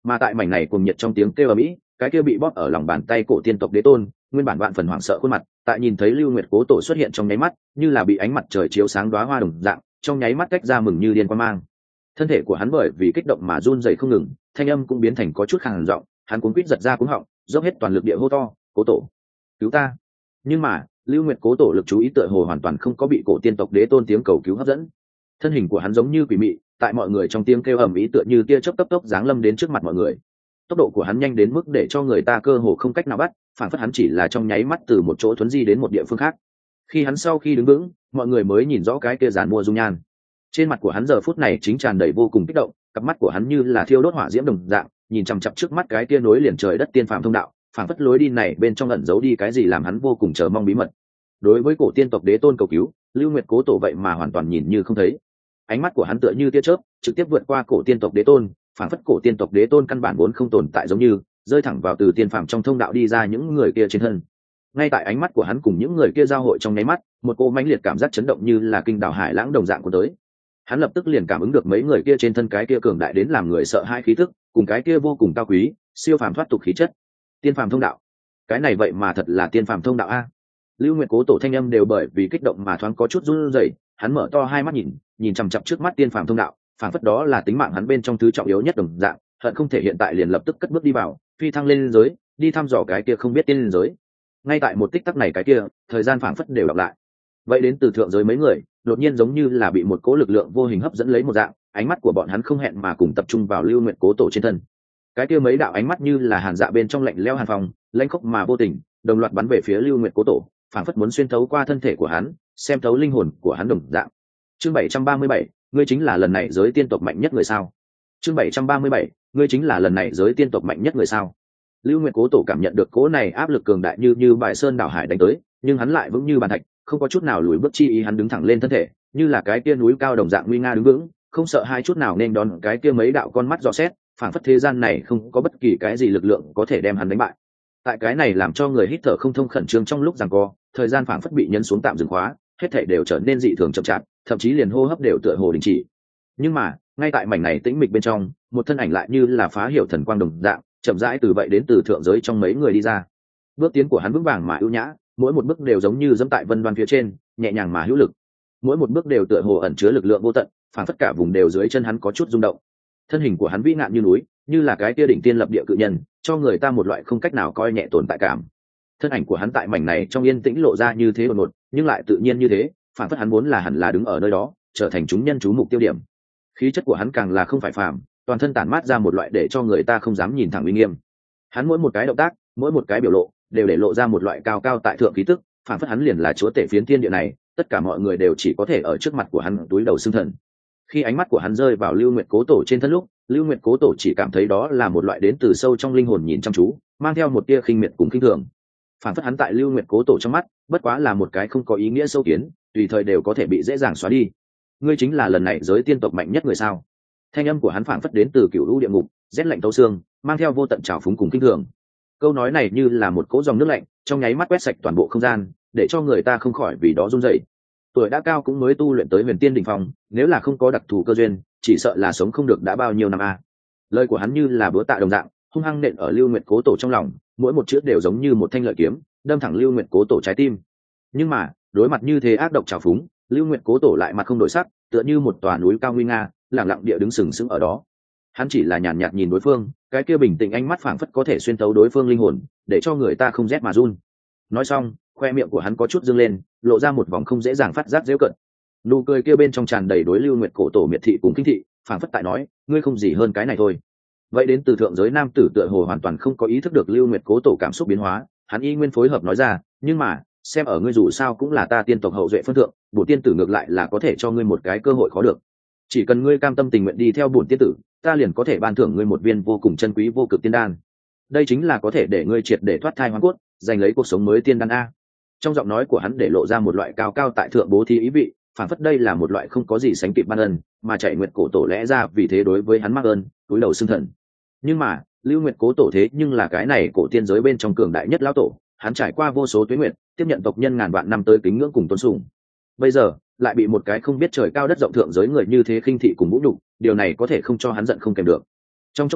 Mà tại mảnh này cùng nhiệt trong tiếng kêu ầm ĩ, cái kia bị bóp ở lòng bàn tay cổ tiên tộc đế tôn nguyên bản vạn phần hoảng sợ khuôn mặt tại nhìn thấy Lưu Nguyệt Cố Tổ xuất hiện trong nháy mắt như là bị ánh mặt trời chiếu sáng đóa hoa đồng dạng, trong nháy mắt cách ra mừng như điên quan mang. Thân thể của hắn bởi vì kích động mà run rẩy không ngừng, thanh âm cũng biến thành có chút khàn giọng, hắn cuống quýt giật ra cuống họng, dốc hết toàn lực địa hô to, "Cố Tổ, cứu ta!" Nhưng mà Lưu Nguyệt Cố Tổ lực chú ý tựa hồ hoàn toàn không có bị cổ tiên tộc đế tôn tiếng cầu cứu hấp dẫn. Thân hình của hắn giống như quỷ mị, tại mọi người trong tiếng kêu ầm ĩ tựa như tia chớp cấp tốc giáng lâm đến trước mặt mọi người. Tốc độ của hắn nhanh đến mức để cho người ta cơ hồ không cách nào bắt, phản phất hắn chỉ là trong nháy mắt từ một chỗ thuấn di đến một địa phương khác. Khi hắn sau khi đứng vững, mọi người mới nhìn rõ cái kia giàn mua dung nhan. Trên mặt của hắn giờ phút này chính tràn đầy vô cùng kích động, cặp mắt của hắn như là thiêu đốt hỏa diễm đồng dạng, nhìn chằm chằm trước mắt cái kia nối liền trời đất tiên phàm thông đạo, phản phất lối đi này bên trong ẩn giấu đi cái gì làm hắn vô cùng chờ mong bí mật. Đối với cổ tiên tộc đế tôn cầu cứu, Lưu Nguyệt Cố Tổ vậy mà hoàn toàn nhìn như không thấy. Ánh mắt của hắn tựa như tia chớp, trực tiếp vượt qua cổ tiên tộc đế tôn, phản phất cổ tiên tộc đế tôn căn bản vốn không tồn tại giống như, rơi thẳng vào từ tiên phàm trong thông đạo đi ra những người kia trên thân. Ngay tại ánh mắt của hắn cùng những người kia giao hội trong nháy mắt, một cô mãnh liệt cảm giác chấn động như là kinh đảo hải lãng đồng dạng của tới. Hắn lập tức liền cảm ứng được mấy người kia trên thân cái kia cường đại đến làm người sợ hãi khí tức, cùng cái kia vô cùng cao quý, siêu phàm thoát tục khí chất. Tiên phàm thông đạo, cái này vậy mà thật là tiên phàm thông đạo a. Lưu Nguyệt Cố Tổ thanh âm đều bởi vì kích động mà thoáng có chút run rẩy, hắn mở to hai mắt nhìn, nhìn chằm chằm trước mắt tiên phàm thông đạo, phảng phất đó là tính mạng hắn bên trong thứ trọng yếu nhất đồng dạng, hận không thể hiện tại liền lập tức cất bước đi vào, phi thăng lên giới, đi thăm dò cái kia không biết tiên giới. Ngay tại một tích tắc này cái kia, thời gian phảng phất đều đọc lại. Vậy đến từ thượng giới mấy người, đột nhiên giống như là bị một cỗ lực lượng vô hình hấp dẫn lấy một dạng, ánh mắt của bọn hắn không hẹn mà cùng tập trung vào Lưu Nguyệt Cố Tổ trên thân. Cái kia mấy đạo ánh mắt như là hàn dạ bên trong lạnh lẽo hàn phòng, lãnh khốc mà vô tình, đồng loạt bắn về phía Lưu Nguyệt Cố Tổ, phảng phất muốn xuyên thấu qua thân thể của hắn, xem thấu linh hồn của hắn đồng dạng. Chương bảy trăm ba mươi bảy, ngươi chính là lần này giới tiên tộc mạnh nhất người sao? Chương bảy trăm ba mươi bảy, ngươi chính là lần này giới tiên tộc mạnh nhất người sao? Lưu Nguyệt Cố Tổ cảm nhận được cỗ này áp lực cường đại như như bài sơn đảo hải đánh tới, nhưng hắn lại vững như bàn thạch, không có chút nào lùi bước chi ý, hắn đứng thẳng lên thân thể, như là cái kia núi cao đồng dạng nguy nga đứng vững, không sợ hai chút nào nên đón cái kia mấy đạo con mắt dò xét, phảng phất thế gian này không có bất kỳ cái gì lực lượng có thể đem hắn đánh bại. Tại cái này làm cho người hít thở không thông khẩn trương trong lúc giằng co, thời gian phảng phất bị nhấn xuống tạm dừng khóa, hết thảy đều trở nên dị thường chậm chạp, thậm chí liền hô hấp đều tựa hồ đình chỉ. Nhưng mà ngay tại mảnh này tĩnh mịch bên trong, một thân ảnh lại như là phá hiểu thần quang đồng dạng, chậm rãi từ vậy đến từ thượng giới trong mấy người đi ra. Bước tiến của hắn vững vàng mà ưu nhã, mỗi một bước đều giống như dẫm tại vân đoan phía trên, nhẹ nhàng mà hữu lực. Mỗi một bước đều tựa hồ ẩn chứa lực lượng vô tận, phảng phất cả vùng đều dưới chân hắn có chút rung động. Thân hình của hắn vĩ ngạn như núi, như là cái kia đỉnh tiên lập địa cự nhân, cho người ta một loại không cách nào coi nhẹ tồn tại cảm. Thân ảnh của hắn tại mảnh này trong yên tĩnh lộ ra như thế đột ngột, nhưng lại tự nhiên như thế, phảng phất hắn muốn là hẳn là đứng ở nơi đó, trở thành chúng nhân chú mục tiêu điểm. Khí chất của hắn càng là không phải phàm, toàn thân tản mát ra một loại để cho người ta không dám nhìn thẳng uy nghiêm. Hắn mỗi một cái động tác, mỗi một cái biểu lộ, đều để lộ ra một loại cao cao tại thượng khí tức, phảng phất hắn liền là chúa tể phiến thiên địa này, tất cả mọi người đều chỉ có thể ở trước mặt của hắn túi đầu xưng thần. Khi ánh mắt của hắn rơi vào Lưu Nguyệt Cố Tổ trên thân lúc, Lưu Nguyệt Cố Tổ chỉ cảm thấy đó là một loại đến từ sâu trong linh hồn nhìn chăm chú, mang theo một tia khinh miệt cùng khinh thường. Phản phất hắn tại Lưu Nguyệt Cố Tổ trong mắt, bất quá là một cái không có ý nghĩa sâu kiến, tùy thời đều có thể bị dễ dàng xóa đi. Ngươi chính là lần này giới tiên tộc mạnh nhất người sao? Thanh âm của hắn phản phất đến từ cựu lũ địa ngục, rét lạnh thấu xương, mang theo vô tận trào phúng cùng khinh thường. Câu nói này như là một cỗ dòng nước lạnh, trong nháy mắt quét sạch toàn bộ không gian, để cho người ta không khỏi vì đó run rẩy. Tuổi đã cao cũng mới tu luyện tới huyền tiên đỉnh phong, nếu là không có đặc thù cơ duyên, chỉ sợ là sống không được đã bao nhiêu năm a. À. Lời của hắn như là búa tạ đồng dạng, hung hăng nện ở Lưu Nguyệt Cố Tổ trong lòng, mỗi một chữ đều giống như một thanh lợi kiếm, đâm thẳng Lưu Nguyệt Cố Tổ trái tim. Nhưng mà, đối mặt như thế ác độc trào phúng, Lưu Nguyệt Cố Tổ lại mặt không đổi sắc, tựa như một tòa núi cao nguy nga, lặng lặng địa đứng sừng sững ở đó. Hắn chỉ là nhàn nhạt nhìn đối phương, cái kia bình tĩnh ánh mắt phảng phất có thể xuyên thấu đối phương linh hồn, để cho người ta không rét mà run. Nói xong, khoe miệng của hắn có chút dương lên, lộ ra một vòng không dễ dàng phát giác giễu cợt. Nụ cười kia bên trong tràn đầy đối Lưu Nguyệt Cố Tổ miệt thị cùng kinh thị, phảng phất tại nói, ngươi không gì hơn cái này thôi. Vậy đến từ thượng giới nam tử tựa hồ hoàn toàn không có ý thức được Lưu Nguyệt Cố Tổ cảm xúc biến hóa, hắn y nguyên phối hợp nói ra, nhưng mà, xem ở ngươi dù sao cũng là ta tiên tộc hậu duệ phân thượng, bổn tiên tử ngược lại là có thể cho ngươi một cái cơ hội khó được. Chỉ cần ngươi cam tâm tình nguyện đi theo bổn tiên tử, ta liền có thể ban thưởng ngươi một viên vô cùng chân quý vô cực tiên đan. Đây chính là có thể để ngươi triệt để thoát thai hóa cốt, giành lấy cuộc sống mới tiên đan a. Trong giọng nói của hắn để lộ ra một loại cao cao tại thượng bố thí ý vị, phản phất đây là một loại không có gì sánh kịp ban ân, mà Chạy Nguyệt Cổ Tổ lẽ ra vì thế đối với hắn mắc ơn, túi đầu xưng thần. Nhưng mà, Lưu Nguyệt Cố Tổ thế nhưng là cái này cổ tiên giới bên trong cường đại nhất lão tổ, hắn trải qua vô số tuế nguyệt, tiếp nhận tộc nhân ngàn vạn năm tới kính ngưỡng cùng tôn sùng. Bây giờ, lại bị một cái không biết trời cao đất rộng thượng giới người như thế khinh thị cùng vũ nhục, điều này có thể không cho hắn giận không kèm được. Trong chốc lát,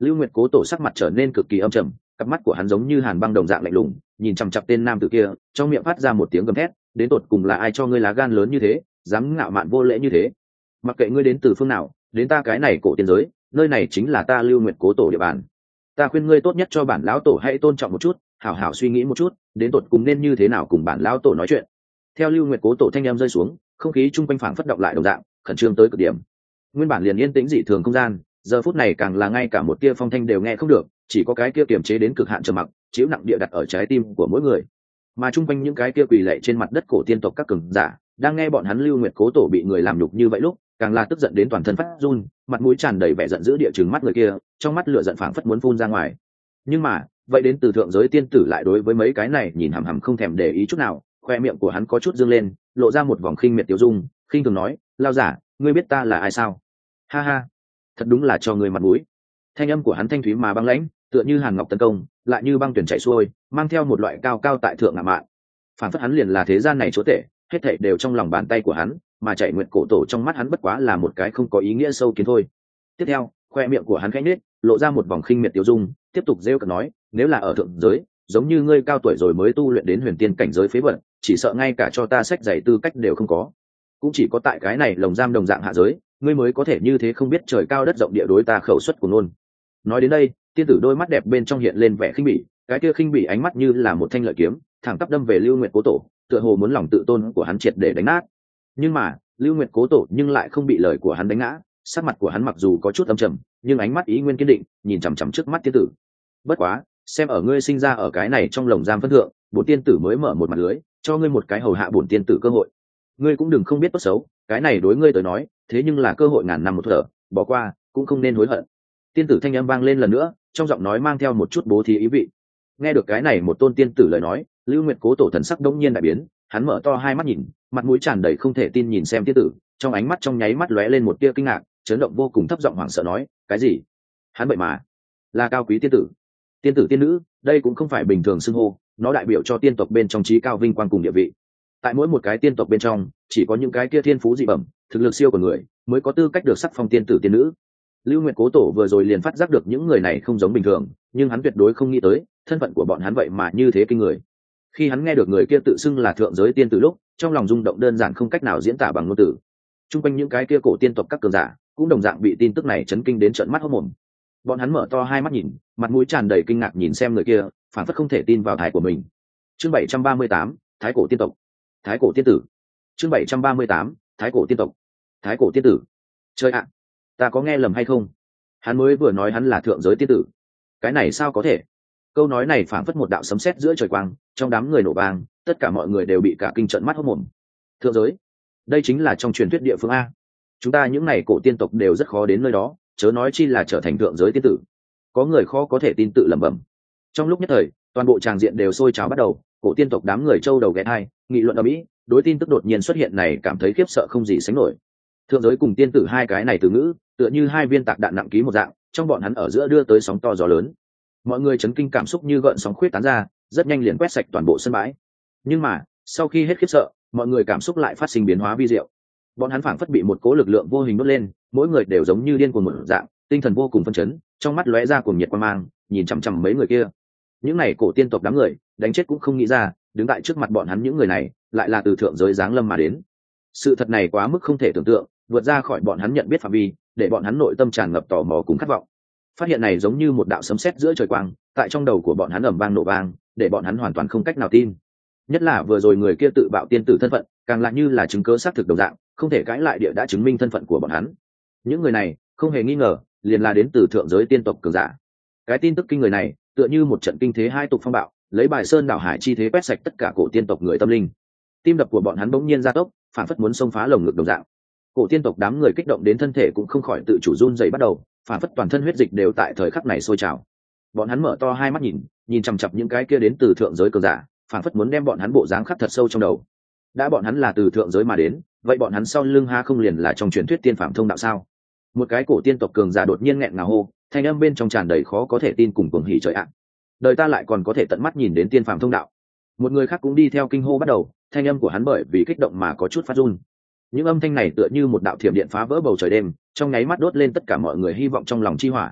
Lưu Nguyệt Cố Tổ sắc mặt trở nên cực kỳ âm trầm, cặp mắt của hắn giống như hàn băng đồng dạng lạnh lùng, nhìn chằm chằm tên nam tử kia, trong miệng phát ra một tiếng gầm thét, đến tột cùng là ai cho ngươi lá gan lớn như thế, dám ngạo mạn vô lễ như thế? Mặc kệ ngươi đến từ phương nào, đến ta cái này cổ tiên giới, nơi này chính là ta Lưu Nguyệt Cố Tổ địa bàn. Ta khuyên ngươi tốt nhất cho bản lão tổ hãy tôn trọng một chút, hảo hảo suy nghĩ một chút, đến tột cùng nên như thế nào cùng bản lão tổ nói chuyện. Theo Lưu Nguyệt Cố Tổ thanh âm rơi xuống, không khí chung quanh phảng phất động lại đồng dạng, khẩn trương tới cực điểm. Nguyên bản liền yên tĩnh dị thường không gian, giờ phút này càng là ngay cả một tia phong thanh đều nghe không được, chỉ có cái kia kiềm chế đến cực hạn trầm mặc, chiếu nặng địa đặt ở trái tim của mỗi người. Mà chung quanh những cái kia quỳ lạy trên mặt đất cổ tiên tộc các cường giả, đang nghe bọn hắn Lưu Nguyệt Cố Tổ bị người làm nhục như vậy lúc, càng là tức giận đến toàn thân phát run, mặt mũi tràn đầy vẻ giận dữ địa trừng mắt người kia, trong mắt lửa giận phảng phất muốn phun ra ngoài. Nhưng mà, vậy đến từ thượng giới tiên tử lại đối với mấy cái này nhìn hằm hằm không thèm để ý chút nào, khoe miệng của hắn có chút dương lên, lộ ra một vòng khinh miệt tiêu dung, khinh thường nói, lao giả, ngươi biết ta là ai sao? Ha ha, thật đúng là cho người mặt mũi. Thanh âm của hắn thanh thúy mà băng lãnh, tựa như hàn ngọc tấn công, lại như băng tuyển chảy xuôi, mang theo một loại cao cao tại thượng ngạo mạn. Phản phất hắn liền là thế gian này chúa tể, hết thảy đều trong lòng bàn tay của hắn, mà chạy Nguyệt Cổ Tổ trong mắt hắn bất quá là một cái không có ý nghĩa sâu kiến thôi. Tiếp theo, khoe miệng của hắn khẽ nhếch, lộ ra một vòng khinh miệt tiêu dung, tiếp tục rêu cợt nói, nếu là ở thượng giới, giống như ngươi cao tuổi rồi mới tu luyện đến huyền tiên cảnh giới phế vật, chỉ sợ ngay cả cho ta sách giày tư cách đều không có. Cũng chỉ có tại cái này lồng giam đồng dạng hạ giới, ngươi mới có thể như thế không biết trời cao đất rộng địa đối ta khẩu xuất của luôn. Nói đến đây, tiên tử đôi mắt đẹp bên trong hiện lên vẻ khinh bỉ, cái kia khinh bỉ ánh mắt như là một thanh lợi kiếm, thẳng tắp đâm về Lưu Nguyệt Cố Tổ, tựa hồ muốn lòng tự tôn của hắn triệt để đánh nát. Nhưng mà, Lưu Nguyệt Cố Tổ nhưng lại không bị lời của hắn đánh ngã, sắc mặt của hắn mặc dù có chút âm trầm, nhưng ánh mắt ý nguyên kiên định, nhìn chằm chằm trước mắt tiên tử. Bất quá, xem ở ngươi sinh ra ở cái này trong lồng giam phân thượng, bổn tiên tử mới mở một mặt lưới, cho ngươi một cái hầu hạ bổn tiên tử cơ hội. Ngươi cũng đừng không biết tốt xấu, cái này đối ngươi tới nói, thế nhưng là cơ hội ngàn năm một thở, bỏ qua cũng không nên hối hận. Tiên tử thanh âm vang lên lần nữa, trong giọng nói mang theo một chút bố thí ý vị. Nghe được cái này một tôn tiên tử lời nói, Lưu Nguyệt Cố Tổ thần sắc đông nhiên đại biến, hắn mở to hai mắt nhìn, mặt mũi tràn đầy không thể tin nhìn xem tiên tử, trong ánh mắt trong nháy mắt lóe lên một tia kinh ngạc, chấn động vô cùng, thấp giọng hoảng sợ nói, cái gì? Hắn vậy mà là cao quý tiên tử, tiên tử tiên nữ, đây cũng không phải bình thường xưng hô, nó đại biểu cho tiên tộc bên trong trí cao vinh quang cùng địa vị. Tại mỗi một cái tiên tộc bên trong, chỉ có những cái kia thiên phú dị bẩm, thực lực siêu của người, mới có tư cách được sắc phong tiên tử tiên nữ. Lưu Nguyệt Cố Tổ vừa rồi liền phát giác được những người này không giống bình thường, nhưng hắn tuyệt đối không nghĩ tới thân phận của bọn hắn vậy mà như thế kinh người. Khi hắn nghe được người kia tự xưng là thượng giới tiên tử lúc, trong lòng rung động đơn giản không cách nào diễn tả bằng ngôn từ. Trung quanh những cái kia cổ tiên tộc các cường giả cũng đồng dạng bị tin tức này chấn kinh đến trợn mắt hốt mồm. Bọn hắn mở to hai mắt nhìn, mặt mũi tràn đầy kinh ngạc nhìn xem người kia, phản phất không thể tin vào thái của mình. Chương bảy trăm ba mươi tám, Thái cổ tiên tộc, Thái cổ tiên tử. Chương bảy trăm ba mươi tám, Thái cổ tiên tộc, Thái cổ tiên tử. Chơi ạ, ta có nghe lầm hay không? Hắn mới vừa nói hắn là thượng giới tiên tử, cái này sao có thể? Câu nói này phảng phất một đạo sấm sét giữa trời quang, trong đám người nổ vang, tất cả mọi người đều bị cả kinh trợn mắt hốt mồm. Thượng giới, đây chính là trong truyền thuyết địa phương a. Chúng ta những này cổ tiên tộc đều rất khó đến nơi đó, chớ nói chi là trở thành thượng giới tiên tử. Có người khó có thể tin tự lẩm bẩm. Trong lúc nhất thời, toàn bộ tràng diện đều sôi trào bắt đầu, cổ tiên tộc đám người châu đầu ghé thai, nghị luận ở mỹ, đối tin tức đột nhiên xuất hiện này cảm thấy khiếp sợ không gì sánh nổi. Thượng giới cùng tiên tử hai cái này từ ngữ, tựa như hai viên tạc đạn nặng ký một dạng, trong bọn hắn ở giữa đưa tới sóng to gió lớn. Mọi người chấn kinh cảm xúc như gợn sóng khuyết tán ra, rất nhanh liền quét sạch toàn bộ sân bãi. Nhưng mà, sau khi hết khiếp sợ, mọi người cảm xúc lại phát sinh biến hóa vi diệu. Bọn hắn phảng phất bị một cố lực lượng vô hình đốt lên, mỗi người đều giống như điên cuồng một dạng, tinh thần vô cùng phấn chấn, trong mắt lóe ra cuồng nhiệt quang mang, nhìn chằm chằm mấy người kia. Những này cổ tiên tộc đám người, đánh chết cũng không nghĩ ra, đứng tại trước mặt bọn hắn những người này, lại là từ thượng giới giáng lâm mà đến. Sự thật này quá mức không thể tưởng tượng, vượt ra khỏi bọn hắn nhận biết phạm vi, để bọn hắn nội tâm tràn ngập tò mò cùng khát vọng. Phát hiện này giống như một đạo sấm sét giữa trời quang, tại trong đầu của bọn hắn ầm vang nổ vang, để bọn hắn hoàn toàn không cách nào tin. Nhất là vừa rồi người kia tự bạo tiên tử thân phận, càng lại như là chứng cứ xác thực đồng dạng, không thể cãi lại địa đã chứng minh thân phận của bọn hắn. Những người này, không hề nghi ngờ, liền là đến từ thượng giới tiên tộc cường giả. Cái tin tức kinh người này, tựa như một trận kinh thế hai tục phong bạo, lấy bài sơn đảo hải chi thế quét sạch tất cả cổ tiên tộc người tâm linh. Tim đập của bọn hắn bỗng nhiên gia tốc, phản phất muốn xông phá lồng ngực đồng dạng. Cổ tiên tộc đám người kích động đến thân thể cũng không khỏi tự chủ run rẩy bắt đầu, phản phất toàn thân huyết dịch đều tại thời khắc này sôi trào. Bọn hắn mở to hai mắt nhìn, nhìn chằm chằm những cái kia đến từ thượng giới cường giả, phản phất muốn đem bọn hắn bộ dáng khắc thật sâu trong đầu. Đã bọn hắn là từ thượng giới mà đến, vậy bọn hắn sau lưng ha không liền là trong truyền thuyết tiên phạm thông đạo sao? Một cái cổ tiên tộc cường giả đột nhiên nghẹn ngào hô, thanh âm bên trong tràn đầy khó có thể tin cùng cuồng hỉ trời ạ. Đời ta lại còn có thể tận mắt nhìn đến tiên phạm thông đạo. Một người khác cũng đi theo kinh hô bắt đầu, thanh âm của hắn bởi vì kích động mà có chút phát run. Những âm thanh này tựa như một đạo thiểm điện phá vỡ bầu trời đêm, trong nháy mắt đốt lên tất cả mọi người hy vọng trong lòng chi hỏa.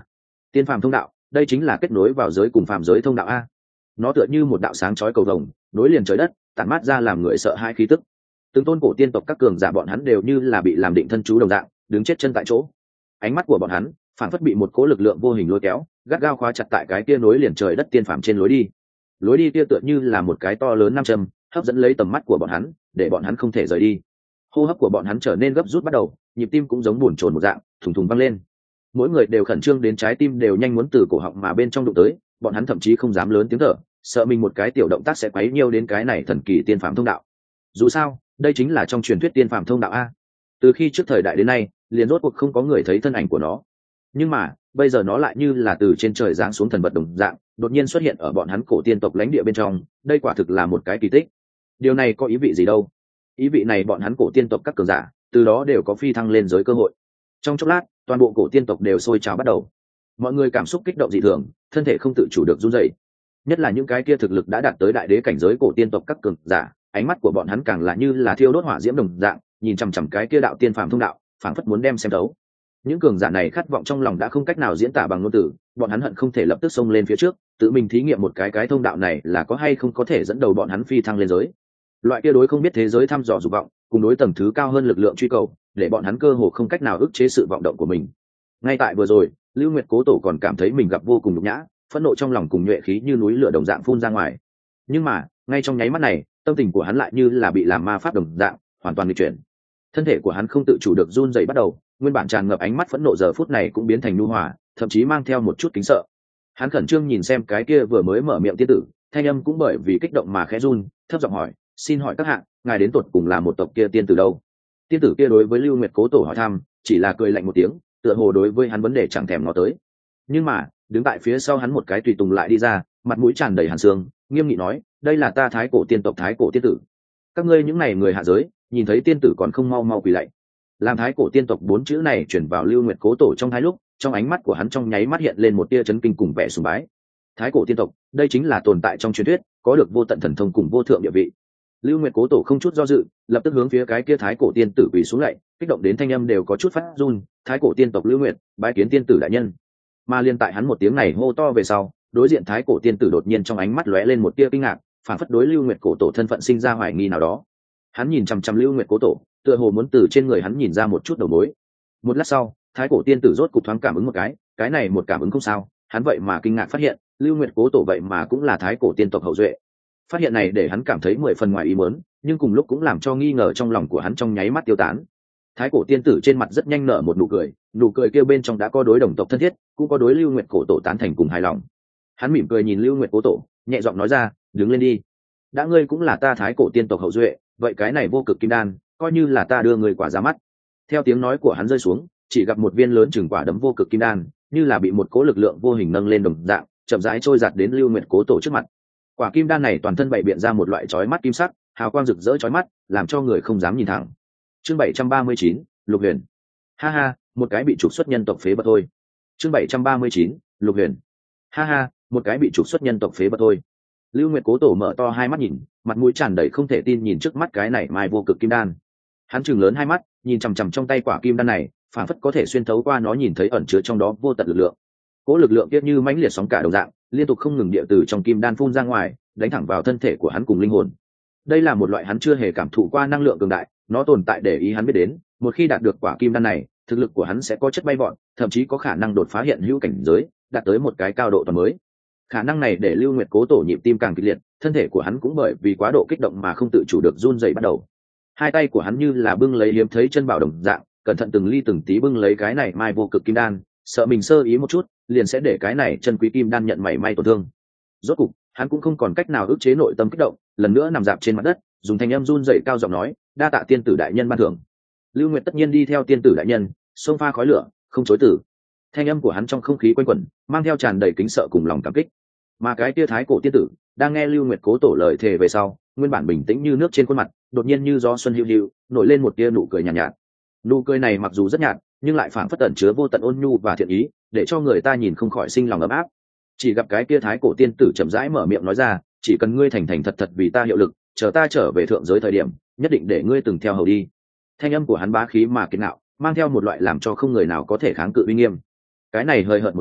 Tiên phàm thông đạo, đây chính là kết nối vào giới cùng phàm giới thông đạo a. Nó tựa như một đạo sáng chói cầu vồng, nối liền trời đất, tản mát ra làm người sợ hãi khí tức. Từng tôn cổ tiên tộc các cường giả bọn hắn đều như là bị làm định thân chú đồng dạng, đứng chết chân tại chỗ. Ánh mắt của bọn hắn phản phất bị một cỗ lực lượng vô hình lôi kéo, gắt gao khóa chặt tại cái kia nối liền trời đất tiên phàm trên lối đi. Lối đi kia tựa như là một cái to lớn nam châm, hấp dẫn lấy tầm mắt của bọn hắn, để bọn hắn không thể rời đi. Hô hấp của bọn hắn trở nên gấp rút bắt đầu, nhịp tim cũng giống buồn chồn một dạng, thùng thùng vang lên. Mỗi người đều khẩn trương đến trái tim đều nhanh muốn từ cổ họng mà bên trong đụng tới, bọn hắn thậm chí không dám lớn tiếng thở, sợ mình một cái tiểu động tác sẽ quấy nhiêu đến cái này thần kỳ tiên phàm thông đạo. Dù sao, đây chính là trong truyền thuyết tiên phàm thông đạo a. Từ khi trước thời đại đến nay, liền rốt cuộc không có người thấy thân ảnh của nó. Nhưng mà, bây giờ nó lại như là từ trên trời giáng xuống thần vật đồng dạng, đột nhiên xuất hiện ở bọn hắn cổ tiên tộc lãnh địa bên trong, đây quả thực là một cái kỳ tích. Điều này có ý vị gì đâu? Ý vị này bọn hắn cổ tiên tộc các cường giả, từ đó đều có phi thăng lên giới cơ hội. Trong chốc lát, toàn bộ cổ tiên tộc đều sôi trào bắt đầu. Mọi người cảm xúc kích động dị thường, thân thể không tự chủ được run rẩy. Nhất là những cái kia thực lực đã đạt tới đại đế cảnh giới cổ tiên tộc các cường giả, ánh mắt của bọn hắn càng là như là thiêu đốt hỏa diễm đồng dạng, nhìn chằm chằm cái kia đạo tiên phàm thông đạo, phảng phất muốn đem xem thấu. Những cường giả này khát vọng trong lòng đã không cách nào diễn tả bằng ngôn từ, bọn hắn hận không thể lập tức xông lên phía trước, tự mình thí nghiệm một cái cái thông đạo này là có hay không có thể dẫn đầu bọn hắn phi thăng lên giới. Loại kia đối không biết thế giới thăm dò dục vọng, cùng đối tầng thứ cao hơn lực lượng truy cầu, để bọn hắn cơ hồ không cách nào ức chế sự vọng động của mình. Ngay tại vừa rồi, Lưu Nguyệt Cố Tổ còn cảm thấy mình gặp vô cùng nhục nhã, phẫn nộ trong lòng cùng nhuệ khí như núi lửa đồng dạng phun ra ngoài. Nhưng mà, ngay trong nháy mắt này, tâm tình của hắn lại như là bị làm ma pháp đồng dạng, hoàn toàn nghịch chuyển. Thân thể của hắn không tự chủ được run rẩy bắt đầu, nguyên bản tràn ngập ánh mắt phẫn nộ giờ phút này cũng biến thành nhu hòa, thậm chí mang theo một chút kính sợ. Hắn khẩn trương nhìn xem cái kia vừa mới mở miệng tiên tử, thanh âm cũng bởi vì kích động mà khẽ run, thấp giọng hỏi, xin hỏi các hạ, ngài đến tột cùng là một tộc kia tiên tử đâu? Tiên tử kia đối với Lưu Nguyệt Cố Tổ hỏi thăm, chỉ là cười lạnh một tiếng, tựa hồ đối với hắn vấn đề chẳng thèm ngó tới. Nhưng mà, đứng tại phía sau hắn một cái tùy tùng lại đi ra, mặt mũi tràn đầy hàn xương, nghiêm nghị nói, đây là ta Thái Cổ tiên tộc Thái Cổ tiên tử. Các ngươi những này người hạ giới, nhìn thấy tiên tử còn không mau mau quỳ lạy. Làm Thái Cổ tiên tộc bốn chữ này chuyển vào Lưu Nguyệt Cố Tổ trong thái lúc, trong ánh mắt của hắn trong nháy mắt hiện lên một tia chấn kinh cùng vẻ sùng bái. Thái Cổ tiên tộc, đây chính là tồn tại trong truyền thuyết, có được vô tận thần thông cùng vô thượng địa vị. Lưu Nguyệt Cố Tổ không chút do dự, lập tức hướng phía cái kia Thái Cổ tiên tử quỳ xuống lạy, kích động đến thanh âm đều có chút phát run, Thái Cổ tiên tộc Lưu Nguyệt, bái kiến tiên tử đại nhân. Mà liên tại hắn một tiếng này hô to về sau, đối diện Thái Cổ tiên tử đột nhiên trong ánh mắt lóe lên một tia kinh ngạc, phản phất đối Lưu Nguyệt Cố Tổ thân phận sinh ra hoài nghi nào đó. Hắn nhìn chằm chằm Lưu Nguyệt Cố Tổ, tựa hồ muốn từ trên người hắn nhìn ra một chút đầu mối. Một lát sau, Thái Cổ tiên tử rốt cục thoáng cảm ứng một cái, cái này một cảm ứng không sao, hắn vậy mà kinh ngạc phát hiện, Lưu Nguyệt Cố Tổ vậy mà cũng là Thái Cổ tiên tộc hậu duệ. Phát hiện này để hắn cảm thấy mười phần ngoài ý muốn, nhưng cùng lúc cũng làm cho nghi ngờ trong lòng của hắn trong nháy mắt tiêu tán. Thái Cổ tiên tử trên mặt rất nhanh nở một nụ cười, nụ cười kia bên trong đã có đối đồng tộc thân thiết, cũng có đối Lưu Nguyệt Cố Tổ tán thành cùng hài lòng. Hắn mỉm cười nhìn Lưu Nguyệt Cố Tổ, nhẹ giọng nói ra, đứng lên đi. Đã ngươi cũng là ta Thái Cổ tiên tộc hậu duệ, vậy cái này vô cực kim đan, coi như là ta đưa ngươi quả ra mắt. Theo tiếng nói của hắn rơi xuống, chỉ gặp một viên lớn chừng quả đấm vô cực kim đan, như là bị một cỗ lực lượng vô hình nâng lên đồng dạng, chậm rãi trôi giạt đến Lưu Nguyệt Cố Tổ trước mặt. Quả kim đan này toàn thân bày biện ra một loại chói mắt kim sắc, hào quang rực rỡ chói mắt, làm cho người không dám nhìn thẳng. Chương bảy trăm ba mươi chín, Lục Huyền. Ha ha, một cái bị trục xuất nhân tộc phế vật thôi. Chương bảy trăm ba mươi chín, Lục Huyền. Ha ha, một cái bị trục xuất nhân tộc phế vật thôi. Lưu Nguyệt Cố Tổ mở to hai mắt nhìn, mặt mũi tràn đầy không thể tin nhìn trước mắt cái này mai vô cực kim đan. Hắn trừng lớn hai mắt, nhìn chằm chằm trong tay quả kim đan này, phảng phất có thể xuyên thấu qua nó nhìn thấy ẩn chứa trong đó vô tận lực lượng. Cỗ lực lượng kia như mãnh liệt sóng cả đồng dạng, liên tục không ngừng địa từ trong kim đan phun ra ngoài, đánh thẳng vào thân thể của hắn cùng linh hồn. Đây là một loại hắn chưa hề cảm thụ qua năng lượng cường đại, nó tồn tại để ý hắn biết đến, một khi đạt được quả kim đan này, thực lực của hắn sẽ có chất bay vọt, thậm chí có khả năng đột phá hiện hữu cảnh giới, đạt tới một cái cao độ toàn mới. Khả năng này để Lưu Nguyệt Cố Tổ nhịp tim càng kịch liệt, thân thể của hắn cũng bởi vì quá độ kích động mà không tự chủ được run rẩy bắt đầu. Hai tay của hắn như là bưng lấy hiếm thấy chân bảo đồng dạng, cẩn thận từng ly từng tí bưng lấy cái này mai vô cực kim đan, sợ mình sơ ý một chút, liền sẽ để cái này chân quý kim đan nhận mảy may tổn thương. Rốt cục, hắn cũng không còn cách nào ức chế nội tâm kích động, lần nữa nằm dạp trên mặt đất, dùng thanh âm run rẩy cao giọng nói, đa tạ tiên tử đại nhân ban thưởng. Lưu Nguyệt tất nhiên đi theo tiên tử đại nhân, xông pha khói lửa, không chối từ. Thanh âm của hắn trong không khí quanh quẩn, mang theo tràn đầy kính sợ cùng lòng cảm kích. Mà cái tia Thái Cổ tiên tử đang nghe Lưu Nguyệt Cố Tổ lời thề về sau, nguyên bản bình tĩnh như nước trên khuôn mặt, đột nhiên như gió xuân hiu hiu, nổi lên một tia nụ cười nhàn nhạt, nhạt. Nụ cười này mặc dù rất nhạt, nhưng lại phảng phất ẩn chứa vô tận ôn nhu và thiện ý, để cho người ta nhìn không khỏi sinh lòng ấm áp. Chỉ gặp cái kia Thái Cổ tiên tử chậm rãi mở miệng nói ra, chỉ cần ngươi thành thành thật thật vì ta hiệu lực, chờ ta trở về thượng giới thời điểm, nhất định để ngươi từng theo hầu đi. Thanh âm của hắn bá khí mà kiên ngạo, mang theo một loại làm cho không người nào có thể kháng cự uy nghiêm. Cái này hơi hợt một câu,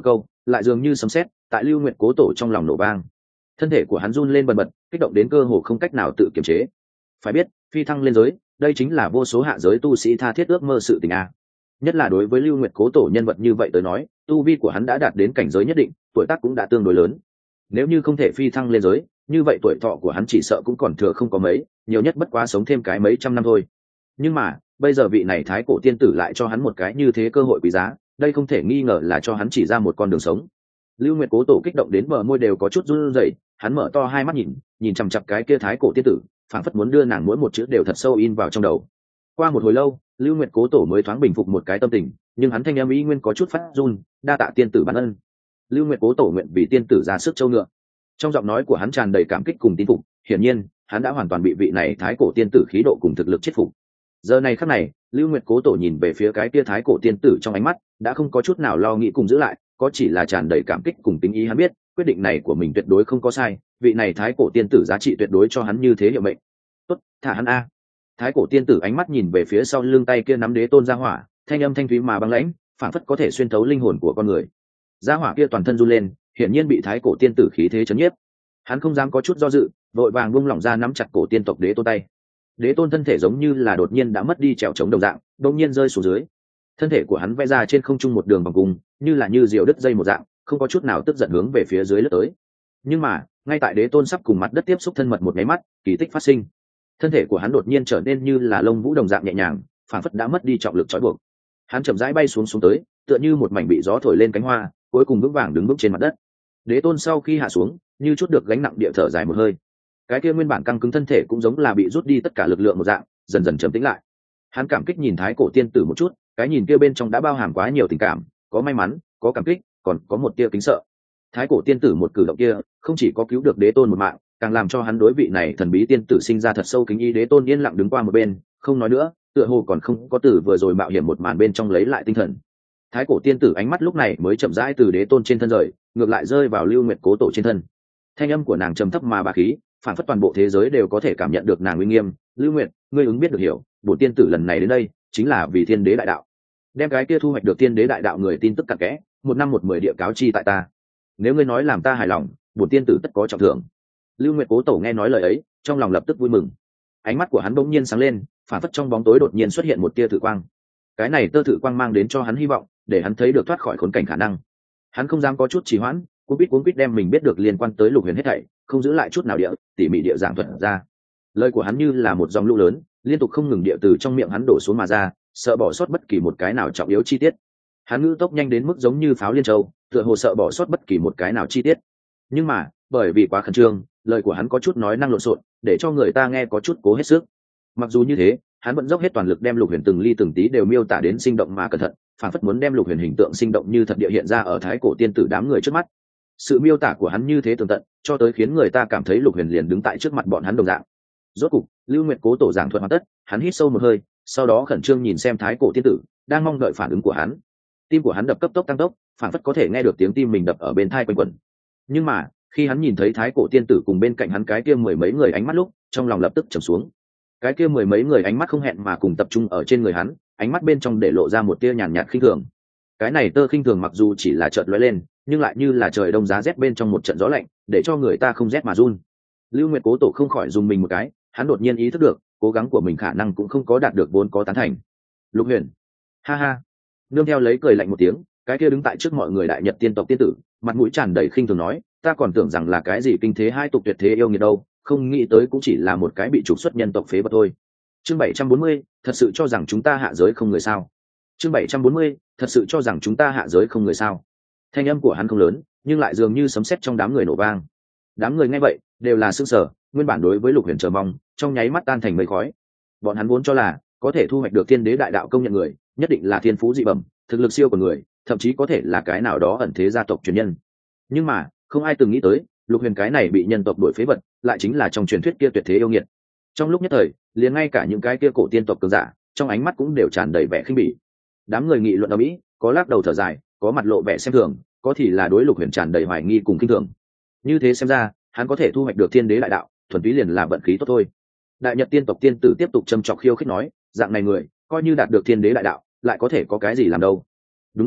lại dường như sấm sét tại Lưu Nguyệt Cố Tổ trong lòng nổ vang. Thân thể của hắn run lên bần bật, kích động đến cơ hồ không cách nào tự kiềm chế. Phải biết, phi thăng lên giới, đây chính là vô số hạ giới tu sĩ tha thiết ước mơ sự tình a. Nhất là đối với Lưu Nguyệt Cố Tổ nhân vật như vậy tới nói, tu vi của hắn đã đạt đến cảnh giới nhất định, tuổi tác cũng đã tương đối lớn. Nếu như không thể phi thăng lên giới, như vậy tuổi thọ của hắn chỉ sợ cũng còn thừa không có mấy, nhiều nhất bất quá sống thêm cái mấy trăm năm thôi. Nhưng mà, bây giờ vị này thái cổ tiên tử lại cho hắn một cái như thế cơ hội quý giá, đây không thể nghi ngờ là cho hắn chỉ ra một con đường sống. Lưu Nguyệt Cố Tổ kích động đến bờ môi đều có chút run rẩy, hắn mở to hai mắt nhìn, nhìn chằm chằm cái kia thái cổ tiên tử, phảng phất muốn đưa nàng mỗi một chữ đều thật sâu in vào trong đầu. Qua một hồi lâu, Lưu Nguyệt Cố Tổ mới thoáng bình phục một cái tâm tình, nhưng hắn thanh âm ý nguyên có chút phát run, đa tạ tiên tử ban ân. Lưu Nguyệt Cố Tổ nguyện vì tiên tử ra sức châu ngựa. Trong giọng nói của hắn tràn đầy cảm kích cùng tín phục, hiển nhiên, hắn đã hoàn toàn bị vị này thái cổ tiên tử khí độ cùng thực lực chết phục. Giờ này khắc này, Lưu Nguyệt Cố Tổ nhìn về phía cái kia thái cổ tiên tử trong ánh mắt đã không có chút nào lo nghĩ cùng giữ lại, có chỉ là tràn đầy cảm kích cùng tính ý. Hắn biết quyết định này của mình tuyệt đối không có sai, vị này thái cổ tiên tử giá trị tuyệt đối cho hắn như thế hiệu mệnh. Tốt, thả hắn a. Thái cổ tiên tử ánh mắt nhìn về phía sau lưng tay kia nắm đế tôn gia hỏa, thanh âm thanh thúy mà băng lãnh, phảng phất có thể xuyên thấu linh hồn của con người. Gia hỏa kia toàn thân run lên, hiển nhiên bị thái cổ tiên tử khí thế chấn nhiếp. Hắn không dám có chút do dự, vội vàng buông lỏng ra nắm chặt cổ tiên tộc đế tôn tay. Đế tôn thân thể giống như là đột nhiên đã mất đi trèo chống đồng dạng, đột nhiên rơi xuống dưới. Thân thể của hắn vẽ ra trên không trung một đường vòng cung, như là như diều đứt dây một dạng, không có chút nào tức giận hướng về phía dưới lướt tới. Nhưng mà, ngay tại đế tôn sắp cùng mặt đất tiếp xúc thân mật một cái mắt, kỳ tích phát sinh. Thân thể của hắn đột nhiên trở nên như là lông vũ đồng dạng nhẹ nhàng, phảng phất đã mất đi trọng lực trói buộc. Hắn chậm rãi bay xuống xuống tới, tựa như một mảnh bị gió thổi lên cánh hoa, cuối cùng vững vàng đứng vững trên mặt đất. Đế tôn sau khi hạ xuống, như chút được gánh nặng địa thở dài một hơi. Cái kia nguyên bản căng cứng thân thể cũng giống là bị rút đi tất cả lực lượng một dạng, dần dần trầm tĩnh lại. Hắn cảm kích nhìn thái cổ tiên tử một chút, cái nhìn kia bên trong đã bao hàm quá nhiều tình cảm, có may mắn, có cảm kích, còn có một tia kính sợ. Thái cổ tiên tử một cử động kia, không chỉ có cứu được đế tôn một mạng, càng làm cho hắn đối vị này thần bí tiên tử sinh ra thật sâu kính ý. Đế tôn yên lặng đứng qua một bên, không nói nữa, tựa hồ còn không có từ vừa rồi mạo hiểm một màn bên trong lấy lại tinh thần. Thái cổ tiên tử ánh mắt lúc này mới chậm rãi từ đế tôn trên thân rời, ngược lại rơi vào Lưu Nguyệt Cố Tổ trên thân. Thanh âm của nàng trầm thấp mà bá khí, phản phất toàn bộ thế giới đều có thể cảm nhận được nàng uy nghiêm. Lưu Nguyệt, ngươi ứng biết được hiểu, bổn tiên tử lần này đến đây chính là vì thiên đế đại đạo, đem cái kia thu hoạch được thiên đế đại đạo người tin tức cặn kẽ, một năm một mười địa cáo chi tại ta. Nếu ngươi nói làm ta hài lòng, bổn tiên tử tất có trọng thưởng. Lưu Nguyệt Cố Tổ nghe nói lời ấy, trong lòng lập tức vui mừng. Ánh mắt của hắn bỗng nhiên sáng lên, phản phất trong bóng tối đột nhiên xuất hiện một tia thử quang. Cái này tơ thử quang mang đến cho hắn hy vọng, để hắn thấy được thoát khỏi khốn cảnh khả năng. Hắn không dám có chút trì hoãn, cuống quýt cuống quýt đem mình biết được liên quan tới Lục Huyền hết thảy, không giữ lại chút nào địa, tỉ mỉ địa giảng thuật ra. Lời của hắn như là một dòng lũ lớn, liên tục không ngừng địa từ trong miệng hắn đổ xuống mà ra, sợ bỏ sót bất kỳ một cái nào trọng yếu chi tiết. Hắn ngữ tốc nhanh đến mức giống như pháo liên châu, tựa hồ sợ bỏ sót bất kỳ một cái nào chi tiết. Nhưng mà, bởi vì quá khẩn trương, lời của hắn có chút nói năng lộn xộn, để cho người ta nghe có chút cố hết sức. Mặc dù như thế, hắn vẫn dốc hết toàn lực đem Lục Huyền từng ly từng tí đều miêu tả đến sinh động mà cẩn thận, phản phất muốn đem Lục Huyền hình tượng sinh động như thật địa hiện ra ở thái cổ tiên tử đám người trước mắt. Sự miêu tả của hắn như thế tường tận, cho tới khiến người ta cảm thấy Lục Huyền liền đứng tại trước mặt bọn hắn đồng dạng. Rốt cục, Lưu Nguyệt Cố Tổ giảng thuật hoàn tất, hắn hít sâu một hơi, sau đó khẩn trương nhìn xem thái cổ tiên tử, đang mong đợi phản ứng của hắn. Tim của hắn đập cấp tốc tăng tốc, phản phất có thể nghe được tiếng tim mình đập ở bên tai quanh quẩn. Nhưng mà, khi hắn nhìn thấy thái cổ tiên tử cùng bên cạnh hắn cái kia mười mấy người ánh mắt lúc, trong lòng lập tức trầm xuống. Cái kia mười mấy người ánh mắt không hẹn mà cùng tập trung ở trên người hắn, ánh mắt bên trong để lộ ra một tia nhàn nhạt khinh thường. Cái này tơ khinh thường mặc dù chỉ là chợt lóe lên, nhưng lại như là trời đông giá rét bên trong một trận gió lạnh, để cho người ta không rét mà run. Lưu Nguyệt Cố Tổ không khỏi dùng mình một cái, hắn đột nhiên ý thức được, cố gắng của mình khả năng cũng không có đạt được vốn có tán thành. Lục Huyền, ha ha, nương theo lấy cười lạnh một tiếng, cái kia đứng tại trước mọi người đại nhật tiên tộc tiên tử, mặt mũi tràn đầy khinh thường nói, ta còn tưởng rằng là cái gì kinh thế hai tục tuyệt thế yêu nghiệt đâu, không nghĩ tới cũng chỉ là một cái bị trục xuất nhân tộc phế vật thôi. Chương bảy trăm bốn mươi, thật sự cho rằng chúng ta hạ giới không người sao? Chương bảy trăm bốn mươi, thật sự cho rằng chúng ta hạ giới không người sao? Thanh âm của hắn không lớn, nhưng lại dường như sấm sét trong đám người nổ vang. Đám người nghe vậy, đều là sửng sở, nguyên bản đối với Lục Huyền chờ mong, trong nháy mắt tan thành mây khói. Bọn hắn vốn cho là có thể thu hoạch được thiên đế đại đạo công nhận người, nhất định là thiên phú dị bẩm, thực lực siêu của người, thậm chí có thể là cái nào đó ẩn thế gia tộc truyền nhân. Nhưng mà, không ai từng nghĩ tới, Lục Huyền cái này bị nhân tộc đuổi phế vật, lại chính là trong truyền thuyết kia tuyệt thế yêu nghiệt. Trong lúc nhất thời, liền ngay cả những cái kia cổ tiên tộc cường giả, trong ánh mắt cũng đều tràn đầy vẻ khinh bỉ. Đám người nghị luận ầm ĩ, có lắc đầu thở dài, có mặt lộ vẻ xem thường, có thì là đối Lục Huyền tràn đầy hoài nghi cùng kinh thường. Như thế xem ra, hắn có thể thu hoạch được thiên đế đại đạo, thuần túy liền là vận khí tốt thôi. Đại Nhật tiên tộc tiên tử tiếp tục châm chọc khiêu khích nói, dạng này người, coi như đạt được thiên đế đại đạo, lại có thể có cái gì làm đâu. Đúng lúc này,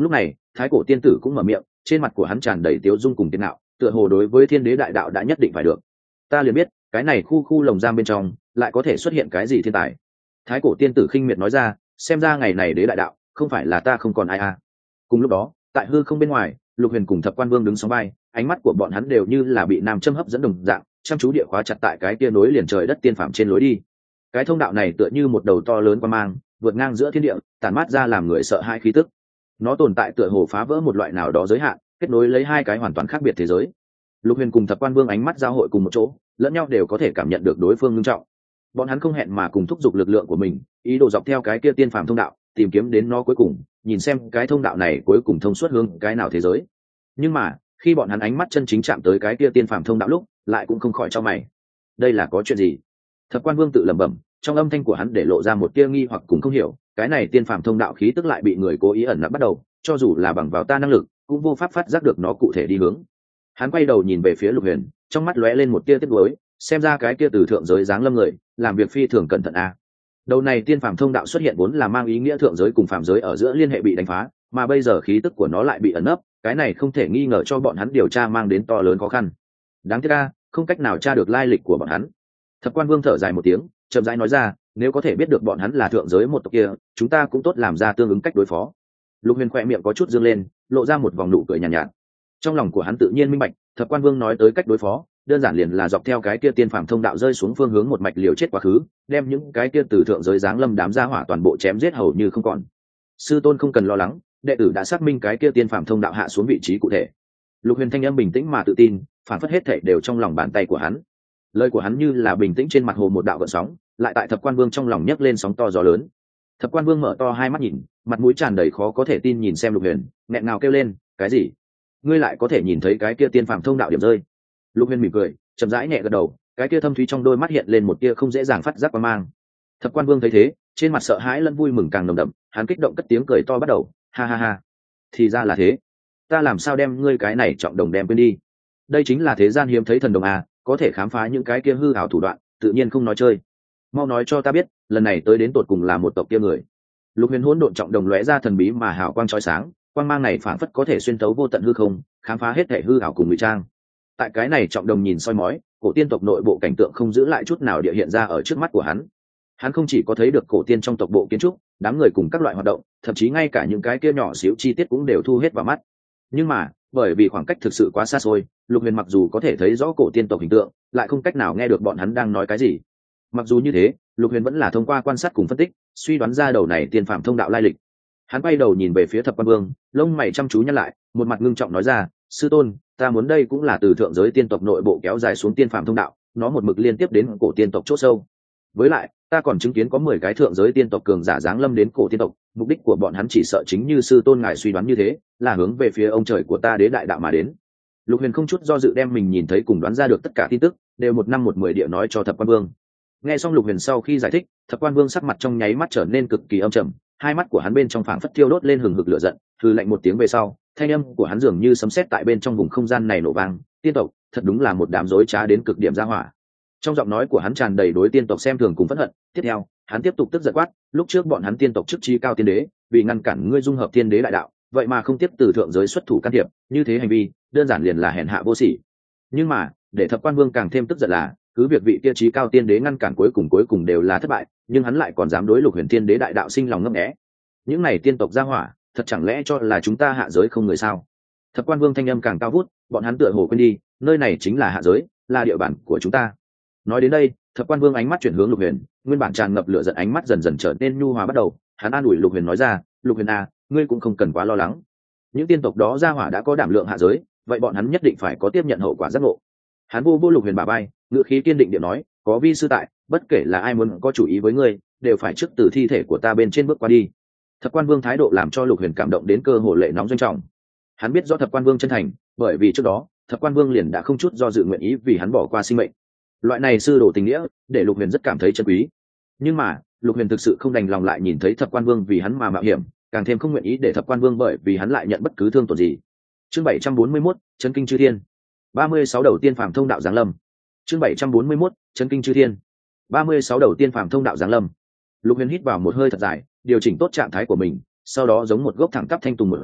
thái cổ tiên tử cũng mở miệng, trên mặt của hắn tràn đầy tiếu dung cùng tiền nạo, tựa hồ đối với thiên đế đại đạo đã nhất định phải được. Ta liền biết cái này khu khu lồng giam bên trong lại có thể xuất hiện cái gì thiên tài. Thái cổ tiên tử khinh miệt nói ra, xem ra ngày này đế đại đạo không phải là ta không còn ai à. Cùng lúc đó tại hư không bên ngoài, Lục Huyền cùng Thập Quan Vương đứng sóng vai, ánh mắt của bọn hắn đều như là bị nam châm hấp dẫn đồng dạng, chăm chú địa khóa chặt tại cái kia nối liền trời đất tiên phạm trên lối đi. Cái thông đạo này tựa như một đầu to lớn quang mang, vượt ngang giữa thiên địa, tản mát ra làm người sợ hãi khí tức. Nó tồn tại tựa hồ phá vỡ một loại nào đó giới hạn, kết nối lấy hai cái hoàn toàn khác biệt thế giới. Lục Huyền cùng Thập Quan Vương ánh mắt giao hội cùng một chỗ, lẫn nhau đều có thể cảm nhận được đối phương nghiêm trọng. Bọn hắn không hẹn mà cùng thúc giục lực lượng của mình, ý đồ dọc theo cái kia tiên phàm thông đạo, tìm kiếm đến nó cuối cùng, nhìn xem cái thông đạo này cuối cùng thông suốt hướng cái nào thế giới. Nhưng mà khi bọn hắn ánh mắt chân chính chạm tới cái kia tiên phàm thông đạo lúc, lại cũng không khỏi cho mày. Đây là có chuyện gì? Thập Quan Vương tự lẩm bẩm, trong âm thanh của hắn để lộ ra một tia nghi hoặc cùng không hiểu, cái này tiên phàm thông đạo khí tức lại bị người cố ý ẩn nấp bắt đầu, cho dù là bằng vào ta năng lực, cũng vô pháp phát giác được nó cụ thể đi hướng. Hắn quay đầu nhìn về phía Lục Huyền, trong mắt lóe lên một tia tiếc nuối, xem ra cái kia từ thượng giới giáng lâm người, làm việc phi thường cẩn thận a. À. Đầu này tiên phàm thông đạo xuất hiện vốn là mang ý nghĩa thượng giới cùng phàm giới ở giữa liên hệ bị đánh phá, mà bây giờ khí tức của nó lại bị ẩn nấp, cái này không thể nghi ngờ cho bọn hắn điều tra mang đến to lớn khó khăn. Đáng tiếc a, không cách nào tra được lai lịch của bọn hắn. Thập Quan Vương thở dài một tiếng, chậm rãi nói ra, nếu có thể biết được bọn hắn là thượng giới một tộc kia, chúng ta cũng tốt làm ra tương ứng cách đối phó. Lục Huyền khỏe miệng có chút dương lên, lộ ra một vòng nụ cười nhàn nhạt, nhạt. Trong lòng của hắn tự nhiên minh bạch, Thập Quan Vương nói tới cách đối phó, đơn giản liền là dọc theo cái kia tiên phàm thông đạo rơi xuống phương hướng một mạch liều chết quá khứ, đem những cái kia từ thượng giới giáng lâm đám gia hỏa toàn bộ chém giết hầu như không còn. Sư tôn không cần lo lắng, đệ tử đã xác minh cái kia tiên phàm thông đạo hạ xuống vị trí cụ thể. Lục Huyền thanh âm bình tĩnh mà tự tin, phản phất hết thảy đều trong lòng bàn tay của hắn. Lời của hắn như là bình tĩnh trên mặt hồ một đạo gợn sóng, lại tại Thập Quan Vương trong lòng nhấc lên sóng to gió lớn. Thập Quan Vương mở to hai mắt nhìn, mặt mũi tràn đầy khó có thể tin nhìn xem Lục Huyền, nghẹn ngào kêu lên, cái gì? Ngươi lại có thể nhìn thấy cái kia tiên phàm thông đạo điểm rơi? Lục Huyền mỉm cười, chậm rãi nhẹ gật đầu, cái kia thâm thúy trong đôi mắt hiện lên một tia không dễ dàng phát giác qua mang. Thập Quan Vương thấy thế, trên mặt sợ hãi lẫn vui mừng càng nồng đậm, hắn kích động cất tiếng cười to bắt đầu, ha ha ha, thì ra là thế, ta làm sao đem ngươi cái này trọng đồng đem quên đi? Đây chính là thế gian hiếm thấy thần đồng à, có thể khám phá những cái kia hư ảo thủ đoạn, tự nhiên không nói chơi. Mau nói cho ta biết, lần này tới đến tột cùng là một tộc kia người. Lục Huyền hỗn độn trọng đồng lóe ra thần bí mà hào quang chói sáng, quang mang này phảng phất có thể xuyên tấu vô tận hư không, khám phá hết thể hư ảo cùng ngụy trang. Tại cái này trọng đồng nhìn soi mói, cổ tiên tộc nội bộ cảnh tượng không giữ lại chút nào địa hiện ra ở trước mắt của hắn. Hắn không chỉ có thấy được cổ tiên trong tộc bộ kiến trúc, đám người cùng các loại hoạt động, thậm chí ngay cả những cái kia nhỏ xíu chi tiết cũng đều thu hết vào mắt. Nhưng mà, bởi vì khoảng cách thực sự quá xa xôi, Lục Huyền mặc dù có thể thấy rõ cổ tiên tộc hình tượng, lại không cách nào nghe được bọn hắn đang nói cái gì. Mặc dù như thế, Lục Huyền vẫn là thông qua quan sát cùng phân tích, suy đoán ra đầu này tiên phạm thông đạo lai lịch. Hắn quay đầu nhìn về phía Thập Quan Vương, lông mày chăm chú nhăn lại, một mặt ngưng trọng nói ra, sư tôn, ta muốn đây cũng là từ thượng giới tiên tộc nội bộ kéo dài xuống tiên phạm thông đạo, nó một mực liên tiếp đến cổ tiên tộc chỗ sâu. Với lại, ta còn chứng kiến có mười cái thượng giới tiên tộc cường giả giáng lâm đến cổ tiên tộc, mục đích của bọn hắn chỉ sợ chính như sư tôn ngài suy đoán như thế, là hướng về phía ông trời của ta đế đại đạo mà đến. Lục Huyền không chút do dự đem mình nhìn thấy cùng đoán ra được tất cả tin tức, đều một năm một mười địa nói cho Thập Quan Vương. Nghe xong Lục Huyền sau khi giải thích, Thập Quan Vương sắc mặt trong nháy mắt trở nên cực kỳ âm trầm, hai mắt của hắn bên trong phảng phất thiêu đốt lên hừng hực lửa giận, hừ lạnh một tiếng về sau, thanh âm của hắn dường như sấm sét tại bên trong vùng không gian này nổ vang, tiên tộc, thật đúng là một đám rối trá đến cực điểm ra hỏa. Trong giọng nói của hắn tràn đầy đối tiên tộc xem thường cùng phẫn hận, tiếp theo, hắn tiếp tục tức giận quát, lúc trước bọn hắn tiên tộc chức trí cao tiên đế, vì ngăn cản ngươi dung hợp tiên đế đại đạo, vậy mà không tiếp từ thượng giới xuất thủ can thiệp, như thế hành vi, đơn giản liền là hèn hạ vô sỉ. Nhưng mà, để Thập Quan Vương càng thêm tức giận là, cứ việc vị kia trí cao tiên đế ngăn cản cuối cùng cuối cùng đều là thất bại, nhưng hắn lại còn dám đối Lục Huyền tiên đế đại đạo sinh lòng ngấp nghé. Những này tiên tộc gia hỏa, thật chẳng lẽ cho là chúng ta hạ giới không người sao? Thập Quan Vương thanh âm càng cao vút, bọn hắn tựa hồ quên đi, nơi này chính là hạ giới, là địa bàn của chúng ta. Nói đến đây, Thập Quan Vương ánh mắt chuyển hướng Lục Huyền, nguyên bản tràn ngập lửa giận ánh mắt dần dần trở nên nhu hòa bắt đầu, hắn an ủi Lục Huyền nói ra, Lục Huyền à, ngươi cũng không cần quá lo lắng. Những tiên tộc đó gia hỏa đã có đảm lượng hạ giới, vậy bọn hắn nhất định phải có tiếp nhận hậu quả giác ngộ. Hắn vô vô Lục Huyền bả vai, ngữ khí kiên định điện nói, có vi sư tại, bất kể là ai muốn có chủ ý với ngươi, đều phải trước từ thi thể của ta bên trên bước qua đi. Thập Quan Vương thái độ làm cho Lục Huyền cảm động đến cơ hồ lệ nóng doanh trọng. Hắn biết rõ Thập Quan Vương chân thành, bởi vì trước đó, Thập Quan Vương liền đã không chút do dự nguyện ý vì hắn bỏ qua sinh mệnh. Loại này sư đồ tình nghĩa, để Lục Huyền rất cảm thấy trân quý. Nhưng mà, Lục Huyền thực sự không đành lòng lại nhìn thấy Thập Quan Vương vì hắn mà mạo hiểm, càng thêm không nguyện ý để Thập Quan Vương bởi vì hắn lại nhận bất cứ thương tổn gì. Chương bảy trăm bốn mươi mốt, Chấn kinh chư thiên. ba mươi sáu đầu tiên phàm thông đạo giáng lâm. Chương bảy trăm bốn mươi mốt, Chấn kinh chư thiên. ba mươi sáu đầu tiên phàm thông đạo giáng lâm. Lục Huyền hít vào một hơi thật dài, điều chỉnh tốt trạng thái của mình, sau đó giống một gốc thẳng tắp thanh tùng một dạng,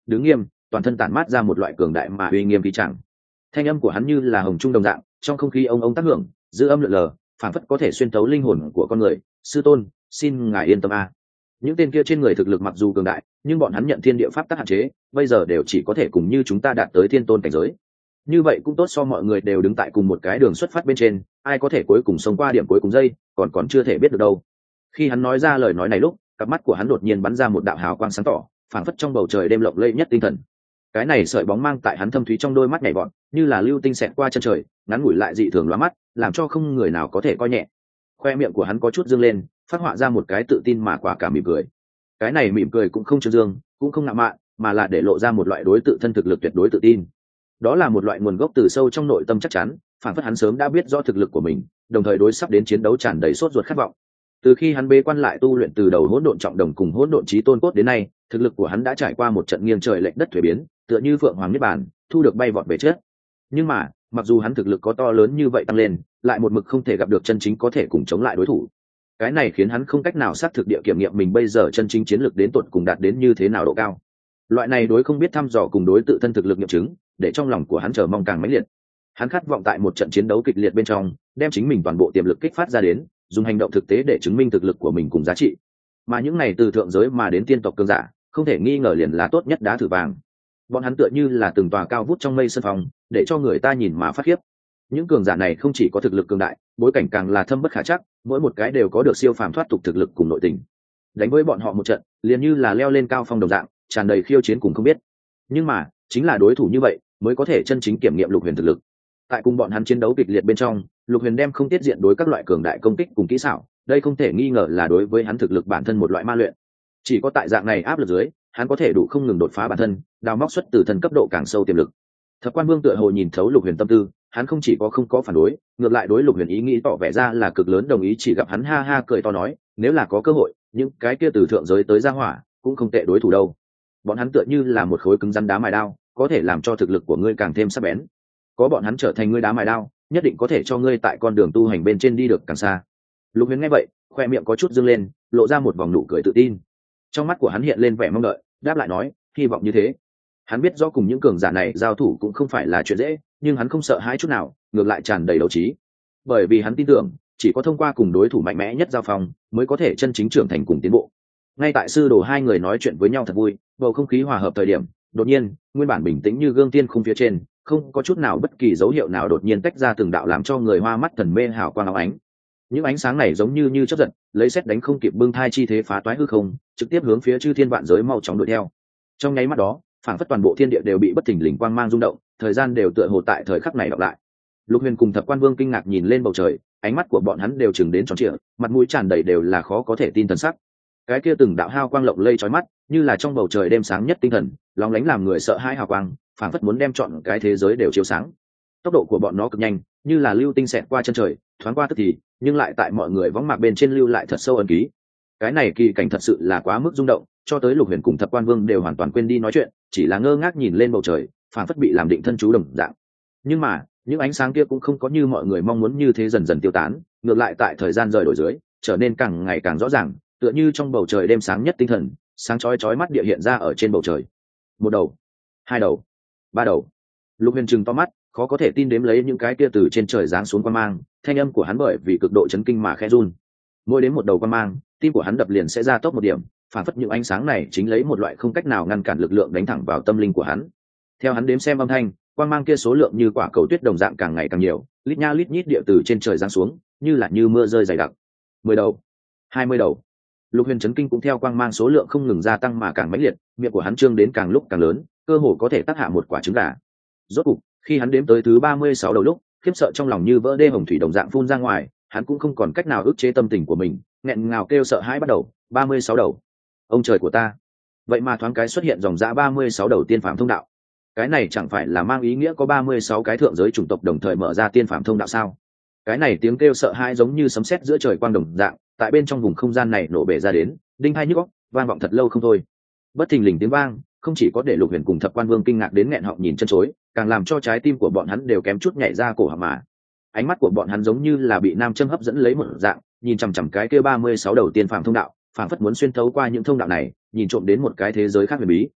đứng nghiêm, toàn thân tản mát ra một loại cường đại mà uy nghiêm khí chẳng. Thanh âm của hắn như là hồng trung đồng dạng, trong không khí ông ông tác hưởng, dư âm lượn lờ, phảng phất có thể xuyên tấu linh hồn của con người. Sư tôn, xin ngài yên tâm a. Những tên kia trên người thực lực mặc dù cường đại, nhưng bọn hắn nhận thiên địa pháp tắc hạn chế, bây giờ đều chỉ có thể cùng như chúng ta đạt tới thiên tôn cảnh giới. Như vậy cũng tốt, so mọi người đều đứng tại cùng một cái đường xuất phát bên trên, ai có thể cuối cùng sống qua điểm cuối cùng dây, còn còn chưa thể biết được đâu. Khi hắn nói ra lời nói này lúc, cặp mắt của hắn đột nhiên bắn ra một đạo hào quang sáng tỏ, phảng phất trong bầu trời đêm lộng lẫy nhất tinh thần. Cái này sợi bóng mang tại hắn thâm thúy trong đôi mắt nhảy vọt, như là lưu tinh xẹt qua chân trời, ngắn ngủi lại dị thường lóa mắt, làm cho không người nào có thể coi nhẹ. Khoe miệng của hắn có chút dương lên, phát họa ra một cái tự tin mà quả cảm mỉm cười. Cái này mỉm cười cũng không trương dương, cũng không ngạo mạn, mà là để lộ ra một loại đối tự thân thực lực tuyệt đối tự tin. Đó là một loại nguồn gốc từ sâu trong nội tâm chắc chắn, phản phất hắn sớm đã biết rõ thực lực của mình, đồng thời đối sắp đến chiến đấu tràn đầy sốt ruột khát vọng. Từ khi hắn bế quan lại tu luyện từ đầu hỗn độn trọng đồng cùng hỗn độn chí tôn cốt đến nay, thực lực của hắn đã trải qua một trận nghiêng trời lệch đất thuế biến, tựa như phượng hoàng niết bàn, thu được bay vọt về trước. Nhưng mà, mặc dù hắn thực lực có to lớn như vậy tăng lên, lại một mực không thể gặp được chân chính có thể cùng chống lại đối thủ. Cái này khiến hắn không cách nào xác thực địa kiểm nghiệm mình bây giờ chân chính chiến lược đến tột cùng đạt đến như thế nào độ cao. Loại này đối không biết thăm dò cùng đối tự thân thực lực nghiệm chứng, để trong lòng của hắn chờ mong càng mãnh liệt. Hắn khát vọng tại một trận chiến đấu kịch liệt bên trong, đem chính mình toàn bộ tiềm lực kích phát ra đến, dùng hành động thực tế để chứng minh thực lực của mình cùng giá trị. Mà những này từ thượng giới mà đến tiên tộc cường giả, không thể nghi ngờ liền là tốt nhất đá thử vàng. Bọn hắn tựa như là từng tòa cao vút trong mây sân phòng, để cho người ta nhìn mà phát khiếp. Những cường giả này không chỉ có thực lực cường đại, bối cảnh càng là thâm bất khả trắc, mỗi một cái đều có được siêu phàm thoát tục thực lực cùng nội tình. Đánh với bọn họ một trận, liền như là leo lên cao phong đồng dạng, tràn đầy khiêu chiến cùng không biết. Nhưng mà, chính là đối thủ như vậy, mới có thể chân chính kiểm nghiệm Lục Huyền thực lực. Tại cùng bọn hắn chiến đấu kịch liệt bên trong, Lục Huyền đem không tiết diện đối các loại cường đại công kích cùng kỹ xảo, đây không thể nghi ngờ là đối với hắn thực lực bản thân một loại ma luyện. Chỉ có tại dạng này áp lực dưới, hắn có thể đủ không ngừng đột phá bản thân, đào móc xuất từ thân cấp độ càng sâu tiềm lực. Thập Quan Vương tựa hồ nhìn thấu Lục Huyền tâm tư, hắn không chỉ có không có phản đối, ngược lại đối Lục Huyền ý nghĩ tỏ vẻ ra là cực lớn đồng ý, chỉ gặp hắn ha ha cười to nói, nếu là có cơ hội, những cái kia từ thượng giới tới ra hỏa, cũng không tệ đối thủ đâu. Bọn hắn tựa như là một khối cứng rắn đá mài đao, có thể làm cho thực lực của ngươi càng thêm sắc bén. Có bọn hắn trở thành ngươi đá mài đao, nhất định có thể cho ngươi tại con đường tu hành bên trên đi được càng xa. Lục Huyền nghe vậy, khoe miệng có chút dương lên, lộ ra một vòng nụ cười tự tin. Trong mắt của hắn hiện lên vẻ mong đợi, đáp lại nói, hy vọng như thế. Hắn biết rõ cùng những cường giả này giao thủ cũng không phải là chuyện dễ, nhưng hắn không sợ hãi chút nào, ngược lại tràn đầy đấu trí. Bởi vì hắn tin tưởng, chỉ có thông qua cùng đối thủ mạnh mẽ nhất giao phong, mới có thể chân chính trưởng thành cùng tiến bộ. Ngay tại sư đồ hai người nói chuyện với nhau thật vui, bầu không khí hòa hợp thời điểm, đột nhiên, nguyên bản bình tĩnh như gương tiên khung phía trên, không có chút nào bất kỳ dấu hiệu nào đột nhiên tách ra từng đạo làm cho người hoa mắt thần mê hào quang óng ánh. Những ánh sáng này giống như như chớp giật, lấy sét đánh không kịp bưng thai chi thế phá toái hư không, trực tiếp hướng phía chư thiên vạn giới mau chóng đuổi theo. Trong nháy mắt đó, phảng phất toàn bộ thiên địa đều bị bất thình lình quang mang rung động, thời gian đều tựa hồ tại thời khắc này đọc lại. Lục Huyền cùng Thập Quan Vương kinh ngạc nhìn lên bầu trời, ánh mắt của bọn hắn đều chừng đến tròn trịa, mặt mũi tràn đầy đều là khó có thể tin thần sắc. Cái kia từng đạo hào quang lộng lây chói mắt, như là trong bầu trời đêm sáng nhất tinh thần, lóng lánh làm người sợ hãi hào quang, phảng phất muốn đem trọn cái thế giới đều chiếu sáng. Tốc độ của bọn nó cực nhanh, như là lưu tinh xẹt qua chân trời, thoáng qua tức thì, nhưng lại tại mọi người võng mạc bên trên lưu lại thật sâu ấn ký. Cái này kỳ cảnh thật sự là quá mức rung động, cho tới Lục Huyền cùng Thập Quan Vương đều hoàn toàn quên đi nói chuyện, chỉ là ngơ ngác nhìn lên bầu trời, phảng phất bị làm định thân chú đồng dạng. Nhưng mà, những ánh sáng kia cũng không có như mọi người mong muốn như thế dần dần tiêu tán, ngược lại tại thời gian rời đổi dưới, trở nên càng ngày càng rõ ràng, tựa như trong bầu trời đêm sáng nhất tinh thần, sáng chói chói mắt địa hiện ra ở trên bầu trời. Một đầu, hai đầu, ba đầu. Lục Huyền trừng to mắt, khó có thể tin đếm lấy những cái kia từ trên trời giáng xuống quang mang, thanh âm của hắn bởi vì cực độ chấn kinh mà khẽ run. Mỗi đến một đầu quang mang, tim của hắn đập liền sẽ ra tốc một điểm, phản phất những ánh sáng này chính lấy một loại không cách nào ngăn cản lực lượng đánh thẳng vào tâm linh của hắn. Theo hắn đếm xem âm thanh, quang mang kia số lượng như quả cầu tuyết đồng dạng càng ngày càng nhiều, lít nha lít nhít địa từ trên trời giáng xuống, như là như mưa rơi dày đặc. Mười đầu, hai mươi đầu. Lục Huyền chấn kinh cũng theo quang mang số lượng không ngừng gia tăng mà càng mãnh liệt, miệng của hắn trương đến càng lúc càng lớn, cơ hồ có thể tác hạ một quả trứng gà. Rốt cục, khi hắn đếm tới thứ ba mươi sáu đầu lúc, khiếp sợ trong lòng như vỡ đê hồng thủy đồng dạng phun ra ngoài, hắn cũng không còn cách nào ức chế tâm tình của mình, nghẹn ngào kêu sợ hãi bắt đầu, ba mươi sáu đầu. Ông trời của ta, vậy mà thoáng cái xuất hiện dòng dã ba mươi sáu đầu tiên phàm thông đạo. Cái này chẳng phải là mang ý nghĩa có ba mươi sáu cái thượng giới chủng tộc đồng thời mở ra tiên phàm thông đạo sao? Cái này tiếng kêu sợ hãi giống như sấm sét giữa trời quang đồng dạng, tại bên trong vùng không gian này nổ bể ra đến, đinh hai nhức óc, vang vọng thật lâu không thôi. Bất thình lình tiếng vang, không chỉ có để Lục Huyền cùng Thập Quan Vương kinh ngạc đến nghẹn họng nhìn chân chối, càng làm cho trái tim của bọn hắn đều kém chút nhảy ra cổ họng mà. Ánh mắt của bọn hắn giống như là bị nam châm hấp dẫn lấy một dạng, nhìn chằm chằm cái kia ba mươi sáu đầu tiên phàm thông đạo, phảng phất muốn xuyên thấu qua những thông đạo này, nhìn trộm đến một cái thế giới khác huyền bí.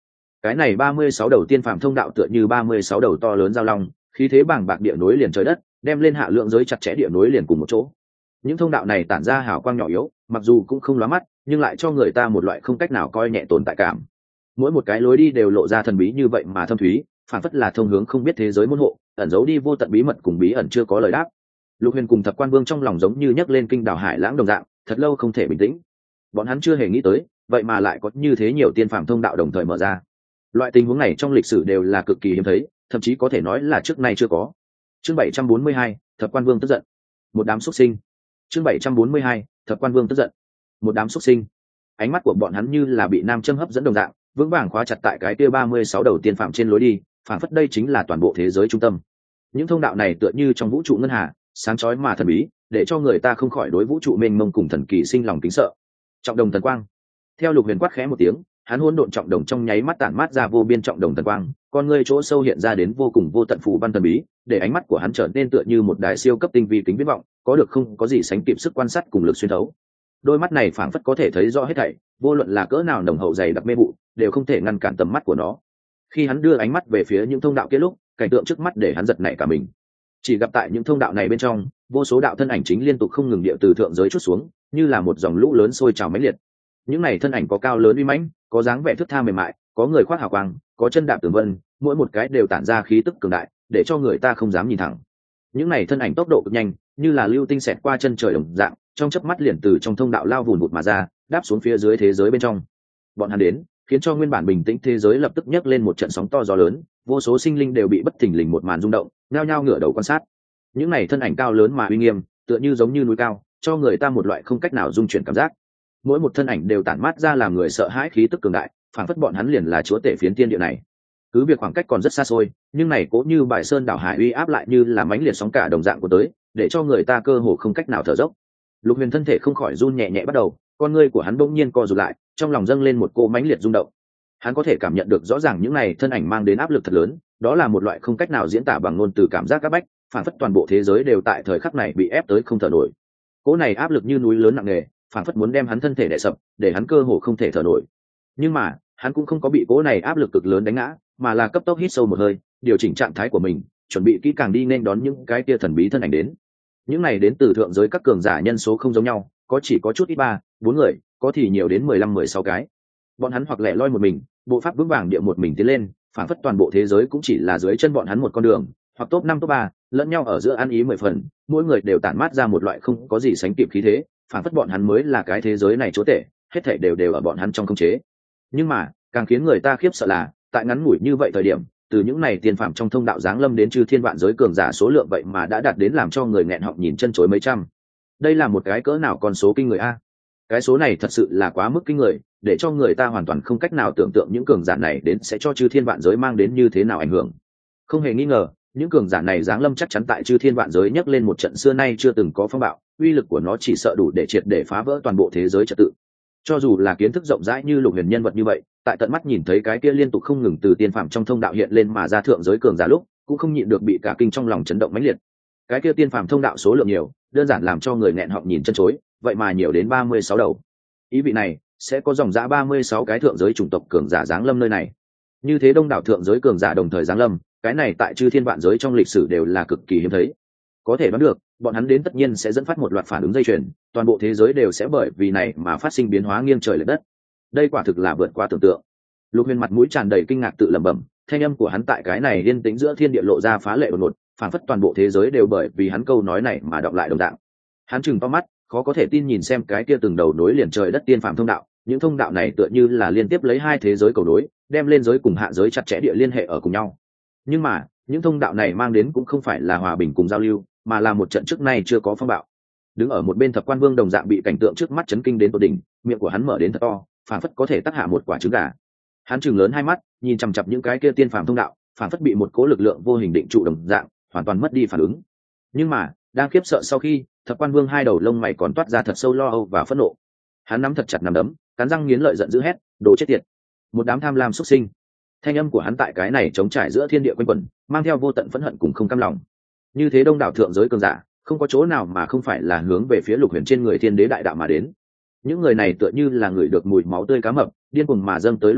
Cái này ba mươi sáu đầu tiên phàm thông đạo tựa như ba mươi sáu đầu to lớn giao long, khí thế bàng bạc địa nối liền trời đất, đem lên hạ lượng giới chặt chẽ địa nối liền cùng một chỗ. Những thông đạo này tản ra hào quang nhỏ yếu, mặc dù cũng không lóa mắt, nhưng lại cho người ta một loại không cách nào coi nhẹ tồn tại cảm. Mỗi một cái lối đi đều lộ ra thần bí như vậy mà thâm thúy, phản phất là thông hướng không biết thế giới môn hộ, ẩn giấu đi vô tận bí mật cùng bí ẩn chưa có lời đáp. Lục Huyền cùng Thập Quan Vương trong lòng giống như nhấc lên kinh đảo hải lãng đồng dạng, thật lâu không thể bình tĩnh. Bọn hắn chưa hề nghĩ tới, vậy mà lại có như thế nhiều tiên phàm thông đạo đồng thời mở ra. Loại tình huống này trong lịch sử đều là cực kỳ hiếm thấy, thậm chí có thể nói là trước nay chưa có. Chương bảy trăm bốn mươi hai, Thập Quan Vương tức giận. Một đám xuất sinh. Chương bảy trăm bốn mươi hai, Thập Quan Vương tức giận. Một đám xuất sinh. Ánh mắt của bọn hắn như là bị nam châm hấp dẫn đồng dạng, vững vàng khóa chặt tại cái kia ba mươi sáu đầu tiên phạm trên lối đi, phảng phất đây chính là toàn bộ thế giới trung tâm. Những thông đạo này tựa như trong vũ trụ ngân hà, sáng chói mà thần bí, để cho người ta không khỏi đối vũ trụ mênh mông cùng thần kỳ sinh lòng kính sợ. Trọng đồng thần quang. Theo Lục Huyền quát khẽ một tiếng, hắn hỗn độn trọng đồng trong nháy mắt tản mát ra vô biên trọng đồng thần quang, con ngươi chỗ sâu hiện ra đến vô cùng vô tận phù văn thần bí, để ánh mắt của hắn trở nên tựa như một đài siêu cấp tinh vi kính viễn vọng, có được không có gì sánh kịp sức quan sát cùng lực xuyên thấu. Đôi mắt này phảng phất có thể thấy rõ hết thảy, vô luận là cỡ nào nồng hậu dày đặc mê vụ, đều không thể ngăn cản tầm mắt của nó. Khi hắn đưa ánh mắt về phía những thông đạo kia lúc, cảnh tượng trước mắt để hắn giật nảy cả mình. Chỉ gặp tại những thông đạo này bên trong, vô số đạo thân ảnh chính liên tục không ngừng địa từ thượng giới chút xuống, như là một dòng lũ lớn sôi trào mãnh liệt. Những này thân ảnh có cao lớn uy mãnh, có dáng vẻ thướt tha mềm mại, có người khoác hào quang, có chân đạp tường vân, mỗi một cái đều tản ra khí tức cường đại, để cho người ta không dám nhìn thẳng. Những này thân ảnh tốc độ cực nhanh, như là lưu tinh xẹt qua chân trời đồng dạng, trong chớp mắt liền từ trong thông đạo lao vùn vụt mà ra, đáp xuống phía dưới thế giới bên trong. Bọn hắn đến, khiến cho nguyên bản bình tĩnh thế giới lập tức nhấc lên một trận sóng to gió lớn, vô số sinh linh đều bị bất thình lình một màn rung động, nhao nhao ngửa đầu quan sát. Những này thân ảnh cao lớn mà uy nghiêm, tựa như giống như núi cao, cho người ta một loại không cách nào dung chuyển cảm giác. Mỗi một thân ảnh đều tản mát ra làm người sợ hãi khí tức cường đại, phảng phất bọn hắn liền là chúa tể phiến tiên địa này. Cứ việc khoảng cách còn rất xa xôi, nhưng này cố như bài sơn đảo hải uy áp lại như là mãnh liệt sóng cả đồng dạng của tới, để cho người ta cơ hồ không cách nào thở dốc. Lục Huyền thân thể không khỏi run nhẹ nhẹ bắt đầu, con ngươi của hắn bỗng nhiên co rụt lại, trong lòng dâng lên một cỗ mãnh liệt rung động. Hắn có thể cảm nhận được rõ ràng những này thân ảnh mang đến áp lực thật lớn, đó là một loại không cách nào diễn tả bằng ngôn từ cảm giác áp bách, phảng phất toàn bộ thế giới đều tại thời khắc này bị ép tới không thở nổi. Cỗ này áp lực như núi lớn nặng nề, phảng phất muốn đem hắn thân thể đè sập, để hắn cơ hồ không thể thở nổi. Nhưng mà, hắn cũng không có bị cỗ này áp lực cực lớn đánh ngã, mà là cấp tốc hít sâu một hơi, điều chỉnh trạng thái của mình, chuẩn bị kỹ càng đi nên đón những cái kia thần bí thân ảnh đến. Những này đến từ thượng giới các cường giả nhân số không giống nhau, có chỉ có chút ít ba, bốn người, có thì nhiều đến mười lăm mười sáu cái. Bọn hắn hoặc lẻ loi một mình, bộ pháp vững vàng địa một mình tiến lên, phảng phất toàn bộ thế giới cũng chỉ là dưới chân bọn hắn một con đường, hoặc top năm top ba, lẫn nhau ở giữa ăn ý mười phần, mỗi người đều tản mát ra một loại không có gì sánh kịp khí thế, phảng phất bọn hắn mới là cái thế giới này chúa tể, hết thảy đều đều ở bọn hắn trong khống chế. Nhưng mà, càng khiến người ta khiếp sợ là, tại ngắn ngủi như vậy thời điểm, từ những này tiền phạm trong thông đạo giáng lâm đến chư thiên vạn giới cường giả số lượng vậy mà đã đạt đến làm cho người nghẹn họng nhìn chân chối mấy trăm. Đây là một cái cỡ nào con số kinh người a? Cái số này thật sự là quá mức kinh người, để cho người ta hoàn toàn không cách nào tưởng tượng những cường giả này đến sẽ cho chư thiên vạn giới mang đến như thế nào ảnh hưởng. Không hề nghi ngờ, những cường giả này giáng lâm chắc chắn tại chư thiên vạn giới nhấc lên một trận xưa nay chưa từng có phong bạo, uy lực của nó chỉ sợ đủ để triệt để phá vỡ toàn bộ thế giới trật tự. Cho dù là kiến thức rộng rãi như Lục Huyền nhân vật như vậy, tại tận mắt nhìn thấy cái kia liên tục không ngừng từ tiên phàm trong thông đạo hiện lên mà ra thượng giới cường giả lúc, cũng không nhịn được bị cả kinh trong lòng chấn động mãnh liệt. Cái kia tiên phàm thông đạo số lượng nhiều, đơn giản làm cho người nghẹn họng nhìn chân chối, vậy mà nhiều đến ba mươi sáu đầu. Ý vị này, sẽ có dòng dã ba mươi sáu cái thượng giới chủng tộc cường giả giáng lâm nơi này. Như thế đông đảo thượng giới cường giả đồng thời giáng lâm, cái này tại chư thiên vạn giới trong lịch sử đều là cực kỳ hiếm thấy. Có thể đoán được, bọn hắn đến tất nhiên sẽ dẫn phát một loạt phản ứng dây chuyền, toàn bộ thế giới đều sẽ bởi vì này mà phát sinh biến hóa nghiêng trời lệch đất. Đây quả thực là vượt quá tưởng tượng. Lục Huyền mặt mũi tràn đầy kinh ngạc tự lẩm bẩm, thanh âm của hắn tại cái này yên tĩnh giữa thiên địa lộ ra phá lệ đột ngột, phản phất toàn bộ thế giới đều bởi vì hắn câu nói này mà đọc lại đồng dạng. Hắn trừng to mắt, khó có thể tin nhìn xem cái kia từng đầu nối liền trời đất tiên phàm thông đạo, những thông đạo này tựa như là liên tiếp lấy hai thế giới cầu nối, đem lên giới cùng hạ giới chặt chẽ địa liên hệ ở cùng nhau. Nhưng mà, những thông đạo này mang đến cũng không phải là hòa bình cùng giao lưu, mà là một trận trước nay chưa có phong bạo. Đứng ở một bên Thập Quan Vương đồng dạng bị cảnh tượng trước mắt chấn kinh đến tột đỉnh, miệng của hắn mở đến thật to, phản phất có thể tắc hạ một quả trứng gà. Hắn trừng lớn hai mắt, nhìn chằm chằm những cái kia tiên phàm thông đạo, phản phất bị một cố lực lượng vô hình định trụ đồng dạng, hoàn toàn mất đi phản ứng. Nhưng mà, đang khiếp sợ sau khi, Thập Quan Vương hai đầu lông mày còn toát ra thật sâu lo âu và phẫn nộ. Hắn nắm thật chặt nắm đấm, cắn răng nghiến lợi giận dữ hét, đồ chết tiệt, một đám tham lam xuất sinh. Thanh âm của hắn tại cái này chống trải giữa thiên địa quanh quẩn, mang theo vô tận phẫn hận cùng không cam lòng. Như thế đông đảo thượng giới cường giả, không có chỗ nào mà không phải là hướng về phía Lục Huyền trên người thiên đế đại đạo mà đến. Những người này tựa như là người được mùi máu tươi cá mập, điên cuồng mà dâng tới Lục Huyền,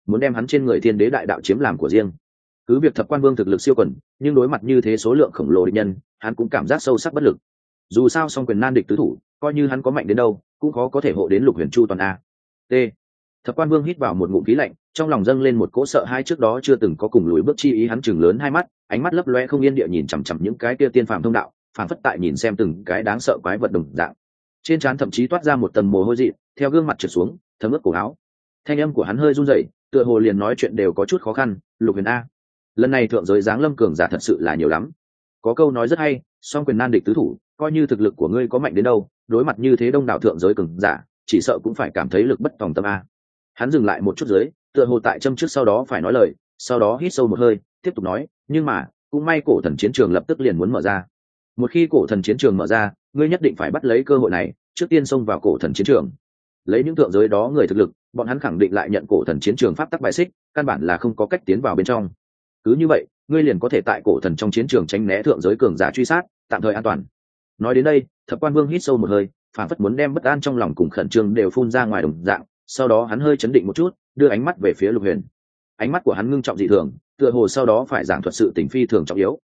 muốn đem hắn trên người thiên đế đại đạo chiếm làm của riêng. Cứ việc thập quan vương thực lực siêu quần, nhưng đối mặt như thế số lượng khổng lồ địch nhân, hắn cũng cảm giác sâu sắc bất lực. Dù sao song quyền nan địch tứ thủ, coi như hắn có mạnh đến đâu cũng khó có thể hộ đến Lục Huyền Chu toàn a. T. Thập quan vương hít vào một ngụm khí lạnh, trong lòng dâng lên một cỗ sợ hai trước đó chưa từng có cùng lùi bước chi ý. Hắn chừng lớn hai mắt, ánh mắt lấp loe không yên địa nhìn chằm chằm những cái kia tiên phàm thông đạo, phản phất tại nhìn xem từng cái đáng sợ quái vật đồng dạng. Trên trán thậm chí toát ra một tầng mồ hôi dị, theo gương mặt trượt xuống thấm ướt cổ áo. Thanh âm của hắn hơi run rẩy, tựa hồ liền nói chuyện đều có chút khó khăn. Lục Huyền a, lần này thượng giới giáng lâm cường giả thật sự là nhiều lắm. Có câu nói rất hay, song quyền nan địch tứ thủ, coi như thực lực của ngươi có mạnh đến đâu, đối mặt như thế đông đảo thượng giới cường giả, chỉ sợ cũng phải cảm thấy lực bất tòng tâm a. Hắn dừng lại một chút dưới, tựa hồ tại châm trước sau đó phải nói lời, sau đó hít sâu một hơi, tiếp tục nói, nhưng mà cũng may cổ thần chiến trường lập tức liền muốn mở ra. Một khi cổ thần chiến trường mở ra, ngươi nhất định phải bắt lấy cơ hội này, trước tiên xông vào cổ thần chiến trường. Lấy những thượng giới đó người thực lực, bọn hắn khẳng định lại nhận cổ thần chiến trường pháp tắc bài xích, căn bản là không có cách tiến vào bên trong. Cứ như vậy, ngươi liền có thể tại cổ thần trong chiến trường tránh né thượng giới cường giả truy sát, tạm thời an toàn. Nói đến đây, thập quan vương hít sâu một hơi, phản phất muốn đem bất an trong lòng cùng khẩn trương đều phun ra ngoài đồng dạng. Sau đó hắn hơi chấn định một chút, đưa ánh mắt về phía Lục Huyền. Ánh mắt của hắn ngưng trọng dị thường, tựa hồ sau đó phải giảng thuật sự tình phi thường trọng yếu,